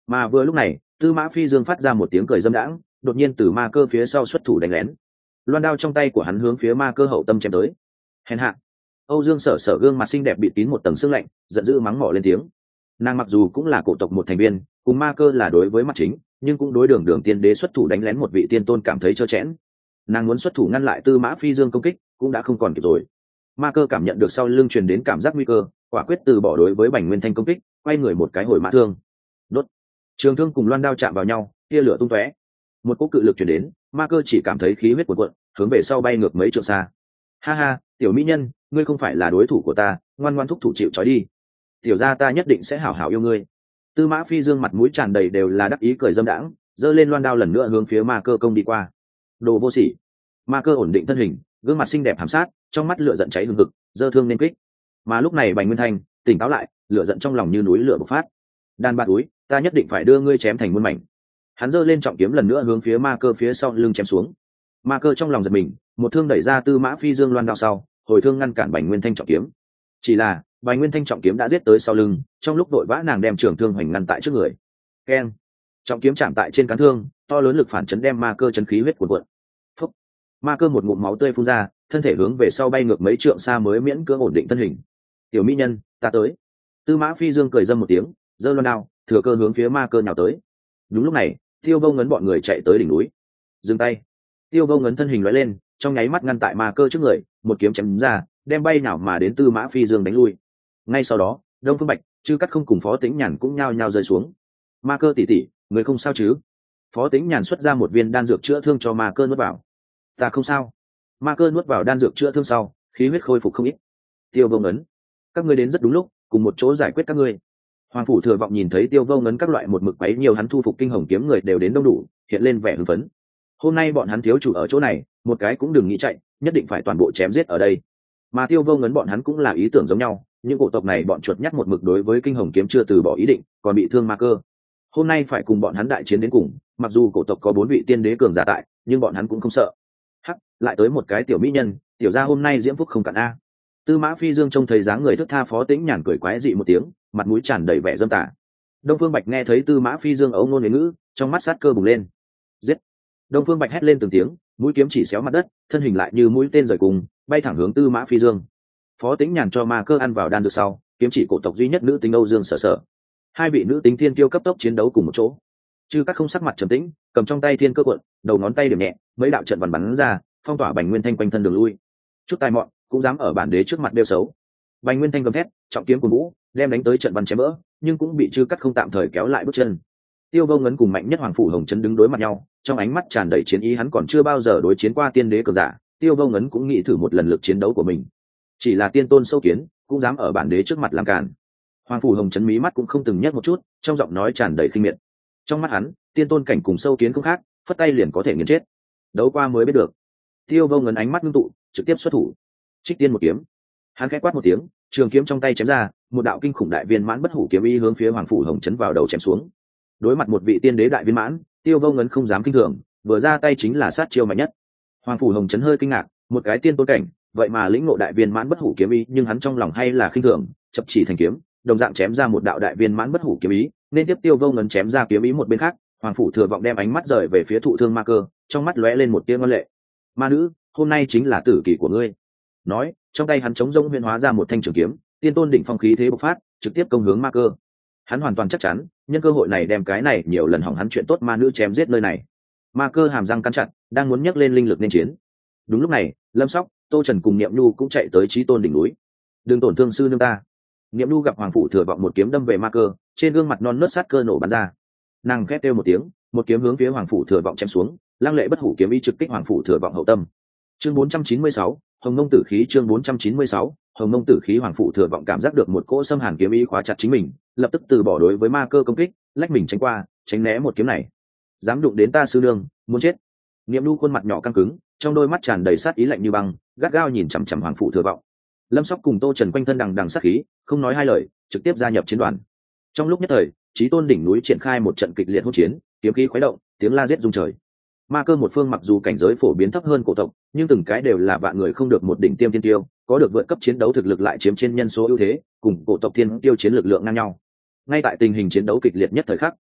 Mà vừa lúc này Tư Mã Phi Dương phát ra một tiếng cười dâm đãng, đột nhiên từ ma cơ phía sau xuất thủ đánh lén, loan đao trong tay của hắn hướng phía ma cơ hậu tâm chém tới. Hèn hạ! Âu Dương Sở Sở gương mặt xinh đẹp bị kín một tầng sương lạnh, giận dữ mắng mỏ lên tiếng. Nàng mặc dù cũng là cổ tộc một thành viên, cùng ma cơ là đối với mặt chính, nhưng cũng đối đường đường tiên đế xuất thủ đánh lén một vị tiên tôn cảm thấy trơ trẽn. Nàng muốn xuất thủ ngăn lại Tư Mã Phi Dương công kích, cũng đã không còn kịp rồi. Ma cơ cảm nhận được sau lưng truyền đến cảm giác nguy cơ, quả quyết từ bỏ đối với Bành Nguyên Thanh công kích, quay người một cái hồi mã thương. Đốt! Trường thương cùng loan đao chạm vào nhau, tia lửa tung tóe. Một cỗ cự lực truyền đến, ma cơ chỉ cảm thấy khí huyết cuộn cuộn, hướng về sau bay ngược mấy trượng xa. Ha ha, tiểu mỹ nhân, ngươi không phải là đối thủ của ta, ngoan ngoan thúc thủ chịu trói đi. Tiểu gia ta nhất định sẽ hảo hảo yêu ngươi. Tư Mã Phi Dương mặt mũi tràn đầy đều là đắc ý cười dâm đãng, giơ lên loan đao lần nữa hướng phía ma cơ công đi qua. Đồ vô sỉ! Ma cơ ổn định thân hình, gương mặt xinh đẹp hàm sát, trong mắt lửa giận cháy hừng hực, giơ thương nên kích. Mà lúc này Bành Nguyên Thanh tỉnh táo lại, lửa giận trong lòng như núi lửa bộc phát. Đàn bạt úi, ta nhất định phải đưa ngươi chém thành muôn mảnh. Hắn giơ lên trọng kiếm lần nữa hướng phía ma cơ phía sau lưng chém xuống. Ma cơ trong lòng giật mình, một thương đẩy ra Tư Mã Phi Dương loan đao sau, hồi thương ngăn cản Bành Nguyên Thanh trọng kiếm. Chỉ là Bành Nguyên Thanh trọng kiếm đã giết tới sau lưng, trong lúc đội vã nàng đem trường thương hoành ngăn tại trước người. Keng! Trọng kiếm chạm tại trên cán thương, to lớn lực phản chấn đem ma cơ chấn khí huyết cuộn cuộn. Phúc! Ma cơ một ngụm máu tươi phun ra, thân thể hướng về sau bay ngược mấy trượng xa mới miễn cưỡng ổn định thân hình. Tiểu mỹ nhân, ta tới. Tư Mã Phi Dương cười dâm một tiếng, giơ loan đao, thừa cơ hướng phía ma cơ nhào tới. Đúng lúc này Tiêu Vô Ngấn bọn người chạy tới đỉnh núi. Dừng tay! Tiêu Vô Ngấn thân hình lóe lên, trong nháy mắt ngăn tại ma cơ trước người, một kiếm chém ra, đem bay nào mà đến Tư Mã Phi Dương đánh lui. Ngay sau đó Đông Phương Bạch, Chư Cắt không cùng Phó Tĩnh Nhàn cũng nhao nhao rơi xuống. Ma cơ tỷ tỷ, người không sao chứ? Phó Tĩnh Nhàn xuất ra một viên đan dược chữa thương cho ma cơ nuốt vào. Ta không sao. Ma cơ nuốt vào đan dược chữa thương sau, khí huyết khôi phục không ít. Tiêu Vô Ngấn, các ngươi đến rất đúng lúc, cùng một chỗ giải quyết các ngươi. Hoàng phủ Thừa Vọng nhìn thấy Tiêu Vô Ngấn các loại một mực bấy nhiều hắn thu phục kinh hồng kiếm người đều đến đông đủ, hiện lên vẻ hưng phấn. Hôm nay bọn hắn thiếu chủ ở chỗ này, một cái cũng đừng nghĩ chạy, nhất định phải toàn bộ chém giết ở đây. Mà Tiêu Vô Ngấn bọn hắn cũng là ý tưởng giống nhau, những cổ tộc này bọn chuột nhắt một mực đối với kinh hồng kiếm chưa từ bỏ ý định, còn bị thương ma cơ. Hôm nay phải cùng bọn hắn đại chiến đến cùng, mặc dù cổ tộc có bốn vị tiên đế cường giả tại, nhưng bọn hắn cũng không sợ. Hắc, lại tới một cái tiểu mỹ nhân, tiểu gia hôm nay diễm phúc không cạn a. Tư Mã Phi Dương trông thấy dáng người thức tha Phó Tĩnh Nhàn cười quái dị một tiếng, mặt mũi tràn đầy vẻ dâm tà. Đông Phương Bạch nghe thấy Tư Mã Phi Dương ấu ngôn huế ngữ, trong mắt sát cơ bùng lên. Giết! Đông Phương Bạch hét lên từng tiếng, mũi kiếm chỉ xéo mặt đất, thân hình lại như mũi tên rời cùng, bay thẳng hướng Tư Mã Phi Dương. Phó Tĩnh Nhàn cho ma cơ ăn vào đan dược sau, kiếm chỉ cổ tộc duy nhất nữ tính Âu Dương Sở Sở. Hai vị nữ tính thiên kiêu cấp tốc chiến đấu cùng một chỗ. Chư Cắt không sắc mặt trầm tĩnh, cầm trong tay thiên cơ cuộn, đầu ngón tay điểm nhẹ, mấy đạo trận vằn bắn ra, phong tỏa Bành Nguyên Thanh quanh thân đường lui. Chút tài mọn, cũng dám ở bản đế trước mặt đeo xấu. Bành Nguyên Thanh gầm thét, trọng kiếm của vũ, đem đánh tới trận văn chém vỡ, nhưng cũng bị Chư Cắt không tạm thời kéo lại bước chân. Tiêu Vô Ngấn cùng mạnh nhất Hoàng phủ Hồng Trấn đứng đối mặt nhau, trong ánh mắt tràn đầy chiến ý, hắn còn chưa bao giờ đối chiến qua tiên đế cường giả, Tiêu Vô Ngấn cũng nghĩ thử một lần lực chiến đấu của mình. Chỉ là tiên tôn sâu kiến, cũng dám ở bản đế trước mặt làm cản. Hoàng phủ Hồng Trấn mí mắt cũng không từng nhấc một chút, trong giọng nói tràn đầy khinh miệt. Trong mắt hắn, tiên tôn cảnh cùng sâu kiến không khác, phất tay liền có thể nghiền chết. Đấu qua mới biết được. Tiêu Vô Ngấn ánh mắt ngưng tụ, trực tiếp xuất thủ. Trích tiên một kiếm. Hắn khẽ quát một tiếng, trường kiếm trong tay chém ra, một đạo kinh khủng đại viên mãn bất hủ kiếm ý hướng phía Hoàng phủ Hồng Trấn vào đầu chém xuống. Đối mặt một vị tiên đế đại viên mãn, Tiêu Vô Ngấn không dám kinh thường, vừa ra tay chính là sát chiêu mạnh nhất. Hoàng phủ Hồng Trấn hơi kinh ngạc, một cái tiên tôn cảnh, vậy mà lĩnh ngộ đại viên mãn bất hủ kiếm ý, nhưng hắn trong lòng hay là khinh thường, chập chỉ thành kiếm, đồng dạng chém ra một đạo đại viên mãn bất hủ kiếm ý, nên tiếp Tiêu Vô Ngấn chém ra kiếm ý một bên khác. Hoàng phủ Thừa Vọng đem ánh mắt rời về phía thụ thương ma cơ, trong mắt lóe lên một tia ngân lệ. Ma nữ, hôm nay chính là tử kỳ của ngươi. Nói, trong tay hắn chống rông huyễn hóa ra một thanh trường kiếm, tiên tôn đỉnh phong khí thế bộc phát, trực tiếp công hướng ma cơ. Hắn hoàn toàn chắc chắn, nhân cơ hội này đem cái này nhiều lần hỏng hắn chuyện tốt ma nữ chém giết nơi này. Ma cơ hàm răng cắn chặt, đang muốn nhấc lên linh lực nên chiến. Đúng lúc này, Lâm Sóc, Tô Trần cùng Niệm Nhu cũng chạy tới Chí Tôn đỉnh núi. Đừng tổn thương sư nương ta. Niệm Nhu gặp Hoàng phủ Thừa Vọng một kiếm đâm về ma cơ, trên gương mặt non nớt sát cơ nổ bắn ra. Nàng khét kêu một tiếng, một kiếm hướng phía Hoàng phủ Thừa Vọng chém xuống, lăng lệ bất hủ kiếm ý trực kích Hoàng phủ Thừa Vọng hậu tâm. Chương bốn trăm chín mươi sáu, Hồng Nông tử khí. Chương bốn trăm chín mươi sáu, Hồng Nông tử khí. Hoàng phủ Thừa Vọng cảm giác được một cỗ xâm hàn kiếm ý khóa chặt chính mình, lập tức từ bỏ đối với ma cơ công kích, lách mình tránh qua, tránh né một kiếm này. Dám đụng đến ta sư nương, muốn chết. Niệm Nhu khuôn mặt nhỏ căng cứng, trong đôi mắt tràn đầy sát ý lạnh như băng, gắt gao nhìn chằm chằm Hoàng phủ Thừa Vọng. Lâm Sóc cùng Tô Trần quanh thân đằng đằng sát khí, không nói hai lời, trực tiếp gia nhập chiến đoàn. Trong lúc nhất thời, Chí Tôn đỉnh núi triển khai một trận kịch liệt hỗn chiến, kiếm khí khuấy động, tiếng la giết rung trời. Ma cơ một phương mặc dù cảnh giới phổ biến thấp hơn cổ tộc, nhưng từng cái đều là vạn người không được một đỉnh tiêm tiên tiêu, có được vượt cấp chiến đấu thực lực lại chiếm trên nhân số ưu thế, cùng cổ tộc thiên tiêu chiến lực lượng ngang nhau. Ngay tại tình hình chiến đấu kịch liệt nhất thời khắc,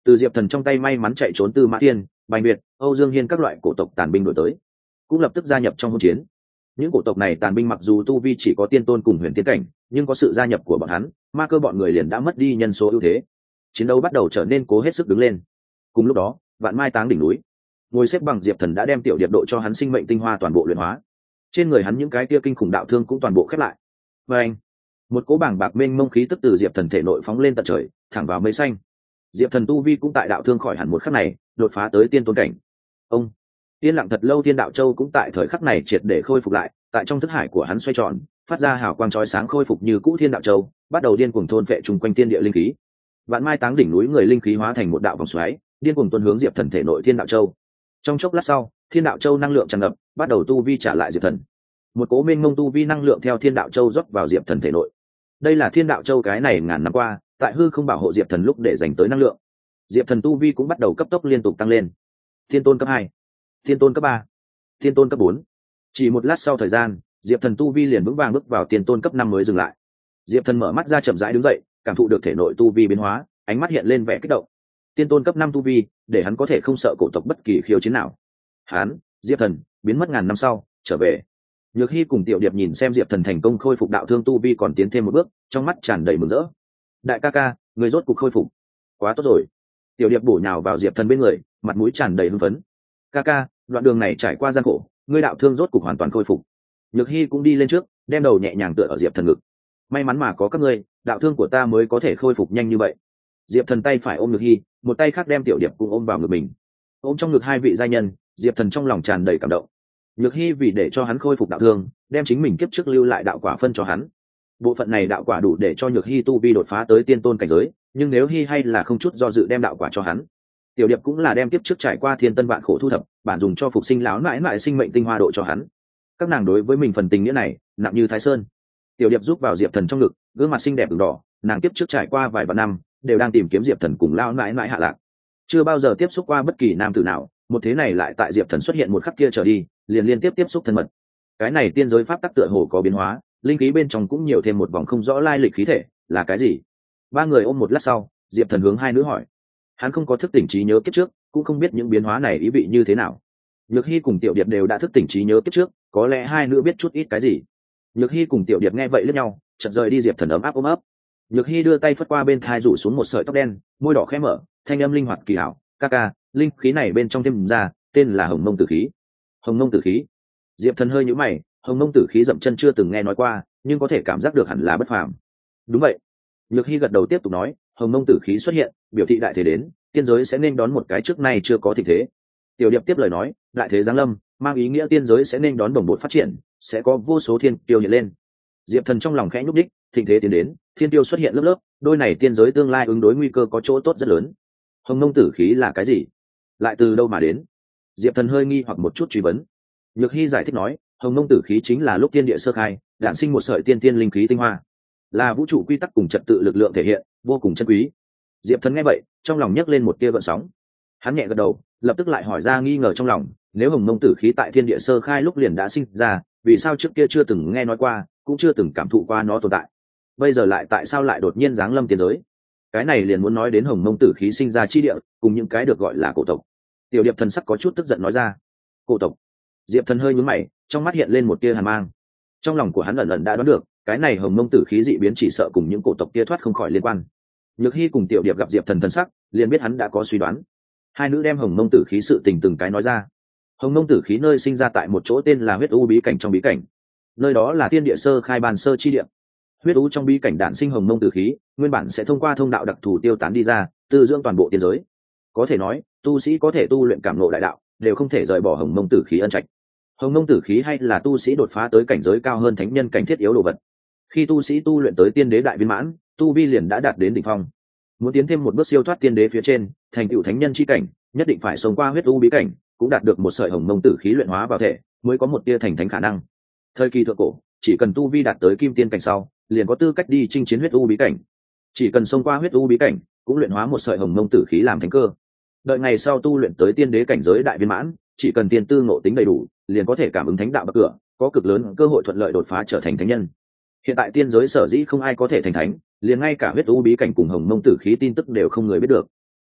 từ diệp thần trong tay may mắn chạy trốn Tư Mã Thiên, Bành Việt, Âu Dương Hiên các loại cổ tộc tàn binh đổi tới, cũng lập tức gia nhập trong hỗn chiến. Những cổ tộc này tàn binh mặc dù tu vi chỉ có tiên tôn cùng huyền tiên cảnh, nhưng có sự gia nhập của bọn hắn, ma cơ bọn người liền đã mất đi nhân số ưu thế. Chiến đấu bắt đầu trở nên cố hết sức đứng lên. Cùng lúc đó, Vạn Mai Táng đỉnh núi, ngồi xếp bằng diệp thần đã đem tiểu điệp độ cho hắn sinh mệnh tinh hoa toàn bộ luyện hóa. Trên người hắn những cái kia kinh khủng đạo thương cũng toàn bộ khép lại. Và anh, một cỗ bảng bạc mênh mông khí tức từ diệp thần thể nội phóng lên tận trời, thẳng vào mây xanh. Diệp thần tu vi cũng tại đạo thương khỏi hẳn một khắc này, đột phá tới tiên tôn cảnh. Ông yên lặng thật lâu, Thiên Đạo Châu cũng tại thời khắc này triệt để khôi phục lại, tại trong thức hải của hắn xoay tròn, phát ra hào quang chói sáng, khôi phục như cũ Thiên Đạo Châu bắt đầu điên cuồng thôn phệ chung quanh thiên địa linh khí. Vạn Mai Táng đỉnh núi người linh khí hóa thành một đạo vòng xoáy, điên cuồng tuôn hướng diệp thần thể nội Thiên Đạo Châu. Trong chốc lát sau, Thiên Đạo Châu năng lượng tràn ngập, bắt đầu tu vi trả lại diệp thần. Một cỗ mênh mông tu vi năng lượng theo Thiên Đạo Châu rót vào diệp thần thể nội. Đây là Thiên Đạo Châu cái này ngàn năm qua tại hư không bảo hộ diệp thần lúc để dành tới năng lượng. Diệp thần tu vi cũng bắt đầu cấp tốc liên tục tăng lên. Thiên tôn cấp hai, thiên tôn cấp ba, thiên tôn cấp bốn. Chỉ một lát sau thời gian, diệp thần tu vi liền vững vàng bước vào tiên tôn cấp năm mới dừng lại. Diệp thần mở mắt ra, chậm rãi đứng dậy, cảm thụ được thể nội tu vi biến hóa, ánh mắt hiện lên vẻ kích động. Tiên tôn cấp năm tu vi để hắn có thể không sợ cổ tộc bất kỳ khiêu chiến nào. Hắn, diệp thần, biến mất ngàn năm sau trở về. Nhược Hy cùng Tiểu Điệp nhìn xem diệp thần thành công khôi phục đạo thương tu vi, còn tiến thêm một bước, trong mắt tràn đầy mừng rỡ. Đại ca ca, người rốt cục khôi phục, quá tốt rồi. Tiểu Điệp bổ nhào vào diệp thần bên người, mặt mũi tràn đầy hưng phấn. Ca ca, đoạn đường này trải qua gian khổ, ngươi đạo thương rốt cục hoàn toàn khôi phục. Nhược Hy cũng đi lên trước, đem đầu nhẹ nhàng tựa ở diệp thần ngực. May mắn mà có các ngươi, đạo thương của ta mới có thể khôi phục nhanh như vậy. Diệp thần tay phải ôm Nhược Hy, một tay khác đem Tiểu Điệp cùng ôm vào ngực mình. Ôm trong ngực hai vị giai nhân, diệp thần trong lòng tràn đầy cảm động. Nhược Hy vì để cho hắn khôi phục đạo thương, đem chính mình kiếp trước lưu lại đạo quả phân cho hắn. Bộ phận này đạo quả đủ để cho Nhược Hy tu vi đột phá tới tiên tôn cảnh giới, nhưng nếu Hy hay là không chút do dự đem đạo quả cho hắn. Tiểu Điệp cũng là đem kiếp trước trải qua thiên tân vạn khổ thu thập, bản dùng cho phục sinh lão mãi mãi sinh mệnh tinh hoa độ cho hắn. Các nàng đối với mình phần tình nghĩa này nặng như Thái Sơn. Tiểu Điệp giúp vào diệp thần trong ngực, gương mặt xinh đẹp ửng đỏ, nàng kiếp trước trải qua vài vạn năm đều đang tìm kiếm diệp thần cùng lão mãi mãi hạ lạc, chưa bao giờ tiếp xúc qua bất kỳ nam tử nào, một thế này lại tại diệp thần xuất hiện một khắc kia trở đi liền liên tiếp tiếp xúc thân mật. Cái này tiên giới pháp tắc tựa hồ có biến hóa, linh khí bên trong cũng nhiều thêm một vòng không rõ lai lịch khí thể, là cái gì? Ba người ôm một lát sau, diệp thần hướng hai nữ hỏi. Hắn không có thức tỉnh trí nhớ kiếp trước, cũng không biết những biến hóa này ý vị như thế nào. Nhược Hy cùng Tiểu Điệp đều đã thức tỉnh trí nhớ kiếp trước, có lẽ hai nữ biết chút ít cái gì. Nhược Hy cùng Tiểu Điệp nghe vậy liếc nhau, chợt rời đi diệp thần ấm áp ôm ấp. Nhược Hy đưa tay phất qua bên thai, rủ xuống một sợi tóc đen, môi đỏ khẽ mở, thanh âm linh hoạt kỳ hảo. Ca ca, linh khí này bên trong thêm ra tên là hồng mông tử khí. Hồng mông tử khí? Diệp thần hơi nhíu mày, hồng mông tử khí dậm chân chưa từng nghe nói qua, nhưng có thể cảm giác được hẳn là bất phàm. Đúng vậy. Nhược Hy gật đầu tiếp tục nói, hồng mông tử khí xuất hiện, biểu thị đại thế đến, tiên giới sẽ nên đón một cái trước nay chưa có thịnh thế. Tiểu Điệp tiếp lời nói, đại thế giáng lâm, mang ý nghĩa tiên giới sẽ nên đón đồng bộ phát triển, sẽ có vô số thiên tiêu hiện lên. Diệp thần trong lòng khẽ nhúc đích, thịnh thế tiến đến, thiên tiêu xuất hiện lớp lớp, đôi này tiên giới tương lai ứng đối nguy cơ có chỗ tốt rất lớn. Hồng mông tử khí là cái gì? Lại từ đâu mà đến? Diệp thần hơi nghi hoặc một chút truy vấn. Nhược Hy giải thích nói, hồng mông tử khí chính là lúc thiên địa sơ khai đản sinh một sợi tiên tiên linh khí tinh hoa, là vũ trụ quy tắc cùng trật tự lực lượng thể hiện, vô cùng chân quý. Diệp thần nghe vậy, trong lòng nhấc lên một tia gợn sóng. Hắn nhẹ gật đầu, lập tức lại hỏi ra nghi ngờ trong lòng, nếu hồng mông tử khí tại thiên địa sơ khai lúc liền đã sinh ra, vì sao trước kia chưa từng nghe nói qua, cũng chưa từng cảm thụ qua nó tồn tại, bây giờ lại tại sao lại đột nhiên giáng lâm tiên giới? Cái này liền muốn nói đến hồng mông tử khí sinh ra chi địa cùng những cái được gọi là cổ tộc. Tiểu Điệp thần sắc có chút tức giận nói ra. Cổ tộc? Diệp thần hơi nhướng mày, trong mắt hiện lên một tia hàn mang. Trong lòng của hắn ẩn ẩn đã đoán được, cái này hồng mông tử khí dị biến chỉ sợ cùng những cổ tộc kia thoát không khỏi liên quan. Nhược Hy cùng Tiểu Điệp gặp Diệp thần thần sắc, liền biết hắn đã có suy đoán. Hai nữ đem hồng mông tử khí sự tình từng cái nói ra. Hồng mông tử khí nơi sinh ra tại một chỗ tên là huyết u bí cảnh trong bí cảnh, nơi đó là thiên địa sơ khai bàn sơ chi địa. Huyết u trong bí cảnh đản sinh hồng mông tử khí, nguyên bản sẽ thông qua thông đạo đặc thù tiêu tán đi ra, tư dưỡng toàn bộ tiên giới. Có thể nói, tu sĩ có thể tu luyện cảm ngộ đại đạo, đều không thể rời bỏ hồng mông tử khí ân trạch. Hồng mông tử khí hay là tu sĩ đột phá tới cảnh giới cao hơn thánh nhân cảnh thiết yếu đồ vật. Khi tu sĩ tu luyện tới tiên đế đại viên mãn, tu vi liền đã đạt đến đỉnh phong. Muốn tiến thêm một bước siêu thoát tiên đế phía trên, thành tựu thánh nhân chi cảnh, nhất định phải xông qua huyết u bí cảnh, cũng đạt được một sợi hồng mông tử khí luyện hóa vào thể, mới có một tia thành thánh khả năng. Thời kỳ thượng cổ, chỉ cần tu vi đạt tới kim tiên cảnh sau, liền có tư cách đi chinh chiến huyết u bí cảnh. Chỉ cần xông qua huyết u bí cảnh, cũng luyện hóa một sợi hồng mông tử khí làm thánh cơ. Đợi ngày sau tu luyện tới tiên đế cảnh giới đại viên mãn, chỉ cần tiên tư ngộ tính đầy đủ, liền có thể cảm ứng thánh đạo bậc cửa, có cực lớn cơ hội thuận lợi đột phá trở thành thánh nhân. Hiện tại tiên giới sở dĩ không ai có thể thành thánh, liền ngay cả huyết u bí cảnh cùng hồng mông tử khí tin tức đều không người biết được.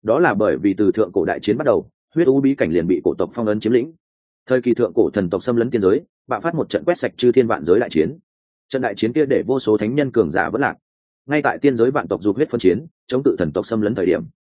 đó là bởi vì từ thượng cổ đại chiến bắt đầu, huyết u bí cảnh liền bị cổ tộc phong ấn chiếm lĩnh. Thời kỳ thượng cổ thần tộc xâm lấn tiên giới, bạo phát một trận quét sạch chư thiên vạn giới đại chiến. Trận đại chiến kia để vô số thánh nhân cường giả vỡ lạc. Ngay tại tiên giới vạn tộc dục huyết phân chiến, chống tự thần tộc xâm lấn thời điểm,